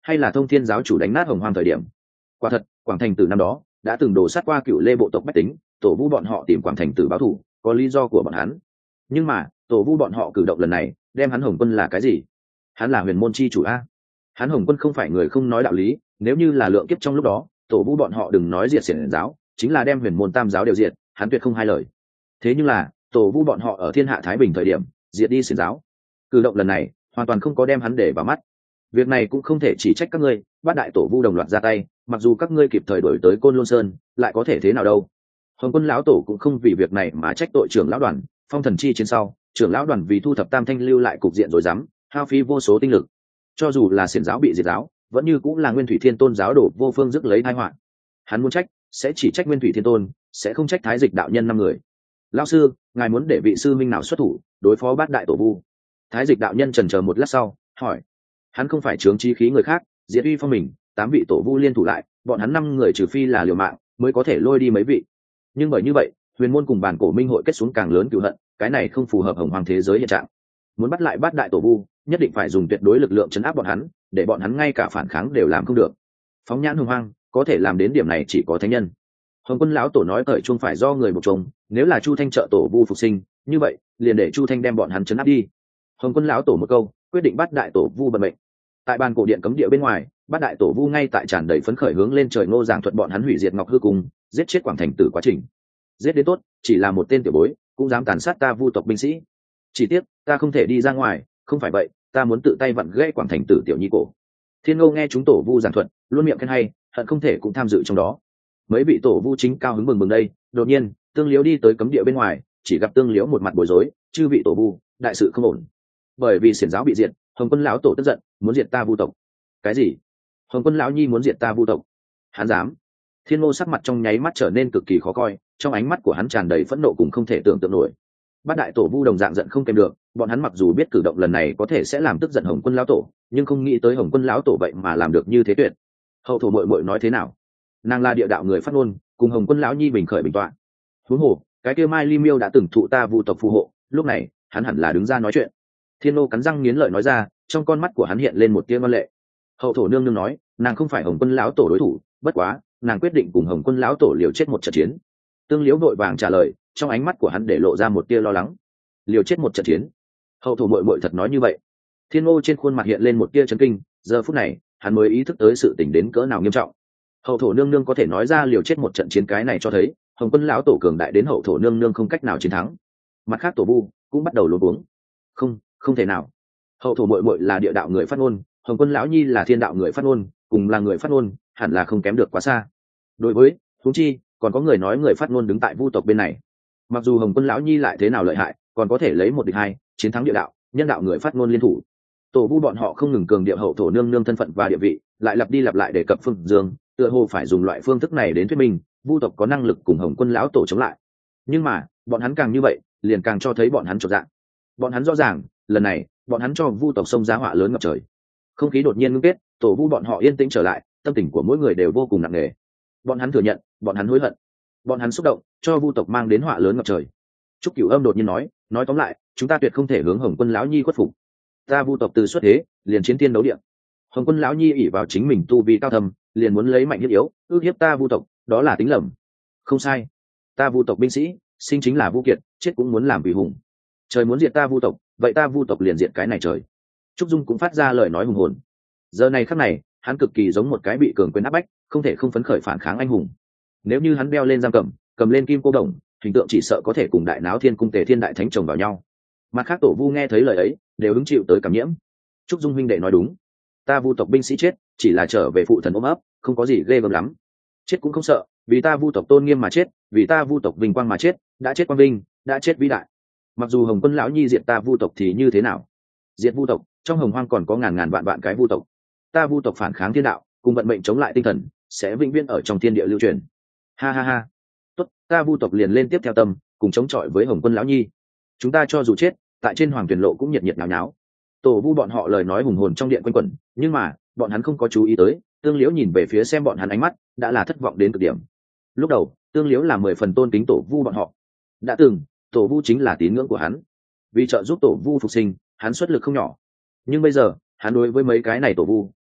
hay là Thông Thiên giáo chủ đánh nát Hồng Hoang thời điểm. Quả thật, Quảng Thành Tử năm đó đã từng đổ sát qua Cựu Lê bộ tộc bách tính, Tổ Vu bọn họ tìm Quảng Thành Tử báo thù, có lý do của bọn hắn. Nhưng mà, Tổ Vu bọn họ cử động lần này, đem hắn Hồng Quân là cái gì? Hắn là huyền môn chi chủ a. Hắn Hồng Quân không phải người không nói đạo lý, nếu như là lượng kiếp trong lúc đó, Tổ Vu bọn họ đừng nói diệt xiển giáo, chính là đem huyền môn tam giáo đều diệt, hắn tuyệt không hai lời. Thế nhưng là, Tổ Vu bọn họ ở thiên hạ thái bình thời điểm, diệt đi xiển giáo. Cử động lần này, hoàn toàn không có đem hắn để vào mắt. Việc này cũng không thể chỉ trách các ngươi, bát đại Tổ Vu đồng loạt ra tay, mặc dù các ngươi kịp thời đổi tới Côn Lôn Sơn, lại có thể thế nào đâu? Hồng Quân lão tổ cũng không vì việc này mà trách tội trưởng lão đoàn, phong thần chi chiến sau, trưởng lão đoàn vì thu thập tam thanh lưu lại cục diện rồi dám, hao phí vô số tinh lực. Cho dù là xiển giáo bị diệt giáo, vẫn như cũng là Nguyên Thủy Thiên Tôn giáo đổ vô phương rước lấy tai họa. Hắn muốn trách, sẽ chỉ trách Nguyên Thủy Thiên Tôn, sẽ không trách Thái Dịch đạo nhân 5 người. Lão sư, ngài muốn để vị sư minh nào xuất thủ đối phó bát đại Tổ Vu? Thái Dịch đạo nhân chần chờ một lát sau, hỏi. Hắn không phải chướng chí khí người khác, diệt uy phong mình, 8 vị Tổ Vu liên thủ lại, bọn hắn 5 người trừ phi là liều mạng, mới có thể lôi đi mấy vị. Nhưng bởi như vậy, huyền môn cùng bản cổ minh hội kết xuống càng lớn cừu hận, cái này không phù hợp hồng hoàng thế giới hiện trạng. Muốn bắt lại bát đại Tổ Vu, nhất định phải dùng tuyệt đối lực lượng chấn áp bọn hắn, để bọn hắn ngay cả phản kháng đều làm không được. Phóng nhãn hồng hoang, có thể làm đến điểm này chỉ có thánh nhân. Hồng Quân lão tổ nói cởi chuông phải do người một chồng, nếu là Chu Thanh trợ Tổ Vu phục sinh, như vậy liền để Chu Thanh đem bọn hắn chấn áp đi. Hồng Quân lão tổ một câu, quyết định bắt đại Tổ Vu vận mệnh. Tại bàn cổ điện cấm địa bên ngoài, bát đại Tổ Vu ngay tại tràn đầy phấn khởi hướng lên trời ngô giảng thuật bọn hắn hủy diệt Ngọc Hư Cung, giết chết Quảng Thành Tử quá trình. Giết đến tốt, chỉ là một tên tiểu bối, cũng dám tàn sát ta Vu tộc binh sĩ. Chỉ tiếc, ta không thể đi ra ngoài, không phải vậy, ta muốn tự tay vặn gãy Quảng Thành Tử tiểu nhi cổ. Thiên Ngô nghe chúng Tổ Vu giảng thuật, luôn miệng khen hay, hận không thể cũng tham dự trong đó. Mấy vị Tổ Vu chính cao hứng mừng đây, đột nhiên, Tương Liễu đi tới cấm địa bên ngoài, chỉ gặp Tương Liễu một mặt bối rối, chư vị Tổ Vu, đại sự không ổn. Bởi vì xiển giáo bị diệt, Hồng Quân lão tổ tức giận, muốn diệt ta Vu tộc. Cái gì? Hồng Quân lão nhi muốn diệt ta Vu tộc? Hắn dám? Thiên Ngô sắc mặt trong nháy mắt trở nên cực kỳ khó coi, trong ánh mắt của hắn tràn đầy phẫn nộ cùng không thể tưởng tượng nổi. Bát đại Tổ Vu đồng dạng giận không kèm được, bọn hắn mặc dù biết cử động lần này có thể sẽ làm tức giận Hồng Quân lão tổ, nhưng không nghĩ tới Hồng Quân lão tổ vậy mà làm được như thế tuyệt. Hậu thổ muội muội nói thế nào? Nàng là địa đạo người phát ngôn, cùng Hồng Quân lão nhi bình khởi bình tọa. Huống hồ, cái kia Mai Ly Miêu đã từng thụ ta Vu tộc phù hộ, lúc này, hắn hẳn là đứng ra nói chuyện. Thiên Ngô cắn răng nghiến lợi nói ra, trong con mắt của hắn hiện lên một tia ngoan lệ. Hậu thổ nương nương nói, nàng không phải Hồng Quân lão tổ đối thủ, bất quá, nàng quyết định cùng Hồng Quân lão tổ liều chết một trận chiến. Tương Liễu vội vàng trả lời, trong ánh mắt của hắn để lộ ra một tia lo lắng. Liều chết một trận chiến? Hậu thổ muội muội thật nói như vậy? Thiên Ngô trên khuôn mặt hiện lên một tia chấn kinh, giờ phút này, hắn mới ý thức tới sự tình đến cỡ nào nghiêm trọng. Hậu thổ nương nương có thể nói ra liều chết một trận chiến, cái này cho thấy Hồng Quân lão tổ cường đại đến hậu thổ nương nương không cách nào chiến thắng. Mặt khác Tổ Vu cũng bắt đầu luống cuống. Không thể nào. Hậu thổ muội muội là địa đạo người phát ngôn, Hồng Quân lão nhi là thiên đạo người phát ngôn, cùng là người phát ngôn, hẳn là không kém được quá xa. Đối với huống chi, còn có người nói người phát ngôn đứng tại Vu tộc bên này. Mặc dù Hồng Quân lão nhi lại thế nào lợi hại, còn có thể lấy 1 địch 2, chiến thắng địa đạo, nhân đạo người phát ngôn liên thủ. Tổ Vu bọn họ không ngừng cường điệu hậu thổ nương nương thân phận và địa vị, lại lặp đi lặp lại đề cập Phương Dương, tựa hồ phải dùng loại phương thức này đến thuyết minh Vu tộc có năng lực cùng Hồng Quân lão tổ chống lại. Nhưng mà, bọn hắn càng như vậy, liền càng cho thấy bọn hắn chột dạ. Bọn hắn rõ ràng, lần này, bọn hắn cho Vu tộc xông ra họa lớn ngập trời. Không khí đột nhiên ngưng kết, Tổ Vu bọn họ yên tĩnh trở lại, tâm tình của mỗi người đều vô cùng nặng nề. Bọn hắn thừa nhận, bọn hắn hối hận, bọn hắn xúc động, cho Vu tộc mang đến họa lớn ngập trời. Trúc Cửu Âm đột nhiên nói tóm lại, chúng ta tuyệt không thể hướng Hồng Quân lão nhi khuất phục. Ta Vu tộc từ xuất thế, liền chiến tiên đấu địa. Hồng Quân lão nhi ỷ vào chính mình tu vi cao thâm, liền muốn lấy mạnh hiếp yếu, ước hiếp ta Vu tộc, đó là tính lầm. Không sai, ta Vu tộc binh sĩ, sinh chính là Vu kiệt, chết cũng muốn làm vì hùng. Trời muốn diệt ta Vu tộc, vậy ta Vu tộc liền diệt cái này trời. Trúc Dung cũng phát ra lời nói hùng hồn. Giờ này khắc này, hắn cực kỳ giống một cái bị cường quyền áp bách, không thể không phấn khởi phản kháng anh hùng. Nếu như hắn đeo lên giam cầm lên kim cô đồng, hình tượng chỉ sợ có thể cùng đại náo thiên cung Tề Thiên đại thánh chồng vào nhau. Mặt khác Tổ Vu nghe thấy lời ấy, đều hứng chịu tới cảm nhiễm. Trúc Dung huynh đệ nói đúng, ta Vu tộc binh sĩ chết, chỉ là trở về phụ thần ôm ấp, không có gì ghê gớm lắm. Chết cũng không sợ, vì ta Vu tộc tôn nghiêm mà chết, vì ta Vu tộc vinh quang mà chết, đã chết quang vinh, đã chết vĩ đại. Mặc dù Hồng Quân lão nhi diệt ta Vu tộc thì như thế nào? Diệt Vu tộc, trong Hồng Hoang còn có ngàn vạn cái Vu tộc. Ta Vu tộc phản kháng thiên đạo, cùng vận mệnh chống lại tinh thần, sẽ vĩnh viễn ở trong thiên địa lưu truyền. Ha ha ha. Tốt, ta Vu tộc liền lên tiếp theo tâm, cùng chống chọi với Hồng Quân lão nhi. Chúng ta cho dù chết, tại trên Hoàng Tuyền lộ cũng nhiệt nhiệt náo náo. Tổ Vu bọn họ lời nói hùng hồn trong điện quanh quẩn, nhưng mà bọn hắn không có chú ý tới, Tương Liễu nhìn về phía xem bọn hắn ánh mắt đã là thất vọng đến cực điểm. Lúc đầu, Tương Liễu là 10 phần tôn kính Tổ Vu bọn họ. Đã từng, Tổ Vu chính là tín ngưỡng của hắn. Vì trợ giúp Tổ Vu phục sinh, hắn xuất lực không nhỏ. Nhưng bây giờ, hắn đối với mấy cái này Tổ Vu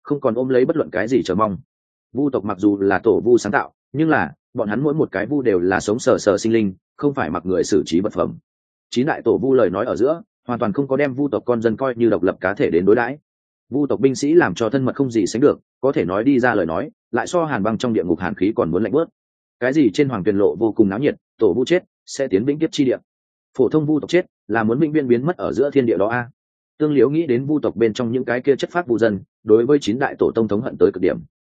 không còn ôm lấy bất luận cái gì chờ mong. Vu tộc mặc dù là tổ vu sáng tạo, nhưng là bọn hắn mỗi một cái vu đều là sống sờ sờ sinh linh, không phải mặc người xử trí vật phẩm. Chín đại tổ vu lời nói ở giữa hoàn toàn không có đem vu tộc con dân coi như độc lập cá thể đến đối đãi. Vu tộc binh sĩ làm cho thân mật không gì sánh được, có thể nói đi ra lời nói lại so hàn băng trong địa ngục hàn khí còn muốn lạnh bớt. Cái gì trên hoàng tuyền lộ vô cùng náo nhiệt, tổ vu chết sẽ tiến vĩnh kiếp chi địa, phổ thông vu tộc chết là muốn vĩnh viễn biến mất ở giữa thiên địa đó a. Tương Liễu nghĩ đến vu tộc bên trong những cái kia chất phác vu dân, đối với chín đại tổ tông thống hận tới cực điểm,